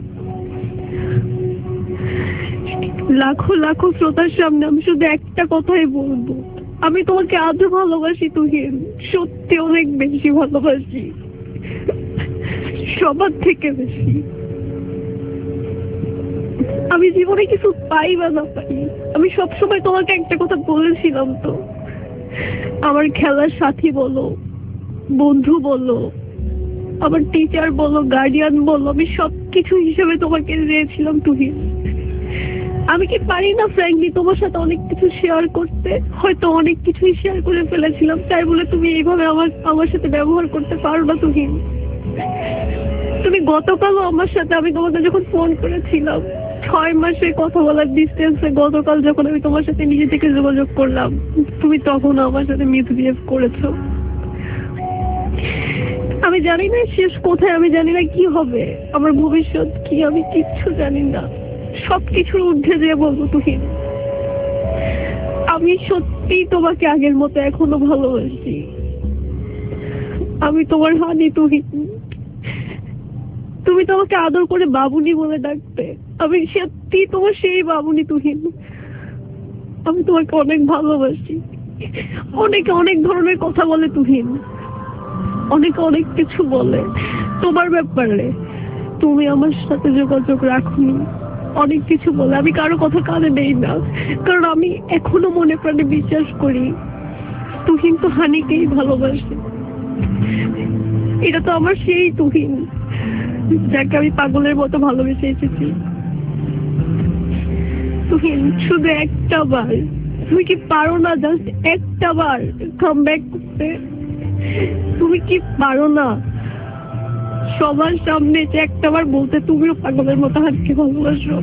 লাখো লাখো শ্রোতার সামনে আমি শুধু একটা কথাই বলবো, আমি তোমাকে আদৌ ভালোবাসি তুহিন, সত্যি অনেক বেশি ভালোবাসি, সবার থেকে বেশি। আমি জীবনে কিছু পাই বা না পাই, আমি সবসময় তোমাকে একটা কথা বলেছিলাম তো, আমার খেলার সাথী বলো, বন্ধু বলো, আমার টিচার বলো, গার্ডিয়ান বলো, আমি সবকিছু হিসেবে তোমাকে চেয়েছিলাম তুহিন। আমি কি পারি না ফ্র্যাঙ্কলি তোমার সাথে অনেক কিছু শেয়ার করতে? হয়তো অনেক কিছুই শেয়ার করে ফেলেছিলাম, তাই বলে তুমি এইভাবে আমার সাথে ব্যবহার করতে পারো না তুহিন। তুমি গতকালও আমার সাথে, আমি তোমাকে যখন ফোন করেছিলাম 6 মাসে কথা বলার ডিস্টেন্সে, গতকাল যখন আমি তোমার সাথে নিজে থেকে যোগাযোগ করলাম, তুমি তখন আমার সাথে মিসবিহেভ করেছো। আমি জানি না শেষ কোথায়, আমি জানি না কি হবে, আমার ভবিষ্যৎ কি আমি কিচ্ছু জানি না। সবকিছুর ঊর্ধ্বে যেয়ে বলবো তুহিন, আমি সত্যি তোমাকে আগের মতো এখনো ভালোবাসি। আমি তোমার হানি তুহিন। তুমি তোমাকে আদর করে বাবুনি বলে ডাকতে, আমি সত্যি তোমার সেই বাবুনি তুহিন। আমি তোমাকে অনেক ভালোবাসি। অনেকে অনেক ধরনের কথা বলে তুহিন, অনেকে অনেক কিছু বলে তোমার ব্যাপারে, তুমি আমার সাথে যোগাযোগ রাখুনি, অনেক কিছু বলে। আমি কারো কথা কানে নেই না, কারণ আমি এখনো মনে প্রাণে বিশ্বাস করি তুহিন তো হানিকেই ভালোবাসে। এটা তো আমার সেই তুহিন যাকে আমি পাগলের মতো ভালোবেসে এসেছি। তুহিন শুধু একটা বার, তুমি কি পারো না জাস্ট একটা বার কাম ব্যাক করতে? তুমি কি পারো না সবার সামনে যে একটা বার বলতে তুমিও পাগলের মতো হাতকে ভালোবাসো?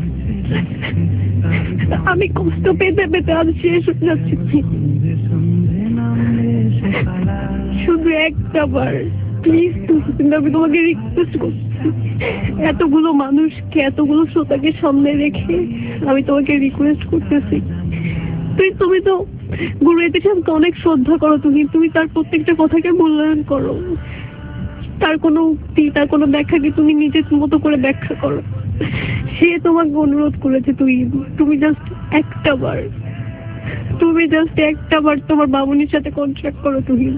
আমি কষ্ট পেতে পেতে আজ শেষ হয়ে যাচ্ছি। শুধু একটা বার প্লিজ তুহিন, আমি তোমাকে রিকোয়েস্ট করছি, এতগুলো মানুষকে, এতগুলো শ্রোতাকে সামনে রেখে আমি তোমাকে রিকোয়েস্ট করতেছি। তুমি তো গুরু এতেশামকে অনেক শ্রদ্ধা করো তুহিন, তুমি তার প্রত্যেকটা কথাকে মূল্যায়ন করো, তার কোনো উক্তি, তার কোনো ব্যাখ্যাকে তুমি নিজের মতো করে ব্যাখ্যা করো। সে তোমাকে অনুরোধ করেছে তুমি জাস্ট একটা বার, তুমি জাস্ট একটা বার তোমার বাবুনির সাথে কন্ট্রাক্ট করো তুহিন।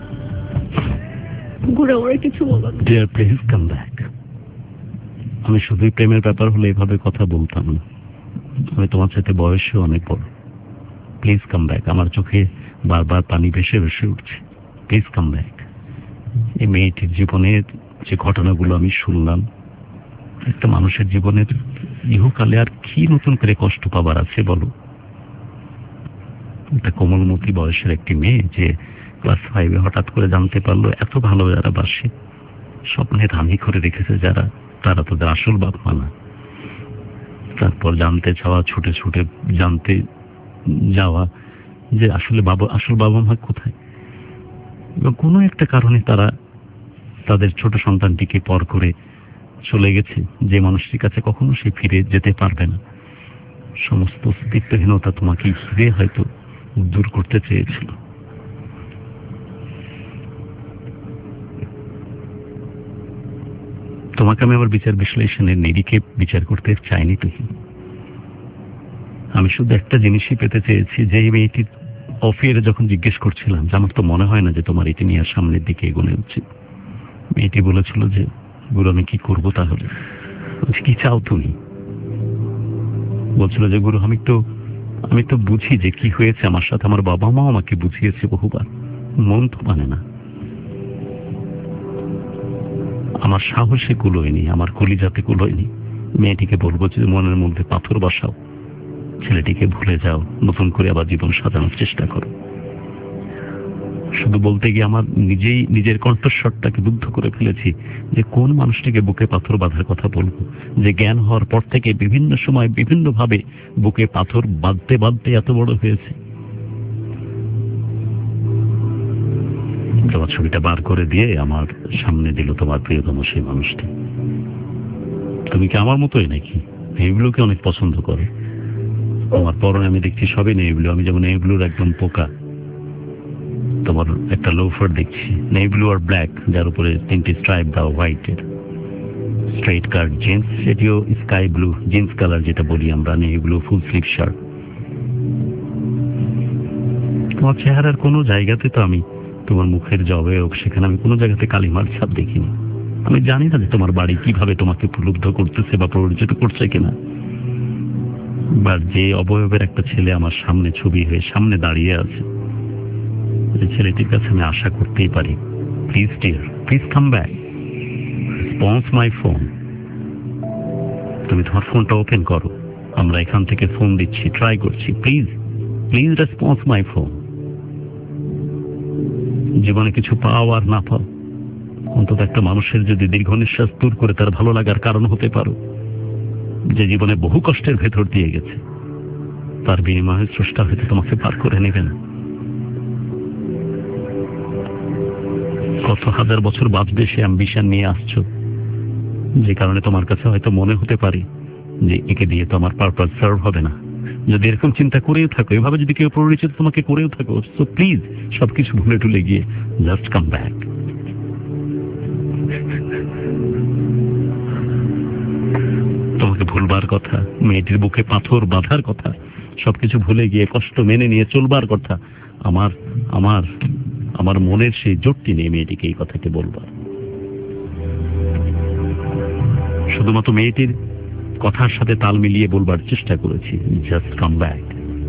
ঘুরে ওরে কিছু বলো। Dear please come back. আমি শুধুই প্রেমের ব্যাপার হলে এভাবে কথা বলতাম না। আমি তোমার সাথে বয়সেও অনেক বড়। Please come back. আমার চোখে বারবার পানি ভেসে ভেসে উঠছে। Please come back. এই মেয়েটির জীবনের যে ঘটনাগুলো আমি শুনলাম, একটা মানুষের জীবনের ইহকালে আর কি নতুন করে কষ্ট পাবার আছে বলো? একটা কোমলমতি বয়সের একটি মেয়ে যে ক্লাস 5-এ হঠাৎ করে জানতে পারলো এত ভালো যারা বাসে, স্বপ্নে ধানি করে রেখেছে যারা, তারা তোদের আসল বাপ মা না। তারপর জানতে চাওয়া, ছুটে ছুটে জানতে যাওয়া যে আসলে আসল বাবা মা কোথায়, এবং কোনো একটা কারণে তারা তাদের ছোট সন্তানটিকে পর করে চলে গেছে যে মানুষটির কাছে কখনো সে ফিরে যেতে পারবে না। সমস্ত অস্তিত্বহীনতা তোমাকে ঘিরে হয়তো দূর করতে চেয়েছিল। তোমাকে আমি আমার বিচার বিশ্লেষণের নিরিখে বিচার করতে চাইনি তুমি। আমি শুধু একটা জিনিসই পেতে চেয়েছি, যে এই মেয়েটির অফিয়ারে যখন জিজ্ঞেস করছিলাম যে আমার তো মনে হয় না যে তোমার এটি নিয়ে সামনের দিকে এগোনো উচিত, মেয়েটি বলেছিল যে গুরু আমি কি করবো তাহলে? কি চাও তুমি? বলছিল যে গুরু আমি তো বুঝি যে কি হয়েছে আমার সাথে, আমার বাবা মাও আমাকে বুঝিয়েছে বহুবার, মন তো মানে না, আমার সাহসে কুলোয়নি, আমার কলিজাতে কুলোয়নি, মেয়েটিকে বলবো যে মনের মধ্যে পাথর বসাও, ছেলেটিকে ভুলে যাও, নতুন করে আবার জীবন সাজানোর চেষ্টা করো। শুধু বলতে গিয়ে আমার নিজের কণ্ঠস্বরটাকে রুদ্ধ করে ফেলেছি যে কোন মানুষটিকে বুকে পাথর বাঁধার কথা বলবো, যে জ্ঞান হওয়ার পর থেকে বিভিন্ন সময় বিভিন্ন ভাবে বুকে পাথর বাঁধতে বাঁধতে এত বড় হয়েছে। তোমার ছবিটা বার করে দিয়ে আমার সামনে দিল তোমার প্রিয়তম সেই মানুষটি। তুমি কি আমার মতোই নাকি নেভিব্লুকে অনেক পছন্দ করো? তোমার পরনে আমি দেখছি সবই নেভিব্লু, আমি যেমন নেভিব্লুর একদম পোকা। তোমার একটা লোফার দেখছি নেভিব্লু আর ব্ল্যাক, যার উপরে 3টি স্ট্রাইপ দাও হোয়াইটের। স্ট্রেইট কাট জিন্স, সেটিও স্কাই ব্লু জিন্স কালার যেটা বলি আমরা, নেভিব্লু ফুল স্লিভ শার্ট। তোমার চেহারার কোনো জায়গাতে তো আমি তোমার মুখের যে অবয়ব সেখানে আমি কোনো জায়গাতে কালিমার ছাপ দেখিনি। আমি জানি না যে তোমার বাড়ি কিভাবে তোমাকে প্রলুব্ধ করতেছে বা প্ররোচিত করছে কিনা, বা যে অবয়বের একটা ছেলে আমার সামনে ছবি হয়ে সামনে দাঁড়িয়ে আছে, এই ছেলেটির কাছে আমি আশা করতেই পারি, please dear, please come back, response my phone. তুমি তোমার ফোনটা ওপেন করো, আমরা এখান থেকে ফোন দিচ্ছি, ট্রাই করছি, please please response my phone. জীবনে কিছু পাও আর না পাও, অন্তত একটা মানুষের যদি দীর্ঘ নিঃশ্বাস দূর করে তার ভালো লাগার কারণ হতে পারো, যে জীবনে বহু কষ্টের ভেতর দিয়ে গেছে, তার বিনিময়ে স্রষ্টা হয়তো তোমাকে পার করে নেবেন। কত হাজার বছর বাঁচবে সে অ্যাম্বিশন নিয়ে আসছো, যে কারণে তোমার কাছে হয়তো মনে হতে পারে যে একে দিয়ে তো আমার পারপাস সার্ভ হবে না। যদি এরকম চিন্তা করেও থাকো, এভাবে যদি কেউ পরিচিত তোমাকে করেও থাকো, সো প্লিজ সবকিছু ভুলে টুলে গিয়ে জাস্ট কাম ব্যাক। তোমাকে ভুলবার কথা, মেয়েটির বুকে পাথর বাঁধার কথা, সবকিছু ভুলে গিয়ে কষ্ট মেনে নিয়ে চলবার কথা, আমার আমার আমার মনের সেই জোরটি নিয়ে মেয়েটিকে এই কথাকে বলবার। শুধুমাত্র মেয়েটির কথার সাথে তাল মিলিয়ে বলবার চেষ্টা করেছি, just come back.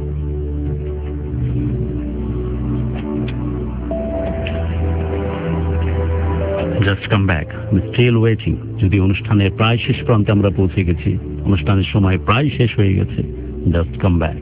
Just come back, still waiting. যদি অনুষ্ঠানের প্রায় শেষ প্রান্তে আমরা পৌঁছে গেছি, অনুষ্ঠানের সময় প্রায় শেষ হয়ে গেছে, জাস্ট কাম ব্যাক।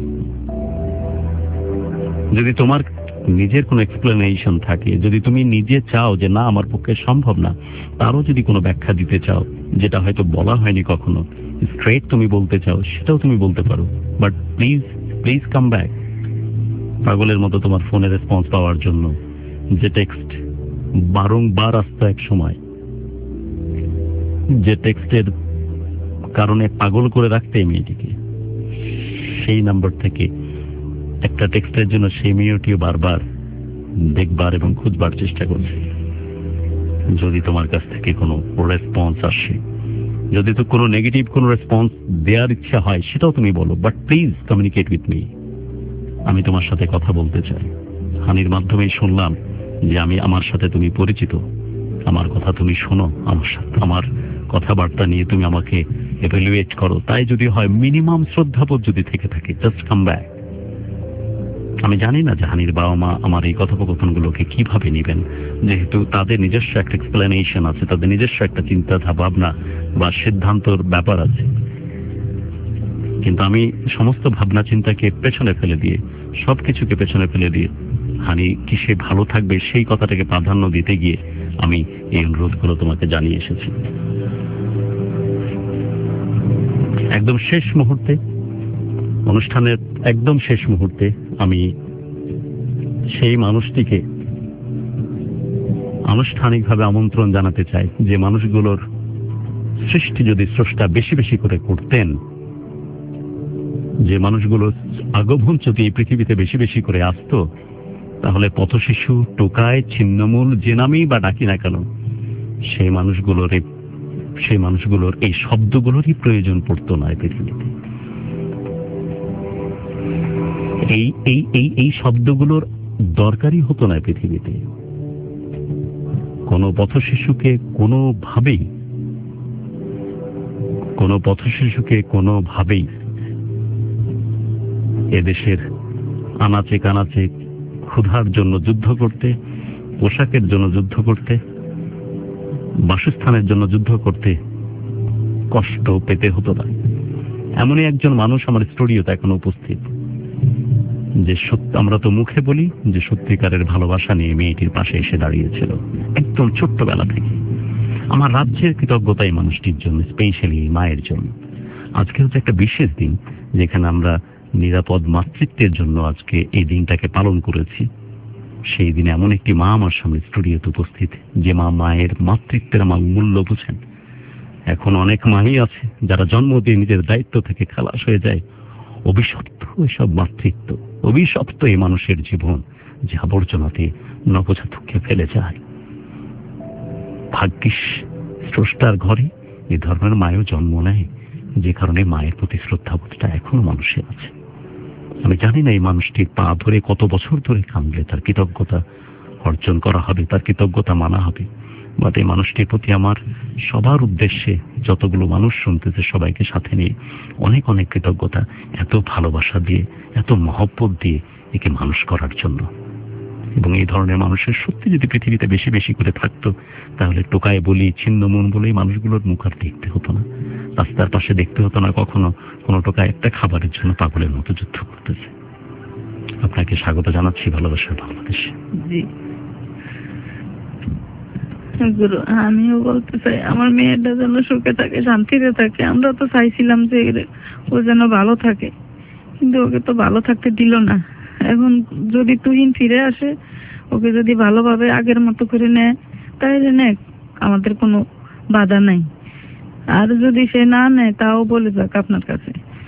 যদি তোমার নিজের কোনো এক্সপ্লেনেশন থাকে, যদি তুমি নিজে চাও যে না আমার পক্ষে সম্ভব না, তারও যদি কোনো ব্যাখ্যা দিতে চাও যেটা হয়তো বলা হয়নি কখনো, স্ট্রেট তুমি বলতে চাও, সেটাও তুমি বলতে পারো, but please please come back. পাগলের মতো তোমার ফোনে রেসপন্স পাওয়ার জন্য যে টেক্সট বারংবার আসতো এক সময়, যে টেক্সটের কারণে পাগল করে রাখতে এই মেয়েটিকে, সেই নাম্বার থেকে একটা টেক্সটের জন্য সেই মেয়েটিও বারবার দেখবার এবং খুঁজবার চেষ্টা করছে। যদি তোমার কাছ থেকে কোনো রেসপন্স আসে, যদি তো কোনো নেগেটিভ কোনো রেসপন্স দেওয়ার ইচ্ছা হয়, সেটাও তুমি বলো, but please communicate with me. আমি তোমার সাথে কথা বলতে চাই। হানির মাধ্যমেই শুনলাম যে আমার সাথে তুমি পরিচিত, আমার কথা তুমি শোনো, আমার সাথে আমার কথাবার্তা নিয়ে তুমি আমাকে এভালুয়েট করো। তাই যদি হয় মিনিমাম শ্রদ্ধাবোধ যদি থেকে থাকে, জাস্ট কাম ব্যাক। আমি জানি না যে হানির বাবা মা আমার এই কথোপকথনগুলোকে কিভাবে নেবেন, যেহেতু তাদের নিজস্ব একটা এক্সপ্লেনেশন আছে, তাদের নিজস্ব একটা চিন্তা ভাবনা বা সিদ্ধান্তর ব্যাপার আছে। কিন্তু আমি সমস্ত ভাবনা চিন্তাকে পেছনে ফেলে দিয়ে, সবকিছুকে পেছনে ফেলে দিয়ে হানি কিসে ভালো থাকবে সেই কথাটাকে প্রাধান্য দিতে গিয়ে আমি এই অনুরোধগুলো তোমাকে জানিয়ে এসেছি। একদম শেষ মুহূর্তে, অনুষ্ঠানের একদম শেষ মুহূর্তে আমি সেই মানুষটিকে আনুষ্ঠানিকভাবে আমন্ত্রণ জানাতে চাই, যে মানুষগুলোর সৃষ্টি যদি স্রষ্টা বেশি বেশি করে করতেন, যে মানুষগুলোর আগমন যদি এই পৃথিবীতে বেশি বেশি করে আসতো, তাহলে পথশিশু, টোকায়, ছিন্নমূল যে নামেই বা ডাকি না কেন, সেই মানুষগুলোর এই শব্দগুলোরই প্রয়োজন পড়তো না এই পৃথিবীতে। এই শব্দগুলোর দরকারই হতো না পৃথিবীতে। কোনো পথশিশুকে কোনোভাবেই এদেশের আনাচে কানাচে ক্ষুধার জন্য যুদ্ধ করতে, পোশাকের জন্য যুদ্ধ করতে, বাসস্থানের জন্য যুদ্ধ করতে কষ্ট পেতে হতো না। এমনই একজন মানুষ আমার স্টুডিওতে এখন উপস্থিত, যে সত্য আমরা তো মুখে বলি যে সত্যিকারের ভালোবাসা নিয়ে মেয়েটির পাশে এসে দাঁড়িয়েছিল একদম ছোট্টবেলা থেকে। আমার রাজ্যের কৃতজ্ঞতা এই মানুষটির জন্য, স্পেশালি মায়ের জন্য। আজকে হচ্ছে একটা বিশেষ দিন যেখানে আমরা নিরাপদ মাতৃত্বের জন্য আজকে এই দিনটাকে পালন করেছি। সেই দিনে এমন একটি মা আমার সামনে স্টুডিওতে উপস্থিত, যে মা মায়ের মাতৃত্বের আমার মূল্য বুঝেন। এখন অনেক মাই আছে যারা জন্ম দিয়ে নিজের দায়িত্ব থেকে খালাস হয়ে যায়। অভিশপ্ত এসব মাতৃত্ব, অভিশপ্ত এই মানুষের জীবন যে আবর্জনাতে নবজাতককে ফেলে যায়। ভাগ্যিস স্রষ্টার ঘরে এই ধর্মের মায়ের জন্ম নেয়, যে কারণে মায়ের প্রতি শ্রদ্ধাবোধটা এখনো মানুষের আছে। আমি জানি না এই মানুষটির পা ধরে কত বছর ধরে কাঁদলে তার কৃতজ্ঞতা অর্জন করা হবে, তার কৃতজ্ঞতা মানা হবে। বাট এই মানুষটির প্রতি আমার সবার উদ্দেশ্যে, যতগুলো মানুষ শুনতেছে সবাইকে সাথে নিয়ে অনেক অনেক কৃতজ্ঞতা, এত ভালোবাসা দিয়ে, এত মহব্বত দিয়ে একে মানুষ করার জন্য। এবং এই ধরনের মানুষের সত্যি যদি পৃথিবীতে বেশি বেশি করে থাকতো, তাহলে টোকায় বলি, ছিন্নমন বলে এই মানুষগুলোর মুখ আর দেখতে হতো না, রাস্তার পাশে দেখতে হতো না কখনো কোনো টোকায় একটা খাবারের জন্য পাগলের মতো যুদ্ধ করতেছে। আপনাকে স্বাগত জানাচ্ছি ভালোবাসার বাংলাদেশে। গুরু, আমিও বলতে চাই আমার মেয়েটা যেন সুখে থাকে, শান্তিতে থাকে। আমরা তো চাইছিলাম যে ও যেন ভালো থাকে, কিন্তু ওকে তো ভালো থাকতে দিল না। এখন যদি তুহিন ফিরে আসে, ওকে যদি ভালোভাবে আগের মতো করে নেয়, তাহলে নেয়, আমাদের কোনো বাধা নাই। আর যদি সে না নেয়, তাও বলে যাক আপনার কাছে।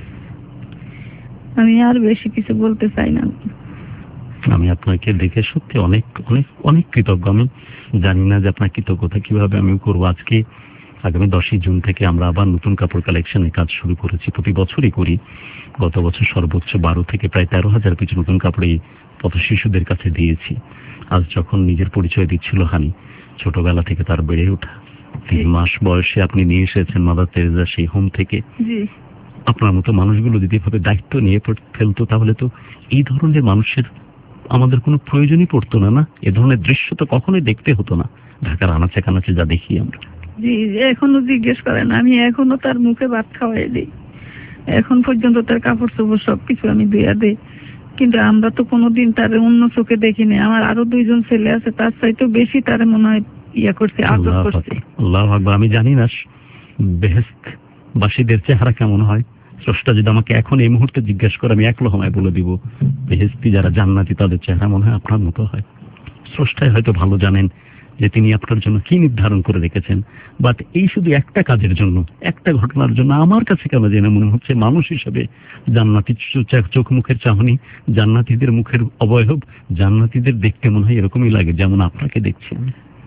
আমি আর বেশি কিছু বলতে চাই না। আমি আপনাকে দেখে সত্যি অনেক অনেক অনেক কৃতজ্ঞ। আমি জানি না যে আপনার কৃতজ্ঞতা কিভাবে আমি করবো। আজকে আগামী 10ই জুন থেকে আমরা আবার নতুন কাপড় কালেকশনের কাজ শুরু করেছি। প্রতি বছরই করি। গত বছর সর্বোচ্চ 12 থেকে প্রায় 13,000 পিছু নতুন কাপড় এই পথ শিশুদের কাছে দিয়েছি। আজ যখন নিজের পরিচয় দিচ্ছিল হানি, ছোটবেলা থেকে তার বেড়ে ওঠা, 3 মাস বয়সে আপনি নিয়ে এসেছেন মাদার তেরেজা সেই হোম থেকে। আপনার মতো মানুষগুলো যদি এভাবে দায়িত্ব নিয়ে ফেলতো, তাহলে তো এই ধরনের মানুষের আমাদের কোনো প্রয়োজনই পড়তো না। এ ধরনের দৃশ্য তো কখনোই দেখতে হতো না ঢাকার আনাচে কানাচে যা দেখি আমরা। এখনো জিজ্ঞেস করেন, আমি এখনো তার মুখে ভাত খাওয়াই দিই। এখন পর্যন্ত তার কাপড় চোপড় সবকিছু আমি ধুইয়া দিই। কিন্তু আমরা তো কোনোদিন তার অন্য চোখে দেখিনি। আমার আরো 2 জন ছেলে আছে, তার চাইতে বেশি তার মনে হয় করছে, আদর করছে। আল্লাহু আকবার। আমি জানি না বেহেশত বাসীদের চেহারা কেমন হয়। স্রষ্টা যদি আমাকে এখন এই মুহূর্তে জিজ্ঞাসা করে, আমি এক লহমায় বলে দিব, বেহেশতি যারা জান্নাতি তাদের চেহারা মনে হয় আপনার মতো হয়। স্রষ্টাই হয়তো ভালো জানেন যে তিনি আপনার জন্য কি নির্ধারণ করে রেখেছেন। বাট এই শুধু একটা কাজের জন্য, একটা ঘটনার জন্য আমার কাছে কেন জেনে মনে হচ্ছে মানুষ হিসেবে জান্নাতি চোখ মুখের চাহনি, জান্নাতীদের মুখের অবয়ব, জান্নাতীদের দেখতে মনে হয় এরকমই লাগে যেমন আপনাকে দেখছেন।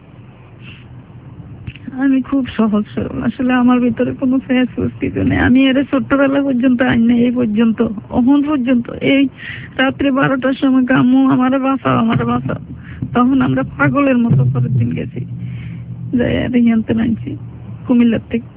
আমি খুব সহজ সরল, আসলে আমার ভিতরে কোনো ফেস কিছু নেই। আমি এর ছোট্টবেলা পর্যন্ত আইন না, এই পর্যন্ত, অহন পর্যন্ত, এই রাত্রে 12টার সময় গামু আমার বাঁচাও, আমার বাঁচাও, তখন আমরা পাগলের মতো পরের দিন গেছি, যাই আর আনতে নাইছি কুমিল্লার থেকে।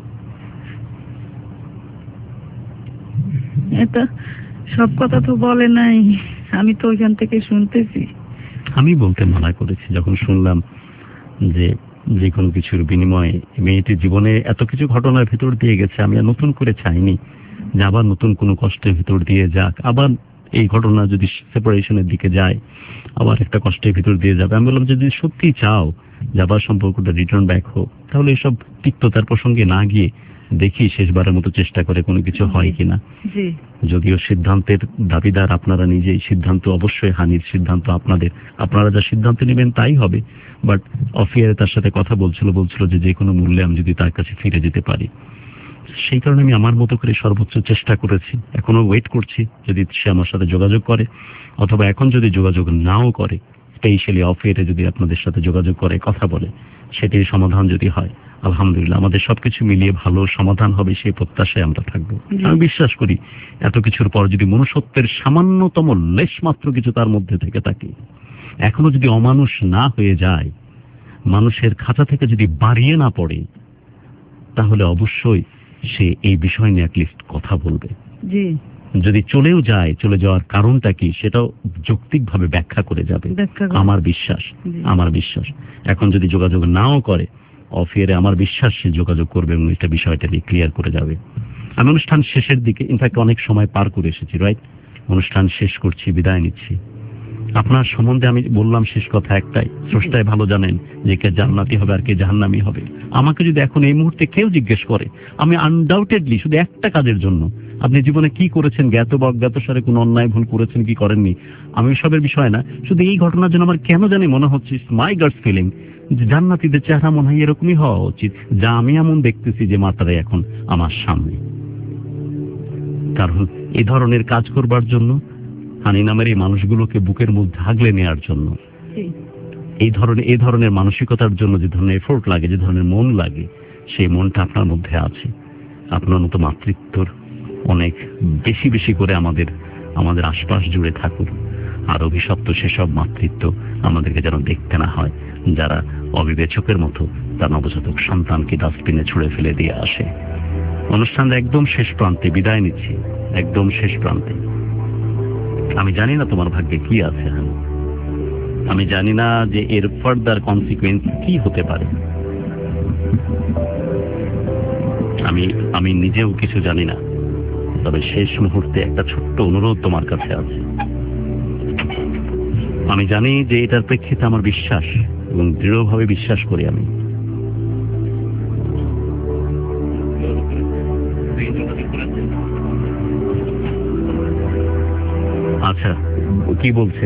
এটা সব কথা তো বলে নাই, আমি তো ওইখান থেকে শুনতেছি। আমি বলতে মানা করেছি যখন শুনলাম যে কোনো কিছুর বিনিময়ে মেয়েটির জীবনে এত কিছু ঘটনার ভেতর দিয়ে গেছে। আমি আর নতুন করে চাইনি যে আবার নতুন কোনো কষ্টের ভেতর দিয়ে যাক, আবার এই ঘটনা যদি সেপারেশনের দিকে যায়, আবার একটা কষ্টের ভিতর দিয়ে যাবে। আমি বললাম যদি সত্যি চাও যে আবার সম্পর্কটা রিটার্ন ব্যাক হোক, তাহলে এসব তিক্ততার প্রসঙ্গে না গিয়ে দেখি শেষবারের মতো চেষ্টা করে কোনো কিছু হয় কিনা। যদিও সিদ্ধান্তের দাবিদার আপনারা নিজেই, সিদ্ধান্ত অবশ্যই হানির সিদ্ধান্ত আপনাদের, আপনারা যা সিদ্ধান্ত নেবেন তাই হবে। বাট অফিয়ারে তার সাথে কথা বলছিল যে কোনো মূল্যে আমি যদি তার কাছে ফিরে যেতে পারি, সেই কারণে আমি আমার মতো করে সর্বোচ্চ চেষ্টা করেছি। এখনো ওয়েট করছি যদি সে আমার সাথে যোগাযোগ করে, অথবা এখন যদি যোগাযোগ নাও করে, স্পেশালি অফিয়ারে যদি আপনাদের সাথে যোগাযোগ করে, কথা বলে, সেটির সমাধান যদি হয়, আলহামদুলিল্লাহ আমাদের সবকিছু মিলিয়ে ভালো সমাধান হবে, সেই প্রত্যাশায় আমরা থাকবো। আমি বিশ্বাস করি এত কিছুর পর যদি মনুষ্যত্বের সামান্যতম লেশ মাত্র কিছু তার মধ্যে থেকে থাকে, এখনো যদি অমানুষ না হয়ে যায়, মানুষের খাঁচা থেকে যদি বাড়িয়ে না পড়ে, তাহলে অবশ্যই সে এই বিষয় নিয়ে অ্যাটলিস্ট কথা বলবে। যদি চলেও যায়, চলে যাওয়ার কারণটা কি সেটাও যৌক্তিকভাবে ব্যাখ্যা করে যাবে, আমার বিশ্বাস। এখন যদি যোগাযোগ নাও করে, অফ ইয়ারে আমার বিশ্বাস সে যোগাযোগ করবে এবং এটা বিষয়টা নিয়ে ক্লিয়ার করে যাবে। আমি অনুষ্ঠান শেষের দিকে ইনফ্যাক্ট অনেক সময় পার করে এসেছি, রাইট? অনুষ্ঠান শেষ করছি, বিদায় নিচ্ছি। আপনার সম্বন্ধে আমি বললাম শেষ কথা একটাই, স্রষ্টায় ভালো জানেন যে কে জান্নাতি হবে আর কে জাহান্নামী হবে। আমাকে যদি এখন এই মুহূর্তে কেউ জিজ্ঞেস করে, আমি আনডাউটেডলি শুধু একটা কাজের জন্য, আপনি জীবনে কি করেছেন, জ্ঞাত বা অজ্ঞাত সারে কোনো অন্যায় ভুল করেছেন কি করেননি, আমি সবের বিষয় না, শুধু এই ঘটনার জন্য আমার কেন জানি মনে হচ্ছে, মাই গার্স ফিলিং, যে জান্নাতীদের চেহারা মনে হয় এরকমই হওয়া উচিত যা আমি এমন দেখতেছি যে মাতারে এখন আমার সামনে। কারণ এই ধরনের কাজ করবার জন্য, হানি নামের এই মানুষগুলোকে বুকের মধ্যে আগলে নেওয়ার জন্য, এই ধরনের মানসিকতার জন্য যে ধরনের এফোর্ট লাগে, যে ধরনের মন লাগে, সেই মনটা আপনার মধ্যে আছে। আপনার মতো মাতৃত্বর অনেক বেশি বেশি করে আমাদের আশপাশ জুড়ে থাকুক। আর অভিশপ্ত সেসব মাতৃত্ব আমাদেরকে যেন দেখতে না হয় যারা অবিবেচকের মতো তার নবজাতক সন্তানকে ডাস্টবিনে ছুঁড়ে ফেলে দিয়ে আসে। অনুষ্ঠানের একদম শেষ প্রান্তে বিদায় নিচ্ছি, একদম শেষ প্রান্তে। আমি জানি না তোমার ভাগ্যে কি আছে, আমি জানি না যে এর ফার্দার কনসিকুয়েন্স কি হতে পারে। আমি নিজেও কিছু জানি না, তবে শেষ মুহূর্তে একটা ছোট্ট অনুরোধ তোমার কাছে আছে। আমি জানি যে এটার প্রেক্ষিতে আমার বিশ্বাস, এবং দৃঢ়ভাবে বিশ্বাস করি আমি। আচ্ছা, কি বলছে?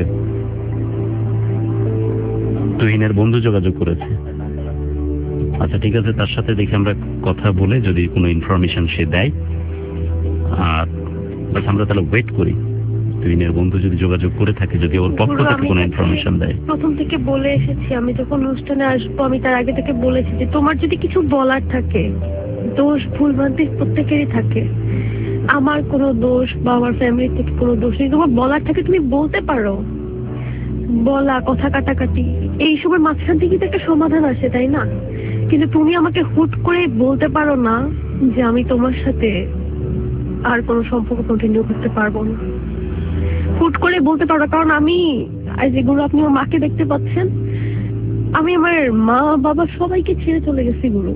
তুহিনের বন্ধু যোগাযোগ করেছে। আচ্ছা ঠিক আছে, তার সাথে দেখে আমরা কথা বলে যদি কোনো ইনফরমেশন সে দেয়, আর বাস আমরা তাহলে ওয়েট করি। তুহিনের বন্ধু যদি যোগাযোগ করে থাকে, যদি ওর পক্ষ থেকে কোনো ইনফরমেশন দেয়। প্রথম থেকে বলে এসেছি, আমি যখন অনুষ্ঠানে আসবো আমি তার আগে থেকে বলেছি যে তোমার যদি কিছু বলার থাকে, দোষ ভুল ভ্রান্তি প্রত্যেকেরই থাকে, আমার কোনো দোষ বা আমার ফ্যামিলি থেকে কোনো দোষ নেই, তোমার বলার থাকে তুমি বলতে পারো। বলা, কথা কাটাকাটি, এই সময় মাঝখান থেকে তো একটা সমাধান আসে, তাই না? কিন্তু তুমি আমাকে হুট করে বলতে পারো না যে আমি তোমার সাথে আর কোনো সম্পর্ক কন্টিনিউ করতে পারবো না। হুট করে বলতে পারো, কারণ আমি যেগুলো আপনি আমার মাকে দেখতে পাচ্ছেন, আমি আমার মা বাবা সবাইকে ছেড়ে চলে গেছি গুরু।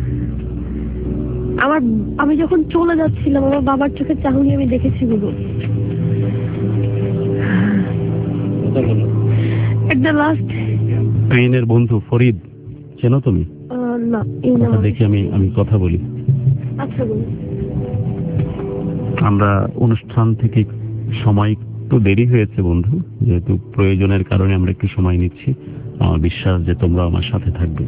আমি যখন চলে যাচ্ছিলাম আমার বাবার চোখে চাহনি আমি দেখেছি গুরু। তুহিনের বন্ধু ফরিদ চেনো তুমি? না, দেখি আমি কথা বলি। আচ্ছা গুরু। আমরা অনুষ্ঠান থেকে সময় একটু দেরি হয়েছে বন্ধু, যেহেতু প্রয়োজনের কারণে আমরা একটু সময় নিচ্ছি। আমার বিশ্বাস যে তোমরা আমার সাথে থাকবে।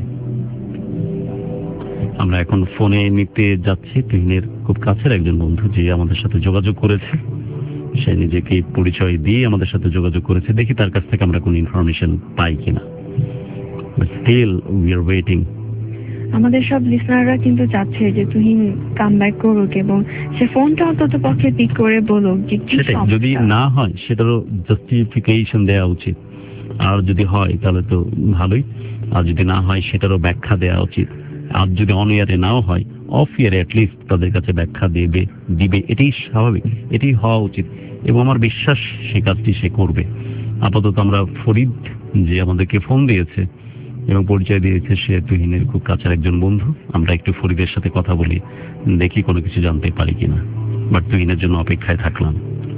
আমরা এখন ফোনে নিতে যাচ্ছি তুহিনের খুব কাছের একজন বন্ধু যে আমাদের সাথে যোগাযোগ করেছে। সে নিজেকে পরিচয় দিয়ে আমাদের সাথে যোগাযোগ করেছে। দেখি তার কাছ থেকে আমরা কোনো ইনফরমেশন পাই কিনা। Still we are waiting. আমাদের সব লিসনাররা কিন্তু চাচ্ছে যে তুহিন কামব্যাক করুক এবং সে ফোনটা অন্তত পক্ষে পিক করে বলুক যে কি সমস্যা। যদি না হয় সেটারও জাস্টিফিকেশন দেওয়া উচিত, আর যদি হয় তাহলে তো ভালোই, আর যদি না হয় সেটারও ব্যাখ্যা দেওয়া উচিত। আর যদি অন ইয়ারে নাও হয়, অফ ইয়ারে অ্যাটলিস্ট তাদের কাছে ব্যাখ্যা দিবে। এটাই স্বাভাবিক, এটাই হওয়া উচিত, এবং আমার বিশ্বাস সে কাজটি সে করবে। আপাতত আমরা ফরিদ যে আমাদেরকে ফোন দিয়েছে এবং পরিচয় দিয়েছে, সে তুহিনের খুব কাছের একজন বন্ধু। আমরা একটু ফরিদের সাথে কথা বলি, দেখি কোনো কিছু জানতে পারি কিনা। বাট তুহিনের জন্য অপেক্ষায় থাকলাম।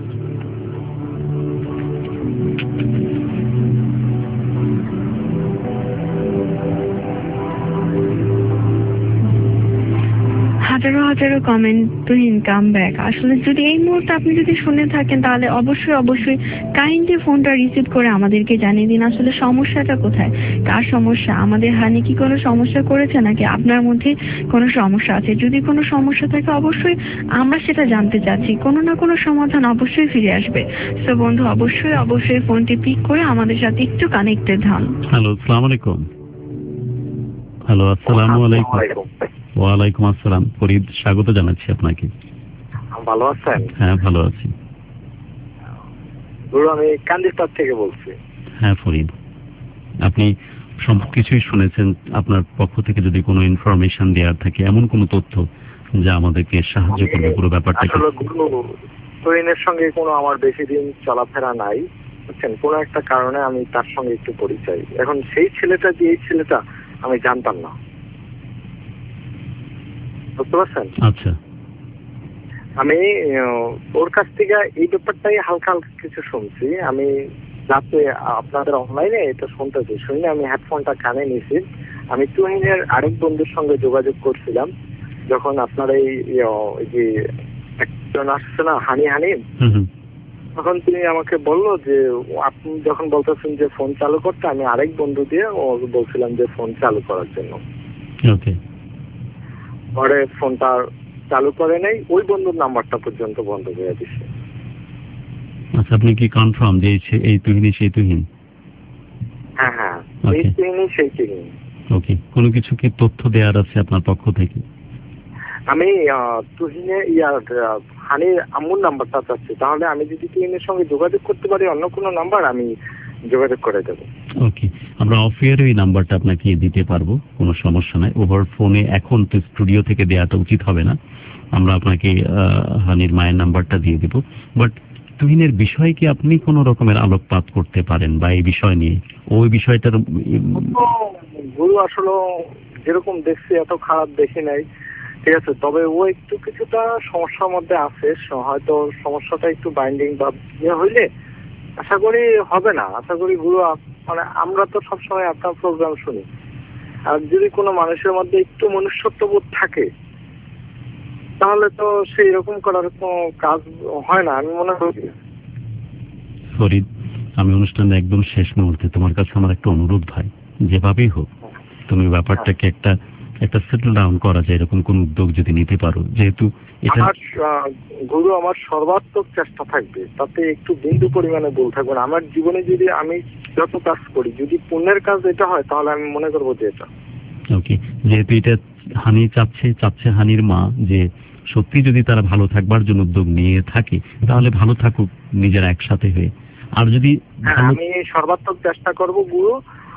হাজারো হাজারো কমেন্ট, তুহিন কাম ব্যাক। আসলে যদি এই মুহূর্তে আপনি যদি শুনে থাকেন তাহলে অবশ্যই কাইন্ডলি ফোনটা রিসিভ করে আমাদেরকে জানিয়ে দিন আসলে সমস্যাটা কোথায়, কার সমস্যা। আমাদের হানি কি কোনো সমস্যা করেছে নাকি আপনার মধ্যে কোনো সমস্যা আছে? যদি কোনো সমস্যা থাকে অবশ্যই আমরা সেটা জানতে চাচ্ছি, কোনো না কোনো সমাধান অবশ্যই ফিরে আসবে। তো বন্ধু অবশ্যই ফোনটি পিক করে আমাদের সাথে একটু কানেক্টেড হন। হ্যালো, আসসালামু আলাইকুম। হ্যালো, আসসালামু আলাইকুম। ওয়ালাইকুম আসসালাম। ফরিদ, স্বাগত জানাচ্ছি আপনাকে। ভালো আছেন? হ্যাঁ, ভালো আছি গুরু। আমি কান্দিস্তার থেকে বলছি। হ্যাঁ ফরিদ, আপনি সব কিছুই শুনেছেন। আপনার পক্ষ থেকে যদি কোনো ইনফরমেশন দেওয়ার থাকে, এমন কোনো তথ্য যা আমাদেরকে সাহায্য করবে পুরো ব্যাপারটাকে। আসলে গুরু, তুহিনের সঙ্গে কোনো আমার বেশি দিন চলাফেরা নাই, বুঝছেন। কোনো একটা কারণে আমি তার সঙ্গে একটু পরিচয়। এখন সেই ছেলেটা যে এই ছেলেটা আমি জানতাম না, বুঝতে পারছেন? আচ্ছা, আমি ওর কাছ থেকে এই ব্যাপারটাই হালকা হালকা কিছু শুনছি। আমি রাতে আপনাদের অনলাইনে এটা শুনতেছি, শুনে আমি হেডফোনটা কানে নিয়েছি। আমি তুহিনের আরেক বন্ধুর সঙ্গে যোগাযোগ করছিলাম যখন আপনার এই যে একজন আসছে না হানি, তখন তিনি আমাকে বললো যে আপনি যখন বলতেছেন যে ফোন চালু করতে, আমি আরেক বন্ধু দিয়ে বলছিলাম যে ফোন চালু করার জন্য। পরে ফোনটা চালু করে নাই, ওই বন্ধুর নাম্বারটা পর্যন্ত বন্ধ করে দিচ্ছে। আচ্ছা, আপনি কি কনফার্ম যে এই তুহিনী সেই তুহিন? হ্যাঁ, এই তুহিনী সেই তুহিন। ওকে, কোনো কিছু কি তথ্য দেওয়ার আছে আপনার পক্ষ থেকে? আমি তুহিনে হানির আম্মুর নাম্বারটা চাচ্ছি, তাহলে আমি যদি তুহিনের সঙ্গে যোগাযোগ করতে পারি অন্য কোনো নাম্বার আমি যোগাযোগ করে দেবো। ওকে, আমরা অফ ইয়ারে এই নাম্বারটা আপনাকে দিতে পারবো, কোনো সমস্যা নাই। ওভার ফোনে এখন তো স্টুডিও থেকে দেওয়াটা উচিত হবে না, আমরা আপনাকে হানির মায়ের নাম্বারটা দিয়ে দেবো। বাট তুহিনের বিষয়ে কি আপনি কোনো রকমের আলোকপাত করতে পারেন বা এই বিষয় নিয়ে? ওই বিষয়টার গুরু আসলে যেরকম দেখছি এত খারাপ দেখি নাই, ঠিক আছে, তবে ও একটু কিছুটা সমস্যার মধ্যে আছে, হয়তো সমস্যাটা একটু বাইন্ডিং বা হইলে আশা করি হবে না। আশা করি গুরু মানে আমরা তো সবসময় আপনার প্রোগ্রাম শুনি, আর যদি কোনো মানুষের মধ্যে একটু মনুষ্যত্ববোধ থাকে তাহলে তো সেই রকম করার কোনো কাজ হয় না, আমি মনে করি। ফরিদ, আমি অনুষ্ঠানের একদম শেষ মুহূর্তে তোমার কাছে আমার একটা অনুরোধ ভাই, যেভাবেই হোক তুমি ব্যাপারটাকে একটা সেটেল ডাউন করা যায় এরকম কোন উদ্যোগ যদি নিতে পারো, যেহেতু এটা গুরু আমার সর্বাত্মক চেষ্টা থাকবে, তাতে একটু বিন্দু পরিমাণে ভুল থাকবে না। আমার জীবনে যদি আমি যত কাজ করি যদি পুণ্যের কাজ এটা হয় তাহলে আমি মনে করবো যে এটা ওকে। যেহেতু এটা হানি চাচ্ছে হানির মা যে সত্যি যদি তারা ভালো থাকবার জন্য উদ্যোগ নিয়ে থাকে তাহলে ভালো থাকুক নিজেরা একসাথে হয়ে। আর যদি আমি সর্বাত্মক চেষ্টা করব গুরু,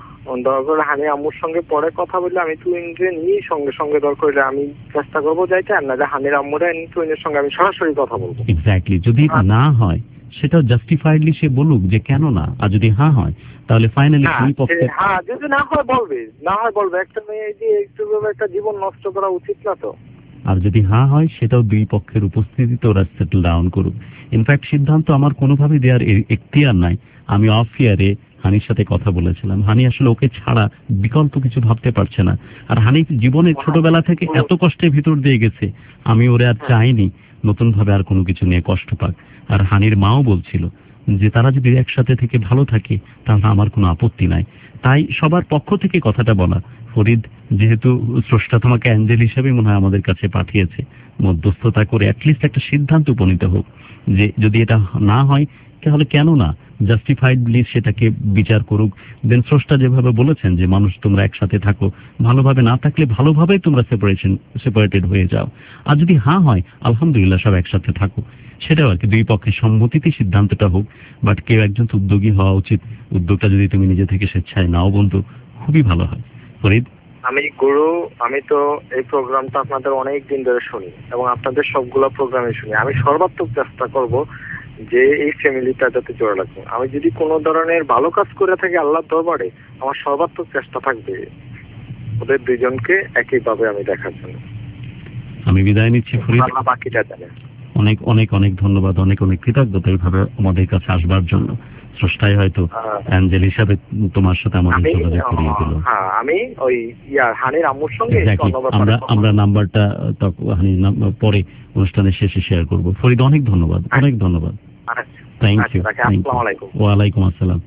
দরকার হানি আম্মুর সঙ্গে পরে কথা বললে আমি তুইনকে নিয়ে সঙ্গে সঙ্গে দরকার আমি চেষ্টা করবো যাইতে, আর না হানির আম্মুরা তুইনের সঙ্গে আমি সরাসরি কথা বলবো। এক্স্যাক্টলি, যদি না হয় সেটাও জাস্টিফাইডলি সে বলুক যে কেন না, আর যদি হ্যাঁ হয় তাহলে ফাইনালি দুই পক্ষে যদি না হয় বলবে একটা মেয়ে যে একটু একটা জীবন নষ্ট করা উচিত না তো। আর যদি হ্যাঁ হয় সেটাও দুই পক্ষের উপস্থিতিতে ওরা সেটেল ডাউন করুক। ইনফ্যাক্ট সিদ্ধান্ত আমার কোনোভাবে দেওয়ার এখতিয়ার নাই। আমি অফ ইয়ারে হানির সাথে কথা বলেছিলাম, হানি আসলে ওকে ছাড়া বিকল্প কিছু ভাবতে পারছে না। আর হানি জীবনের ছোটবেলা থেকে এত কষ্টের ভিতর দিয়ে গেছে, আমি ওরে আর চাইনি নতুন ভাবে আর কোনো কিছু নিয়ে কষ্ট পাক। আর হানির মাও বলছিল যে তারা যদি একসাথে থেকে ভালো থাকে তাহলে আমার কোনো আপত্তি নাই। তাই সবার পক্ষ থেকে কথাটা বলা। ফরিদ, যেহেতু স্রষ্টা তোমাকে অ্যাঞ্জেল হিসেবে মনে হয় আমাদের কাছে পাঠিয়েছে, মধ্যস্থতা করে অ্যাটলিস্ট একটা সিদ্ধান্ত উপনীত হোক যে যদি এটা না হয় তাহলে কেন না জাস্টিফাইডলি সেটাকে বিচার করুক। দেন স্রষ্টা যেভাবে বলেছেন যে মানুষ তোমরা একসাথে থাকো, ভালোভাবে না থাকলে ভালোভাবে তোমরা সেপারেটেড হয়ে যাও। আর যদি হ্যাঁ হয় আলহামদুলিল্লাহ সব একসাথে থাকো, সেটাও আর কি দুই পক্ষের সম্মতিতে সিদ্ধান্তটা হোক। বাট কেউ একজন তো উদ্যোগী হওয়া উচিত। উদ্যোগটা যদি তুমি নিজে থেকে স্বেচ্ছায় নাও বন্ধু, খুবই ভালো হয়। ফরিদ, আমি গুরু, আমি তো এই প্রোগ্রামটা আপনাদের অনেক দিন ধরে শুনি এবং আপনাদের সবগুলো প্রোগ্রামে শুনি। আমি সর্বাত্মক চেষ্টা করব যে এই ফ্যামিলিটা যাতে জোড়া লাগবে। আমি যদি কোনো ধরনের ভালো কাজ করে থাকি আল্লাহর দরবারে, আমার সর্বাত্মক চেষ্টা থাকবে ওদের দুইজনকে একইভাবে আমি দেখার জন্য। আমি বিদায় নিচ্ছি ফরিদ, বাকিটা জানে। অনেক অনেক অনেক ধন্যবাদ, অনেক অনেক কৃতজ্ঞতা এইভাবে আমাদের কাছে আসবার জন্য। স্রষ্টাই হয়তো অ্যাঞ্জেল হিসাবে তোমার সাথে আমাদের যোগাযোগ করিয়ে দিল। হ্যাঁ, আমি ওই হানির আম্মুর সঙ্গে আমরা নাম্বারটা হানির পরে অনুষ্ঠানের শেষে শেয়ার করব। ফরিদ, অনেক ধন্যবাদ, অনেক ধন্যবাদ। Thank you. ওয়ালাইকুম আসসালাম।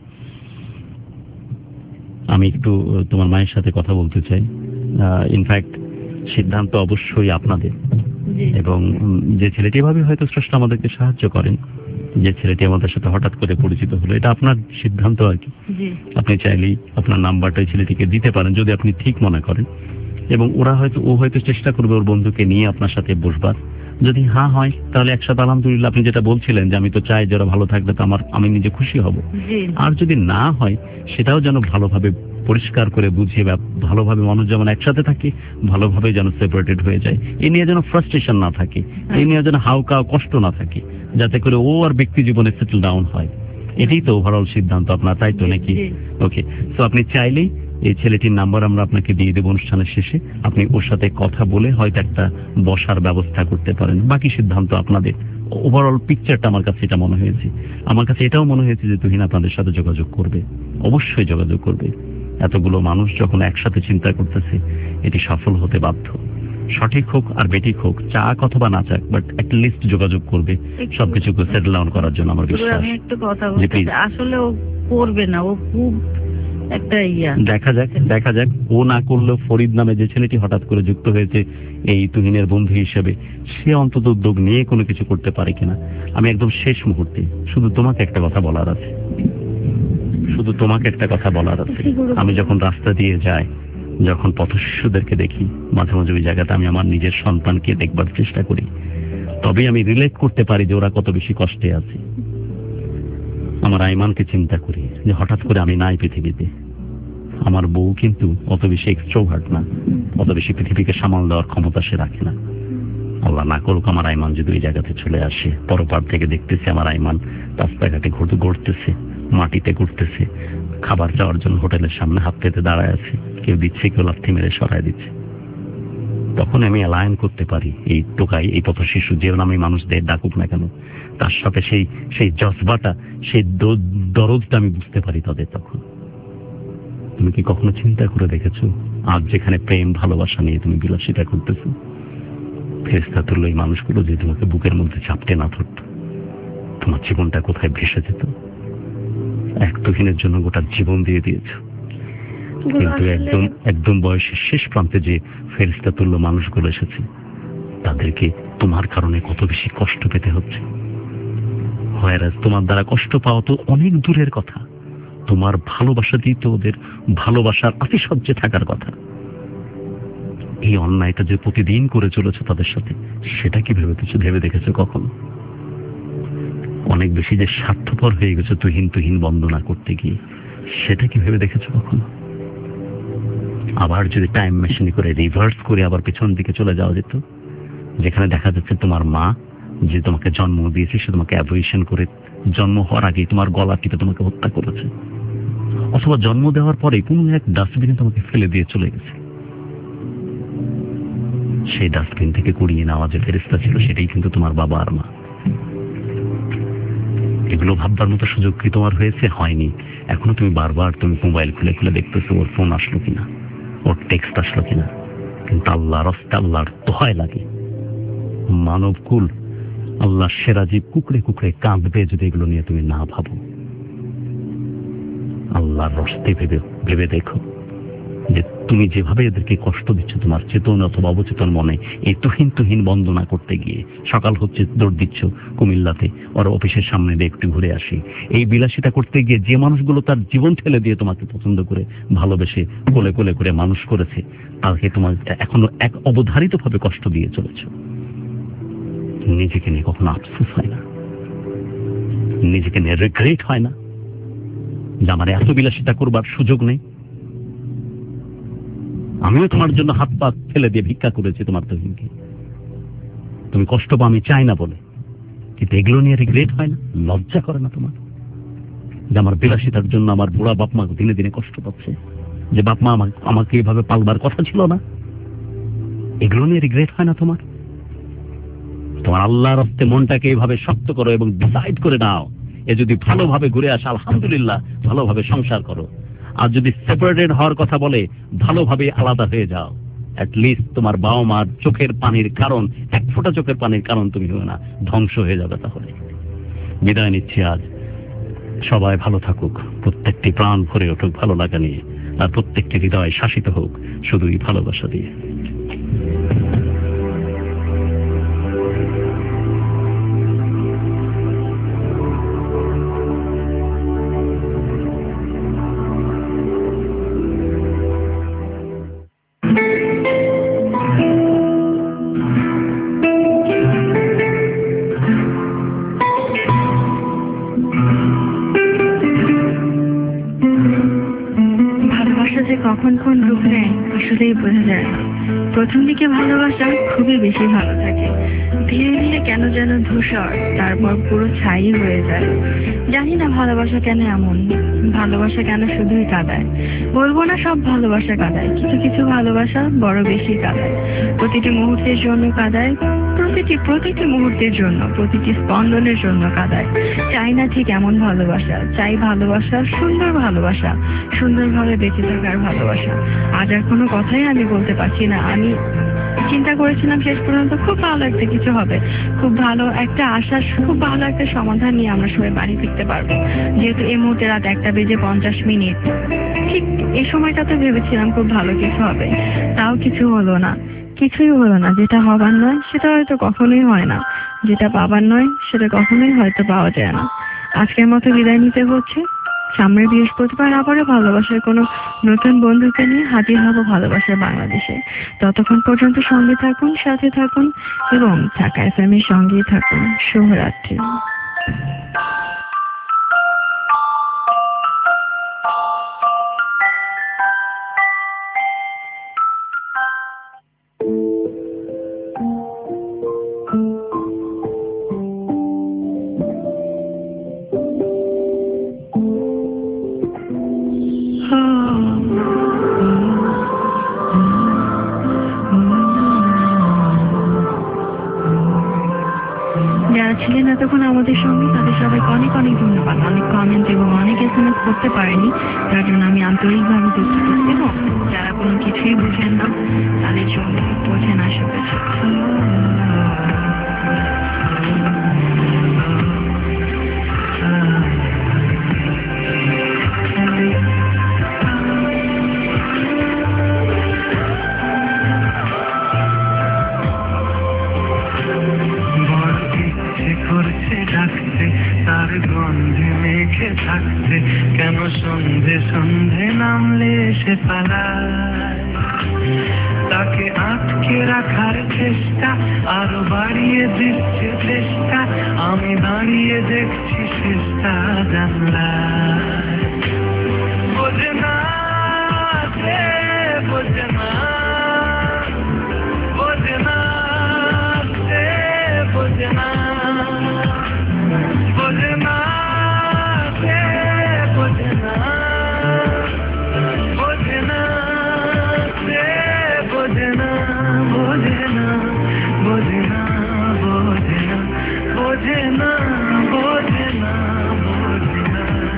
আমি একটু তোমার মায়ের সাথে কথা বলতে চাই। ইনফ্যাক্ট সিদ্ধান্ত অবশ্যই আপনাদের, এবং যে ছেলেটি এভাবে হয়তো স্রষ্টা আমাদেরকে সাহায্য করেন, যে ছেলেটি আমাদের সাথে হঠাৎ করে পরিচিত হলো, এটা আপনার সিদ্ধান্ত আর কি। আপনি চাইলেই আপনার নাম্বারটা ছেলেটিকে দিতে পারেন যদি আপনি ঠিক মনে করেন, এবং ও হয়তো চেষ্টা করবে ওর বন্ধুকে নিয়ে আপনার সাথে বসবার। যদি হ্যাঁ হয় তাহলে একসাথে আলহামদুলিল্লাহ, আপনি যেটা বলছিলেন যে আমি তো চাই যারা ভালো থাকবে, তো আমি নিজে খুশি হব। আর যদি না হয় সেটাও যেন ভালোভাবে পরিষ্কার করে বুঝিয়ে ভালোভাবে মানুষ যেমন একসাথে থাকে, ভালোভাবে যেন সেপারেটেড হয়ে যায়। এ নিয়ে যেন ফ্রাস্ট্রেশন না থাকে, এ নিয়ে যেন হাউকা কষ্ট না থাকে, যাতে করে ও আর ব্যক্তি জীবনে সেটেল ডাউন হয়। এটাই তো ওভারঅল সিদ্ধান্ত আপনার, তাই তো নাকি? ওকে, তো আপনি চাইলেই এই ছেলেটির নাম্বার আমরা আপনাকে দিয়ে দেব অনুষ্ঠানের শেষে। আপনি ওর সাথে কথা বলে হয়তো একটা বসার ব্যবস্থা করতে পারেন। বাকি সিদ্ধান্ত আপনাদের। ওভারঅল পিকচারটা আমার কাছে এটা মনে হয়েছে। আমার কাছে এটাও মনে হয়েছে যে তুহিন আপনাদের সাথে যোগাযোগ করবে, অবশ্যই যোগাযোগ করবে। এতগুলো মানুষ যখন একসাথে চিন্তা করতেছে, এটি সফল হতে বাধ্য। সঠিক হোক আর বেঠিক হোক, চাক অথবা না চাক, বাট একটা লিস্ট যোগাযোগ করবে সবকিছুকে সেটেল ডাউন করার জন্য। আমার বিশ্বাস। আমি একটু কথা বলতে, আসলে ও করবে না, ও খুব একটা দেখা যাক। ও না করলেও ফরিদ নামে যে ছেলেটি হঠাৎ করে যুক্ত হয়েছে এই তুহিনের বন্ধু হিসেবে, সে অন্তত উদ্যোগ নিয়ে কোনো কিছু করতে পারে কিনা। আমি একদম শেষ মুহূর্তে শুধু তোমাকে একটা কথা বলার আছে, আমি যখন রাস্তা দিয়ে যাই, যখন পথশিশুদেরকে দেখি, মাঝে মাঝে ওই জায়গাতে আমি আমার নিজের সন্তানকে দেখবার চেষ্টা করি, তবেই আমি রিলেট করতে পারি যে ওরা কত বেশি কষ্টে আছে। আমার আইমানকে চিন্তা করি যে হঠাৎ করে আমি নাই পৃথিবীতে। আমার বউ কিন্তু অত বেশি এক্সট্রোভার্ট না, অত বেশি পৃথিবীকে সামাল দেওয়ার ক্ষমতা সে রাখে না। আল্লাহ না করুক আমার আইমান যদি ওই জায়গাতে চলে আসে। পরপার থেকে দেখতেছে আমার আইমান রাস্তাঘাটে ঘুরতেছে, মাটিতে ঘুরতেছে, খাবার চাওয়ার জন্য হোটেলের সামনে হাত পেতে দাঁড়ায় আছে, কেউ দিচ্ছে, কেউ লাথি মেরে সরায় দিচ্ছে। তখন আমি অ্যালায়ন করতে পারি এই টোকাই, এই পথ শিশু যে নামে মানুষদের ডাকুক না কেন, তার সাথে সেই জজবাটা, সেই দরদটা আমি বুঝতে পারি তাদের। তখন তুমি কি কখনো চিন্তা করে দেখেছো, আজ যেখানে প্রেম ভালোবাসা নিয়ে তুমি বিলাসিতা করতেছো, ফেরেশতা তুল্য এই মানুষগুলো যে তোমাকে বুকের মধ্যে চাপটে না ধরত, তোমার জীবনটা কোথায় ভেসে যেত। এক তুহিনের জন্য গোটা জীবন দিয়ে দিয়েছ, কিন্তু একদম বয়সের শেষ প্রান্তে যে ফেরেশতা তুল্য মানুষগুলো এসেছে, তাদেরকে তোমার কারণে কত বেশি কষ্ট পেতে হচ্ছে। হয়রাজ তোমার দ্বারা কষ্ট পাওয়া তো অনেক দূরের কথা, তোমার ভালোবাসা দিয়ে তো ওদের ভালোবাসার আতিশয্যে থাকার কথা। এই অন্যায়টা যে প্রতিদিন করে চলেছে তাদের সাথে, সেটা কি ভেবে দেখেছো কখনো? অনেক বেশি যে স্বার্থপর হয়ে গেছে তুহিন বন্দনা করতে গিয়ে, সেটা কি ভেবে দেখেছো কখনো? আবার যদি টাইম মেশিন করে রিভার্স করে আবার পেছন দিকে চলে যাওয়া যেত, যেখানে দেখা যাচ্ছে তোমার মা যে তোমাকে জন্ম দিয়েছে, সে তোমাকে অ্যাভয়েশন করে জন্ম হওয়ার আগেই তোমার গলা টিপে তোমাকে হত্যা করেছে, অথবা জন্ম দেওয়ার পরে কোনো এক ডাস্টবিনে তোমাকে ফেলে দিয়ে চলে গেছে। সেই ডাস্টবিন থেকে কুড়িয়ে নেওয়া যে ফেরেশতা ছিল, সেটাই কিন্তু তোমার বাবা আর মা। এগুলো ভাববার মতো সুযোগ কি তোমার হয়েছে? হয়নি। এখনো তুমি বারবার তুমি মোবাইল খুলে দেখতেছো ওর ফোন আসলো কিনা, ওর টেক্সট আসলো কিনা। কিন্তু আল্লাহর রাস্তায় আল্লাহর দোহাই লাগে, মানবকুল আল্লাহ সেরা জীব কুকড়ে কাঁদবে যদি এগুলো নিয়ে তুমি না ভাবো। আল্লাহর রাস্তে ভেবে দেখো যে তুমি যেভাবে এদেরকে কষ্ট দিচ্ছ তোমার চেতন অথবা অবচেতন মনে, এই তুহিন বন্দনা করতে গিয়ে সকাল হচ্ছে দৌড় দিচ্ছ কুমিল্লাতে, ওর অফিসের সামনে দিয়ে একটু ঘুরে আসি, এই বিলাসিতা করতে গিয়ে যে মানুষগুলো তার জীবন ঠেলে দিয়ে তোমাকে পছন্দ করে ভালোবেসে কোলে করে মানুষ করেছে, তাকে তোমার এখনো এক অবধারিত ভাবে কষ্ট দিয়ে চলেছ। নিজেকে নিয়ে কখনো আফসোস হয় না, নিজেকে নিয়ে রিগ্রেট হয় না যে আমার এত বিলাসিতা করবার সুযোগ নেই? আমিও তোমার জন্য হাত পা ফেলে দিয়ে ভিক্ষা করেছি তোমার তুহিনকে, তুমি কষ্ট পাও আমি চাই না বলে, কিন্তু এগুলো নিয়ে রিগ্রেট হয় না? লজ্জা করে না তোমার যে আমার বিলাসিতার জন্য আমার বুড়া বাপ মা দিনে দিনে কষ্ট পাচ্ছে, যে বাপ মা আমাকে এভাবে পালবার কথা ছিল না? এগুলো নিয়ে রিগ্রেট হয় না তোমার? তোমার আল্লাহর রাস্তায় মনটাকে এইভাবে শক্ত করো এবং ডিসাইড করে নাও, এ যদি ভালোভাবে ঘুরে আসে আলহামদুলিল্লাহ, ভালোভাবে সংসার করো। আর যদি সেপারেটেড হওয়ার কথা বলে, ভালোভাবে আলাদা হয়ে যাও। অ্যাটলিস্ট তোমার বাবা মার চোখের পানির কারণ, এক ফোঁটা চোখের পানির কারণ তুমি হও না, ধ্বংস হয়ে যাবে। তাহলে বিদায় নিচ্ছি আজ। সবাই ভালো থাকুক, প্রত্যেকটি প্রাণ ভরে উঠুক ভালো লাগা নিয়ে, আর প্রত্যেকটি হৃদয় শাসিত হোক শুধুই ভালোবাসা দিয়ে। কখন কোন রূপ নেয় আসলেই বোঝা যায় না। প্রথম দিকে ভালোবাসা খুবই বেশি ভালো থাকে, ধীরে ধীরে কেন যেন ধূসর, তারপর পুরো ছাই হয়ে যায়। জানি না ভালোবাসা কেন এমন, ভালোবাসা কেন শুধুই কাঁদায়। বলবো না সব ভালোবাসা কাঁদায়, কিছু কিছু ভালোবাসা বড় বেশি কাঁদায়। প্রতিটি মুহূর্তের জন্য কাঁদায়, প্রতিটি মুহূর্তের জন্য, প্রতিটি স্পন্দনের জন্য কাঁদায়। চাই না ঠিক এমন ভালোবাসা, চাই ভালোবাসা, সুন্দর ভালোবাসা, সুন্দরভাবে বেঁচে থাকার ভালোবাসা। আজ আর কোনো কথাই আমি বলতে পারছি না। আমি চিন্তা করেছিলাম শেষ পর্যন্ত খুব ভালো একটা কিছু হবে, খুব ভালো একটা আশা, খুব ভালো একটা সমাধান নিয়ে আমরা সবাই বাড়ি ফিরতে পারবো। যেহেতু এই মুহূর্তে রাত 1:50, ঠিক এই সময়টা তো ভেবেছিলাম খুব ভালো কিছু হবে, তাও কিছু হলো না, কিছুই হলো না। যেটা হবার নয় সেটা হয়তো কখনোই হয় না, যেটা পাবার নয় সেটা কখনোই হয়তো পাওয়া যায় না। আজকের মতো বিদায় নিতে হচ্ছে। সামনের বৃহস্পতিবার আবারও ভালোবাসার কোনো নতুন বন্ধুকে নিয়ে হাজির হব ভালোবাসার বাংলাদেশে। ততক্ষণ পর্যন্ত সঙ্গে থাকুন, সাথে থাকুন এবং ঢাকা FM এর সঙ্গেই থাকুন। শুভরাত্রি। যারা ছিলেন এতক্ষণ আমাদের সঙ্গে তাদের সবাইকে অনেক অনেক ধন্যবাদ। অনেক কমেন্ট এবং অনেক SMS করতে পারেনি, তার জন্য আমি আন্তরিকভাবে দুঃখিত। এবং যারা কোনো কিছুই বুঝেন না তাদের জন্য বোঝেন আসবে। তার গন্ধে মেখে থাকতে, কেন সন্ধে সন্ধে নামলে সে পালায়। তাকে আটকে রাখার চেষ্টা আরো বাড়িয়ে দিচ্ছে চেষ্টা, আমি দাঁড়িয়ে দেখছি চেষ্টা জানলায়। বোঝে না সে, বোঝে না, বোঝে না সে, বোঝে না, বোঝে না সে, বোঝে না, বোঝে না সে, বোঝে না, বোঝে না, বোঝে না, বোঝে না, বোঝে না, বোঝে না, বোঝে না।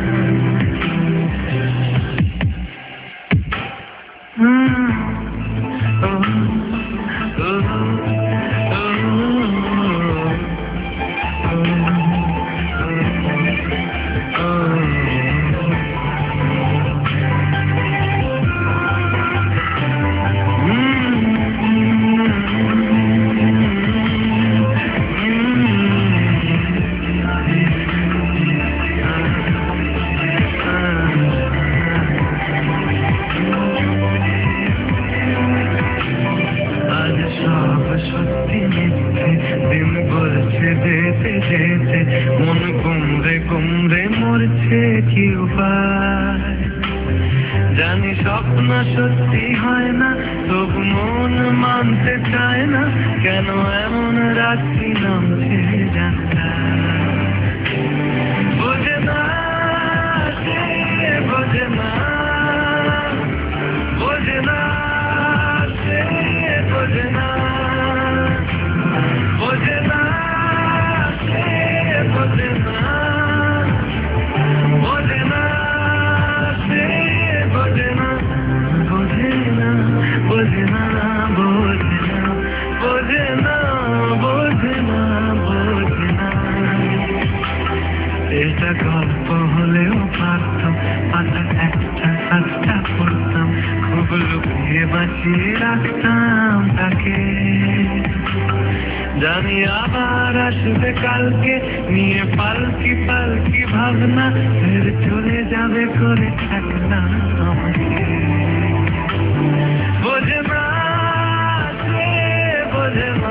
মন কুমড়ে কুমড়ে মরছে কি উপায়, জানি স্বপ্ন সত্যি হয় না, তবু মন মানতে চায় না, কেন এমন রাত্রি নামছে জানলা। বোঝে না সে, বোঝে না, বোঝে না সে, বোঝে না, বোঝে না সে, বোঝে না, বোঝে না সে, বোঝে না, বোঝে না, বোঝে না, বোঝে না, বোঝে না, বোঝে না, বোঝে না। এটা গল্প হলেও পারতাম, পাতা একটা একটা পড়তাম, খুব লুকিয়ে বাঁচিয়ে রাখতাম তাকে। জানি আবার আসবে কালকে, নিয়ে পালকি পালকি ভাবনা, ফের চলে যাবে করে থাকনা আমাকে। বোঝে না সে, বোঝে না,